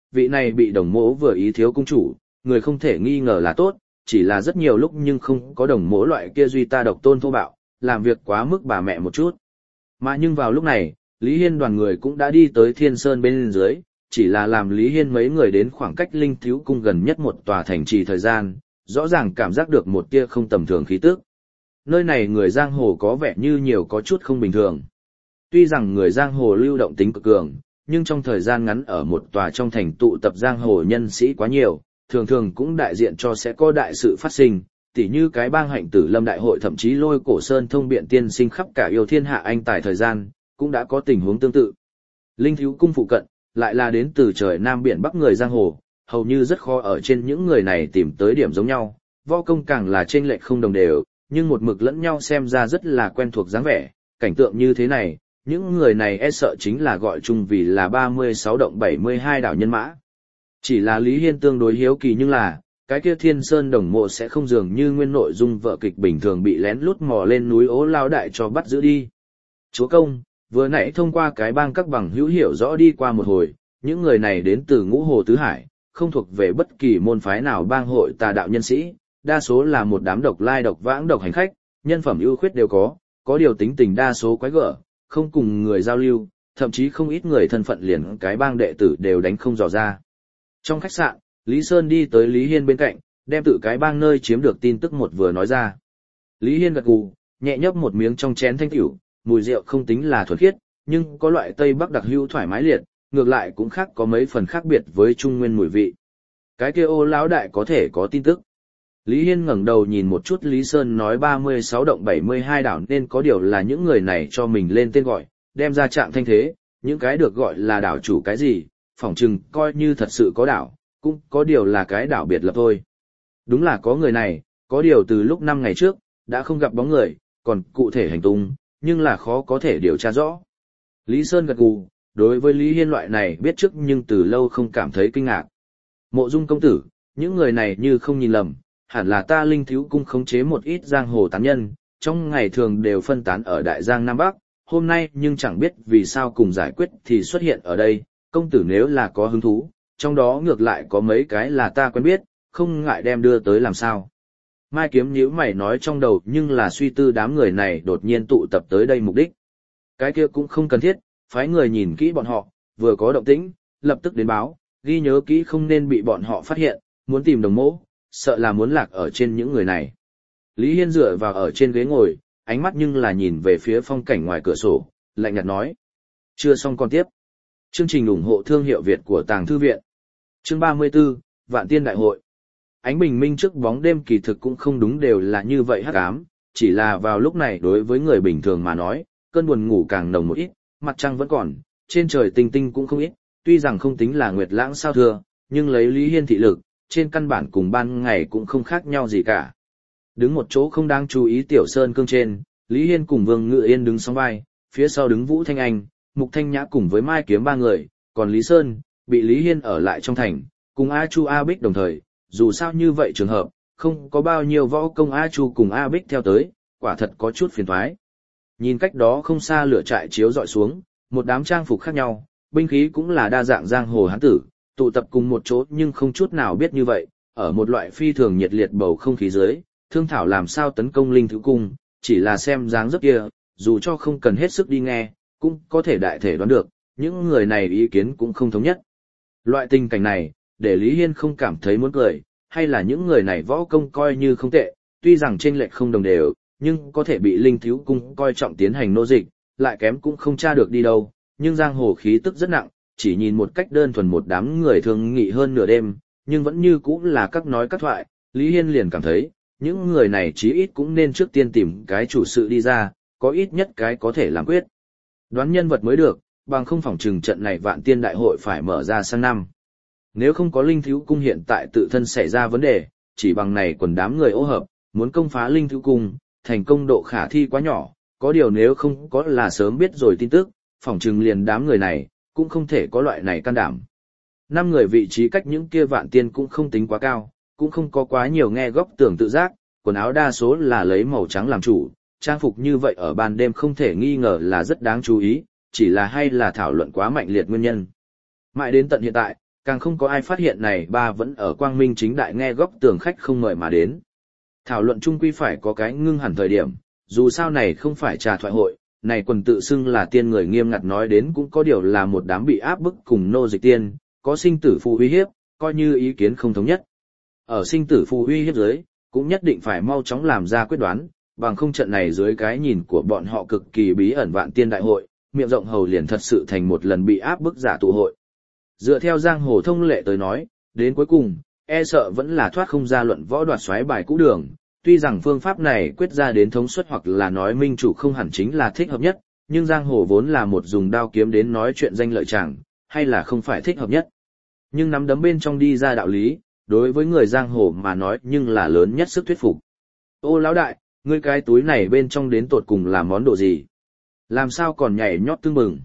vị này bị đồng mỗ vừa ý thiếu cung chủ, người không thể nghi ngờ là tốt, chỉ là rất nhiều lúc nhưng không có đồng mỗ loại kia duy ta độc tôn thô bạo, làm việc quá mức bà mẹ một chút. Mà nhưng vào lúc này, Lý Hiên đoàn người cũng đã đi tới Thiên Sơn bên dưới, chỉ là làm Lý Hiên mấy người đến khoảng cách Linh Thiếu Cung gần nhất một tòa thành trì thời gian, rõ ràng cảm giác được một tia không tầm thường khí tức. Nơi này người giang hồ có vẻ như nhiều có chút không bình thường. Tuy rằng người giang hồ lưu động tính cực cường, nhưng trong thời gian ngắn ở một tòa trong thành tụ tập giang hồ nhân sĩ quá nhiều, thường thường cũng đại diện cho sẽ có đại sự phát sinh, tỉ như cái bang Hạnh Tử Lâm đại hội, thậm chí Lôi Cổ Sơn thông biện tiên sinh khắp cả yêu thiên hạ anh tài thời gian, cũng đã có tình huống tương tự. Linh Thiếu Cung phụ cận, lại là đến từ trời Nam biển Bắc người giang hồ, hầu như rất khó ở trên những người này tìm tới điểm giống nhau, võ công càng là chênh lệch không đồng đều, nhưng một mực lẫn nhau xem ra rất là quen thuộc dáng vẻ, cảnh tượng như thế này, những người này e sợ chính là gọi chung vì là 36 động 72 đảo nhân mã. Chỉ là Lý Hiên tương đối hiếu kỳ, nhưng là, cái kia Thiên Sơn đồng mộ sẽ không dường như nguyên nội dung vợ kịch bình thường bị lén lút mò lên núi Ố Lao Đại cho bắt giữ đi. Chúa công, vừa nãy thông qua cái bang các bằng hữu hiểu rõ đi qua một hồi, những người này đến từ Ngũ Hồ Tứ Hải, không thuộc về bất kỳ môn phái nào bang hội tà đạo nhân sĩ, đa số là một đám độc lai độc vãng độc hành khách, nhân phẩm ưu khuyết đều có điều tính tình đa số quái gở, không cùng người giao lưu, thậm chí không ít người thân phận liền cái bang đệ tử đều đánh không dò ra. Trong khách sạn, Lý Sơn đi tới Lý Hiên bên cạnh, đem tự cái bang nơi chiếm được tin tức một vừa nói ra. Lý Hiên gật gù, nhẹ nhấp một miếng trong chén thanh tiểu, mùi rượu không tính là thuần khiết, nhưng có loại Tây Bắc đặc hữu thoải mái liệt, ngược lại cũng khác có mấy phần khác biệt với trung nguyên mùi vị. Cái kia Ô lão đại có thể có tin tức. Lý Hiên ngẩng đầu nhìn một chút Lý Sơn nói 36 động 72 đảo, nên có điều là những người này cho mình lên tên gọi, đem ra trạng thanh thế, những cái được gọi là đảo chủ cái gì, phỏng chừng coi như thật sự có đảo, cũng có điều là cái đảo biệt lập thôi. Đúng là có người này, có điều từ lúc 5 ngày trước, đã không gặp bóng người, còn cụ thể hành tung, nhưng là khó có thể điều tra rõ. Lý Sơn gật gù, đối với Lý Hiên loại này biết trước nhưng từ lâu không cảm thấy kinh ngạc. Mộ Dung công tử, những người này như không nhìn lầm, hẳn là ta Linh Thiếu Cung khống chế một ít giang hồ tán nhân, trong ngày thường đều phân tán ở Đại Giang Nam Bắc, hôm nay nhưng chẳng biết vì sao cùng giải quyết thì xuất hiện ở đây, công tử nếu là có hứng thú, trong đó ngược lại có mấy cái là ta quen biết, không ngại đem đưa tới làm sao. Mai Kiếm nhíu mày nói trong đầu nhưng là suy tư đám người này đột nhiên tụ tập tới đây mục đích. Cái kia cũng không cần thiết, phái người nhìn kỹ bọn họ, vừa có động tĩnh, lập tức đến báo, ghi nhớ kỹ không nên bị bọn họ phát hiện, muốn tìm đồng mỗ, sợ là muốn lạc ở trên những người này. Lý Hiên dựa vào ở trên ghế ngồi, ánh mắt nhưng là nhìn về phía phong cảnh ngoài cửa sổ, lạnh nhạt nói. Chưa xong còn tiếp. Chương trình ủng hộ thương hiệu Việt của Tàng Thư Viện. Chương 34, Vạn Tiên Đại Hội. Ánh bình minh trước bóng đêm kỳ thực cũng không đúng đều là như vậy hắc ám, chỉ là vào lúc này đối với người bình thường mà nói, cơn buồn ngủ càng nồng một ít, mặt trăng vẫn còn, trên trời tinh tinh cũng không ít, tuy rằng không tính là nguyệt lãng sao thưa, nhưng lấy Lý Hiên thị lực, trên căn bản cùng ban ngày cũng không khác nhau gì cả. Đứng một chỗ không đáng chú ý tiểu sơn cương trên, Lý Hiên cùng Vương Ngự Yên đứng song vai, phía sau đứng Vũ Thanh Anh, Mục Thanh Nhã cùng với Mai Kiếm ba người, còn Lý Sơn, bị Lý Hiên ở lại trong thành, cùng A Chu A Bích đồng thời, dù sao như vậy trường hợp, không có bao nhiêu võ công A Chu cùng A Bích theo tới, quả thật có chút phiền toái. Nhìn cách đó không xa lửa trại chiếu dọi xuống, một đám trang phục khác nhau, binh khí cũng là đa dạng giang hồ hán tử, tụ tập cùng một chỗ nhưng không chút nào biết như vậy, ở một loại phi thường nhiệt liệt bầu không khí dưới, thương thảo làm sao tấn công Linh Thiếu Cung, chỉ là xem dáng dấp kia, dù cho không cần hết sức đi nghe, cũng có thể đại thể đoán được, những người này ý kiến cũng không thống nhất. Loại tình cảnh này, để Lý Hiên không cảm thấy muốn cười, hay là những người này võ công coi như không tệ, tuy rằng chênh lệch không đồng đều, nhưng có thể bị Linh Thiếu Cung coi trọng tiến hành nô dịch, lại kém cũng không tra được đi đâu, nhưng giang hồ khí tức rất nặng, chỉ nhìn một cách đơn thuần một đám người thường nghị hơn nửa đêm, nhưng vẫn như cũng là các nói các thoại, Lý Hiên liền cảm thấy, những người này chí ít cũng nên trước tiên tìm cái chủ sự đi ra, có ít nhất cái có thể làm quyết. Đoán nhân vật mới được, bằng không phỏng chừng trận này Vạn Tiên Đại Hội phải mở ra sang năm. Nếu không có Linh Thiếu Cung hiện tại tự thân xảy ra vấn đề, chỉ bằng này quần đám người ô hợp, muốn công phá Linh Thiếu Cung, thành công độ khả thi quá nhỏ, có điều nếu không có là sớm biết rồi tin tức, phỏng chừng liền đám người này, cũng không thể có loại này can đảm. 5 người vị trí cách những kia Vạn Tiên cũng không tính quá cao, cũng không có quá nhiều nghe góc tưởng tự giác, quần áo đa số là lấy màu trắng làm chủ, trang phục như vậy ở ban đêm không thể nghi ngờ là rất đáng chú ý, chỉ là hay là thảo luận quá mạnh liệt nguyên nhân. Mãi đến tận hiện tại, càng không có ai phát hiện này ba vẫn ở quang minh chính đại nghe góc tường khách không mời mà đến. Thảo luận chung quy phải có cái ngưng hẳn thời điểm, dù sao này không phải trà thoại hội, này quần tự xưng là tiên người nghiêm ngặt nói đến cũng có điều là một đám bị áp bức cùng nô dịch tiên, có sinh tử phù uy hiếp, coi như ý kiến không thống nhất. Ở sinh tử phù uy hiếp dưới, cũng nhất định phải mau chóng làm ra quyết đoán, bằng không trận này dưới cái nhìn của bọn họ cực kỳ bí ẩn vạn tiên đại hội, miệng rộng hầu liền thật sự thành một lần bị áp bức giả tụ hội. Dựa theo giang hồ thông lệ tới nói, đến cuối cùng, e sợ vẫn là thoát không ra luận võ đoạt xoáy bài cũ đường, tuy rằng phương pháp này quyết ra đến thống suất hoặc là nói minh chủ không hẳn chính là thích hợp nhất, nhưng giang hồ vốn là một dùng đao kiếm đến nói chuyện danh lợi chẳng, hay là không phải thích hợp nhất. Nhưng nắm đấm bên trong đi ra đạo lý, đối với người giang hồ mà nói nhưng là lớn nhất sức thuyết phục. Ô lão đại, ngươi cái túi này bên trong đến tột cùng là món đồ gì? Làm sao còn nhảy nhót tưng bừng?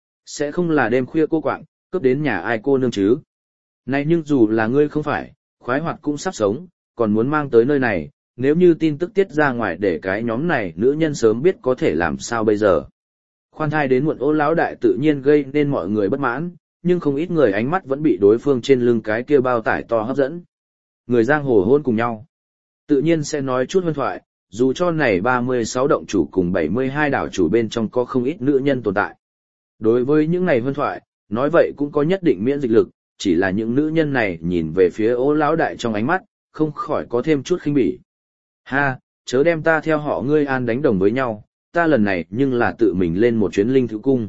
Sẽ không là đêm khuya cô quạng, cướp đến nhà ai cô nương chứ? Này nhưng dù là ngươi không phải, khoái hoạt cũng sắp sống, còn muốn mang tới nơi này, nếu như tin tức tiết ra ngoài để cái nhóm này nữ nhân sớm biết có thể làm sao bây giờ. Khoan thai đến muộn Ô lão đại tự nhiên gây nên mọi người bất mãn, nhưng không ít người ánh mắt vẫn bị đối phương trên lưng cái kia bao tải to hấp dẫn. Người giang hồ hôn cùng nhau, tự nhiên sẽ nói chút vân thoại, dù cho này 36 động chủ cùng 72 đảo chủ bên trong có không ít nữ nhân tồn tại. Đối với những này vân thoại, nói vậy cũng có nhất định miễn dịch lực, chỉ là những nữ nhân này nhìn về phía Ô lão đại trong ánh mắt, không khỏi có thêm chút khinh bỉ. Ha, chớ đem ta theo họ ngươi an đánh đồng với nhau, ta lần này nhưng là tự mình lên một chuyến linh thứ cung.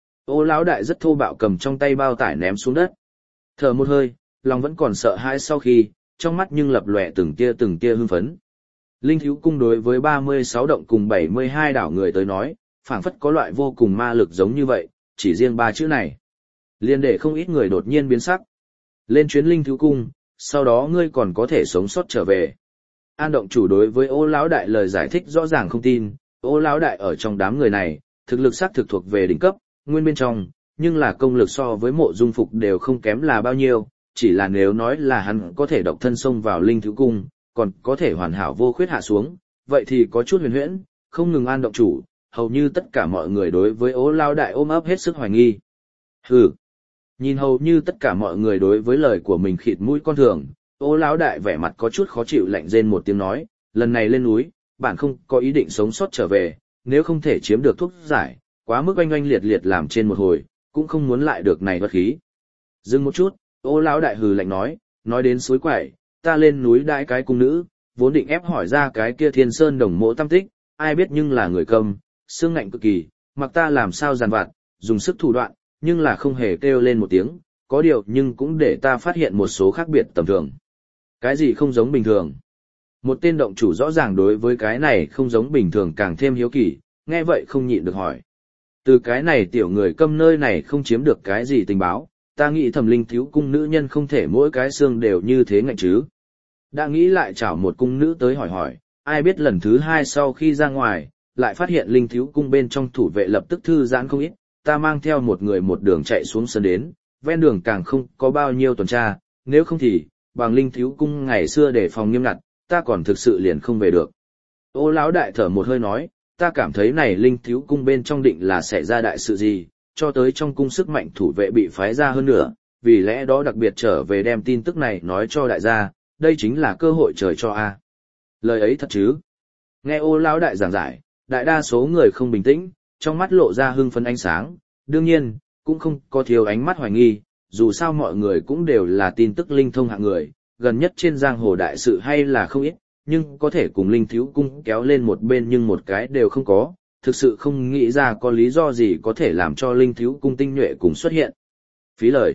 Ô lão đại rất thô bạo cầm trong tay bao tải ném xuống đất. Thở một hơi, lòng vẫn còn sợ hãi sau khi, trong mắt nhưng lập lòe từng tia hưng phấn. Linh thiếu cung đối với 36 động cùng 72 đảo người tới nói, phảng phất có loại vô cùng ma lực giống như vậy, chỉ riêng ba chữ này. Liên để không ít người đột nhiên biến sắc. Lên chuyến linh thiếu cung, sau đó ngươi còn có thể sống sót trở về. An động chủ đối với Ô lão đại lời giải thích rõ ràng không tin, Ô lão đại ở trong đám người này, thực lực xác thực thuộc về đỉnh cấp, nguyên bên trong, nhưng là công lực so với Mộ Dung Phục đều không kém là bao nhiêu, chỉ là nếu nói là hắn có thể độc thân xông vào linh thứ cung, còn có thể hoàn hảo vô khuyết hạ xuống, vậy thì có chút huyền huyễn, không ngừng An động chủ, hầu như tất cả mọi người đối với Ô lão đại ôm ấp hết sức hoài nghi. Hừ. Nhìn hầu như tất cả mọi người đối với lời của mình khịt mũi con thường, Ô lão đại vẻ mặt có chút khó chịu lạnh rên một tiếng nói, lần này lên núi, bạn không có ý định sống sót trở về, nếu không thể chiếm được thuốc giải, quá mức oanh oanh liệt liệt làm trên một hồi, cũng không muốn lại được này bất khí. Dừng một chút, Ô lão đại hừ lạnh nói đến suối quẩy, ta lên núi đãi cái cung nữ, vốn định ép hỏi ra cái kia Thiên Sơn Đồng Mộ tâm tích, ai biết nhưng là người cầm, xương ngạnh cực kỳ, mặc ta làm sao giàn vặt, dùng sức thủ đoạn, nhưng là không hề kêu lên một tiếng, có điều nhưng cũng để ta phát hiện một số khác biệt tầm thường. Cái gì không giống bình thường? Một tên động chủ rõ ràng đối với cái này không giống bình thường càng thêm hiếu kỳ, nghe vậy không nhịn được hỏi. Từ cái này tiểu người câm nơi này không chiếm được cái gì tình báo, ta nghĩ thẩm linh thiếu cung nữ nhân không thể mỗi cái xương đều như thế ngạnh chứ. Đã nghĩ lại chào một cung nữ tới hỏi, ai biết lần thứ hai sau khi ra ngoài, lại phát hiện linh thiếu cung bên trong thủ vệ lập tức thư giãn không ít, ta mang theo một người một đường chạy xuống sân đến, ven đường càng không có bao nhiêu tuần tra, nếu không thì, bằng linh thiếu cung ngày xưa để phòng nghiêm ngặt, ta còn thực sự liền không về được. Ô lão đại thở một hơi nói, ta cảm thấy này linh thiếu cung bên trong định là sẽ ra đại sự gì, cho tới trong cung sức mạnh thủ vệ bị phái ra hơn nữa, vì lẽ đó đặc biệt trở về đem tin tức này nói cho đại gia, đây chính là cơ hội trời cho a. Lời ấy thật chứ? Nghe Ô lão đại giảng giải, đại đa số người không bình tĩnh, trong mắt lộ ra hưng phấn ánh sáng, đương nhiên, cũng không có thiếu ánh mắt hoài nghi, dù sao mọi người cũng đều là tin tức linh thông hạng người, gần nhất trên giang hồ đại sự hay là không ít, nhưng có thể cùng linh thiếu cung kéo lên một bên nhưng một cái đều không có, thực sự không nghĩ ra có lý do gì có thể làm cho linh thiếu cung tinh nhuệ cùng xuất hiện. Phí lời.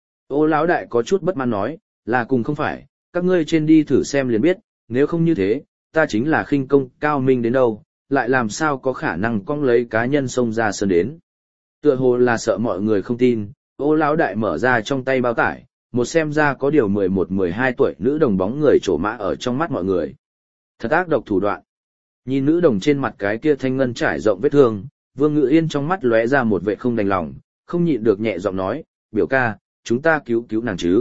Ô lão đại có chút bất mãn nói, là cùng không phải, các ngươi trên đi thử xem liền biết, nếu không như thế, ta chính là khinh công cao minh đến đâu, lại làm sao có khả năng cong lấy cá nhân xông ra sơn đến. Tựa hồ là sợ mọi người không tin, Ô lão đại mở ra trong tay bao tải, một xem ra có điều 11-12 tuổi nữ đồng bóng người trổ mã ở trong mắt mọi người. Thật ác độc thủ đoạn. Nhìn nữ đồng trên mặt cái kia thanh ngân trải rộng vết thương, Vương Ngự Yên trong mắt lóe ra một vẻ không đành lòng, không nhịn được nhẹ giọng nói, biểu ca, chúng ta cứu nàng chứ.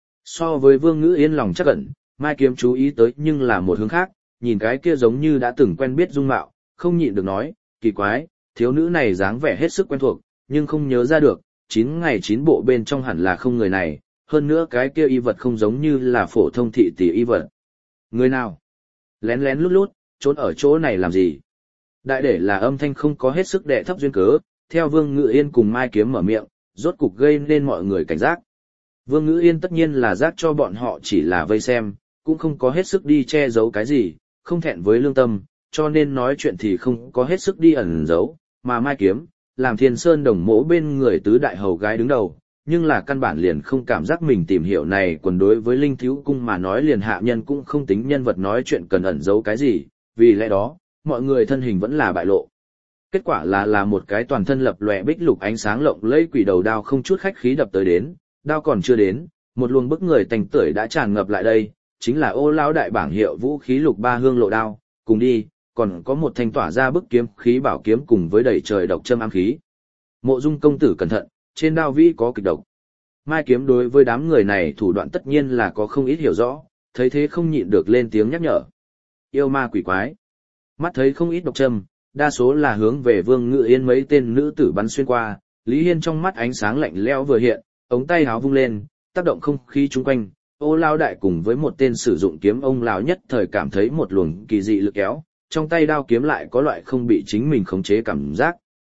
So với Vương Ngự Yên lòng chắc ẩn, Mai Kiếm chú ý tới nhưng là một hướng khác, nhìn cái kia giống như đã từng quen biết dung mạo, không nhịn được nói, kỳ quái, thiếu nữ này dáng vẻ hết sức quen thuộc, nhưng không nhớ ra được, 9 ngày 9 bộ bên trong hẳn là không người này, hơn nữa cái kia y vật không giống như là phổ thông thị tỷ y vật. Người nào? Lén lén lút lút, trốn ở chỗ này làm gì? Đại để là âm thanh không có hết sức đệ thấp duyên cớ, theo Vương Ngự Yên cùng Mai Kiếm mở miệng, rốt cục gây nên mọi người cảnh giác. Vương Ngự Yên tất nhiên là giác cho bọn họ chỉ là vây xem, cũng không có hết sức đi che giấu cái gì, không thẹn với lương tâm, cho nên nói chuyện thì không có hết sức đi ẩn giấu, mà Mai Kiếm, làm Thiên Sơn Đồng Mỗ bên người tứ đại hầu gái đứng đầu, nhưng là căn bản liền không cảm giác mình tìm hiểu này, còn đối với Linh Thiếu Cung mà nói liền hạ nhân cũng không tính nhân vật nói chuyện cần ẩn giấu cái gì, vì lẽ đó, mọi người thân hình vẫn là bại lộ. Kết quả là một cái toàn thân lập lòe bích lục ánh sáng lộng lẫy quỷ đầu đao không chút khách khí đập tới đến, đao còn chưa đến, một luồng bức người tành tưởi đã tràn ngập lại đây, chính là Ô lão đại bảng hiệu vũ khí lục ba hương lộ đao, cùng đi, còn có một thanh tỏa ra bức kiếm khí bảo kiếm cùng với đầy trời độc châm ám khí. Mộ Dung công tử cẩn thận, trên đao vĩ có kịch độc. Mai Kiếm đối với đám người này thủ đoạn tất nhiên là có không ít hiểu rõ, thấy thế không nhịn được lên tiếng nhắc nhở. Yêu ma quỷ quái. Mắt thấy không ít độc châm, đa số là hướng về Vương Ngự Yên mấy tên nữ tử bắn xuyên qua, Lý Hiên trong mắt ánh sáng lạnh lẽo vừa hiện, ống tay háo vung lên, tác động không khí chung quanh, Ô lão đại cùng với một tên sử dụng kiếm ông lão nhất thời cảm thấy một luồng kỳ dị lực kéo, trong tay đao kiếm lại có loại không bị chính mình khống chế cảm giác.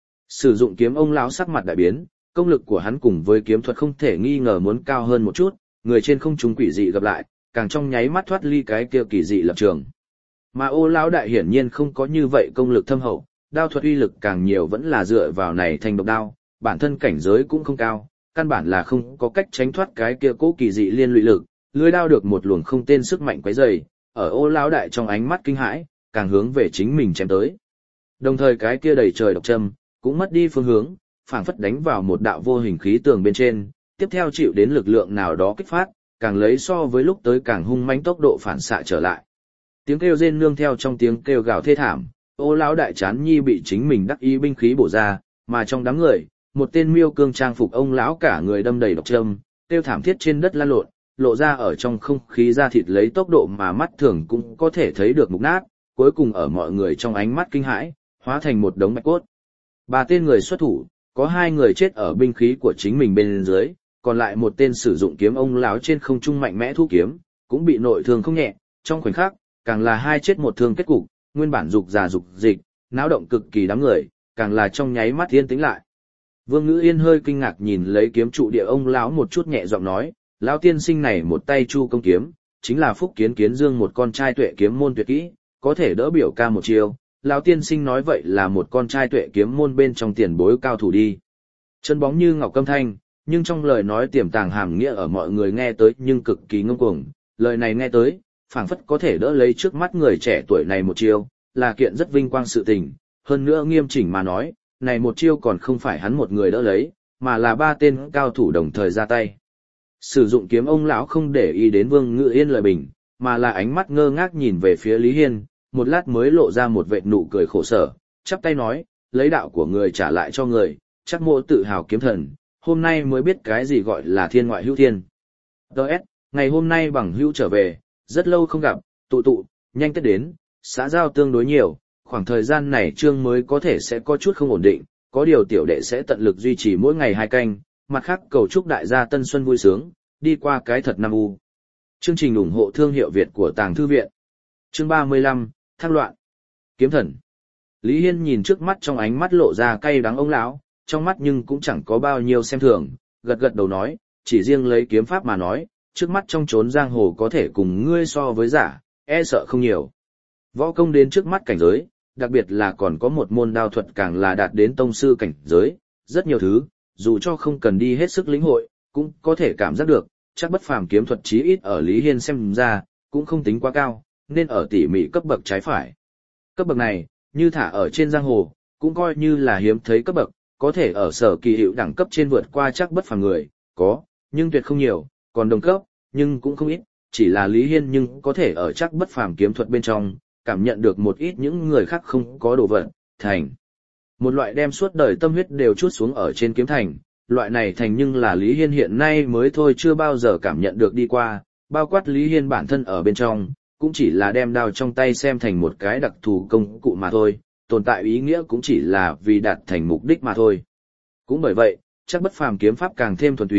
Sử dụng kiếm ông lão sắc mặt đại biến, công lực của hắn cùng với kiếm thuật không thể nghi ngờ muốn cao hơn một chút, người trên không trung quỷ dị gặp lại, càng trong nháy mắt thoát ly cái kia kỳ dị lập trường. Mà Ô lão đại hiển nhiên không có như vậy công lực thâm hậu, đao thuật uy lực càng nhiều vẫn là dựa vào này thành độc đao, bản thân cảnh giới cũng không cao, căn bản là không có cách tránh thoát cái kia cố kỳ dị liên lụy lực, lưỡi đao được một luồng không tên sức mạnh quấy rầy, ở Ô lão đại trong ánh mắt kinh hãi, càng hướng về chính mình chém tới. Đồng thời cái kia đầy trời độc châm cũng mất đi phương hướng, phảng phất đánh vào một đạo vô hình khí tường bên trên, tiếp theo chịu đến lực lượng nào đó kích phát, càng lấy so với lúc tới càng hung mãnh tốc độ phản xạ trở lại. Tiếng kêu rên nương theo trong tiếng kêu gào thê thảm, Ô lão đại chán nhi bị chính mình đắc ý binh khí bổ ra, mà trong đám người, một tên miêu cương trang phục ông lão cả người đâm đầy độc châm, kêu thảm thiết trên đất lăn lộn, lộ ra ở trong không khí da thịt lấy tốc độ mà mắt thường cũng có thể thấy được mục nát, cuối cùng ở mọi người trong ánh mắt kinh hãi, hóa thành một đống bạch cốt. Ba tên người xuất thủ, có hai người chết ở binh khí của chính mình bên dưới, còn lại một tên sử dụng kiếm ông lão trên không trung mạnh mẽ thu kiếm, cũng bị nội thương không nhẹ, trong khoảnh khắc, càng là hai chết một thương kết cục, nguyên bản dục già dục dịch, náo động cực kỳ đám người, càng là trong nháy mắt yên tĩnh lại. Vương Ngữ Yên hơi kinh ngạc nhìn lấy kiếm trụ địa ông lão một chút nhẹ giọng nói, lão tiên sinh này một tay chu công kiếm, chính là Phúc Kiến Kiến Dương một con trai tuệ kiếm môn tuyệt kỹ, có thể đỡ biểu ca một chiều. Lão tiên sinh nói vậy là một con trai tuệ kiếm môn bên trong tiền bối cao thủ đi. Chân bóng như ngọc câm thanh, nhưng trong lời nói tiềm tàng hàm nghĩa ở mọi người nghe tới nhưng cực kỳ ngông cuồng, lời này nghe tới, phảng phất có thể đỡ lấy trước mắt người trẻ tuổi này một chiêu, là kiện rất vinh quang sự tình, hơn nữa nghiêm chỉnh mà nói, này một chiêu còn không phải hắn một người đỡ lấy, mà là ba tên cao thủ đồng thời ra tay. Sử dụng kiếm ông lão không để ý đến Vương Ngự Yên lời bình, mà là ánh mắt ngơ ngác nhìn về phía Lý Hiên, một lát mới lộ ra một vệt nụ cười khổ sở, chắp tay nói, lấy đạo của người trả lại cho người, chắc mộ tự hào kiếm thần, hôm nay mới biết cái gì gọi là thiên ngoại hữu thiên. Đợt, ngày hôm nay bằng hữu trở về, rất lâu không gặp, tụ, nhanh Tết đến, xã giao tương đối nhiều, khoảng thời gian này chương mới có thể sẽ có chút không ổn định, có điều tiểu đệ sẽ tận lực duy trì mỗi ngày 2 canh, mặt khác cầu chúc đại gia tân xuân vui sướng, đi qua cái thật năm u. Chương trình ủng hộ thương hiệu Việt của Tàng Thư Viện. Chương 35, Thăng loạn. Kiếm thần. Lý Hiên nhìn trước mắt trong ánh mắt lộ ra cay đắng ông lão, trong mắt nhưng cũng chẳng có bao nhiêu xem thường, gật gật đầu nói, chỉ riêng lấy kiếm pháp mà nói, trước mắt trong chốn giang hồ có thể cùng ngươi so với giả, e sợ không nhiều. Võ công đến trước mắt cảnh giới, đặc biệt là còn có một môn đao thuật càng là đạt đến tông sư cảnh giới, rất nhiều thứ, dù cho không cần đi hết sức lĩnh hội, cũng có thể cảm giác được, chắc bất phàm kiếm thuật chí ít ở Lý Hiên xem ra, cũng không tính quá cao, nên ở tỉ mỉ cấp bậc trái phải. Cấp bậc này, như thả ở trên giang hồ, cũng coi như là hiếm thấy cấp bậc, có thể ở sở kỳ hiệu đẳng cấp trên vượt qua chắc bất phàm người, có, nhưng tuyệt không nhiều, còn đồng cấp, nhưng cũng không ít, chỉ là Lý Hiên nhưng có thể ở chắc bất phàm kiếm thuật bên trong, cảm nhận được một ít những người khác không có đồ vật, thành. Một loại đem suốt đời tâm huyết đều chút xuống ở trên kiếm thành, loại này thành nhưng là Lý Hiên hiện nay mới thôi chưa bao giờ cảm nhận được đi qua, bao quát Lý Hiên bản thân ở bên trong, cũng chỉ là đem đao trong tay xem thành một cái đặc thù công cụ mà thôi, tồn tại ý nghĩa cũng chỉ là vì đạt thành mục đích mà thôi. Cũng bởi vậy, chắc bất phàm kiếm pháp càng thêm thuần túy,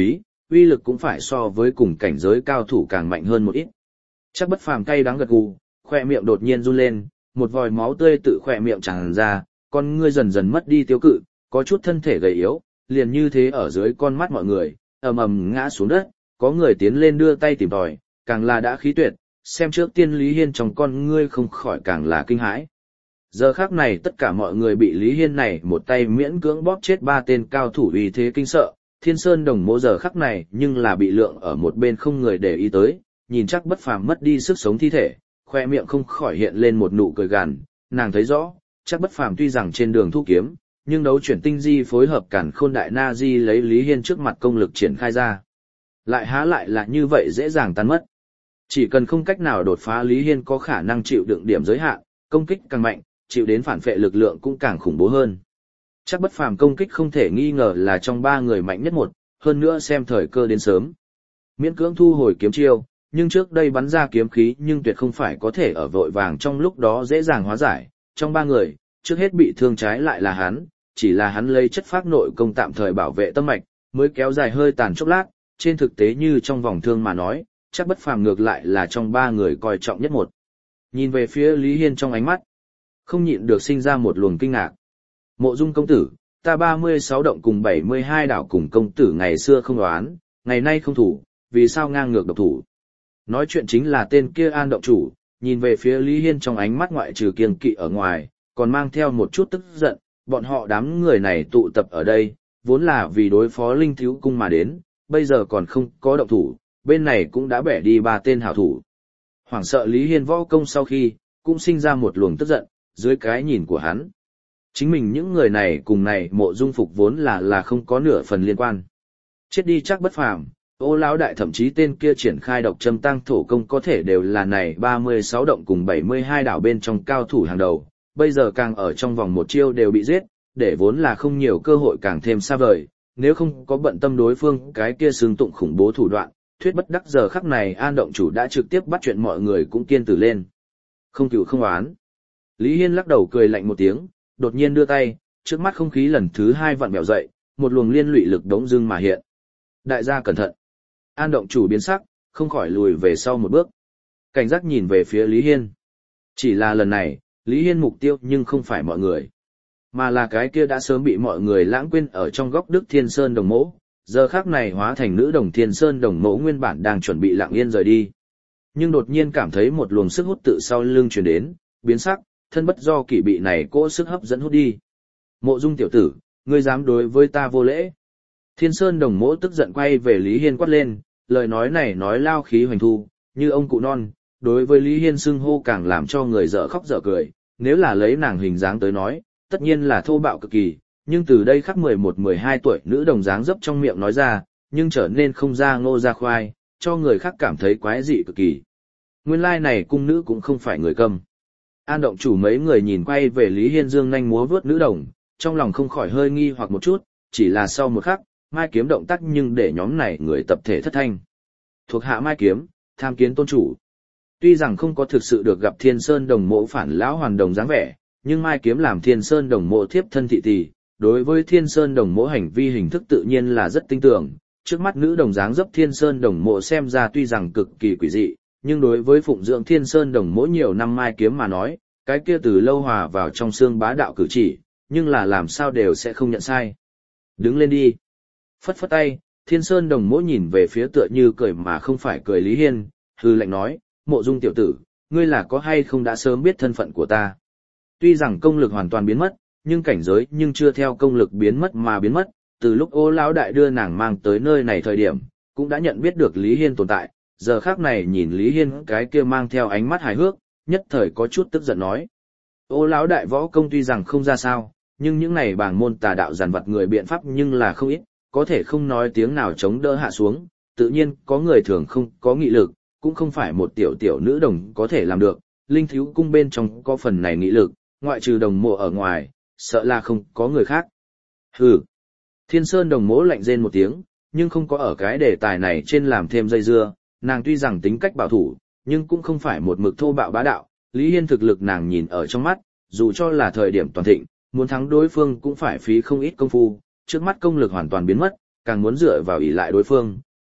uy lực cũng phải so với cùng cảnh giới cao thủ càng mạnh hơn một ít. Chắc Bất Phàm cay đắng gật gù, khoe miệng đột nhiên run lên, một vòi máu tươi tự khoe miệng tràn ra, con ngươi dần dần mất đi tiêu cự, có chút thân thể gầy yếu, liền như thế ở dưới con mắt mọi người, ầm ầm ngã xuống đất, có người tiến lên đưa tay tìm tòi, càng là đã khí tuyệt, xem trước tiên Lý Hiên trong con ngươi không khỏi càng là kinh hãi. Giờ khắc này tất cả mọi người bị Lý Hiên này một tay miễn cưỡng bóp chết 3 tên cao thủ uy thế kinh sợ, Thiên Sơn Đồng Mộ giờ khắc này nhưng là bị lượng ở một bên không người để ý tới, nhìn chắc Bất Phàm mất đi sức sống thi thể, khoe miệng không khỏi hiện lên một nụ cười gằn, nàng thấy rõ, chắc Bất Phàm tuy rằng trên đường thu kiếm, nhưng đấu chuyển tinh di phối hợp cản khôn đại na di lấy Lý Hiên trước mặt công lực triển khai ra. Lại há lại là như vậy dễ dàng tan mất. Chỉ cần không cách nào đột phá Lý Hiên có khả năng chịu đựng điểm giới hạn, công kích càng mạnh, chịu đến phản phệ lực lượng cũng càng khủng bố hơn. Chắc Bất Phàm công kích không thể nghi ngờ là trong 3 người mạnh nhất một, hơn nữa xem thời cơ đến sớm. Miễn cưỡng thu hồi kiếm chiêu, nhưng trước đây bắn ra kiếm khí nhưng tuyệt không phải có thể ở vội vàng trong lúc đó dễ dàng hóa giải. Trong 3 người, trước hết bị thương trái lại là hắn, chỉ là hắn lấy chất phác nội công tạm thời bảo vệ tâm mạch, mới kéo dài hơi tàn chốc lát, trên thực tế như trong vòng thương mà nói, chắc Bất Phàm ngược lại là trong 3 người coi trọng nhất một. Nhìn về phía Lý Hiên trong ánh mắt, không nhịn được sinh ra một luồng kinh ngạc. Mộ Dung công tử, ta 36 động cùng 72 đảo cùng công tử ngày xưa không đoán, ngày nay không thủ, vì sao ngang ngược độc thủ? Nói chuyện chính là tên kia An động chủ, nhìn về phía Lý Hiên trong ánh mắt ngoại trừ kiêng kỵ ở ngoài, còn mang theo một chút tức giận, bọn họ đám người này tụ tập ở đây, vốn là vì đối phó Linh Thiếu Cung mà đến, bây giờ còn không có động thủ, bên này cũng đã bẻ đi 3 tên hảo thủ. Hoảng sợ Lý Hiên võ công sau khi, cũng sinh ra một luồng tức giận, dưới cái nhìn của hắn. Chính mình những người này cùng này Mộ Dung Phục vốn là không có nửa phần liên quan. Chết đi chắc Bất Phàm, Ô lão đại thậm chí tên kia triển khai độc châm tăng thổ công có thể đều là này 36 động cùng 72 đảo bên trong cao thủ hàng đầu, bây giờ càng ở trong vòng một chiêu đều bị giết, để vốn là không nhiều cơ hội càng thêm xa vời, nếu không có bận tâm đối phương cái kia xương tụng khủng bố thủ đoạn, thuyết bất đắc giờ khắc này An động chủ đã trực tiếp bắt chuyện mọi người cũng kiên tử lên. Không cửu không oán. Lý Hiên lắc đầu cười lạnh một tiếng, đột nhiên đưa tay, trước mắt không khí lần thứ 2 vặn vẹo dậy, một luồng liên lụy lực đống dưng mà hiện. Đại gia cẩn thận. An động chủ biến sắc, không khỏi lùi về sau một bước. Cảnh giác nhìn về phía Lý Hiên. Chỉ là lần này, Lý Hiên mục tiêu nhưng không phải mọi người, mà là cái kia đã sớm bị mọi người lãng quên ở trong góc Đức Thiên Sơn Đồng Mỗ, giờ khắc này hóa thành nữ đồng Thiên Sơn Đồng Mỗ nguyên bản đang chuẩn bị lặng yên rời đi. Nhưng đột nhiên cảm thấy một luồng sức hút tự sau lưng truyền đến, biến sắc, thân bất do kỷ bị này cỗ sức hấp dẫn hút đi. Mộ Dung tiểu tử, ngươi dám đối với ta vô lễ? Thiên Sơn Đồng Mỗ tức giận quay về Lý Hiên quát lên, lời nói này nói lao khí hoành thu, như ông cụ non, đối với Lý Hiên xưng hô càng làm cho người dở khóc dở cười, nếu là lấy nàng hình dáng tới nói, tất nhiên là thô bạo cực kỳ, nhưng từ đây khắc 11-12 tuổi nữ đồng dáng dấp trong miệng nói ra, nhưng trở nên không ra ngô ra khoai, cho người khác cảm thấy quái dị cực kỳ. Nguyên lai này cung nữ cũng không phải người câm. An động chủ mấy người nhìn quay về Lý Hiên dương nhanh múa vớt nữ đồng, trong lòng không khỏi hơi nghi hoặc một chút, chỉ là sau một khắc, Mai Kiếm động tác nhưng để nhóm này người tập thể thất thanh. Thuộc hạ Mai Kiếm, tham kiến tôn chủ. Tuy rằng không có thực sự được gặp Thiên Sơn Đồng Mộ phản lão hoàn đồng dáng vẻ, nhưng Mai Kiếm làm Thiên Sơn Đồng Mộ thiếp thân thị tỷ, đối với Thiên Sơn Đồng Mộ hành vi hình thức tự nhiên là rất tinh tường. Trước mắt nữ đồng dáng dấp Thiên Sơn Đồng Mộ xem ra tuy rằng cực kỳ quỷ dị, nhưng đối với phụng dưỡng Thiên Sơn Đồng Mộ nhiều năm Mai Kiếm mà nói, cái kia từ lâu hòa vào trong xương bá đạo cử chỉ, nhưng là làm sao đều sẽ không nhận sai. Đứng lên đi. Phất phất tay, Thiên Sơn Đồng Mộ nhìn về phía tựa như cười mà không phải cười Lý Hiên, hư lạnh nói, Mộ Dung tiểu tử, ngươi là có hay không đã sớm biết thân phận của ta. Tuy rằng công lực hoàn toàn biến mất, nhưng cảnh giới nhưng chưa theo công lực biến mất mà biến mất, từ lúc Ô lão đại đưa nàng mang tới nơi này thời điểm, cũng đã nhận biết được Lý Hiên tồn tại, giờ khác này nhìn Lý Hiên cái kia mang theo ánh mắt hài hước, nhất thời có chút tức giận nói. Ô lão đại võ công tuy rằng không ra sao, nhưng những này bảng môn tà đạo giàn vật người biện pháp nhưng là không ít, có thể không nói tiếng nào chống đỡ hạ xuống, tự nhiên có người thường không có nghị lực, cũng không phải một tiểu nữ đồng có thể làm được, Linh Thiếu Cung bên trong có phần này nghị lực, ngoại trừ Đồng Mộ ở ngoài, sợ là không có người khác. Hừ. Thiên Sơn Đồng Mộ lạnh rên một tiếng, nhưng không có ở cái đề tài này trên làm thêm dây dưa, nàng tuy rằng tính cách bảo thủ, nhưng cũng không phải một mực thô bạo bá đạo, Lý Hiên thực lực nàng nhìn ở trong mắt, dù cho là thời điểm toàn thịnh, muốn thắng đối phương cũng phải phí không ít công phu, trước mắt công lực hoàn toàn biến mất, càng muốn dựa vào ỷ lại đối phương,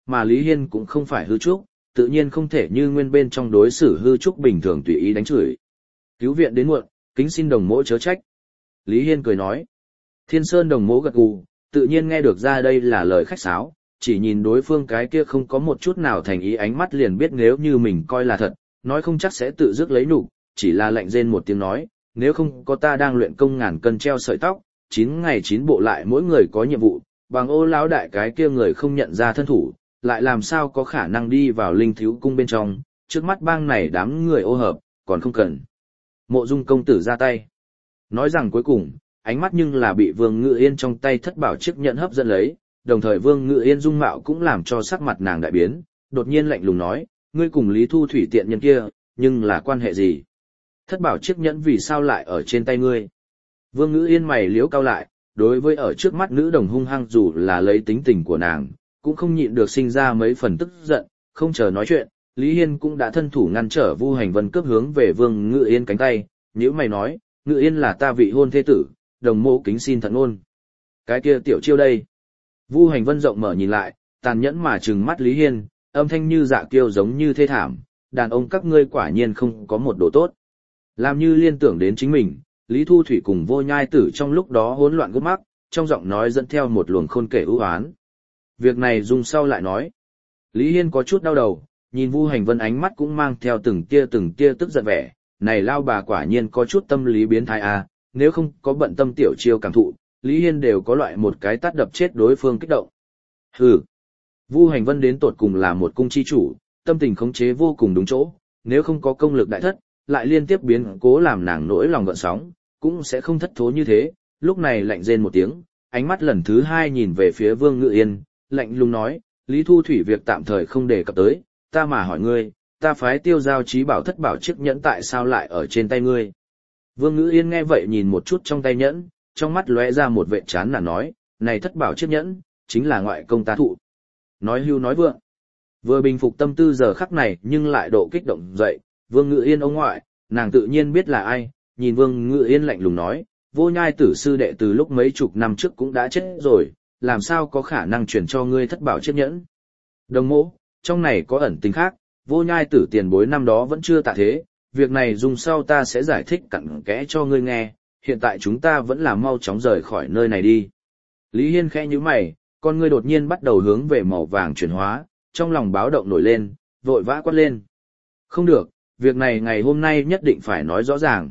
mà Lý Hiên cũng không phải hư trúc, tự nhiên không thể như nguyên bên trong đối xử hư trúc bình thường tùy ý đánh chửi. Cứu viện đến muộn, kính xin đồng mỗ chớ trách. Lý Hiên cười nói. Thiên Sơn đồng mỗ gật gù, tự nhiên nghe được ra đây là lời khách sáo, chỉ nhìn đối phương cái kia không có một chút nào thành ý ánh mắt liền biết nếu như mình coi là thật, nói không chắc sẽ tự dứt lấy nhục, chỉ là lạnh rên một tiếng nói, nếu không có ta đang luyện công ngàn cân treo sợi tóc, 9 ngày 9 bộ lại mỗi người có nhiệm vụ, bằng Ô lão đại cái kia người không nhận ra thân thủ, lại làm sao có khả năng đi vào Linh Thiếu cung bên trong, trước mắt bang này đám người ô hợp, còn không cần. Mộ Dung công tử ra tay. Nói rằng cuối cùng, ánh mắt nhưng là bị Vương Ngự Yên trong tay thất bảo chiếc nhẫn hấp dẫn lấy, đồng thời Vương Ngự Yên dung mạo cũng làm cho sắc mặt nàng đại biến, đột nhiên lạnh lùng nói, ngươi cùng Lý Thu Thủy tiện nhân kia, nhưng là quan hệ gì? Thất bảo chiếc nhẫn vì sao lại ở trên tay ngươi? Vương Ngự Yên mày liếu cao lại, đối với ở trước mắt nữ đồng hung hăng dù là lấy tính tình của nàng, cũng không nhịn được sinh ra mấy phần tức giận, không chờ nói chuyện, Lý Hiên cũng đã thân thủ ngăn trở Vu Hành Vân cướp hướng về Vương Ngự Yên cánh tay, nhíu mày nói, Ngự Yên là ta vị hôn thê tử, đồng mộ kính xin thận ngôn. Cái kia tiểu chiêu đây. Vu Hành Vân rộng mở nhìn lại, tàn nhẫn mà trừng mắt Lý Hiên, âm thanh như dạ kiêu giống như thê thảm, đàn ông các ngươi quả nhiên không có một độ tốt. Làm như liên tưởng đến chính mình, Lý Thu Thủy cùng Vô Nhai Tử trong lúc đó hỗn loạn gốc mắc, trong giọng nói dẫn theo một luồng khôn kể ưu oán. Việc này dùng sau lại nói. Lý Hiên có chút đau đầu, nhìn Vu Hành Vân ánh mắt cũng mang theo từng tia tức giận vẻ, này lao bà quả nhiên có chút tâm lý biến thái à, nếu không có bận tâm tiểu chiêu cảm thụ, Lý Hiên đều có loại một cái tát đập chết đối phương kích động. Hừ. Vu Hành Vân đến tột cùng là một cung chi chủ, tâm tình khống chế vô cùng đúng chỗ, nếu không có công lực đại thất, lại liên tiếp biến cố làm nàng nỗi lòng gợn sóng, cũng sẽ không thất thố như thế. Lúc này lạnh rên một tiếng, ánh mắt lần thứ hai nhìn về phía Vương Ngự Yên, lạnh lùng nói, Lý Thu Thủy việc tạm thời không đề cập tới, ta mà hỏi ngươi, ta phái Tiêu Giao Chí Bảo thất bảo chiếc nhẫn tại sao lại ở trên tay ngươi? Vương Ngự Yên nghe vậy nhìn một chút trong tay nhẫn, trong mắt lóe ra một vẻ chán nản nói, này thất bảo chiếc nhẫn, chính là ngoại công ta thụ. Nói hưu nói vượng. Vừa bình phục tâm tư giờ khắc này nhưng lại độ kích động dậy, Vương Ngự Yên ông ngoại, nàng tự nhiên biết là ai, nhìn Vương Ngự Yên lạnh lùng nói, Vô Nhai Tử sư đệ từ lúc mấy chục năm trước cũng đã chết rồi, làm sao có khả năng chuyển cho ngươi thất bảo chiếc nhẫn. Đồng mỗ, trong này có ẩn tình khác, Vô Nhai Tử tiền bối năm đó vẫn chưa tạ thế, việc này dùng sau ta sẽ giải thích cặn kẽ cho ngươi nghe, hiện tại chúng ta vẫn là mau chóng rời khỏi nơi này đi. Lý Hiên khẽ nhíu mày, con ngươi đột nhiên bắt đầu hướng về màu vàng chuyển hóa, trong lòng báo động nổi lên, vội vã quát lên. Không được, việc này ngày hôm nay nhất định phải nói rõ ràng.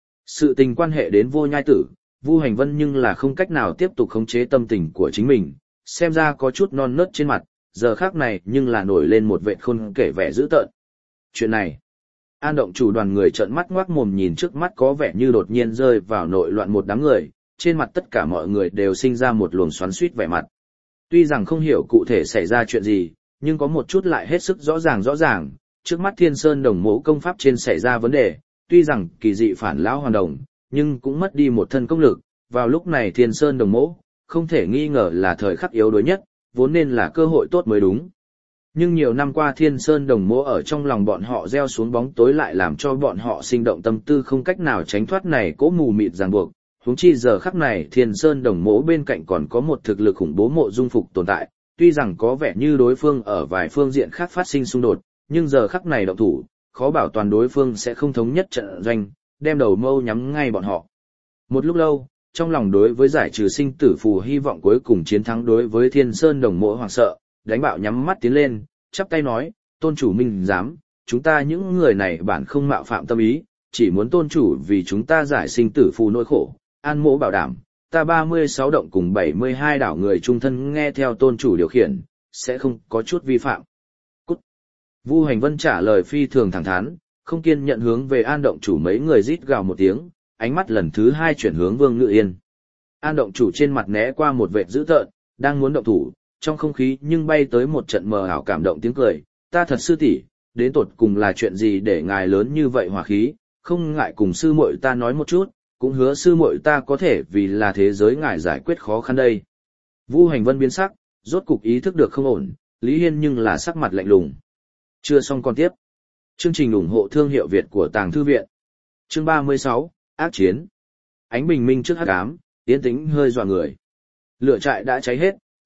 Sự tình quan hệ đến Vô Nhai Tử, Vu Hành Vân nhưng là không cách nào tiếp tục khống chế tâm tình của chính mình, xem ra có chút non nớt trên mặt, giờ khác này nhưng là nổi lên một vệt khôn kể vẻ dữ tợn. Chuyện này, An Động chủ đoàn người trợn mắt ngoác mồm nhìn trước mắt có vẻ như đột nhiên rơi vào nội loạn một đám người, trên mặt tất cả mọi người đều sinh ra một luồng xoắn xuýt vẻ mặt. Tuy rằng không hiểu cụ thể xảy ra chuyện gì, nhưng có một chút lại hết sức rõ ràng, trước mắt Thiên Sơn đồng mộ công pháp trên xảy ra vấn đề, tuy rằng kỳ dị phản lão hoàn đồng, nhưng cũng mất đi một thân công lực, vào lúc này Thiên Sơn đồng mộ, không thể nghi ngờ là thời khắc yếu đuối nhất, vốn nên là cơ hội tốt mới đúng. Nhưng nhiều năm qua Thiên Sơn đồng mộ ở trong lòng bọn họ gieo xuống bóng tối lại làm cho bọn họ sinh động tâm tư không cách nào tránh thoát này cố mù mịt ràng buộc. Huống chi giờ khắc này Thiên Sơn đồng mộ bên cạnh còn có một thực lực khủng bố Mộ Dung Phục tồn tại, tuy rằng có vẻ như đối phương ở vài phương diện khác phát sinh xung đột, nhưng giờ khắc này động thủ, khó bảo toàn đối phương sẽ không thống nhất trận doanh, đem đầu mâu nhắm ngay bọn họ. Một lúc lâu, trong lòng đối với giải trừ sinh tử phù hy vọng cuối cùng chiến thắng đối với Thiên Sơn đồng mộ hoảng sợ, đánh bạo nhắm mắt tiến lên, chắp tay nói, tôn chủ minh dám, chúng ta những người này bản không mạo phạm tâm ý, chỉ muốn tôn chủ vì chúng ta giải sinh tử phù nỗi khổ, an mỗ bảo đảm, ta 36 động cùng 72 đảo người trung thân nghe theo tôn chủ điều khiển, sẽ không có chút vi phạm. Cút. Vu Hành Vân trả lời phi thường thẳng thắn, không kiên nhận hướng về An động chủ mấy người rít gào một tiếng, ánh mắt lần thứ hai chuyển hướng Vương Ngự Yên. An động chủ trên mặt né qua một vệt dữ tợn, đang muốn động thủ, trong không khí nhưng bay tới một trận mờ ảo cảm động tiếng cười, ta thật sư tỷ, đến tột cùng là chuyện gì để ngài lớn như vậy hỏa khí, không ngại cùng sư muội ta nói một chút, cũng hứa sư muội ta có thể vì là thế giới ngài giải quyết khó khăn đây. Vu Hành Vân biến sắc, rốt cục ý thức được không ổn, Lý Hiên nhưng là sắc mặt lạnh lùng. Chưa xong còn tiếp. Chương trình ủng hộ thương hiệu Việt của Tàng Thư Viện. Chương 36, Ác Chiến. Ánh bình minh trước hắc ám, yên tĩnh hơi dọa người. Lửa trại đã cháy hết,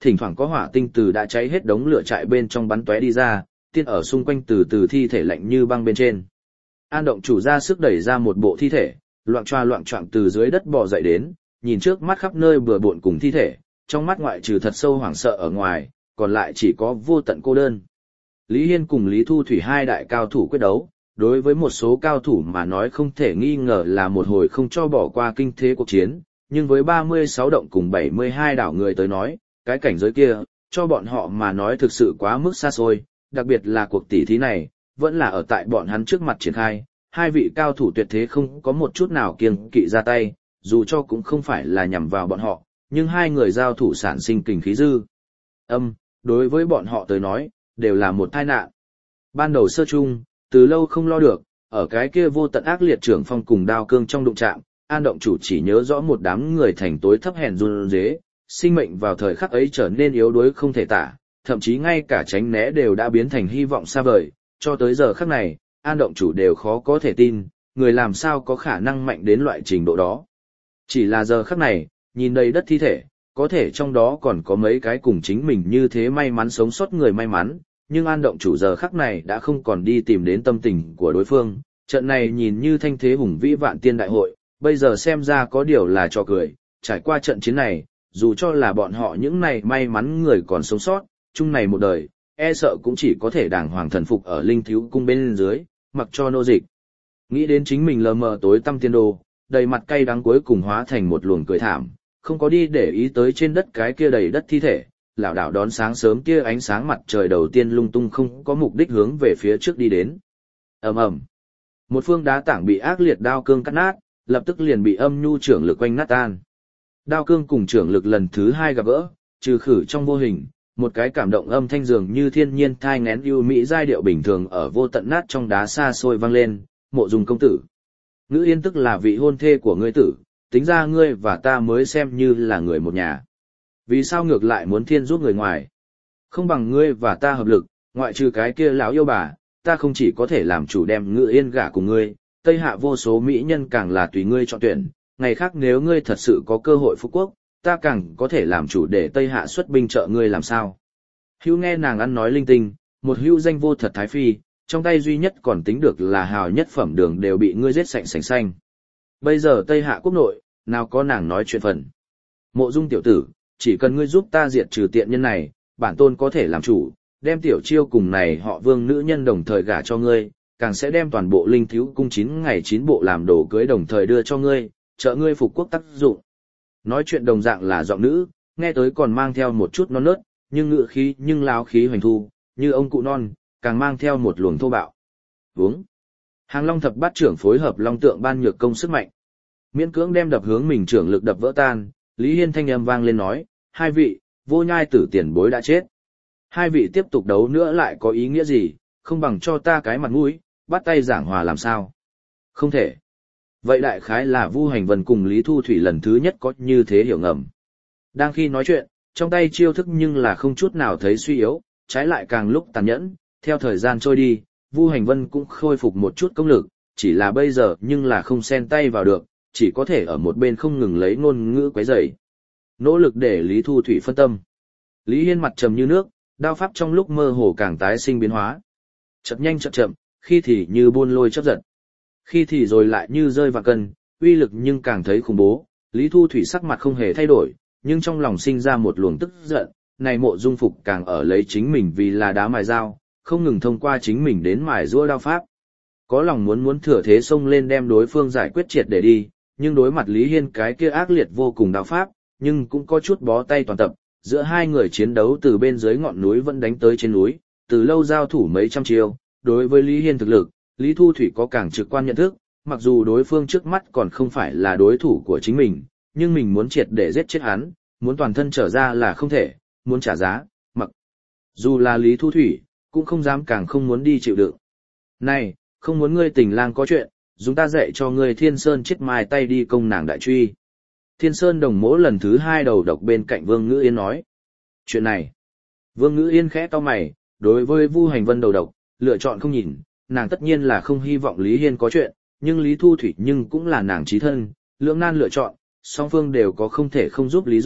thỉnh thoảng có hỏa tinh từ đã cháy hết đống lửa trại bên trong bắn tóe đi ra, tiên ở xung quanh từ từ thi thể lạnh như băng bên trên. An động chủ ra sức đẩy ra một bộ thi thể, loạng choạng từ dưới đất bò dậy đến, nhìn trước mắt khắp nơi bừa bộn cùng thi thể, trong mắt ngoại trừ thật sâu hoảng sợ ở ngoài, còn lại chỉ có vô tận cô đơn. Lý Hiên cùng Lý Thu Thủy hai đại cao thủ quyết đấu, đối với một số cao thủ mà nói không thể nghi ngờ là một hồi không cho bỏ qua kinh thế cuộc chiến, nhưng với 36 động cùng 72 đảo người tới nói, cái cảnh giới kia, cho bọn họ mà nói thực sự quá mức xa xôi, đặc biệt là cuộc tỷ thí này, vẫn là ở tại bọn hắn trước mặt triển khai, hai vị cao thủ tuyệt thế không có một chút nào kiêng kỵ ra tay, dù cho cũng không phải là nhằm vào bọn họ, nhưng hai người giao thủ sản sinh kình khí dư. Đối với bọn họ tới nói, đều là một tai nạn. Ban đầu sơ chung, từ lâu không lo được, ở cái kia vô tận ác liệt trưởng phong cùng đao cương trong đụng chạm, An động chủ chỉ nhớ rõ một đám người thành tối thấp hèn run rế, sinh mệnh vào thời khắc ấy trở nên yếu đuối không thể tả, thậm chí ngay cả tránh né đều đã biến thành hy vọng xa vời, cho tới giờ khắc này, An động chủ đều khó có thể tin, người làm sao có khả năng mạnh đến loại trình độ đó. Chỉ là giờ khắc này, nhìn đầy đất thi thể, có thể trong đó còn có mấy cái cùng chính mình như thế may mắn sống sót người may mắn, nhưng An động chủ giờ khắc này đã không còn đi tìm đến tâm tình của đối phương, trận này nhìn như thanh thế hùng vĩ vạn tiên đại hội, bây giờ xem ra có điều là trò cười, trải qua trận chiến này, dù cho là bọn họ những này may mắn người còn sống sót, chung này một đời, e sợ cũng chỉ có thể đàng hoàng thần phục ở linh thiếu cung bên dưới, mặc cho nô dịch. Nghĩ đến chính mình lờ mờ tối tăm tiên đồ, đầy mặt cay đắng cuối cùng hóa thành một luồng cười thảm, không có đi để ý tới trên đất cái kia đầy đất thi thể, lảo đảo đón sáng sớm kia ánh sáng mặt trời đầu tiên lung tung không có mục đích hướng về phía trước đi đến. Ầm ầm. Một phương đá tảng bị ác liệt đao cương cắt nát, lập tức liền bị âm nhu trưởng lực quanh nát tan. Đao cương cùng trưởng lực lần thứ hai gặp gỡ, trừ khử trong vô hình, một cái cảm động âm thanh dường như thiên nhiên thai nghén ưu mỹ giai điệu bình thường ở vô tận nát trong đá xa xôi vang lên, Mộ Dung công tử. Ngữ Yên tức là vị hôn thê của ngươi tử, tính ra ngươi và ta mới xem như là người một nhà. Vì sao ngược lại muốn thiên giúp người ngoài? Không bằng ngươi và ta hợp lực, ngoại trừ cái kia lão yêu bà, ta không chỉ có thể làm chủ đem Ngữ Yên gả cùng ngươi, Tây Hạ vô số mỹ nhân càng là tùy ngươi chọn tuyển, ngày khác nếu ngươi thật sự có cơ hội phú quốc, ta càng có thể làm chủ để Tây Hạ xuất binh trợ ngươi làm sao. Hữu nghe nàng ăn nói linh tinh, một hữu danh vô thật thái phi, trong tay duy nhất còn tính được là hào nhất phẩm đường đều bị ngươi giết sạch sành xanh. Bây giờ Tây Hạ quốc nội, nào có nàng nói chuyện phần. Mộ Dung tiểu tử, chỉ cần ngươi giúp ta diệt trừ tiện nhân này, bản tôn có thể làm chủ, đem tiểu chiêu cùng này họ Vương nữ nhân đồng thời gả cho ngươi, càng sẽ đem toàn bộ linh thiếu cung 9 ngày 9 bộ làm đồ cưới đồng thời đưa cho ngươi, trợ ngươi phục quốc tác dụng. Nói chuyện đồng dạng là giọng nữ, nghe tới còn mang theo một chút non nớt, nhưng ngự khí nhưng láo khí hoành thu, như ông cụ non, càng mang theo một luồng thô bạo. Vướng. Hàng Long thập bát trưởng phối hợp Long tượng ban nhược công sức mạnh. Miễn cưỡng đem đập hướng mình trưởng lực đập vỡ tan, Lý Hiên thanh âm vang lên nói, hai vị, Vô Nhai tử tiền bối đã chết. Hai vị tiếp tục đấu nữa lại có ý nghĩa gì, không bằng cho ta cái mặt mũi, bắt tay giảng hòa làm sao. Không thể. Vậy đại khái là Vu Hành Vân cùng Lý Thu Thủy lần thứ nhất có như thế hiểu ngầm. Đang khi nói chuyện, trong tay chiêu thức nhưng là không chút nào thấy suy yếu, trái lại càng lúc tàn nhẫn, theo thời gian trôi đi, Vu Hành Vân cũng khôi phục một chút công lực, chỉ là bây giờ nhưng là không xen tay vào được, chỉ có thể ở một bên không ngừng lấy ngôn ngữ quấy rầy. Nỗ lực để Lý Thu Thủy phân tâm. Lý Hiên mặt trầm như nước, đao pháp trong lúc mơ hồ càng tái sinh biến hóa. Chậm nhanh chậm chậm, khi thì như buôn lôi chớp giật, khi thì rồi lại như rơi vào cân, uy lực nhưng càng thấy khủng bố. Lý Thu Thủy sắc mặt không hề thay đổi, nhưng trong lòng sinh ra một luồng tức giận, này Mộ Dung Phục càng ở lấy chính mình vì là đá mài dao, không ngừng thông qua chính mình đến mài giũa đao pháp. Có lòng muốn thừa thế xông lên đem đối phương giải quyết triệt để đi, nhưng đối mặt Lý Hiên cái kia ác liệt vô cùng đao pháp, nhưng cũng có chút bó tay toàn tập, giữa hai người chiến đấu từ bên dưới ngọn núi vẫn đánh tới trên núi, từ lâu giao thủ mấy trăm chiêu, đối với Lý Hiên thực lực, Lý Thu Thủy có càng trực quan nhận thức, mặc dù đối phương trước mắt còn không phải là đối thủ của chính mình, nhưng mình muốn triệt để giết chết hắn, muốn toàn thân trở ra là không thể, muốn trả giá, mặc dù là Lý Thu Thủy, cũng không dám càng không muốn đi chịu đựng. Này, không muốn ngươi tình lang có chuyện, chúng ta dạy cho ngươi Thiên Sơn chết mai tay đi công nàng đại truy. Thiên Sơn đồng mỗ lần thứ hai đầu độc bên cạnh Vương Ngữ Yên nói. Chuyện này, Vương Ngữ Yên khẽ cau mày, đối với Vu Hành Vân đầu độc, lựa chọn không nhìn, nàng tất nhiên là không hy vọng Lý Hiên có chuyện, nhưng Lý Thu Thủy nhưng cũng là nàng chí thân, lưỡng nan lựa chọn, song phương đều có không thể không giúp lý do,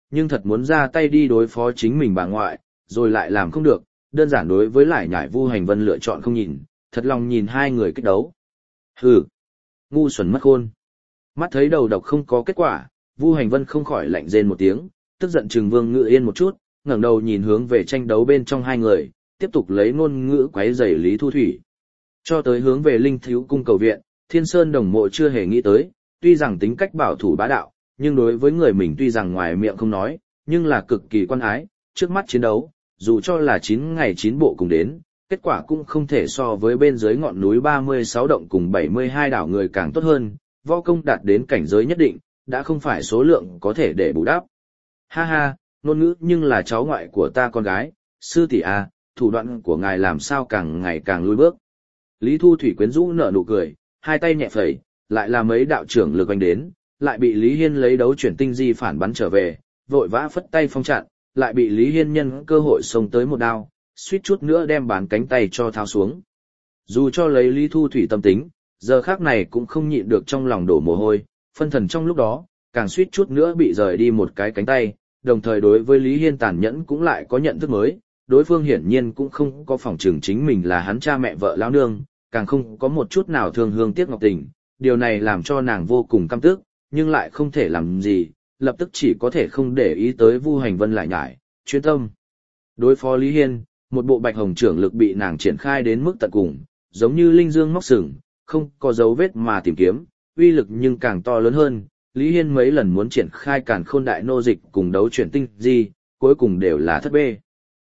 nhưng thật muốn ra tay đi đối phó chính mình bà ngoại, rồi lại làm không được, đơn giản đối với lại nhải Vu Hành Vân lựa chọn không nhìn, thật lòng nhìn hai người kích đấu. Hừ, ngu xuẩn mất khôn. Mắt thấy đầu độc không có kết quả, Vu Hành Vân không khỏi lạnh rên một tiếng, tức giận trừng Vương Ngự Yên một chút, ngẩng đầu nhìn hướng về tranh đấu bên trong hai người, tiếp tục lấy ngôn ngữ quấy rầy Lý Thu Thủy. Cho tới hướng về Linh Thiếu cung cầu viện, Thiên Sơn Đồng Mộ chưa hề nghĩ tới, tuy rằng tính cách bảo thủ bá đạo, nhưng đối với người mình tuy rằng ngoài miệng không nói, nhưng là cực kỳ quan ái, trước mắt chiến đấu, dù cho là 9 ngày 9 bộ cùng đến, kết quả cũng không thể so với bên dưới ngọn núi 36 động cùng 72 đảo người càng tốt hơn, võ công đạt đến cảnh giới nhất định, đã không phải số lượng có thể để bù đắp. Ha ha, ngôn ngữ nhưng là cháu ngoại của ta con gái, sư tỷ à, thủ đoạn của ngài làm sao càng ngày càng lùi bước. Lý Thu Thủy quyến rũ nở nụ cười, hai tay nhẹ phẩy, lại là mấy đạo trưởng lực anh đến, lại bị Lý Hiên lấy đấu chuyển tinh di phản bắn trở về, vội vã phất tay phong chặn, lại bị Lý Hiên nhân cơ hội xông tới một đao, suýt chút nữa đem bán cánh tay cho tháo xuống. Dù cho lấy Lý Thu Thủy tâm tính, giờ khác này cũng không nhịn được trong lòng đổ mồ hôi, phân thần trong lúc đó, càng suýt chút nữa bị rời đi một cái cánh tay, đồng thời đối với Lý Hiên tàn nhẫn cũng lại có nhận thức mới, đối phương hiển nhiên cũng không có phỏng trường chính mình là hắn cha mẹ vợ lão nương, càng không có một chút nào thương hương tiếc ngọc tình, điều này làm cho nàng vô cùng căm tức, nhưng lại không thể làm gì, lập tức chỉ có thể không để ý tới Vu Hành Vân lại nhải, chuyên tâm. Đối phó Lý Hiên, một bộ bạch hồng trưởng lực bị nàng triển khai đến mức tận cùng, giống như linh dương móc sừng, không có dấu vết mà tìm kiếm, uy lực nhưng càng to lớn hơn. Lý Hiên mấy lần muốn triển khai càn khôn đại nô dịch cùng đấu chuyển tinh di, cuối cùng đều là thất bê.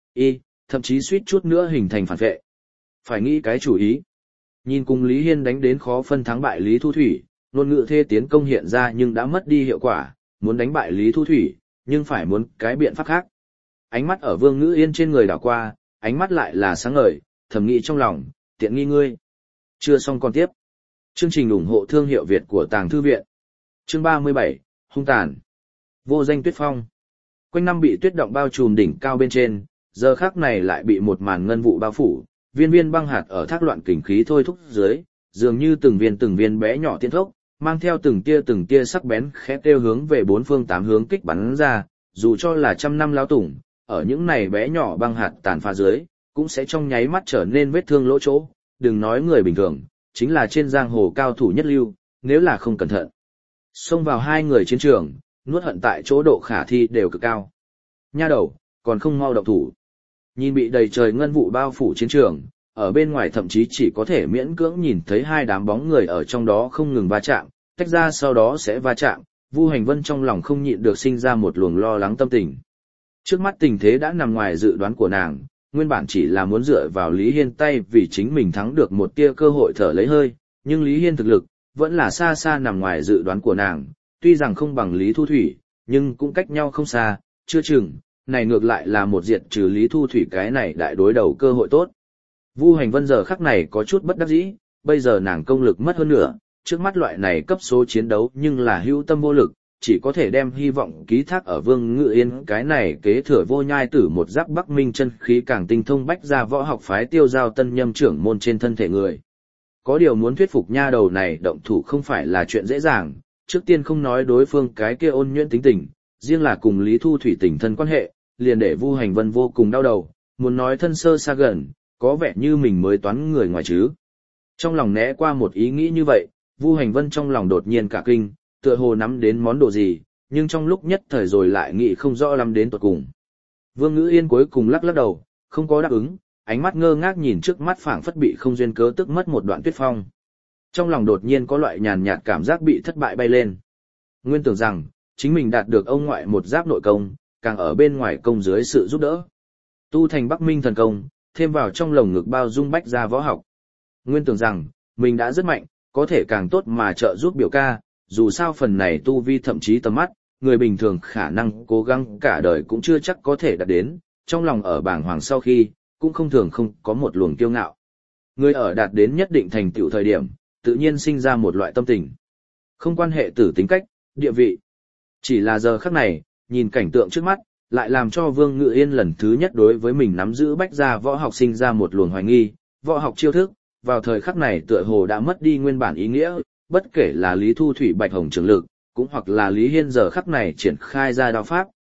Thậm chí suýt chút nữa hình thành phản vệ. Phải nghĩ cái chủ ý. Nhìn cùng Lý Hiên đánh đến khó phân thắng bại Lý Thu Thủy, ngôn ngữ thê tiến công hiện ra nhưng đã mất đi hiệu quả, muốn đánh bại Lý Thu Thủy, nhưng phải muốn cái biện pháp khác. Ánh mắt ở Vương Ngữ Yên trên người đảo qua, ánh mắt lại là sáng ngời, thầm nghĩ trong lòng, tiện nghi ngươi. Chưa xong còn tiếp. Chương trình ủng hộ thương hiệu Việt của Tàng Thư Viện. Chương 37, hung tàn. Vô danh tuyết phong. Quanh năm bị tuyết động bao trùm đỉnh cao bên trên, giờ khắc này lại bị một màn ngân vụ bao phủ, viên viên băng hạt ở thác loạn kình khí thôi thúc dưới, dường như từng viên bé nhỏ tiên thốc, mang theo từng tia sắc bén khẽ kêu hướng về bốn phương tám hướng kích bắn ra, dù cho là trăm năm lao tủng, ở những này bé nhỏ băng hạt tàn phá dưới, cũng sẽ trong nháy mắt trở nên vết thương lỗ chỗ, đừng nói người bình thường, chính là trên giang hồ cao thủ nhất lưu, nếu là không cẩn thận. Xông vào hai người chiến trường, nuốt hận tại chỗ độ khả thi đều cực cao. Nha đầu, còn không mau động thủ. Nhìn bị đầy trời ngân vụ bao phủ chiến trường, ở bên ngoài thậm chí chỉ có thể miễn cưỡng nhìn thấy hai đám bóng người ở trong đó không ngừng va chạm, tách ra sau đó sẽ va chạm, Vu Hành Vân trong lòng không nhịn được sinh ra một luồng lo lắng tâm tình. Trước mắt tình thế đã nằm ngoài dự đoán của nàng, nguyên bản chỉ là muốn dựa vào Lý Hiên tay vì chính mình thắng được một tia cơ hội thở lấy hơi, nhưng Lý Hiên thực lực vẫn là xa xa nằm ngoài dự đoán của nàng, tuy rằng không bằng Lý Thu Thủy, nhưng cũng cách nhau không xa, chưa chừng, này ngược lại là một diệt trừ Lý Thu Thủy cái này đại đối đầu cơ hội tốt. Vu Hành Vân giờ khắc này có chút bất đắc dĩ, bây giờ nàng công lực mất hơn nữa, trước mắt loại này cấp số chiến đấu nhưng là hữu tâm vô lực, chỉ có thể đem hy vọng ký thác ở Vương Ngự Yên cái này kế thừa vô nhai tử một giáp Bắc Minh chân khí càng tinh thông bách ra võ học phái Tiêu Giao Tân Nhâm trưởng môn trên thân thể người. Có điều muốn thuyết phục nha đầu này động thủ không phải là chuyện dễ dàng, trước tiên không nói đối phương cái kia ôn nhuyễn tính tình, riêng là cùng Lý Thu Thủy tình thân quan hệ, liền để Vu Hành Vân vô cùng đau đầu, muốn nói thân sơ xa gần, có vẻ như mình mới toán người ngoài chứ. Trong lòng né qua một ý nghĩ như vậy, Vu Hành Vân trong lòng đột nhiên cả kinh, tựa hồ nắm đến món đồ gì, nhưng trong lúc nhất thời rồi lại nghĩ không rõ lắm đến tột cùng. Vương Ngữ Yên cuối cùng lắc lắc đầu, không có đáp ứng, ánh mắt ngơ ngác nhìn trước mắt phảng phất bị không duyên cớ tức mất một đoạn tuyết phong. Trong lòng đột nhiên có loại nhàn nhạt cảm giác bị thất bại bay lên. Nguyên tưởng rằng, chính mình đạt được ông ngoại một giáp nội công, càng ở bên ngoài công dưới sự giúp đỡ. Tu thành Bắc Minh thần công, thêm vào trong lồng ngực bao dung bách ra võ học. Nguyên tưởng rằng, mình đã rất mạnh, có thể càng tốt mà trợ giúp biểu ca, dù sao phần này tu vi thậm chí tầm mắt, người bình thường khả năng cố gắng cả đời cũng chưa chắc có thể đạt đến, trong lòng ở bàng hoàng sau khi, cũng không thường không có một luồng kiêu ngạo. Người ở đạt đến nhất định thành tựu thời điểm, tự nhiên sinh ra một loại tâm tình. Không quan hệ tử tính cách, địa vị. Chỉ là giờ khắc này, nhìn cảnh tượng trước mắt, lại làm cho Vương Ngự Yên lần thứ nhất đối với mình nắm giữ bách gia võ học sinh ra một luồng hoài nghi, võ học chiêu thức, vào thời khắc này tựa hồ đã mất đi nguyên bản ý nghĩa, bất kể là Lý Thu Thủy bạch hồng trường lực, cũng hoặc là Lý Hiên giờ khắc này triển khai ra đao pháp,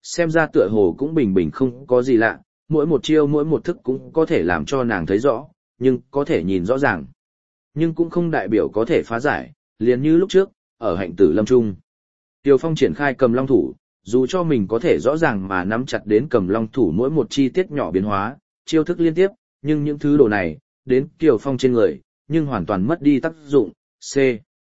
xem ra tựa hồ cũng bình bình không có gì lạ, mỗi một chiêu mỗi một thức cũng có thể làm cho nàng thấy rõ, nhưng có thể nhìn rõ ràng. Nhưng cũng không đại biểu có thể phá giải, liền như lúc trước, ở hạnh tử lâm trung. Tiêu Phong triển khai cầm long thủ, dù cho mình có thể rõ ràng mà nắm chặt đến cầm long thủ mỗi một chi tiết nhỏ biến hóa, chiêu thức liên tiếp, nhưng những thứ đồ này, đến Tiêu Phong trên người, nhưng hoàn toàn mất đi tác dụng. C.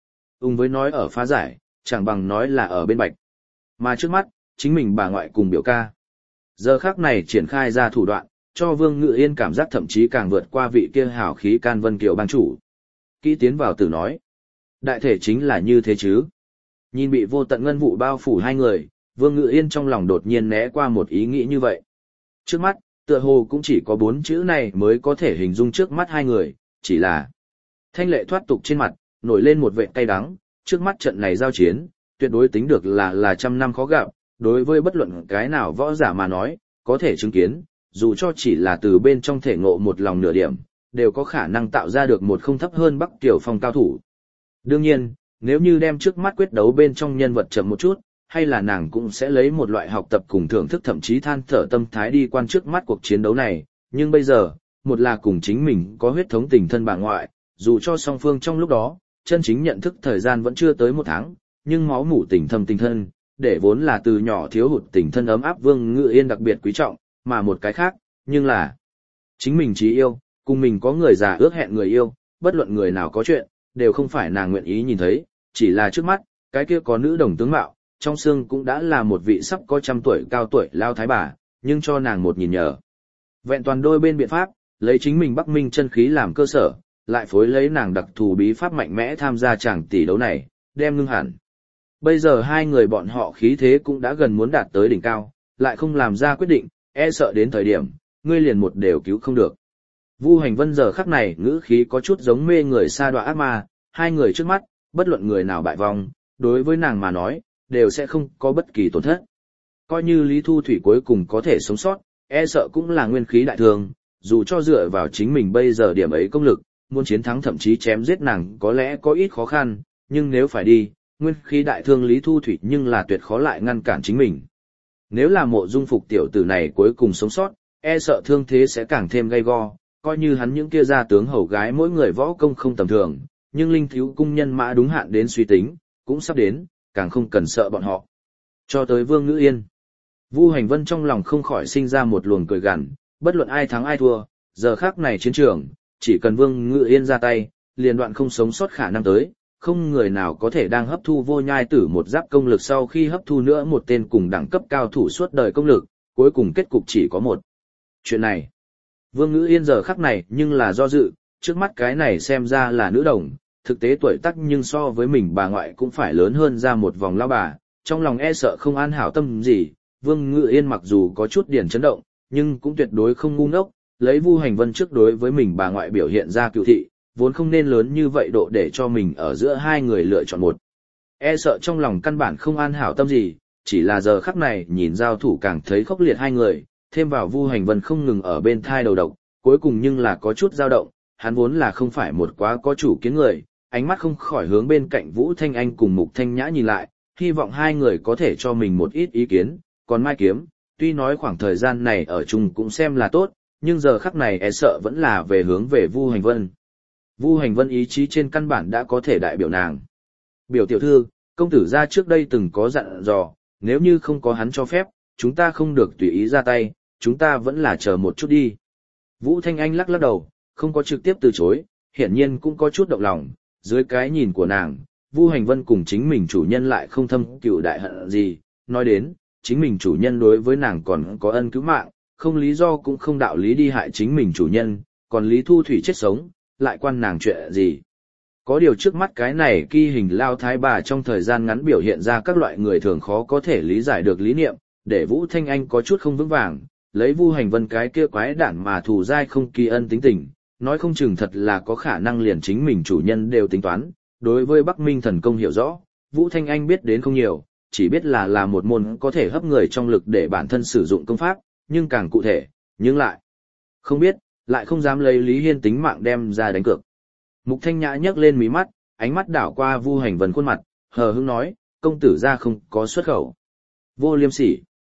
Với nói ở phá giải, chẳng bằng nói là ở bên bạch. Mà trước mắt, chính mình bà ngoại cùng biểu ca. Giờ khắc này triển khai ra thủ đoạn, cho Vương Ngự Yên cảm giác thậm chí càng vượt qua vị kia hào khí can vân kiều bang chủ. Kỹ tiến vào tử nói. Đại thể chính là như thế chứ. Nhìn bị vô tận ngân vụ bao phủ hai người, Vương Ngự Yên trong lòng đột nhiên né qua một ý nghĩ như vậy. Trước mắt, tựa hồ cũng chỉ có 4 chữ này mới có thể hình dung trước mắt hai người, chỉ là thanh lệ thoát tục trên mặt, nổi lên một vệt cay đắng, trước mắt trận này giao chiến, tuyệt đối tính được là trăm năm khó gặp, đối với bất luận cái nào võ giả mà nói, có thể chứng kiến, dù cho chỉ là từ bên trong thể ngộ một lòng nửa điểm, đều có khả năng tạo ra được một không thấp hơn Bắc Tiểu Phong cao thủ. Đương nhiên, nếu như đem trước mắt quyết đấu bên trong nhân vật chậm một chút, hay là nàng cũng sẽ lấy một loại học tập cùng thưởng thức thậm chí than thở tâm thái đi quan trước mắt cuộc chiến đấu này, nhưng bây giờ, một là cùng chính mình có huyết thống tình thân bà ngoại, dù cho song phương trong lúc đó, chân chính nhận thức thời gian vẫn chưa tới 1 tháng, nhưng máu mủ tình thâm tình thân, để vốn là từ nhỏ thiếu hụt tình thân ấm áp Vương Ngự Yên đặc biệt quý trọng, mà một cái khác, nhưng là chính mình chí yêu, cùng mình có người già ước hẹn người yêu, bất luận người nào có chuyện, đều không phải nàng nguyện ý nhìn thấy, chỉ là trước mắt, cái kia có nữ đồng tướng mạo, trong xương cũng đã là một vị sắp có 100 tuổi cao tuổi lao thái bà, nhưng cho nàng một nhìn nhờ. Vẹn toàn đôi bên biện pháp, lấy chính mình Bắc Minh chân khí làm cơ sở, lại phối lấy nàng đặc thù bí pháp mạnh mẽ tham gia chàng tỷ đấu này, đem ngưng hẳn. Bây giờ hai người bọn họ khí thế cũng đã gần muốn đạt tới đỉnh cao, lại không làm ra quyết định, e sợ đến thời điểm, ngươi liền một đều cứu không được. Vu Hành Vân giờ khắc này ngữ khí có chút giống mê người sa đọa ác ma, hai người trước mắt, bất luận người nào bại vong, đối với nàng mà nói, đều sẽ không có bất kỳ tổn thất. Coi như Lý Thu Thủy cuối cùng có thể sống sót, e sợ cũng là nguyên khí đại thương, dù cho dựa vào chính mình bây giờ điểm ấy công lực, muốn chiến thắng thậm chí chém giết nàng có lẽ có ít khó khăn, nhưng nếu phải đi, nguyên khí đại thương Lý Thu Thủy nhưng là tuyệt khó lại ngăn cản chính mình. Nếu là Mộ Dung Phục tiểu tử này cuối cùng sống sót, e sợ thương thế sẽ càng thêm gay go, coi như hắn những kia gia tướng hầu gái mỗi người võ công không tầm thường, nhưng linh thiếu cung nhân mã đúng hạn đến suy tính, cũng sắp đến, càng không cần sợ bọn họ. Cho tới Vương Ngữ Yên, Vu Hành Vân trong lòng không khỏi sinh ra một luồng cười gằn, bất luận ai thắng ai thua, giờ khắc này chiến trường, chỉ cần Vương Ngữ Yên ra tay, liền đoạn không sống sót khả năng tới, không người nào có thể đang hấp thu vô nhai tử một giáp công lực sau khi hấp thu nữa một tên cùng đẳng cấp cao thủ suốt đời công lực, cuối cùng kết cục chỉ có một. Chuyện này, Vương Ngữ Yên giờ khắc này nhưng là do dự, trước mắt cái này xem ra là nữ đồng, thực tế tuổi tác nhưng so với mình bà ngoại cũng phải lớn hơn ra một vòng lao bà, trong lòng e sợ không an hảo tâm gì, Vương Ngữ Yên mặc dù có chút điển chấn động, nhưng cũng tuyệt đối không ngu ngốc, lấy Vu Hành Vân trước đối với mình bà ngoại biểu hiện ra cựu thị, vốn không nên lớn như vậy độ để cho mình ở giữa hai người lựa chọn một. E sợ trong lòng căn bản không an hảo tâm gì, chỉ là giờ khắc này nhìn giao thủ càng thấy khốc liệt hai người, thêm vào Vu Hành Vân không ngừng ở bên thai đầu độc, cuối cùng nhưng là có chút dao động, hắn vốn là không phải một quá có chủ kiến người, ánh mắt không khỏi hướng bên cạnh Vũ Thanh Anh cùng Mục Thanh Nhã nhìn lại, hy vọng hai người có thể cho mình một ít ý kiến, còn Mai Kiếm, tuy nói khoảng thời gian này ở chung cũng xem là tốt, nhưng giờ khắc này e sợ vẫn là về hướng về Vu Hành Vân. Vu Hành Vân ý chí trên căn bản đã có thể đại biểu nàng. Biểu tiểu thư, công tử gia trước đây từng có dặn dò, nếu như không có hắn cho phép, chúng ta không được tùy ý ra tay, chúng ta vẫn là chờ một chút đi. Vũ Thanh Anh lắc lắc đầu, không có trực tiếp từ chối, hiển nhiên cũng có chút động lòng, dưới cái nhìn của nàng, Vu Hành Vân cùng chính mình chủ nhân lại không thâm cừu đại hận gì, nói đến, chính mình chủ nhân đối với nàng còn có ân cứu mạng, không lý do cũng không đạo lý đi hại chính mình chủ nhân, còn Lý Thu Thủy chết sống, lại quan nàng chuyện gì. Có điều trước mắt cái này kỳ hình lao thái bà trong thời gian ngắn biểu hiện ra các loại người thường khó có thể lý giải được lý niệm, để Vũ Thanh Anh có chút không vững vàng, lấy Vu Hành Vân cái kia quái đản mà thù dai không kỳ ân tính tình, nói không chừng thật là có khả năng liền chính mình chủ nhân đều tính toán. Đối với Bắc Minh thần công hiểu rõ, Vũ Thanh Anh biết đến không nhiều, chỉ biết là một môn có thể hấp người trong lực để bản thân sử dụng công pháp, nhưng càng cụ thể, nhưng lại không biết, lại không dám lấy Lý Hiên tính mạng đem ra đánh cược. Mục Thanh Nhã nhấc lên mí mắt, ánh mắt đảo qua Vu Hành Vân khuôn mặt, hờ hững nói, công tử gia không có xuất khẩu. Vô liêm sỉ.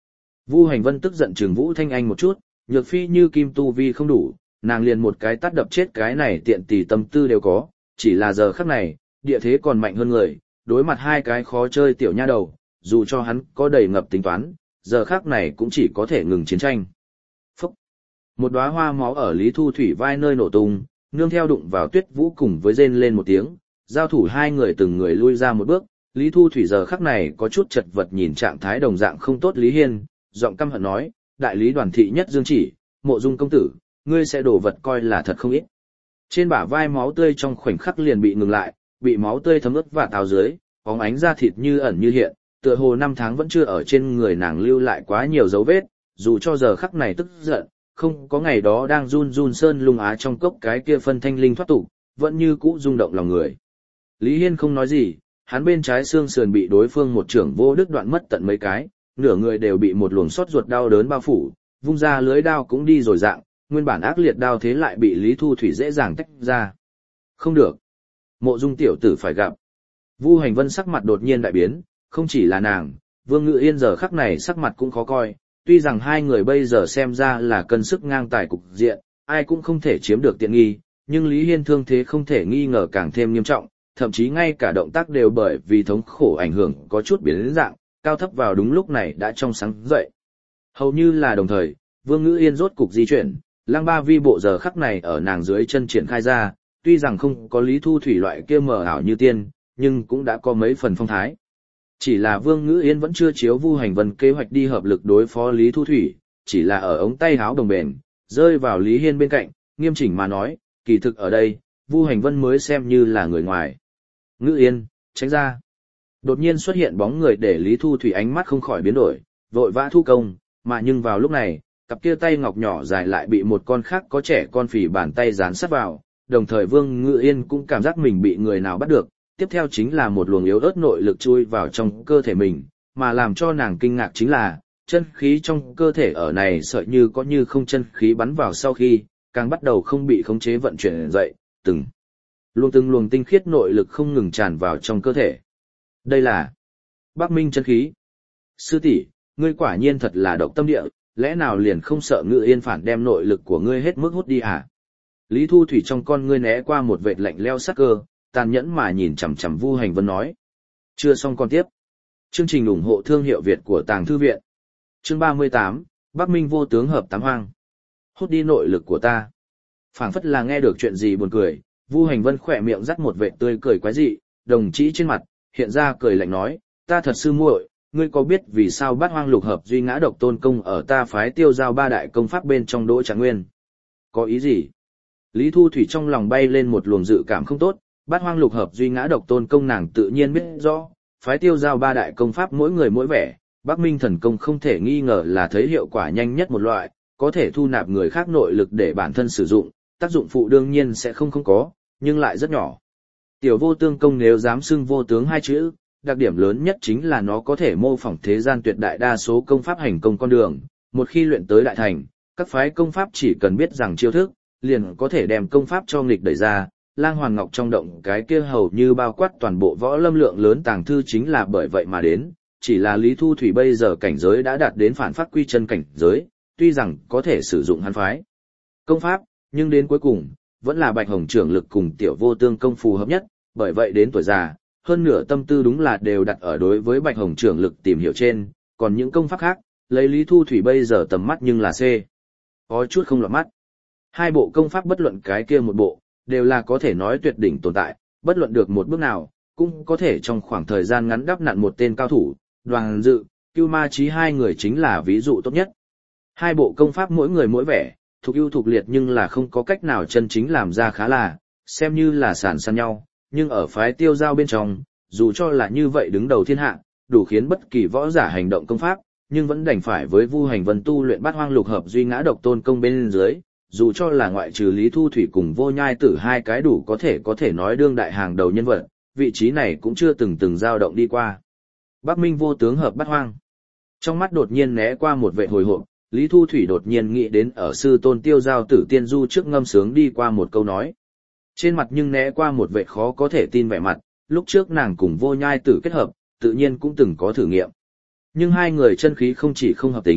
Vu Hành Vân tức giận trừng Vũ Thanh Anh một chút, nhược phi như kim tu vi không đủ, nàng liền một cái tát đập chết cái này tiện tỷ tâm tư đều có, chỉ là giờ khắc này, địa thế còn mạnh hơn người, đối mặt hai cái khó chơi tiểu nha đầu, dù cho hắn có đầy ngập tính toán, giờ khắc này cũng chỉ có thể ngừng chiến tranh. Phúc! Một đóa hoa máu ở Lý Thu Thủy vai nơi nổ tung, nương theo đụng vào Tuyết Vũ cùng với rên lên một tiếng, giao thủ hai người từng người lui ra một bước, Lý Thu Thủy giờ khắc này có chút chật vật nhìn trạng thái đồng dạng không tốt Lý Hiên, giọng căm hận nói, đại lý đoàn thị nhất Dương Chỉ, Mộ Dung công tử, ngươi sẽ đổ vật coi là thật không ít. Trên bả vai máu tươi trong khoảnh khắc liền bị ngừng lại, bị máu tươi thấm ướt và táo dưới, bóng ánh da thịt như ẩn như hiện, tựa hồ 5 tháng vẫn chưa ở trên người nàng lưu lại quá nhiều dấu vết, dù cho giờ khắc này tức giận, không có ngày đó đang run run sơn lung á trong cốc cái kia phân thanh linh thoát tục, vẫn như cũ rung động lòng người. Lý Hiên không nói gì, hắn bên trái xương sườn bị đối phương một trưởng vô đứt đoạn mất tận mấy cái, nửa người đều bị một luồng xót ruột đau đớn bao phủ, vung ra lưới đao cũng đi rồi dạng, nguyên bản ác liệt đao thế lại bị Lý Thu Thủy dễ dàng tách ra. Không được. Mộ Dung tiểu tử phải gặp. Vu Hành Vân sắc mặt đột nhiên đại biến, không chỉ là nàng, Vương Ngự Yên giờ khắc này sắc mặt cũng khó coi, tuy rằng hai người bây giờ xem ra là cân sức ngang tài cục diện, ai cũng không thể chiếm được tiện nghi, nhưng Lý Hiên thương thế không thể nghi ngờ càng thêm nghiêm trọng, thậm chí ngay cả động tác đều bởi vì thống khổ ảnh hưởng có chút biến dạng, cao thấp vào đúng lúc này đã trong sáng dậy. Hầu như là đồng thời, Vương Ngữ Yên rốt cục di chuyển, Lăng Ba Vi bộ giờ khắc này ở nàng dưới chân triển khai ra, tuy rằng không có Lý Thu Thủy loại kia mờ ảo như tiên, nhưng cũng đã có mấy phần phong thái. Chỉ là Vương Ngữ Yên vẫn chưa chiếu Vu Hành Vân kế hoạch đi hợp lực đối phó Lý Thu Thủy, chỉ là ở ống tay háo đồng bền, rơi vào Lý Hiên bên cạnh, nghiêm chỉnh mà nói, kỳ thực ở đây, Vu Hành Vân mới xem như là người ngoài. Ngữ Yên, tránh ra. Đột nhiên xuất hiện bóng người để Lý Thu Thủy ánh mắt không khỏi biến đổi, vội vã thu công, mà nhưng vào lúc này, cặp kia tay ngọc nhỏ dài lại bị một con khác có trẻ con phì bàn tay dán sát vào, đồng thời Vương Ngự Yên cũng cảm giác mình bị người nào bắt được, tiếp theo chính là một luồng yếu ớt nội lực chui vào trong cơ thể mình, mà làm cho nàng kinh ngạc chính là, chân khí trong cơ thể ở này sợi như có như không chân khí bắn vào sau khi, càng bắt đầu không bị khống chế vận chuyển dậy, từng luồng tinh khiết nội lực không ngừng tràn vào trong cơ thể. Đây là Bắc Minh chân khí. Sư tỷ, ngươi quả nhiên thật là độc tâm địa, lẽ nào liền không sợ Ngự Yên phản đem nội lực của ngươi hết mức hút đi à? Lý Thu Thủy trong con ngươi né qua một vệt lạnh leo sắc cơ, tàn nhẫn mà nhìn chằm chằm Vu Hành Vân nói. Chưa xong con tiếp. Chương trình ủng hộ thương hiệu Việt của Tàng Thư Viện. Chương 38, Bắc Minh vô tướng hợp tám hoang. Hút đi nội lực của ta. Phảng phất là nghe được chuyện gì buồn cười, Vu Hành Vân khỏe miệng dắt một vệt tươi cười quái dị, đồng chí trên mặt, hiện ra cười lạnh nói, ta thật sư muội, ngươi có biết vì sao Bát Hoang Lục Hợp Duy Ngã Độc Tôn Công ở ta phái Tiêu Giao ba đại công pháp bên trong Đỗ Trạng Nguyên? Có ý gì? Lý Thu Thủy trong lòng bay lên một luồng dự cảm không tốt, Bát Hoang Lục Hợp Duy Ngã Độc Tôn Công nàng tự nhiên biết rõ, phái Tiêu Giao ba đại công pháp mỗi người mỗi vẻ, Bắc Minh thần công không thể nghi ngờ là thấy hiệu quả nhanh nhất một loại, có thể thu nạp người khác nội lực để bản thân sử dụng, tác dụng phụ đương nhiên sẽ không có, nhưng lại rất nhỏ. Tiểu Vô Tương Công nếu dám xưng vô tướng hai chữ, đặc điểm lớn nhất chính là nó có thể mô phỏng thế gian tuyệt đại đa số công pháp hành công con đường, một khi luyện tới đại thành, các phái công pháp chỉ cần biết rằng chiêu thức, liền có thể đem công pháp cho nghịch đẩy ra. Lang Hoàn Ngọc trong động cái kia hầu như bao quát toàn bộ võ lâm lượng lớn tàng thư chính là bởi vậy mà đến, chỉ là Lý Thu Thủy bây giờ cảnh giới đã đạt đến phản phát quy chân cảnh giới, tuy rằng có thể sử dụng hắn phái công pháp, nhưng đến cuối cùng, vẫn là Bạch Hồng trưởng lực cùng Tiểu Vô Tương Công phù hợp nhất, bởi vậy đến tuổi già, hơn nửa tâm tư đúng là đều đặt ở đối với Bạch Hồng trưởng lực tìm hiểu trên, còn những công pháp khác, lấy Lý Thu Thủy bây giờ tầm mắt nhưng là C. Có chút không lọt mắt. Hai bộ công pháp bất luận cái kia một bộ, đều là có thể nói tuyệt đỉnh tồn tại, bất luận được một bước nào, cũng có thể trong khoảng thời gian ngắn đắp nặn một tên cao thủ, Đoàn Dự, Cưu Ma Chí hai người chính là ví dụ tốt nhất. Hai bộ công pháp mỗi người mỗi vẻ, thuộc ưu thuộc liệt nhưng là không có cách nào chân chính làm ra khá là, xem như là sàn săn nhau, nhưng ở phái Tiêu Giao bên trong, dù cho là như vậy đứng đầu thiên hạ, đủ khiến bất kỳ võ giả hành động công pháp, nhưng vẫn đành phải với Vu Hành Vân tu luyện Bát Hoang Lục Hợp Duy Ngã Độc Tôn Công bên dưới, dù cho là ngoại trừ Lý Thu Thủy cùng Vô Nhai Tử hai cái đủ có thể nói đương đại hàng đầu nhân vật, vị trí này cũng chưa từng dao động đi qua. Bắc Minh vô tướng hợp Bát Hoang. Trong mắt đột nhiên né qua một vệ hồi hộp, Lý Thu Thủy đột nhiên nghĩ đến ở sư tôn Tiêu Giao Tử Tiên Du trước ngâm sướng đi qua một câu nói. Trên mặt nhưng né qua một vệ khó có thể tin vẻ mặt, lúc trước nàng cùng Vô Nhai Tử kết hợp, tự nhiên cũng từng có thử nghiệm. Nhưng hai người chân khí không chỉ không hợp tính,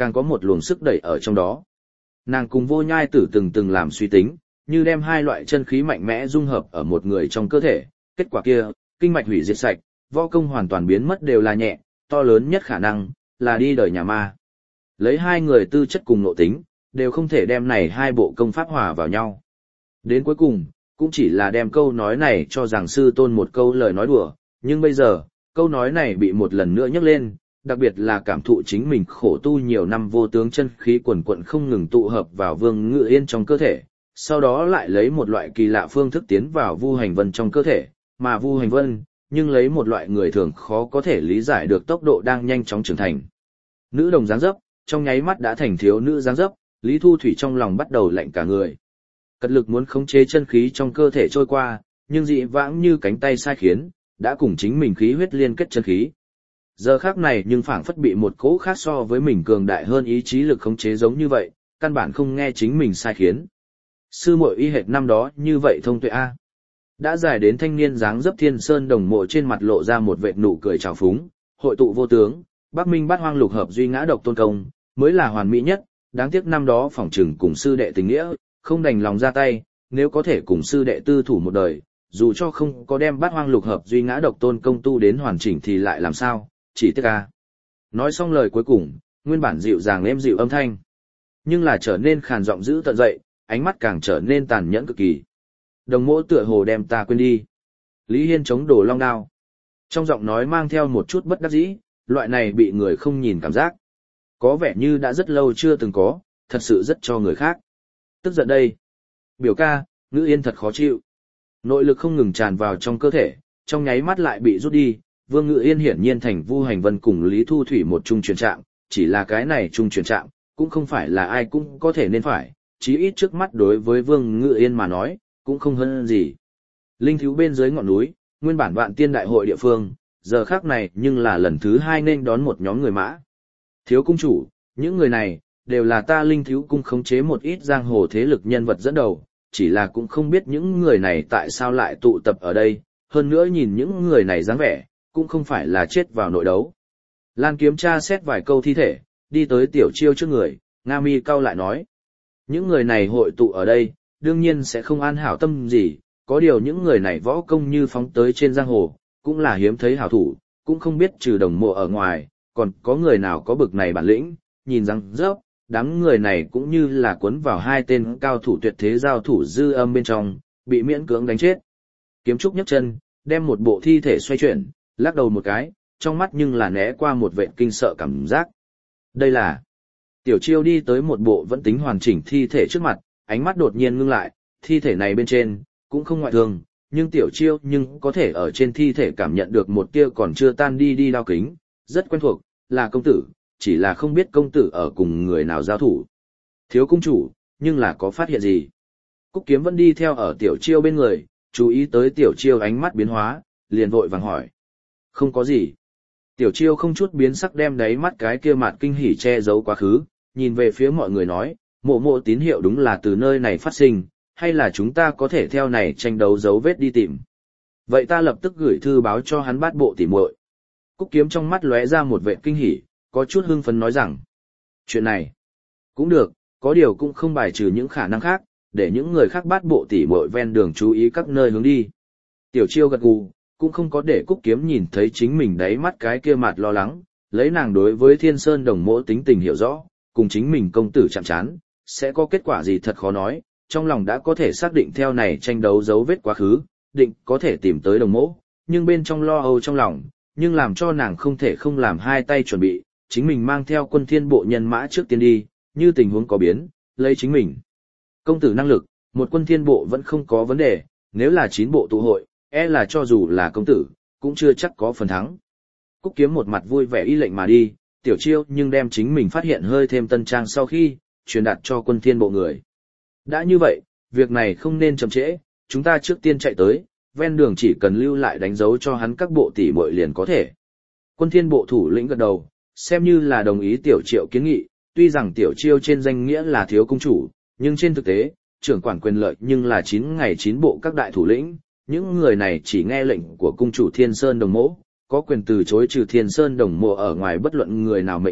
càng có một luồng sức đẩy ở trong đó. Nàng cùng Vô Nhai Tử từng làm suy tính, như đem hai loại chân khí mạnh mẽ dung hợp ở một người trong cơ thể, kết quả kia, kinh mạch hủy diệt sạch, võ công hoàn toàn biến mất đều là nhẹ, to lớn nhất khả năng là đi đời nhà ma. Lấy hai người tư chất cùng nội tính, đều không thể đem này hai bộ công pháp hòa vào nhau. Đến cuối cùng, cũng chỉ là đem câu nói này cho rằng sư tôn một câu lời nói đùa, nhưng bây giờ, câu nói này bị một lần nữa nhắc lên, đặc biệt là cảm thụ chính mình khổ tu nhiều năm vô tướng chân khí quần quận không ngừng tụ hợp vào Vương Ngự Yên trong cơ thể, sau đó lại lấy một loại kỳ lạ phương thức tiến vào Vu Hành Vân trong cơ thể, mà Vu Hành Vân, nhưng lấy một loại người thường khó có thể lý giải được tốc độ đang nhanh chóng trưởng thành. Nữ đồng dáng dấp, trong nháy mắt đã thành thiếu nữ dáng dấp, Lý Thu Thủy trong lòng bắt đầu lạnh cả người. Cật lực muốn khống chế chân khí trong cơ thể trôi qua, nhưng dị vãng như cánh tay sai khiến, đã cùng chính mình khí huyết liên kết chân khí. Giờ khác này nhưng phảng phất bị một cỗ khác so với mình cường đại hơn ý chí lực khống chế giống như vậy, căn bản không nghe chính mình sai khiến. Sư muội y hệt năm đó như vậy thông tuệ a. Đã dài đến thanh niên dáng dấp Thiên Sơn Đồng Mộ trên mặt lộ ra một vệt nụ cười trào phúng, hội tụ vô tướng, Bắc Minh Bát Hoang lục hợp duy ngã độc tôn công, mới là hoàn mỹ nhất, đáng tiếc năm đó phỏng trừng cùng sư đệ tình nghĩa, không đành lòng ra tay, nếu có thể cùng sư đệ tư thủ một đời, dù cho không có đem Bát Hoang lục hợp duy ngã độc tôn công tu đến hoàn chỉnh thì lại làm sao, chỉ tiếc a. Nói xong lời cuối cùng, nguyên bản dịu dàng êm dịu âm thanh, nhưng là trở nên khàn giọng dữ tận dậy, ánh mắt càng trở nên tàn nhẫn cực kỳ. Đồng Mộ tựa hồ đem ta quên đi. Lý Hiên chống đồ long đao. Trong giọng nói mang theo một chút bất đắc dĩ, loại này bị người không nhìn cảm giác. Có vẻ như đã rất lâu chưa từng có, thật sự rất cho người khác. Tức giận đây. Biểu ca, Ngữ Yên thật khó chịu. Nội lực không ngừng tràn vào trong cơ thể, trong nháy mắt lại bị rút đi. Vương Ngữ Yên hiển nhiên thành Vu Hành Vân cùng Lý Thu Thủy một chung chuyển trạng, chỉ là cái này chung chuyển trạng, cũng không phải là ai cũng có thể nên phải, chí ít trước mắt đối với Vương Ngữ Yên mà nói, cũng không hơn gì. Linh thiếu bên dưới ngọn núi, nguyên bản Vạn Tiên đại hội địa phương, giờ khác này nhưng là lần thứ hai nên đón một nhóm người mã. Thiếu cung chủ, những người này, đều là ta Linh thiếu cung khống chế một ít giang hồ thế lực nhân vật dẫn đầu, chỉ là cũng không biết những người này tại sao lại tụ tập ở đây, hơn nữa nhìn những người này dáng vẻ, cũng không phải là chết vào nội đấu. Lan Kiếm tra xét vài câu thi thể, đi tới Tiểu Chiêu trước người, Nga mi cau lại nói. Những người này hội tụ ở đây, đương nhiên sẽ không an hảo tâm gì, có điều những người này võ công như phóng tới trên giang hồ, cũng là hiếm thấy hảo thủ, cũng không biết trừ Đồng Mộ ở ngoài, còn có người nào có bực này bản lĩnh, nhìn răng rớp, đám người này cũng như là cuốn vào hai tên cao thủ tuyệt thế giao thủ dư âm bên trong, bị miễn cưỡng đánh chết. Kiếm Trúc nhấc chân, đem một bộ thi thể xoay chuyển, lắc đầu một cái, trong mắt nhưng là né qua một vệt kinh sợ cảm giác. Đây là... Tiểu Chiêu đi tới một bộ vẫn tính hoàn chỉnh thi thể trước mặt, ánh mắt đột nhiên ngưng lại, thi thể này bên trên, cũng không ngoại thường, nhưng Tiểu Chiêu nhưng có thể ở trên thi thể cảm nhận được một tia còn chưa tan đi đao kính, rất quen thuộc, là công tử, chỉ là không biết công tử ở cùng người nào giao thủ. Thiếu cung chủ, nhưng là có phát hiện gì? Cúc Kiếm vẫn đi theo ở Tiểu Chiêu bên người, chú ý tới Tiểu Chiêu ánh mắt biến hóa, liền vội vàng hỏi. Không có gì. Tiểu Chiêu không chút biến sắc đem đáy mắt cái kia mặt kinh hỉ che giấu quá khứ, nhìn về phía mọi người nói, mộ tín hiệu đúng là từ nơi này phát sinh, hay là chúng ta có thể theo này tranh đấu dấu vết đi tìm. Vậy ta lập tức gửi thư báo cho hắn Bát Bộ tỉ muội. Cúc Kiếm trong mắt lóe ra một vẻ kinh hỉ, có chút hưng phấn nói rằng, chuyện này cũng được, có điều cũng không bài trừ những khả năng khác, để những người khác Bát Bộ tỉ muội ven đường chú ý các nơi hướng đi. Tiểu Chiêu gật gù, cũng không có để Cúc Kiếm nhìn thấy chính mình đáy mắt cái kia mặt lo lắng, lấy nàng đối với Thiên Sơn Đồng Mộ tính tình hiểu rõ, cùng chính mình công tử chạm chán, sẽ có kết quả gì thật khó nói, trong lòng đã có thể xác định theo này tranh đấu dấu vết quá khứ, định có thể tìm tới Đồng Mộ, nhưng bên trong lo âu trong lòng, nhưng làm cho nàng không thể không làm hai tay chuẩn bị, chính mình mang theo quân thiên bộ nhân mã trước tiên đi, như tình huống có biến, lấy chính mình. Công tử năng lực, một quân thiên bộ vẫn không có vấn đề, nếu là 9 bộ tụ hội, e là cho dù là công tử, cũng chưa chắc có phần thắng. Cúc Kiếm một mặt vui vẻ y lệnh mà đi, Tiểu Chiêu nhưng đem chính mình phát hiện hơi thêm tân trang sau khi, truyền đạt cho quân thiên bộ người. Đã như vậy, việc này không nên chậm trễ, chúng ta trước tiên chạy tới, ven đường chỉ cần lưu lại đánh dấu cho hắn các bộ tỷ muội liền có thể. Quân thiên bộ thủ lĩnh gật đầu, xem như là đồng ý Tiểu Chiêu kiến nghị, tuy rằng Tiểu Chiêu trên danh nghĩa là thiếu cung chủ, nhưng trên thực tế, trưởng quản quyền lợi nhưng là 9 ngày 9 bộ các đại thủ lĩnh, những người này chỉ nghe lệnh của cung chủ Thiên Sơn Đồng Mộ, có quyền từ chối trừ Thiên Sơn Đồng Mộ ở ngoài bất luận người nào mệnh lệnh,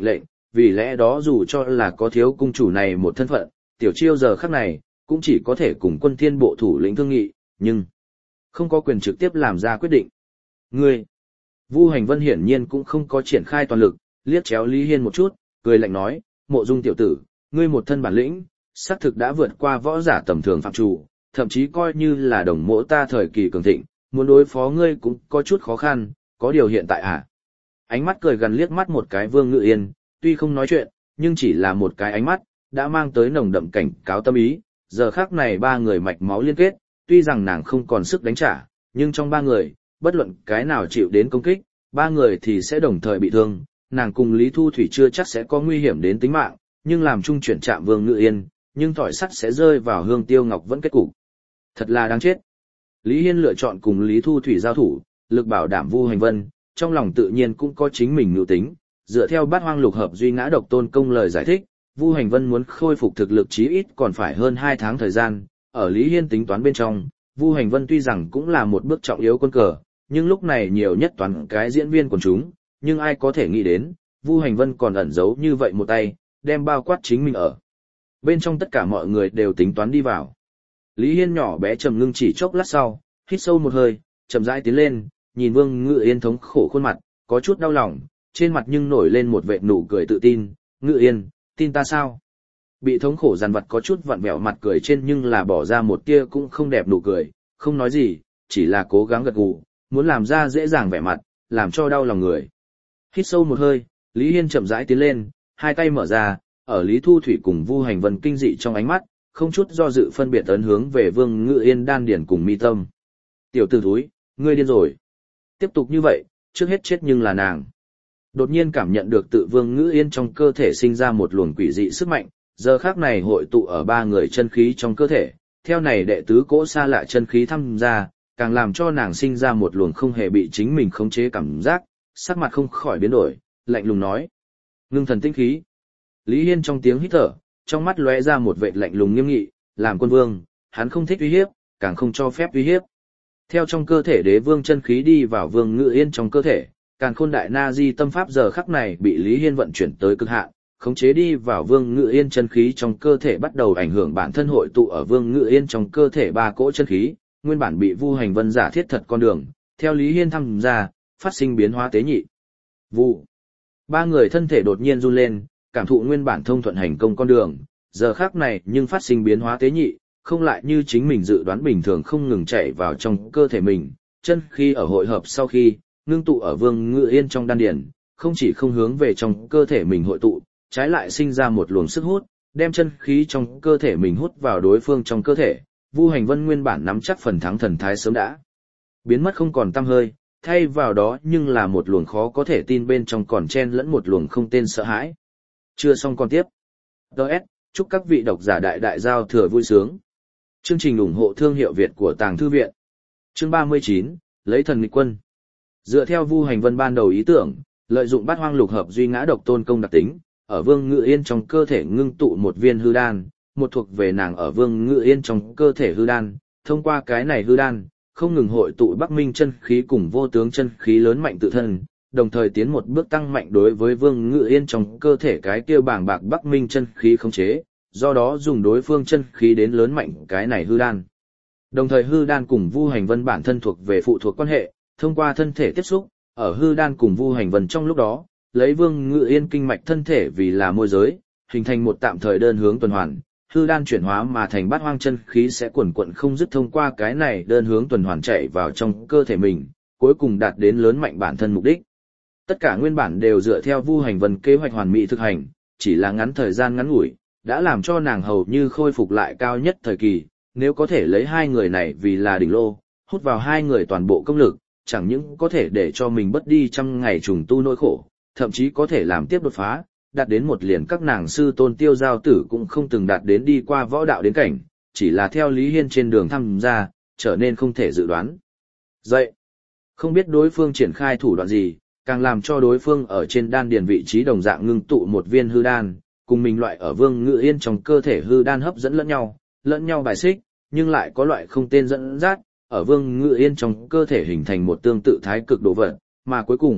vì lẽ đó dù cho là có thiếu cung chủ này một thân phận, tiểu chiêu giờ khắc này, cũng chỉ có thể cùng quân thiên bộ thủ lĩnh thương nghị, nhưng không có quyền trực tiếp làm ra quyết định. Ngươi, Vu Hành Vân hiển nhiên cũng không có triển khai toàn lực, liếc chéo Lý Hiên một chút, cười lạnh nói, Mộ Dung tiểu tử, ngươi một thân bản lĩnh, xác thực đã vượt qua võ giả tầm thường phạm chủ, thậm chí coi như là đồng mộ ta thời kỳ cường thịnh, muốn đối phó ngươi cũng có chút khó khăn, có điều hiện tại à? Ánh mắt cười gần liếc mắt một cái Vương Ngự Yên, tuy không nói chuyện, nhưng chỉ là một cái ánh mắt, đã mang tới nồng đậm cảnh cáo tâm ý, giờ khắc này ba người mạch máu liên kết, tuy rằng nàng không còn sức đánh trả, nhưng trong ba người, bất luận cái nào chịu đến công kích, ba người thì sẽ đồng thời bị thương, nàng cùng Lý Thu Thủy chưa chắc sẽ có nguy hiểm đến tính mạng, nhưng làm chung chuyển chạm Vương Ngự Yên, nhưng thỏi sắt sẽ rơi vào Hương Tiêu Ngọc vẫn kết cục. Thật là đáng chết. Lý Hiên lựa chọn cùng Lý Thu Thủy giao thủ, lực bảo đảm Vu Hành Vân, trong lòng tự nhiên cũng có chính mình nhu tính, dựa theo Bát Hoang Lục Hợp Duy Ngã Độc Tôn Công lời giải thích, Vu Hành Vân muốn khôi phục thực lực chí ít còn phải hơn 2 tháng thời gian, ở Lý Hiên tính toán bên trong, Vu Hành Vân tuy rằng cũng là một bước trọng yếu quân cờ, nhưng lúc này nhiều nhất toàn cái diễn viên quần chúng, nhưng ai có thể nghĩ đến, Vu Hành Vân còn ẩn giấu như vậy một tay, đem bao quát chính mình ở. Bên trong tất cả mọi người đều tính toán đi vào. Lý Hiên nhỏ bé trầm ngưng chỉ chốc lát sau, hít sâu một hơi, chậm rãi tiến lên, nhìn Vương Ngự Yên thống khổ khuôn mặt, có chút đau lòng, trên mặt nhưng nổi lên một vệt nụ cười tự tin, Ngự Yên, tin ta sao? Bị thống khổ dằn vặt có chút vặn vẹo mặt cười trên nhưng là bỏ ra một tia cũng không đẹp nụ cười, không nói gì, chỉ là cố gắng gật gù, muốn làm ra dễ dàng vẻ mặt, làm cho đau lòng người. Hít sâu một hơi, Lý Hiên chậm rãi tiến lên, hai tay mở ra, ở Lý Thu Thủy cùng Vu Hành Vân kinh dị trong ánh mắt, không chút do dự phân biệt ấn hướng về Vương Ngự Yên đan điển cùng mi tâm. Tiểu tử thúi, ngươi điên rồi. Tiếp tục như vậy, trước hết chết nhưng là nàng. Đột nhiên cảm nhận được tự Vương Ngự Yên trong cơ thể sinh ra một luồng quỷ dị sức mạnh, giờ khắc này hội tụ ở ba người chân khí trong cơ thể, theo này đệ tứ cỗ xa lạ chân khí tham gia, càng làm cho nàng sinh ra một luồng không hề bị chính mình khống chế cảm giác, sắc mặt không khỏi biến đổi, lạnh lùng nói: "Ngưng thần tinh khí." Lý Hiên trong tiếng hít thở, trong mắt lóe ra một vẻ lạnh lùng nghiêm nghị, làm quân vương, hắn không thích uy hiếp, càng không cho phép uy hiếp. Theo trong cơ thể đế vương chân khí đi vào Vương Ngự Yên trong cơ thể, Càn Khôn Đại Na Di tâm pháp giờ khắc này bị Lý Hiên vận chuyển tới cực hạn, khống chế đi vào Vương Ngự Yên chân khí trong cơ thể bắt đầu ảnh hưởng bản thân hội tụ ở Vương Ngự Yên trong cơ thể ba cỗ chân khí, nguyên bản bị Vu Hành Vân giả thiết thật con đường, theo Lý Hiên tham gia, phát sinh biến hóa tế nhị. Vụ. Ba người thân thể đột nhiên run lên, cảm thụ nguyên bản thông thuận hành công con đường, giờ khắc này nhưng phát sinh biến hóa tế nhị, không lại như chính mình dự đoán bình thường không ngừng chạy vào trong cơ thể mình, chân khí ở hội hợp sau khi ngưng tụ ở Vương Ngự Yên trong đan điền, không chỉ không hướng về trong cơ thể mình hội tụ, trái lại sinh ra một luồng sức hút, đem chân khí trong cơ thể mình hút vào đối phương trong cơ thể. Vu Hành Vân nguyên bản nắm chắc phần thắng thần thái sớm đã biến mất không còn tăm hơi, thay vào đó nhưng là một luồng khó có thể tin bên trong còn chen lẫn một luồng không tên sợ hãi. Chưa xong còn tiếp. DS, chúc các vị độc giả đại đại giao thừa vui sướng. Chương trình ủng hộ thương hiệu Việt của Tàng Thư Viện. Chương 39, lấy thần nghịch quân. Dựa theo Vu Hành Vân ban đầu ý tưởng, lợi dụng Bát Hoang Lục Hợp Duy Ngã Độc Tôn Công đặc tính, ở Vương Ngự Yên trong cơ thể ngưng tụ một viên hư đan, một thuộc về nàng ở Vương Ngự Yên trong cơ thể hư đan, thông qua cái này hư đan, không ngừng hội tụ Bắc Minh chân khí cùng vô tướng chân khí lớn mạnh tự thân, đồng thời tiến một bước tăng mạnh đối với Vương Ngự Yên trong cơ thể cái kia bàng bạc Bắc Minh chân khí khống chế, do đó dùng đối phương chân khí đến lớn mạnh cái này hư đan. Đồng thời hư đan cùng Vu Hành Vân bản thân thuộc về phụ thuộc quan hệ, thông qua thân thể tiếp xúc, ở hư đan cùng Vu Hành Vân trong lúc đó, lấy Vương Ngự Yên kinh mạch thân thể vì là môi giới, hình thành một tạm thời đơn hướng tuần hoàn, hư đan chuyển hóa mà thành bát hoang chân khí sẽ quần quận không dứt thông qua cái này đơn hướng tuần hoàn chạy vào trong cơ thể mình, cuối cùng đạt đến lớn mạnh bản thân mục đích. Tất cả nguyên bản đều dựa theo Vu Hành Vân kế hoạch hoàn mỹ thực hành, chỉ là ngắn thời gian ngắn ngủi, đã làm cho nàng hầu như khôi phục lại cao nhất thời kỳ, nếu có thể lấy hai người này vì là đỉnh lô, hút vào hai người toàn bộ công lực, chẳng những có thể để cho mình bất đi trăm ngày trùng tu nỗi khổ, thậm chí có thể làm tiếp đột phá, đạt đến một liền các nàng sư tôn Tiêu Giao Tử cũng không từng đạt đến đi qua võ đạo đến cảnh, chỉ là theo Lý Hiên trên đường tham gia, trở nên không thể dự đoán. Dậy, không biết đối phương triển khai thủ đoạn gì, càng làm cho đối phương ở trên đan điền vị trí đồng dạng ngưng tụ một viên hư đan, cùng mình loại ở Vương Ngự Yên trong cơ thể hư đan hấp dẫn lẫn nhau bài xích, nhưng lại có loại không tên dẫn dắt, ở Vương Ngự Yên trong cơ thể hình thành một tương tự thái cực đồ vật, mà cuối cùng,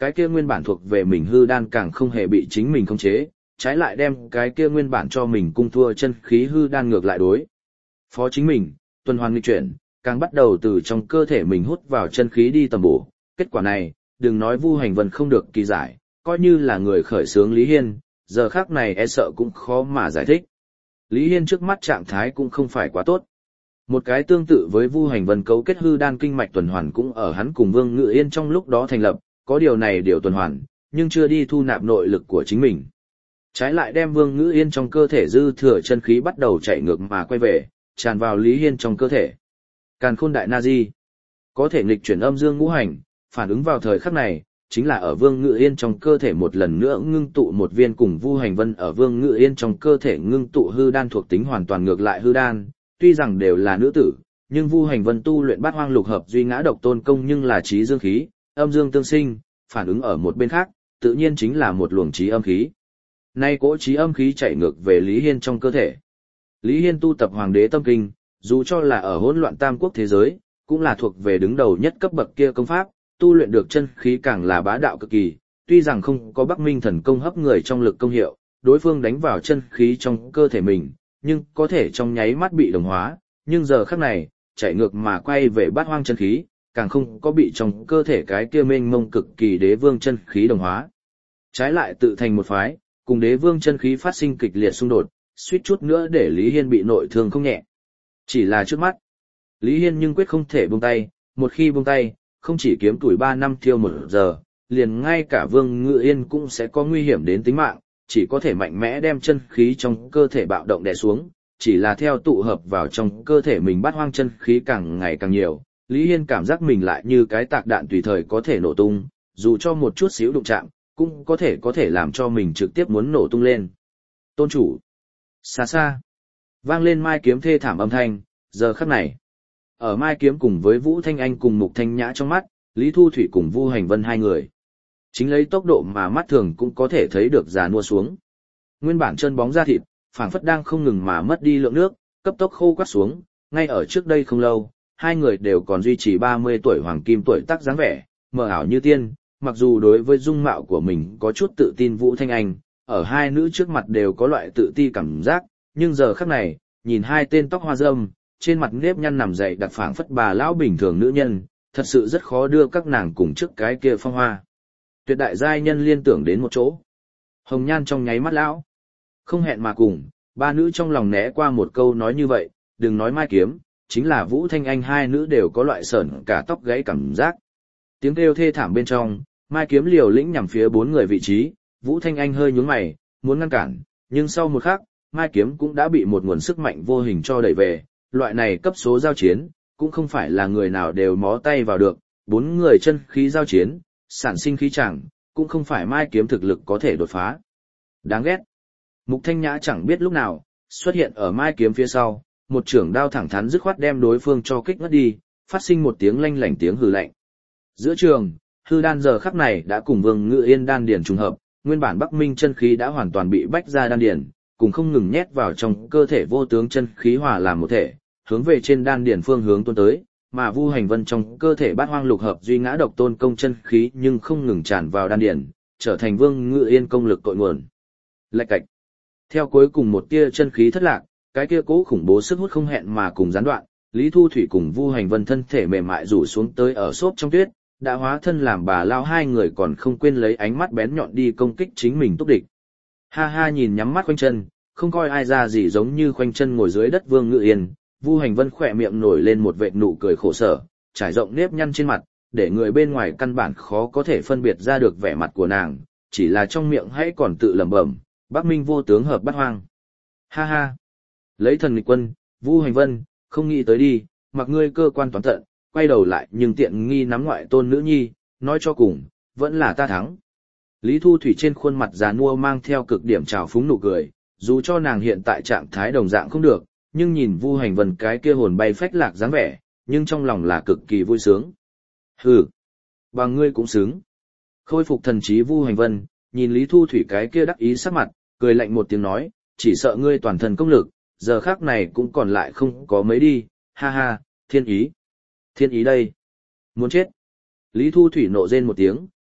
cái kia nguyên bản thuộc về mình hư đan càng không hề bị chính mình khống chế, trái lại đem cái kia nguyên bản cho mình cung thua chân khí hư đan ngược lại đối. Phó chính mình, tuần hoàn nghịch chuyển, càng bắt đầu từ trong cơ thể mình hút vào chân khí đi tầm bổ. Kết quả này, đừng nói Vu Hành Vân không được kỳ giải, coi như là người khởi xướng Lý Hiên, giờ khắc này e sợ cũng khó mà giải thích. Lý Hiên trước mắt trạng thái cũng không phải quá tốt. Một cái tương tự với Vu Hành Vân cấu kết hư đan kinh mạch tuần hoàn cũng ở hắn cùng Vương Ngự Yên trong lúc đó thành lập, có điều này điều tuần hoàn, nhưng chưa đi thu nạp nội lực của chính mình. Trái lại đem Vương Ngự Yên trong cơ thể dư thừa chân khí bắt đầu chạy ngược mà quay về, tràn vào Lý Hiên trong cơ thể. Càn Khôn Đại Na Di có thể nghịch chuyển âm dương ngũ hành, phản ứng vào thời khắc này, chính là ở Vương Ngự Yên trong cơ thể một lần nữa ngưng tụ một viên cùng Vu Hành Vân ở Vương Ngự Yên trong cơ thể ngưng tụ hư đan thuộc tính hoàn toàn ngược lại hư đan, tuy rằng đều là nữ tử, nhưng Vu Hành Vân tu luyện Bát Hoang Lục Hợp Duy Ngã Độc Tôn Công nhưng là trí dương khí, âm dương tương sinh, phản ứng ở một bên khác, tự nhiên chính là một luồng trí âm khí. Nay cỗ trí âm khí chạy ngược về Lý Hiên trong cơ thể. Lý Hiên tu tập Hoàng Đế Tâm Kinh, dù cho là ở hỗn loạn tam quốc thế giới, cũng là thuộc về đứng đầu nhất cấp bậc kia công pháp, tu luyện được chân khí càng là bá đạo cực kỳ, tuy rằng không có Bắc Minh thần công hấp người trong lực công hiệu, đối phương đánh vào chân khí trong cơ thể mình, nhưng có thể trong nháy mắt bị đồng hóa, nhưng giờ khắc này, chạy ngược mà quay về Bát Hoang chân khí, càng không có bị trong cơ thể cái kia mênh mông cực kỳ đế vương chân khí đồng hóa. Trái lại tự thành một phái, cùng đế vương chân khí phát sinh kịch liệt xung đột, suýt chút nữa để Lý Hiên bị nội thương không nhẹ. Chỉ là trước mắt, Lý Hiên nhưng quyết không thể buông tay, một khi buông tay, không chỉ kiếm tuổi 3 năm thiêu 1 giờ, liền ngay cả Vương Ngự Yên cũng sẽ có nguy hiểm đến tính mạng, chỉ có thể mạnh mẽ đem chân khí trong cơ thể bạo động đè xuống, chỉ là theo tụ hợp vào trong cơ thể mình Bát Hoang chân khí càng ngày càng nhiều, Lý Hiên cảm giác mình lại như cái tạc đạn tùy thời có thể nổ tung, dù cho một chút xíu đụng chạm, cũng có thể làm cho mình trực tiếp muốn nổ tung lên. Tôn chủ, xa xa, vang lên Mai Kiếm thê thảm âm thanh, giờ khắc này. Ở Mai Kiếm cùng với Vũ Thanh Anh cùng Mục Thanh Nhã trong mắt, Lý Thu Thủy cùng Vu Hành Vân hai người. Chính lấy tốc độ mà mắt thường cũng có thể thấy được già nua xuống. Nguyên bản chân bóng da thịt, phảng phất đang không ngừng mà mất đi lượng nước, cấp tốc khô quắt xuống, ngay ở trước đây không lâu, hai người đều còn duy trì 30 tuổi hoàng kim tuổi tác dáng vẻ, mờ ảo như tiên, mặc dù đối với dung mạo của mình có chút tự tin Vũ Thanh Anh, ở hai nữ trước mặt đều có loại tự ti cảm giác, nhưng giờ khắc này, nhìn hai tên tóc hoa râm, trên mặt nếp nhăn nằm dậy đặc phảng phất bà lão bình thường nữ nhân, thật sự rất khó đưa các nàng cùng trước cái kia phong hoa. Tuyệt đại giai nhân liên tưởng đến một chỗ. Hồng nhan trong nháy mắt lão. Không hẹn mà cùng, ba nữ trong lòng né qua một câu nói như vậy, đừng nói Mai Kiếm, chính là Vũ Thanh Anh hai nữ đều có loại sởn cả tóc gáy cảm giác. Tiếng kêu thê thảm bên trong, Mai Kiếm liều lĩnh nhằm phía bốn người vị trí, Vũ Thanh Anh hơi nhướng mày, muốn ngăn cản, nhưng sau một khắc, Mai Kiếm cũng đã bị một nguồn sức mạnh vô hình cho đẩy về, loại này cấp số giao chiến, cũng không phải là người nào đều mó tay vào được, bốn người chân khí giao chiến, sản sinh khí chẳng, cũng không phải Mai Kiếm thực lực có thể đột phá. Đáng ghét. Mục Thanh Nhã chẳng biết lúc nào, xuất hiện ở Mai Kiếm phía sau, một trưởng đao thẳng thắn dứt khoát đem đối phương cho kích ngất đi, phát sinh một tiếng lanh lảnh tiếng hừ lạnh. Giữa trường, hư đan giờ khắc này đã cùng Vương Ngự Yên đan điền trùng hợp, nguyên bản Bắc Minh chân khí đã hoàn toàn bị bách ra đan điền, cùng không ngừng nhét vào trong cơ thể vô tướng chân khí hòa làm một thể, hướng về trên đan điền phương hướng tuôn tới, mà Vu Hành Vân trong cơ thể Bát Hoang Lục Hợp Duy Ngã Độc Tôn Công chân khí nhưng không ngừng tràn vào đan điền, trở thành Vương Ngự Yên công lực cội nguồn. Lạch cạch. Theo cuối cùng một tia chân khí thất lạc, cái kia cố khủng bố sức hút không hẹn mà cùng gián đoạn, Lý Thu Thủy cùng Vu Hành Vân thân thể mềm mại rủ xuống tới ở xốp trong tuyết, đã hóa thân làm bà lao hai người còn không quên lấy ánh mắt bén nhọn đi công kích chính mình túc địch. Ha ha nhìn nhắm mắt khoanh chân, không coi ai ra gì giống như khoanh chân ngồi dưới đất Vương Ngự Yên, Vu Hành Vân khỏe miệng nổi lên một vệt nụ cười khổ sở, trải rộng nếp nhăn trên mặt, để người bên ngoài căn bản khó có thể phân biệt ra được vẻ mặt của nàng, chỉ là trong miệng hãy còn tự lẩm bẩm, Bắc Minh vô tướng hợp Bát Hoang. Ha ha. Lấy thần nghịch quân, Vu Hành Vân, không nghĩ tới đi, mặc ngươi cơ quan toán tận, quay đầu lại nhưng tiện nghi nắm ngoại tôn nữ nhi, nói cho cùng, vẫn là ta thắng. Lý Thu Thủy trên khuôn mặt già nua mang theo cực điểm trào phúng nụ cười, dù cho nàng hiện tại trạng thái đồng dạng không được, nhưng nhìn Vu Hành Vân cái kia hồn bay phách lạc dáng vẻ, nhưng trong lòng là cực kỳ vui sướng. Hừ, bằng ngươi cũng xứng. Khôi phục thần trí Vu Hành Vân, nhìn Lý Thu Thủy cái kia đắc ý sắc mặt, cười lạnh một tiếng nói, chỉ sợ ngươi toàn thân công lực, giờ khắc này cũng còn lại không có mấy đi, ha ha, thiên ý. Thiên ý đây. Muốn chết. Lý Thu Thủy nộ rên một tiếng,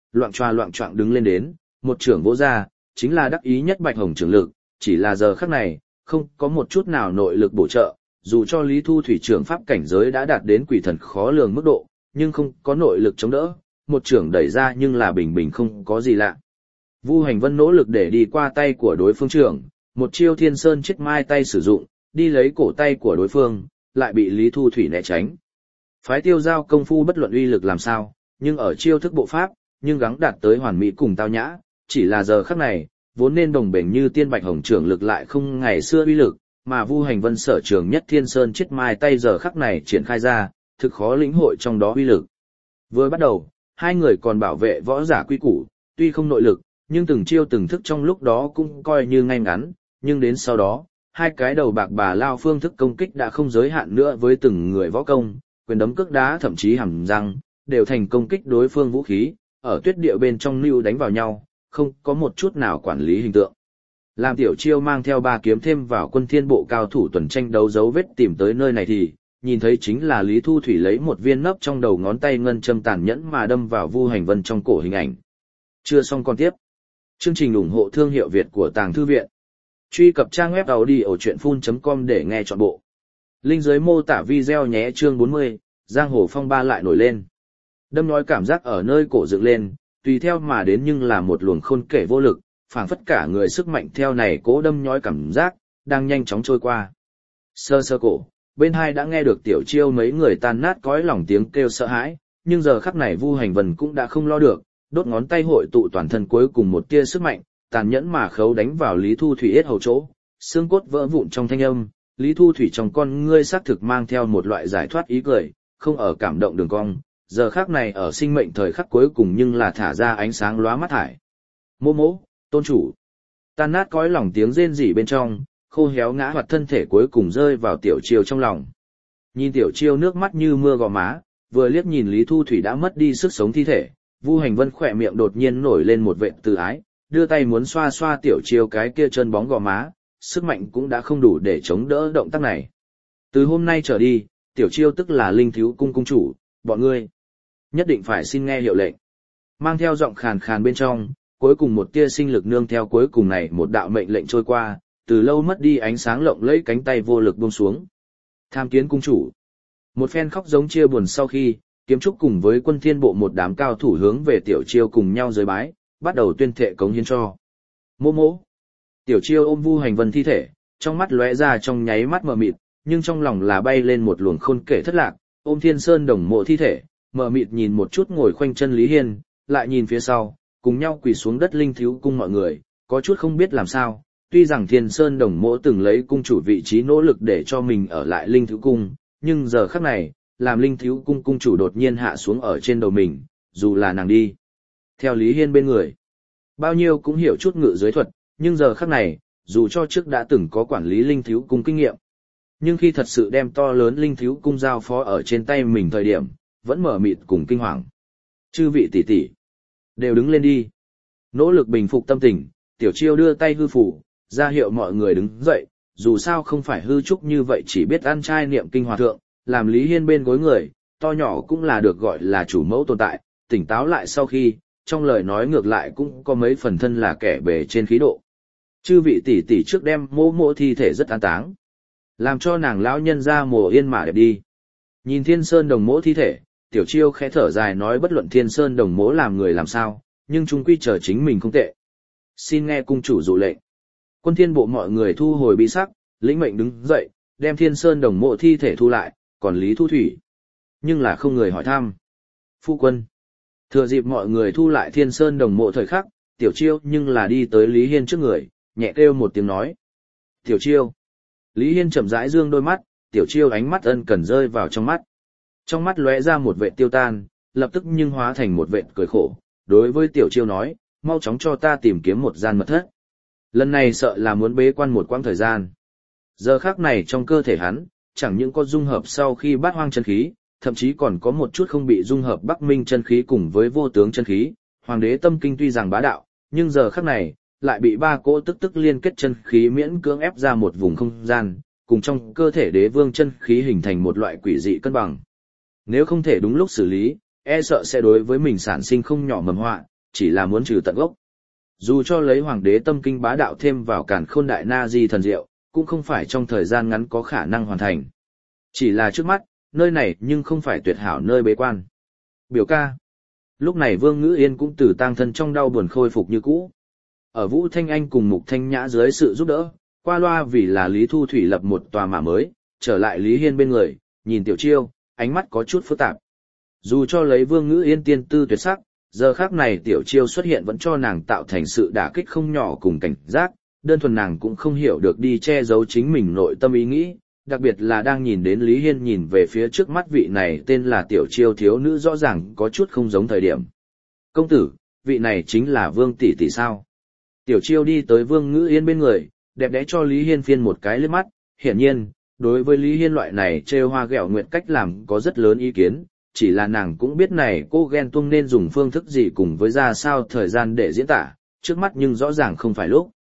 loạng choạng đứng lên đến, một trưởng vỗ ra, chính là đắc ý nhất Bạch Hồng trưởng lực, chỉ là giờ khắc này, không có một chút nào nội lực bổ trợ, dù cho Lý Thu Thủy trưởng pháp cảnh giới đã đạt đến quỷ thần khó lường mức độ, nhưng không có nội lực chống đỡ, một trưởng đẩy ra nhưng là bình bình không có gì lạ. Vu Hành Vân nỗ lực để đi qua tay của đối phương trưởng, một chiêu Thiên Sơn chết mai tay sử dụng, đi lấy cổ tay của đối phương, lại bị Lý Thu Thủy né tránh. Phái Tiêu Giao công phu bất luận uy lực làm sao, nhưng ở chiêu thức bộ pháp, nhưng gắng đạt tới hoàn mỹ cùng tao nhã, chỉ là giờ khắc này, vốn nên đồng bền như tiên Bạch Hồng trưởng lực lại không ngày xưa uy lực, mà Vu Hành Vân sở trường nhất Thiên Sơn chết mai tay giờ khắc này triển khai ra, thực khó lĩnh hội trong đó uy lực. Vừa bắt đầu, hai người còn bảo vệ võ giả quy củ, tuy không nội lực, nhưng từng chiêu từng thức trong lúc đó cũng coi như ngay ngắn, nhưng đến sau đó, hai cái đầu bạc bà lao phương thức công kích đã không giới hạn nữa với từng người võ công, quyền đấm cước đá thậm chí hàm răng, đều thành công kích đối phương vũ khí, ở tuyết địa bên trong lưu đánh vào nhau, không có một chút nào quản lý hình tượng. Làm Tiểu Chiêu mang theo 3 kiếm thêm vào Quân Thiên bộ cao thủ tuần tranh đấu dấu vết tìm tới nơi này thì, nhìn thấy chính là Lý Thu Thủy lấy một viên nấp trong đầu ngón tay ngân châm tàn nhẫn mà đâm vào Vu Hành Vân trong cổ hình ảnh. Chưa xong còn tiếp. Chương trình ủng hộ thương hiệu Việt của Tàng Thư Viện. Truy cập trang web audiochuyenphun.com để nghe trọn bộ. Link dưới mô tả video nhé. Chương 40, Giang Hồ Phong Ba lại nổi lên. Đâm nói cảm giác ở nơi cổ dựng lên, tùy theo mà đến nhưng là một luồng khôn kể vô lực, phảng phất cả người sức mạnh theo này cố đâm nhói cảm giác, đang nhanh chóng trôi qua. Sơ sơ cổ, bên hai đã nghe được Tiểu Chiêu mấy người tan nát cõi lòng tiếng kêu sợ hãi, nhưng giờ khắc này Vu Hành Vân cũng đã không lo được, đốt ngón tay hội tụ toàn thân cuối cùng một tia sức mạnh, tàn nhẫn mà khấu đánh vào Lý Thu Thủy yết hầu chỗ, xương cốt vỡ vụn trong thanh âm, Lý Thu Thủy trong con ngươi xác thực mang theo một loại giải thoát ý cười, không ở cảm động đường cong, giờ khắc này ở sinh mệnh thời khắc cuối cùng nhưng là thả ra ánh sáng lóa mắt hải. Mô mỗ, tôn chủ. Tan nát cõi lòng tiếng rên rỉ bên trong, khô héo ngã hoạt thân thể cuối cùng rơi vào Tiểu Chiêu trong lòng. Nhìn Tiểu Chiêu nước mắt như mưa gò má, vừa liếc nhìn Lý Thu Thủy đã mất đi sức sống thi thể, Vu Hành Vân khỏe miệng đột nhiên nổi lên một vệt từ ái, đưa tay muốn xoa xoa Tiểu Chiêu cái kia chân bóng gò má, sức mạnh cũng đã không đủ để chống đỡ động tác này. Từ hôm nay trở đi, Tiểu Chiêu tức là Linh Thiếu cung cung chủ, bọn ngươi nhất định phải xin nghe hiệu lệnh. Mang theo giọng khàn khàn bên trong, cuối cùng một tia sinh lực nương theo cuối cùng này một đạo mệnh lệnh trôi qua, từ lâu mất đi ánh sáng lộng lẫy cánh tay vô lực buông xuống. Tham kiến cung chủ. Một phen khóc giống chia buồn sau khi, Kiếm Trúc cùng với Quân Thiên bộ một đám cao thủ hướng về Tiểu Chiêu cùng nhau giới bái, bắt đầu tuyên thệ cống hiến cho. Mô mỗ. Tiểu Chiêu ôm Vu Hành Vân thi thể, trong mắt lóe ra trong nháy mắt mờ mịt, nhưng trong lòng là bay lên một luồng khôn kể thất lạc, ôm Thiên Sơn Đồng mộ thi thể, mờ mịt nhìn một chút ngồi khoanh chân Lý Hiên, lại nhìn phía sau, cùng nhau quỳ xuống đất Linh Thiếu cung mọi người, có chút không biết làm sao. Tuy rằng Thiên Sơn Đồng mộ từng lấy cung chủ vị trí nỗ lực để cho mình ở lại Linh Thiếu cung, nhưng giờ khắc này, làm Linh Thiếu cung cung chủ đột nhiên hạ xuống ở trên đầu mình, dù là nàng đi theo Lý Hiên bên người, bao nhiêu cũng hiểu chút ngự giới thuật, nhưng giờ khắc này, dù cho trước đã từng có quản lý Linh Thiếu cung kinh nghiệm, nhưng khi thật sự đem to lớn Linh Thiếu cung giao phó ở trên tay mình thời điểm, vẫn mở mịt cùng kinh hoàng. Chư vị tỷ tỷ, đều đứng lên đi. Nỗ lực bình phục tâm tình, Tiểu Chiêu đưa tay hư phủ, ra hiệu mọi người đứng dậy, dù sao không phải hư trúc như vậy chỉ biết ăn trai niệm kinh hòa thượng, làm Lý Hiên bên gối người, to nhỏ cũng là được gọi là chủ mẫu tồn tại, tỉnh táo lại sau khi, trong lời nói ngược lại cũng có mấy phần thân là kẻ bề trên khí độ. Chư vị tỷ tỷ trước đem mỗ mỗ thi thể rất an táng, làm cho nàng lão nhân ra mồ yên mà đẹp đi. Nhìn Thiên Sơn Đồng mỗ thi thể, Tiểu Chiêu khẽ thở dài nói bất luận Thiên Sơn Đồng mỗ làm người làm sao, nhưng chung quy chờ chính mình không tệ. Xin nghe cung chủ dụ lệnh. Quân Thiên bộ mọi người thu hồi bi sắc, lĩnh mệnh đứng dậy, đem Thiên Sơn Đồng mộ thi thể thu lại, còn Lý Thu Thủy. Nhưng là không người hỏi thăm. Phu quân. Thừa dịp mọi người thu lại Thiên Sơn Đồng mộ thời khắc, Tiểu Chiêu nhưng là đi tới Lý Hiên trước người, nhẹ kêu một tiếng nói. Tiểu Chiêu. Lý Hiên chậm rãi dương đôi mắt, Tiểu Chiêu ánh mắt ân cần rơi vào trong mắt. Trong mắt lóe ra một vệt tiêu tan, lập tức nhưng hóa thành một vệt cười khổ, đối với Tiểu Chiêu nói, mau chóng cho ta tìm kiếm một gian mật thất. Lần này sợ là muốn bế quan một quãng thời gian. Giờ khắc này trong cơ thể hắn, chẳng những có dung hợp sau khi bát hoang chân khí, thậm chí còn có một chút không bị dung hợp Bắc Minh chân khí cùng với vô tướng chân khí. Hoàng đế tâm kinh tuy rằng bá đạo, nhưng giờ khắc này, lại bị 3 cỗ tức liên kết chân khí miễn cưỡng ép ra một vùng không gian, cùng trong cơ thể đế vương chân khí hình thành một loại quỷ dị cân bằng. Nếu không thể đúng lúc xử lý, e sợ sẽ đối với mình sản sinh không nhỏ mầm họa, chỉ là muốn trừ tận gốc. Dù cho lấy hoàng đế tâm kinh bá đạo thêm vào càn khôn đại na di thần diệu, cũng không phải trong thời gian ngắn có khả năng hoàn thành. Chỉ là trước mắt, nơi này nhưng không phải tuyệt hảo nơi bế quan. Biểu ca. Lúc này Vương Ngữ Yên cũng từ tang thân trong đau buồn khôi phục như cũ. Ở Vũ Thanh Anh cùng Mục Thanh Nhã dưới sự giúp đỡ, qua loa vì là Lý Thu Thủy lập một tòa mả mới, trở lại Lý Hiên bên người, nhìn Tiểu Chiêu, ánh mắt có chút phức tạp. Dù cho lấy Vương Ngữ Yên tiên tư tuyệt sắc, giờ khác này Tiểu Chiêu xuất hiện vẫn cho nàng tạo thành sự đả kích không nhỏ cùng cảnh giác, đơn thuần nàng cũng không hiểu được đi che giấu chính mình nội tâm ý nghĩ, đặc biệt là đang nhìn đến Lý Hiên nhìn về phía trước mắt vị này tên là Tiểu Chiêu thiếu nữ rõ ràng có chút không giống thời điểm. Công tử, vị này chính là Vương tỷ tỷ sao? Tiểu Chiêu đi tới Vương Ngữ Yên bên người, đẹp đẽ cho Lý Hiên phiên một cái liếc mắt, hiển nhiên, đối với Lý Hiên loại này trêu hoa ghẹo nguyện cách làm có rất lớn ý kiến, chỉ là nàng cũng biết này cô ghen tuông nên dùng phương thức gì cùng với ra sao thời gian để diễn tả, trước mắt nhưng rõ ràng không phải lúc.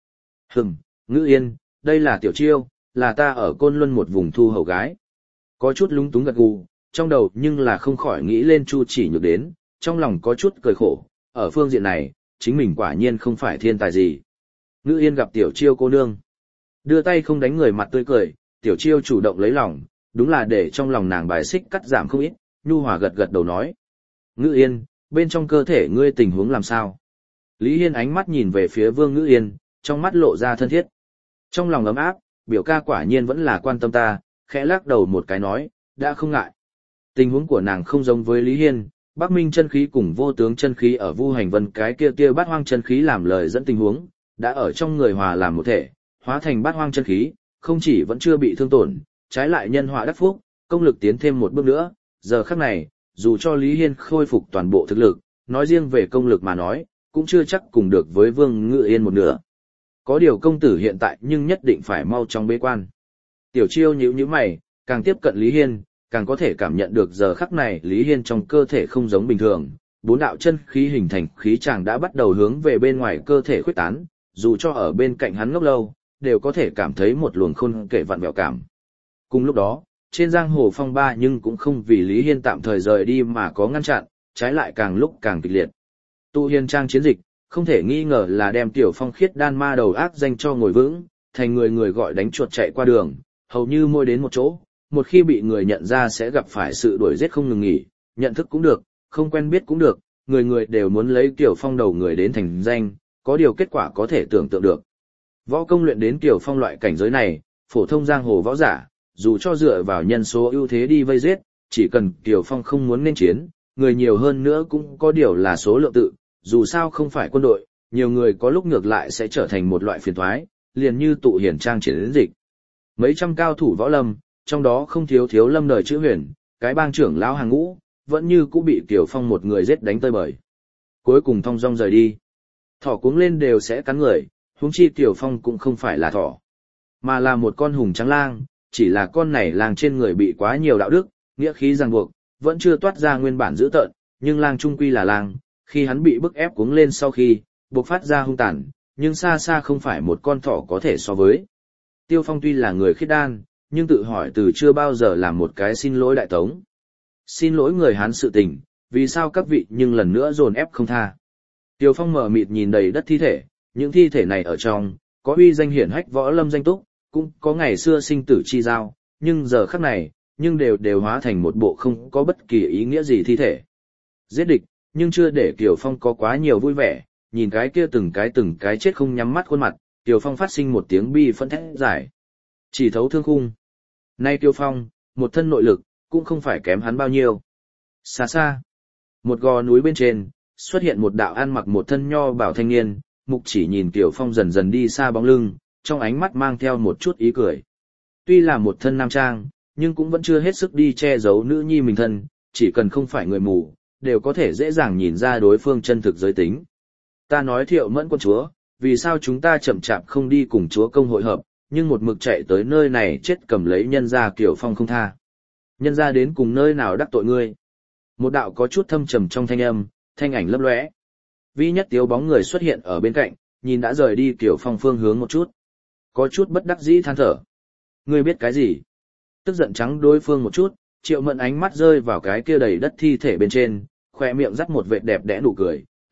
Ngữ Yên, đây là Tiểu Chiêu, là ta ở Côn Luân một vùng thu hầu gái. Có chút lúng túng gật gù, trong đầu nhưng là không khỏi nghĩ lên Chu Chỉ Nhược đến, trong lòng có chút cười khổ, ở phương diện này, chính mình quả nhiên không phải thiên tài gì. Ngữ Yên gặp Tiểu Chiêu cô nương, đưa tay không đánh người mặt tươi cười, Tiểu Chiêu chủ động lấy lòng, đúng là để trong lòng nàng bài xích cắt giảm không ít, nhu hòa gật gật đầu nói. Ngữ Yên, bên trong cơ thể ngươi tình huống làm sao? Lý Hiên ánh mắt nhìn về phía Vương Ngữ Yên, trong mắt lộ ra thân thiết. Trong lòng ấm áp, biểu ca quả nhiên vẫn là quan tâm ta, khẽ lắc đầu một cái nói, đã không ngại. Tình huống của nàng không giống với Lý Hiên, Bắc Minh chân khí cùng vô tướng chân khí ở Vu Hành Vân cái kia bát hoang chân khí làm lời dẫn tình huống, đã ở trong người hòa làm một thể, hóa thành bát hoang chân khí, không chỉ vẫn chưa bị thương tổn, trái lại nhân họa đắc phúc, công lực tiến thêm một bước nữa, giờ khắc này, dù cho Lý Hiên khôi phục toàn bộ thực lực, nói riêng về công lực mà nói, cũng chưa chắc cùng được với Vương Ngự Yên một nửa. Có điều công tử hiện tại nhưng nhất định phải mau chóng bế quan. Tiểu Chiêu nhíu mày, càng tiếp cận Lý Hiên, càng có thể cảm nhận được giờ khắc này Lý Hiên trong cơ thể không giống bình thường, bốn đạo chân khí hình thành khí tràng đã bắt đầu hướng về bên ngoài cơ thể khuếch tán, dù cho ở bên cạnh hắn ngốc lâu, đều có thể cảm thấy một luồng khôn kể vặn vẹo cảm. Cùng lúc đó, trên giang hồ phong ba nhưng cũng không vì Lý Hiên tạm thời rời đi mà có ngăn chặn, trái lại càng lúc càng kịch liệt. Tu Hiên Trang chiến dịch, không thể nghi ngờ là đem Tiểu Phong khiết đan ma đầu ác danh cho ngồi vững, thành người người gọi đánh chuột chạy qua đường, hầu như mỗi đến một chỗ, một khi bị người nhận ra sẽ gặp phải sự đuổi giết không ngừng nghỉ, nhận thức cũng được, không quen biết cũng được, người người đều muốn lấy Tiểu Phong đầu người đến thành danh, có điều kết quả có thể tưởng tượng được. Võ công luyện đến Tiểu Phong loại cảnh giới này, phổ thông giang hồ võ giả, dù cho dựa vào nhân số ưu thế đi vây giết, chỉ cần Tiểu Phong không muốn nên chiến, người nhiều hơn nữa cũng có điều là số lượng tự, dù sao không phải quân đội, nhiều người có lúc ngược lại sẽ trở thành một loại phiền toái, liền như tụ hiển trang chiến dịch. Mấy trăm cao thủ võ lâm, trong đó không thiếu lâm đời chữ huyền, cái bang trưởng lão hàng ngũ, vẫn như cũ bị Tiểu Phong một người giết đánh tơi bời. Cuối cùng thong dong rời đi. Thỏ cuống lên đều sẽ cắn người, huống chi Tiểu Phong cũng không phải là thỏ, mà là một con hùng trắng lang, chỉ là con này lang trên người bị quá nhiều đạo đức, nghĩa khí ràng buộc, vẫn chưa toát ra nguyên bản dữ tợn, nhưng lang trung quy là lang, khi hắn bị bức ép cuống lên sau khi, bộc phát ra hung tàn, nhưng xa xa không phải một con thỏ có thể so với. Tiêu Phong tuy là người khiết đan, nhưng tự hỏi từ chưa bao giờ làm một cái xin lỗi đại tống. Xin lỗi người Hán sự tình, vì sao các vị nhưng lần nữa dồn ép không tha. Tiêu Phong mở mịt nhìn đầy đất thi thể, những thi thể này ở trong, có uy danh hiển hách võ lâm danh túc, cũng có ngày xưa sinh tử chi giao, nhưng giờ khắc này, nhưng đều hóa thành một bộ không có bất kỳ ý nghĩa gì thi thể. Giết địch, nhưng chưa để Kiều Phong có quá nhiều vui vẻ, nhìn cái kia từng cái chết không nhắm mắt khuôn mặt, Kiều Phong phát sinh một tiếng bi phẫn thét giải. Chỉ thấu thương khung. Nay Kiều Phong, một thân nội lực, cũng không phải kém hắn bao nhiêu. Xa xa, một gò núi bên trên, xuất hiện một đạo ăn mặc một thân nho bảo thanh niên, Mục Chỉ nhìn Kiều Phong dần dần đi xa bóng lưng, trong ánh mắt mang theo một chút ý cười. Tuy là một thân nam trang, nhưng cũng vẫn chưa hết sức đi che giấu nữ nhi mình thân, chỉ cần không phải người mù, đều có thể dễ dàng nhìn ra đối phương chân thực giới tính. Ta nói Thiệu Mẫn quân chúa, vì sao chúng ta chậm chạp không đi cùng chúa công hội hợp, nhưng một mực chạy tới nơi này chết cầm lấy nhân gia Kiều Phong không tha. Nhân gia đến cùng nơi nào đắc tội ngươi. Một đạo có chút thâm trầm trong thanh âm, thanh ảnh lấp lóe. Vi Nhất Tiếu bóng người xuất hiện ở bên cạnh, nhìn đã rời đi Kiều Phong phương hướng một chút. Có chút bất đắc dĩ than thở. Ngươi biết cái gì? Tức giận trắng đối phương một chút, Triệu Mẫn ánh mắt rơi vào cái kia đầy đất thi thể bên trên, khóe miệng dắt một vệt đẹp đẽ nụ cười,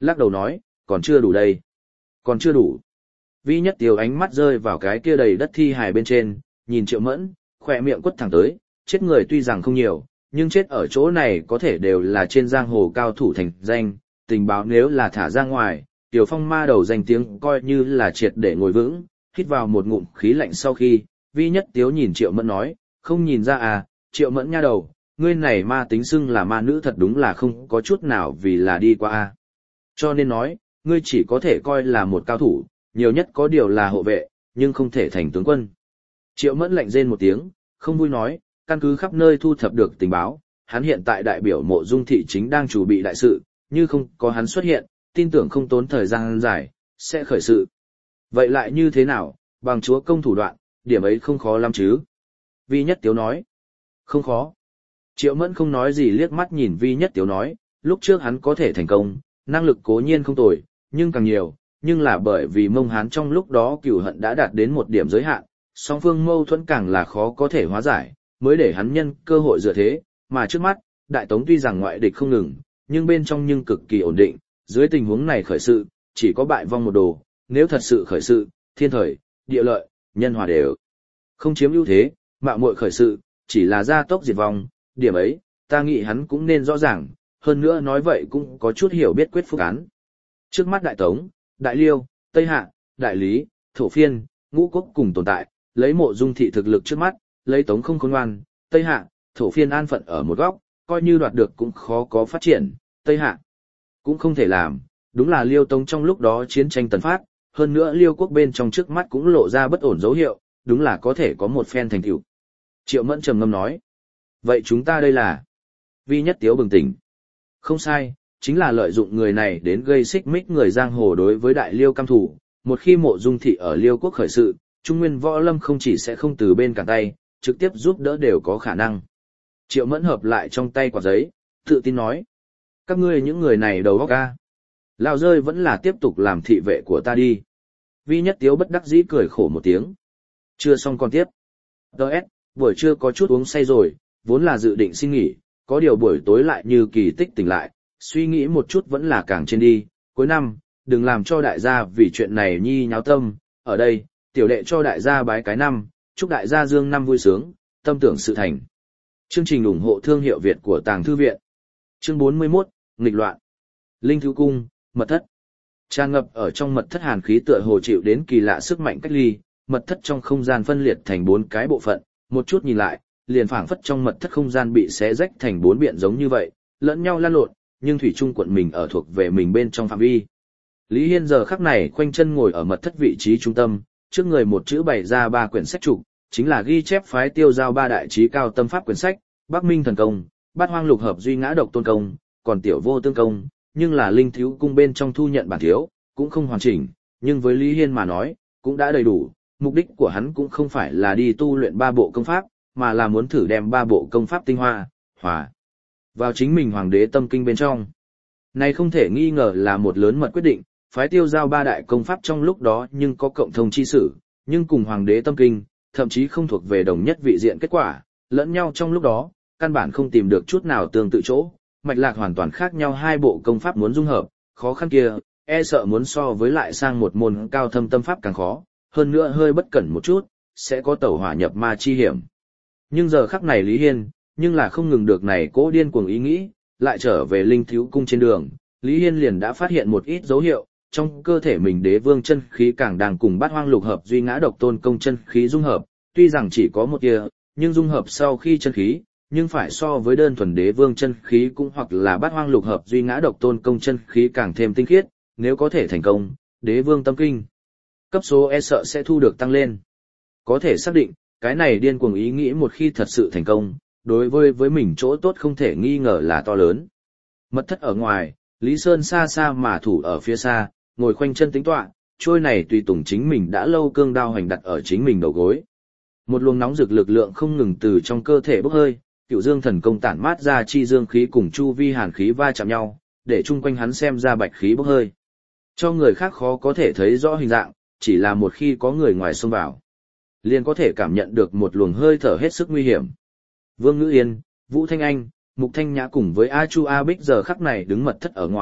lắc đầu nói, còn chưa đủ đây. Còn chưa đủ. Vi Nhất Tiếu ánh mắt rơi vào cái kia đầy đất thi hài bên trên, nhìn Triệu Mẫn, khỏe miệng quất thẳng tới, chết người tuy rằng không nhiều, nhưng chết ở chỗ này có thể đều là trên giang hồ cao thủ thành danh, tình báo nếu là thả ra ngoài, Tiểu Phong ma đầu danh tiếng coi như là triệt để ngồi vững, hít vào một ngụm khí lạnh sau khi, Vi Nhất Tiếu nhìn Triệu Mẫn nói, không nhìn ra à, Triệu Mẫn nha đầu, ngươi này ma tính xưng là ma nữ thật đúng là không có chút nào vì là đi qua a. Cho nên nói, ngươi chỉ có thể coi là một cao thủ, nhiều nhất có điều là hộ vệ, nhưng không thể thành tướng quân. Triệu Mẫn lạnh rên một tiếng, không vui nói, căn cứ khắp nơi thu thập được tình báo, hắn hiện tại đại biểu Mộ Dung thị chính đang chuẩn bị đại sự, như không có hắn xuất hiện, tin tưởng không tốn thời gian dài, sẽ khởi sự. Vậy lại như thế nào, bằng chúa công thủ đoạn, điểm ấy không khó lắm chứ? Vi Nhất Tiếu nói, không khó. Triệu Mẫn không nói gì liếc mắt nhìn Vi Nhất Tiếu nói, lúc trước hắn có thể thành công, năng lực cố nhiên không tồi, nhưng càng nhiều, nhưng là bởi vì Mông Hán trong lúc đó cừu hận đã đạt đến một điểm giới hạn, song phương mâu thuẫn càng là khó có thể hóa giải, mới để hắn nhân cơ hội dựa thế, mà trước mắt, Đại Tống tuy rằng ngoại địch không ngừng, nhưng bên trong nhưng cực kỳ ổn định, dưới tình huống này khởi sự, chỉ có bại vong một đồ, nếu thật sự khởi sự, thiên thời, địa lợi, nhân hòa đều không chiếm ưu thế, mạo muội khởi sự, chỉ là gia tốc diệt vong, điểm ấy, ta nghĩ hắn cũng nên rõ ràng, hơn nữa nói vậy cũng có chút hiểu biết quyết phúc án. Trước mắt Đại Tống, Đại Liêu, Tây Hạ, Đại Lý, Thổ Phiên, Ngũ Quốc cùng tồn tại, lấy Mộ Dung thị thực lực trước mắt, lấy Tống không khôn ngoan, Tây Hạ, Thổ Phiên an phận ở một góc, coi như đoạt được cũng khó có phát triển, Tây Hạ cũng không thể làm, đúng là Liêu Tống trong lúc đó chiến tranh tần phát, hơn nữa Liêu quốc bên trong trước mắt cũng lộ ra bất ổn dấu hiệu, đúng là có thể có một phen thành tựu. Triệu Mẫn trầm ngâm nói, vậy chúng ta đây là? Vi Nhất Tiếu bừng tỉnh. Không sai, chính là lợi dụng người này đến gây xích mích người giang hồ đối với Đại Liêu cam thủ, một khi Mộ Dung thị ở Liêu quốc khởi sự, Trung Nguyên Võ Lâm không chỉ sẽ không từ bên cản tay, trực tiếp giúp đỡ đều có khả năng. Triệu Mẫn hợp lại trong tay quả giấy, tự tin nói, các ngươi những người này đầu óc ca. Lão rơi vẫn là tiếp tục làm thị vệ của ta đi. Vi Nhất Tiếu bất đắc dĩ cười khổ một tiếng. Chưa xong còn tiếp. Đợt, buổi trưa có chút uống say rồi, vốn là dự định xin nghỉ, có điều buổi tối lại như kỳ tích tỉnh lại, suy nghĩ một chút vẫn là càng trên đi. Cuối năm, đừng làm cho đại gia vì chuyện này nhi nháo tâm. Ở đây, tiểu đệ cho đại gia bái cái năm, chúc đại gia dương năm vui sướng, tâm tưởng sự thành. Chương trình ủng hộ thương hiệu Việt của Tàng Thư Viện. Chương 41, nghịch loạn. Linh Thứ Cung, mật thất. Tràn ngập ở trong mật thất hàn khí tựa hồ chịu đến kỳ lạ sức mạnh cách ly, mật thất trong không gian phân liệt thành 4 cái bộ phận, một chút nhìn lại, liền phảng phất trong mật thất không gian bị xé rách thành 4 biện giống như vậy, lẫn nhau lan lộn, nhưng thủy chung quận mình ở thuộc về mình bên trong phạm vi. Lý Hiên giờ khắc này khoanh chân ngồi ở mật thất vị trí trung tâm, trước người một chữ bày ra 3 quyển sách trục, chính là ghi chép phái Tiêu Giao 3 đại trí cao tâm pháp quyển sách, Bắc Minh thần công, Bát Hoang lục hợp duy ngã độc tôn công, còn Tiểu Vô tương công, nhưng là Linh Thiếu cung bên trong thu nhận bản thiếu, cũng không hoàn chỉnh, nhưng với Lý Hiên mà nói, cũng đã đầy đủ, mục đích của hắn cũng không phải là đi tu luyện 3 bộ công pháp, mà là muốn thử đem 3 bộ công pháp tinh hoa, hòa vào chính mình Hoàng đế tâm kinh bên trong. Này không thể nghi ngờ là một lớn mật quyết định, phái Tiêu Giao 3 đại công pháp trong lúc đó nhưng có cộng thông chi sử, nhưng cùng Hoàng đế tâm kinh, thậm chí không thuộc về đồng nhất vị diện kết quả, lẫn nhau trong lúc đó, căn bản không tìm được chút nào tương tự chỗ, mạch lạc hoàn toàn khác nhau, 2 bộ công pháp muốn dung hợp, khó khăn kia, e sợ muốn so với lại sang một môn cao thâm tâm pháp càng khó, hơn nữa hơi bất cẩn một chút, sẽ có tẩu hỏa nhập ma chi hiểm. Nhưng giờ khắc này Lý Hiên, nhưng là không ngừng được này cố điên cuồng ý nghĩ, lại trở về Linh Thiếu cung trên đường, Lý Hiên liền đã phát hiện một ít dấu hiệu, trong cơ thể mình đế vương chân khí càng đang cùng Bát Hoang lục hợp duy ngã độc tôn công chân khí dung hợp, tuy rằng chỉ có một tia, nhưng dung hợp sau khi chân khí, nhưng phải so với đơn thuần đế vương chân khí cũng hoặc là Bát Hoang lục hợp duy ngã độc tôn công chân khí càng thêm tinh khiết, nếu có thể thành công, đế vương tâm kinh cấp số e sợ sẽ thu được tăng lên. Có thể xác định, cái này điên cuồng ý nghĩ một khi thật sự thành công, đối với mình chỗ tốt không thể nghi ngờ là to lớn. Mật thất ở ngoài, Lý Sơn xa xa mà thủ ở phía xa, ngồi khoanh chân tính tọa, trôi này tùy tùng chính mình đã lâu cương đao hành đặt ở chính mình đầu gối. Một luồng nóng rực lực lượng không ngừng từ trong cơ thể bốc hơi, Cửu Dương thần công tản mát ra chi dương khí cùng chu vi hàn khí va chạm nhau, để chung quanh hắn xem ra bạch khí bốc hơi. Cho người khác khó có thể thấy rõ hình dạng, chỉ là một khi có người ngoài xông vào, liền có thể cảm nhận được một luồng hơi thở hết sức nguy hiểm. Vương Ngữ Yên, Vũ Thanh Anh, Mục Thanh Nhã cùng với A Chu A Bích giờ khắc này đứng mật thất ở ngoài,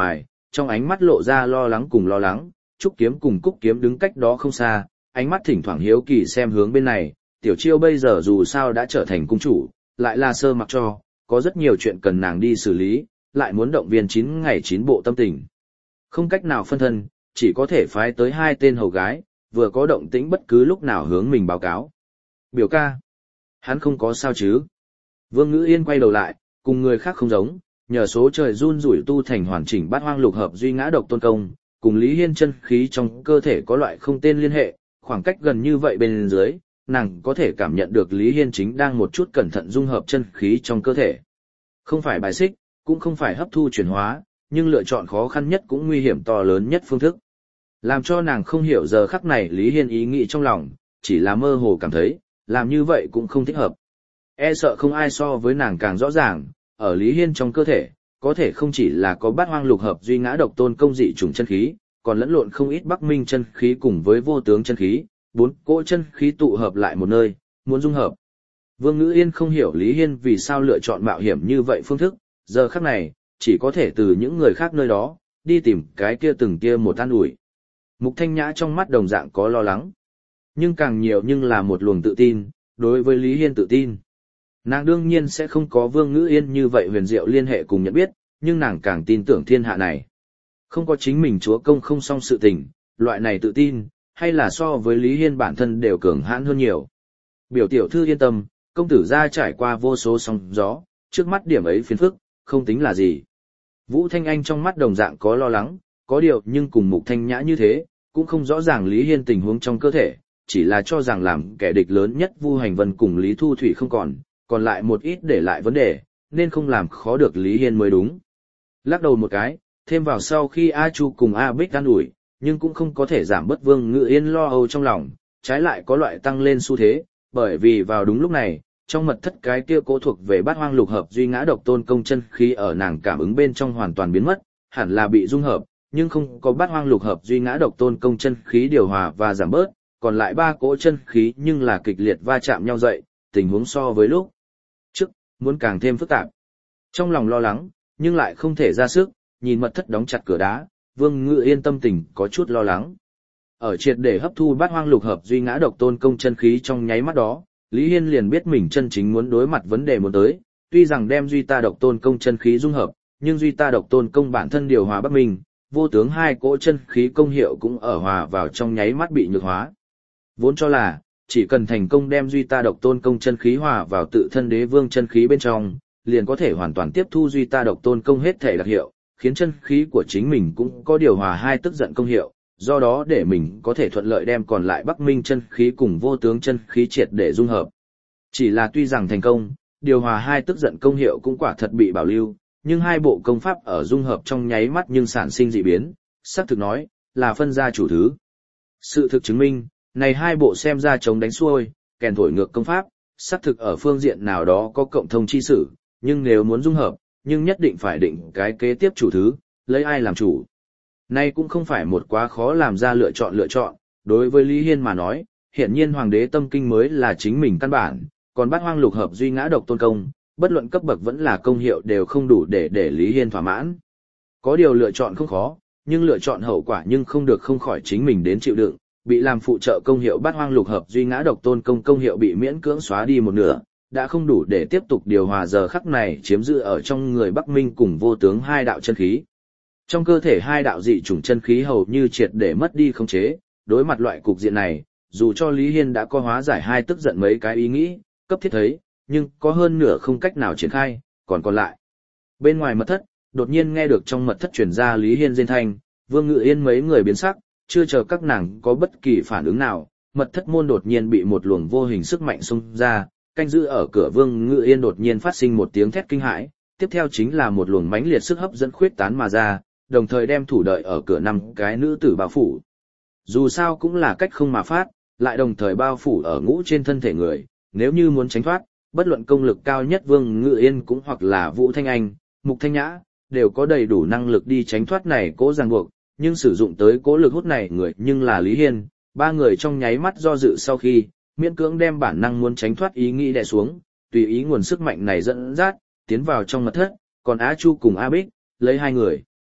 trong ánh mắt lộ ra lo lắng cùng lo lắng, Trúc Kiếm cùng Cúc Kiếm đứng cách đó không xa, ánh mắt thỉnh thoảng hiếu kỳ xem hướng bên này, Tiểu Chiêu bây giờ dù sao đã trở thành cung chủ, lại là sơ mặc cho, có rất nhiều chuyện cần nàng đi xử lý, lại muốn động viên 9 ngày 9 bộ tâm tình. Không cách nào phân thân, chỉ có thể phái tới 2 tên hầu gái, vừa có động tĩnh bất cứ lúc nào hướng mình báo cáo. Biểu ca, hắn không có sao chứ? Vương Ngữ Yên quay đầu lại, cùng người khác không giống, nhờ số trời run rủi tu thành hoàn chỉnh bát hoang lục hợp duy ngã độc tôn công, cùng Lý Hiên chân khí trong cơ thể có loại không tên liên hệ, khoảng cách gần như vậy bên dưới, nàng có thể cảm nhận được Lý Hiên chính đang một chút cẩn thận dung hợp chân khí trong cơ thể. Không phải bài xích, cũng không phải hấp thu chuyển hóa, nhưng lựa chọn khó khăn nhất cũng nguy hiểm to lớn nhất phương thức. Làm cho nàng không hiểu giờ khắc này Lý Hiên ý nghĩ trong lòng, chỉ là mơ hồ cảm thấy, làm như vậy cũng không thích hợp. E sợ không ai so với nàng càng rõ ràng, ở Lý Hiên trong cơ thể, có thể không chỉ là có bát hoang lục hợp duy ngã độc tôn công dị trùng chân khí, còn lẫn lộn không ít Bắc Minh chân khí cùng với vô tướng chân khí, 4 cỗ chân khí tụ hợp lại một nơi, muốn dung hợp. Vương Ngữ Yên không hiểu Lý Hiên vì sao lựa chọn mạo hiểm như vậy phương thức, giờ khắc này, chỉ có thể từ những người khác nơi đó, đi tìm cái kia từng kia một an ủi. Mục Thanh Nhã trong mắt đồng dạng có lo lắng, nhưng càng nhiều nhưng là một luồng tự tin, đối với Lý Hiên tự tin. Nàng đương nhiên sẽ không có Vương Ngữ Yên như vậy huyền diệu liên hệ cùng nhận biết, nhưng nàng càng tin tưởng thiên hạ này. Không có chính mình chúa công không xong sự tình, loại này tự tin, hay là so với Lý Hiên bản thân đều cường hãn hơn nhiều. Biểu tiểu thư yên tâm, công tử gia trải qua vô số sóng gió, trước mắt điểm ấy phiền phức, không tính là gì. Vũ Thanh Anh trong mắt đồng dạng có lo lắng, có điều nhưng cùng Mục Thanh Nhã như thế, cũng không rõ ràng Lý Hiên tình huống trong cơ thể, chỉ là cho rằng làm kẻ địch lớn nhất Vu Hành Vân cùng Lý Thu Thủy không còn lại một ít để lại vấn đề, nên không làm khó được Lý Hiên mới đúng. Lắc đầu một cái, thêm vào sau khi A Chu cùng A Bích an ủi, nhưng cũng không có thể giảm bớt Vương Ngữ Yên lo âu trong lòng, trái lại có loại tăng lên xu thế, bởi vì vào đúng lúc này, trong mật thất cái kia cố thuộc về bát hoang lục hợp duy ngã độc tôn công chân khí ở nàng cảm ứng bên trong hoàn toàn biến mất, hẳn là bị dung hợp, nhưng không có bát hoang lục hợp duy ngã độc tôn công chân khí điều hòa và giảm bớt, còn lại 3 cỗ chân khí nhưng là kịch liệt va chạm nhau dậy, tình huống so với lúc trước muốn càng thêm phức tạp. Trong lòng lo lắng, nhưng lại không thể ra sức, nhìn mật thất đóng chặt cửa đá, Vương Ngự Yên tâm tình có chút lo lắng. Ở triệt để hấp thu bát hoang lục hợp duy ngã độc tôn công chân khí trong nháy mắt đó, Lý Hiên liền biết mình chân chính muốn đối mặt vấn đề muốn tới, tuy rằng đem duy ta độc tôn công chân khí dung hợp, nhưng duy ta độc tôn công bản thân điều hòa Bắc Minh, vô tướng 2 cỗ chân khí công hiệu cũng ở hòa vào trong nháy mắt bị nhược hóa. Vốn cho là, chỉ cần thành công đem duy ta độc tôn công chân khí hòa vào tự thân đế vương chân khí bên trong, liền có thể hoàn toàn tiếp thu duy ta độc tôn công hết thể đặc hiệu, khiến chân khí của chính mình cũng có điều hòa 2 tức giận công hiệu, do đó để mình có thể thuận lợi đem còn lại Bắc Minh chân khí cùng vô tướng chân khí triệt để dung hợp. Chỉ là tuy rằng thành công, điều hòa 2 tức giận công hiệu cũng quả thật bị bảo lưu, nhưng 2 bộ công pháp ở dung hợp trong nháy mắt nhưng sản sinh dị biến, xác thực nói, là phân ra chủ thứ. Sự thực chứng minh, này 2 bộ xem ra chống đánh xuôi, kèn thổi ngược công pháp, xác thực ở phương diện nào đó có cộng thông chi sử, nhưng nếu muốn dung hợp, nhưng nhất định phải định cái kế tiếp chủ thứ, lấy ai làm chủ. Nay cũng không phải một quá khó làm ra lựa chọn, đối với Lý Hiên mà nói, hiện nhiên hoàng đế tâm kinh mới là chính mình căn bản, còn bát hoang lục hợp duy ngã độc tôn công, bất luận cấp bậc vẫn là công hiệu đều không đủ để Lý Hiên thỏa mãn. Có điều lựa chọn không khó, nhưng lựa chọn hậu quả nhưng không được không khỏi chính mình đến chịu đựng, bị làm phụ trợ công hiệu bát hoang lục hợp duy ngã độc tôn công hiệu bị miễn cưỡng xóa đi một nửa, đã không đủ để tiếp tục điều hòa giờ khắc này chiếm giữ ở trong người Bắc Minh cùng vô tướng 2 đạo chân khí. Trong cơ thể 2 đạo dị chủng chân khí hầu như triệt để mất đi khống chế, đối mặt loại cục diện này, dù cho Lý Hiên đã có hóa giải 2 tức giận mấy cái ý nghĩ, cấp thiết thấy, nhưng có hơn nửa không cách nào triển khai, còn lại. Bên ngoài mật thất, đột nhiên nghe được trong mật thất truyền ra Lý Hiên rên thanh, Vương Ngự Yên mấy người biến sắc, chưa chờ các nàng có bất kỳ phản ứng nào, mật thất môn đột nhiên bị một luồng vô hình sức mạnh xung ra, canh giữ ở cửa Vương Ngự Yên đột nhiên phát sinh một tiếng thét kinh hãi, tiếp theo chính là một luồng mãnh liệt sức hấp dẫn khuyết tán mà ra, đồng thời đem thủ đợi ở cửa 5 cái nữ tử bao phủ. Dù sao cũng là cách không mà phát, lại đồng thời bao phủ ở ngũ trên thân thể người, nếu như muốn tránh thoát, bất luận công lực cao nhất Vương Ngự Yên cũng hoặc là Vũ Thanh Anh, Mục Thanh Nhã, đều có đầy đủ năng lực đi tránh thoát này cố ràng buộc, nhưng sử dụng tới cố lực hút này người nhưng là Lý Hiên, 3 người trong nháy mắt do dự sau khi, miễn cưỡng đem bản năng muốn tránh thoát ý nghĩ đè xuống, tùy ý nguồn sức mạnh này dẫn dắt, tiến vào trong mật thất, còn Á Chu cùng A Bích, lấy 2 người.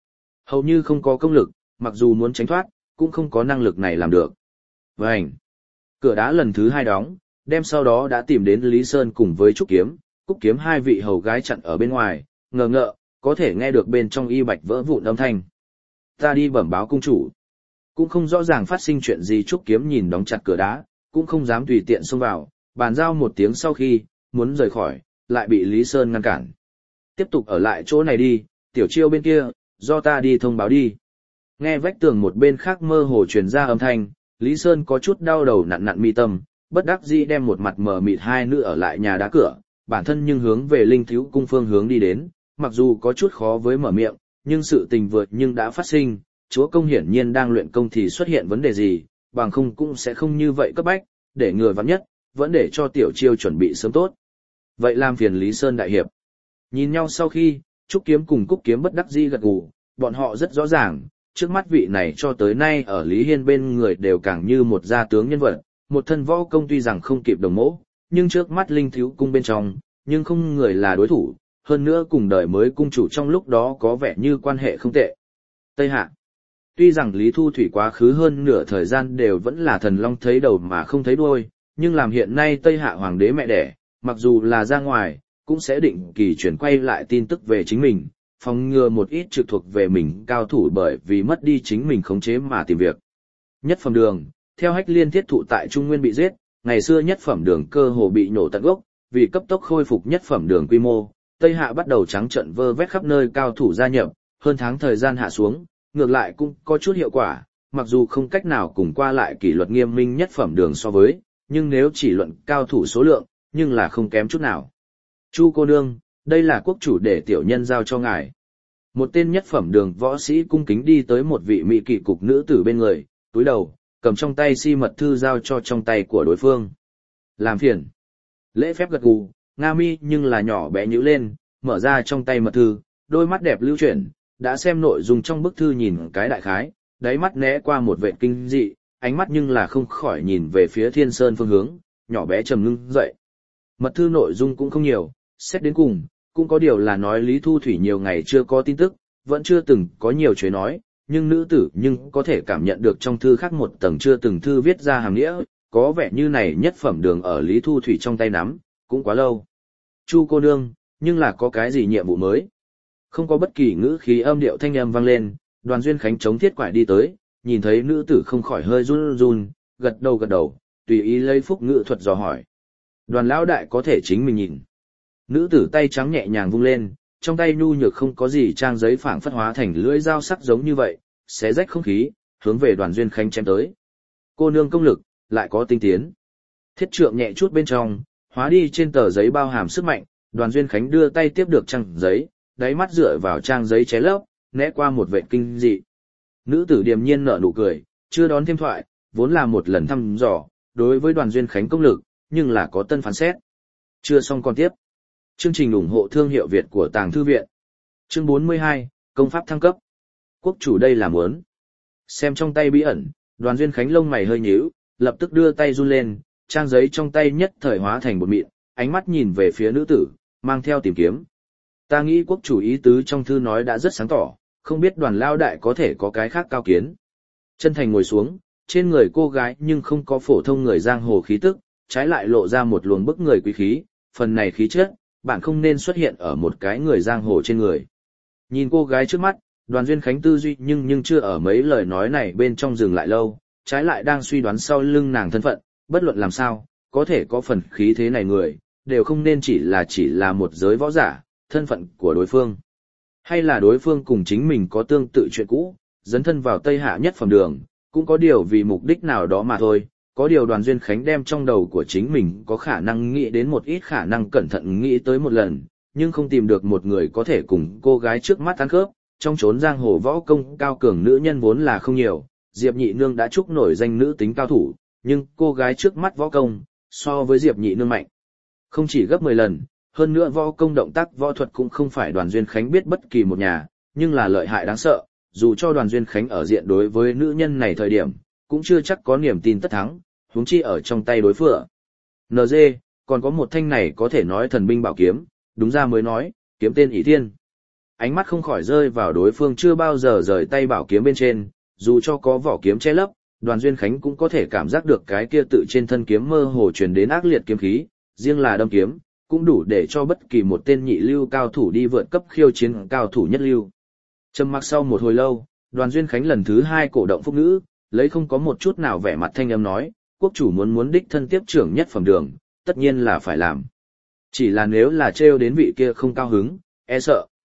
Hầu như không có công lực, mặc dù muốn tránh thoát, cũng không có năng lực này làm được. Vành. Cửa đá lần thứ 2 đóng, đem sau đó đã tìm đến Lý Sơn cùng với Trúc Kiếm, Cúc Kiếm hai vị hầu gái chặn ở bên ngoài, ngờ ngợ, có thể nghe được bên trong y bạch vỡ vụn âm thanh. Ta đi bẩm báo cung chủ. Cũng không rõ ràng phát sinh chuyện gì, Trúc Kiếm nhìn đóng chặt cửa đá, cũng không dám tùy tiện xông vào, bàn giao một tiếng sau khi, muốn rời khỏi, lại bị Lý Sơn ngăn cản. Tiếp tục ở lại chỗ này đi, Tiểu Chiêu bên kia, do ta đi thông báo đi. Nghe vách tường một bên khác mơ hồ truyền ra âm thanh, Lý Sơn có chút đau đầu nặn nặn mi tâm, bất đắc dĩ đem một mặt mờ mịt hai nữ ở lại nhà đá cửa, bản thân nhưng hướng về Linh Thiếu cung phương hướng đi đến, mặc dù có chút khó với mở miệng, nhưng sự tình vượt nhưng đã phát sinh, chúa công hiển nhiên đang luyện công thì xuất hiện vấn đề gì, bằng không cũng sẽ không như vậy cấp bách, để người vắng nhất, vẫn để cho Tiểu Chiêu chuẩn bị sớm tốt. Vậy làm phiền Lý Sơn đại hiệp. Nhìn nhau sau khi, Trúc Kiếm cùng Cúc Kiếm bất đắc dĩ gật gù, bọn họ rất rõ ràng, trước mắt vị này cho tới nay ở Lý Hiên bên người đều càng như một gia tướng nhân vật, một thân võ công tuy rằng không kịp đồng mẫu, nhưng trước mắt Linh Thiếu cung bên trong, nhưng không người là đối thủ, hơn nữa cùng đời mới cung chủ trong lúc đó có vẻ như quan hệ không tệ. Tây Hạ. Tuy rằng Lý Thu Thủy quá khứ hơn nửa thời gian đều vẫn là thần long thấy đầu mà không thấy đuôi, nhưng làm hiện nay Tây Hạ hoàng đế mẹ đẻ, mặc dù là ra ngoài, cũng sẽ định kỳ chuyển quay lại tin tức về chính mình, phòng ngừa một ít trực thuộc về mình cao thủ bởi vì mất đi chính mình khống chế mà tìm việc. Nhất phẩm đường, theo Hách Liên thiết thụ tại Trung Nguyên bị giết, ngày xưa nhất phẩm đường cơ hồ bị nổ tận gốc, vì cấp tốc khôi phục nhất phẩm đường quy mô, Tây Hạ bắt đầu trắng trận vơ vét khắp nơi cao thủ gia nhập, hơn tháng thời gian hạ xuống, ngược lại cũng có chút hiệu quả, mặc dù không cách nào cùng qua lại kỷ luật nghiêm minh nhất phẩm đường so với, nhưng nếu chỉ luận cao thủ số lượng, nhưng là không kém chút nào. Chu cô nương, đây là quốc chủ để tiểu nhân giao cho ngài. Một tên nhất phẩm đường võ sĩ cung kính đi tới một vị mỹ kỵ cục nữ tử bên người, túi đầu, cầm trong tay si mật thư giao cho trong tay của đối phương. Làm phiền. Lễ phép gật gù, Nga mi nhưng là nhỏ bé nhíu lên, mở ra trong tay mật thư, đôi mắt đẹp lưu chuyển, đã xem nội dung trong bức thư nhìn cái đại khái, đáy mắt né qua một vệt kinh dị, ánh mắt nhưng là không khỏi nhìn về phía Thiên Sơn phương hướng, nhỏ bé trầm ngưng dậy. Mật thư nội dung cũng không nhiều, xét đến cùng, cũng có điều là nói Lý Thu Thủy nhiều ngày chưa có tin tức, vẫn chưa từng có nhiều chuyện nói, nhưng nữ tử nhưng có thể cảm nhận được trong thư khác một tầng chưa từng thư viết ra hàm nghĩa, có vẻ như này nhất phẩm đường ở Lý Thu Thủy trong tay nắm, cũng quá lâu. Chu cô nương, nhưng là có cái gì nhiệm vụ mới? Không có bất kỳ ngữ khí âm điệu thanh âm vang lên, Đoàn Duyên Khánh chống thiết quải đi tới, nhìn thấy nữ tử không khỏi hơi run run, gật đầu, tùy ý lấy phúc ngữ thuật dò hỏi. Đoàn lão đại có thể chính mình nhìn. Nữ tử tay trắng nhẹ nhàng vung lên, trong tay nhu nhược không có gì trang giấy phảng phất hóa thành lưỡi dao sắc giống như vậy, xé rách không khí, hướng về Đoàn Duyên Khánh chém tới. Cô nương công lực, lại có tinh tiến. Thiết trượng nhẹ chút bên trong, hóa đi trên tờ giấy bao hàm sức mạnh, Đoàn Duyên Khánh đưa tay tiếp được trang giấy, đáy mắt dựa vào trang giấy ché lấp, né qua một vẻ kinh dị. Nữ tử điềm nhiên nở nụ cười, chưa đón thêm thoại, vốn là một lần thăm dò, đối với Đoàn Duyên Khánh công lực, nhưng là có tân phán xét. Chưa xong còn tiếp. Chương trình ủng hộ thương hiệu Việt của Tàng Thư Viện. Chương 42, Công pháp thăng cấp. Quốc chủ đây là muốn. Xem trong tay bí ẩn, Đoàn Duyên Khánh lông mày hơi nhíu, lập tức đưa tay run lên, trang giấy trong tay nhất thời hóa thành bột mịn, ánh mắt nhìn về phía nữ tử, mang theo tìm kiếm. Ta nghĩ quốc chủ ý tứ trong thư nói đã rất sáng tỏ, không biết Đoàn lao đại có thể có cái khác cao kiến. Chân thành ngồi xuống, trên người cô gái nhưng không có phổ thông người giang hồ khí tức, trái lại lộ ra một luồng bức người quý khí, phần này khí chất, bạn không nên xuất hiện ở một cái người giang hồ trên người. Nhìn cô gái trước mắt, Đoàn Duyên Khánh tư duy nhưng chưa ở mấy lời nói này bên trong dừng lại lâu, trái lại đang suy đoán sau lưng nàng thân phận, bất luận làm sao, có thể có phần khí thế này người, đều không nên chỉ là một giới võ giả, thân phận của đối phương. Hay là đối phương cùng chính mình có tương tự chuyện cũ, dấn thân vào Tây Hạ nhất phẩm đường, cũng có điều vì mục đích nào đó mà thôi. Có điều Đoàn Duyên Khánh đem trong đầu của chính mình có khả năng nghĩ đến một ít khả năng cẩn thận nghĩ tới một lần, nhưng không tìm được một người có thể cùng cô gái trước mắt ăn khớp, trong chốn giang hồ võ công cao cường nữ nhân vốn là không nhiều, Diệp Nhị Nương đã trúc nổi danh nữ tính cao thủ, nhưng cô gái trước mắt võ công, so với Diệp Nhị Nương mạnh. Không chỉ gấp 10 lần, hơn nữa võ công động tác võ thuật cũng không phải Đoàn Duyên Khánh biết bất kỳ một nhà, nhưng là lợi hại đáng sợ, dù cho Đoàn Duyên Khánh ở diện đối với nữ nhân này thời điểm, cũng chưa chắc có niềm tin tất thắng, huống chi ở trong tay đối phương. NG, còn có một thanh này có thể nói thần binh bảo kiếm, đúng ra mới nói, kiếm tên ỷ thiên. Ánh mắt không khỏi rơi vào đối phương chưa bao giờ rời tay bảo kiếm bên trên, dù cho có vỏ kiếm che lấp, Đoàn Duyên Khánh cũng có thể cảm giác được cái kia tự trên thân kiếm mơ hồ truyền đến ác liệt kiếm khí, riêng là đâm kiếm, cũng đủ để cho bất kỳ một tên nhị lưu cao thủ đi vượt cấp khiêu chiến cao thủ nhất lưu. Trầm mặc sau một hồi lâu, Đoàn Duyên Khánh lần thứ 2 cổ động phúc ngữ, lấy không có một chút nào vẻ mặt thanh âm nói, quốc chủ muốn đích thân tiếp trưởng nhất phẩm đường, tất nhiên là phải làm. Chỉ là nếu là trêu đến vị kia không cao hứng, e sợ.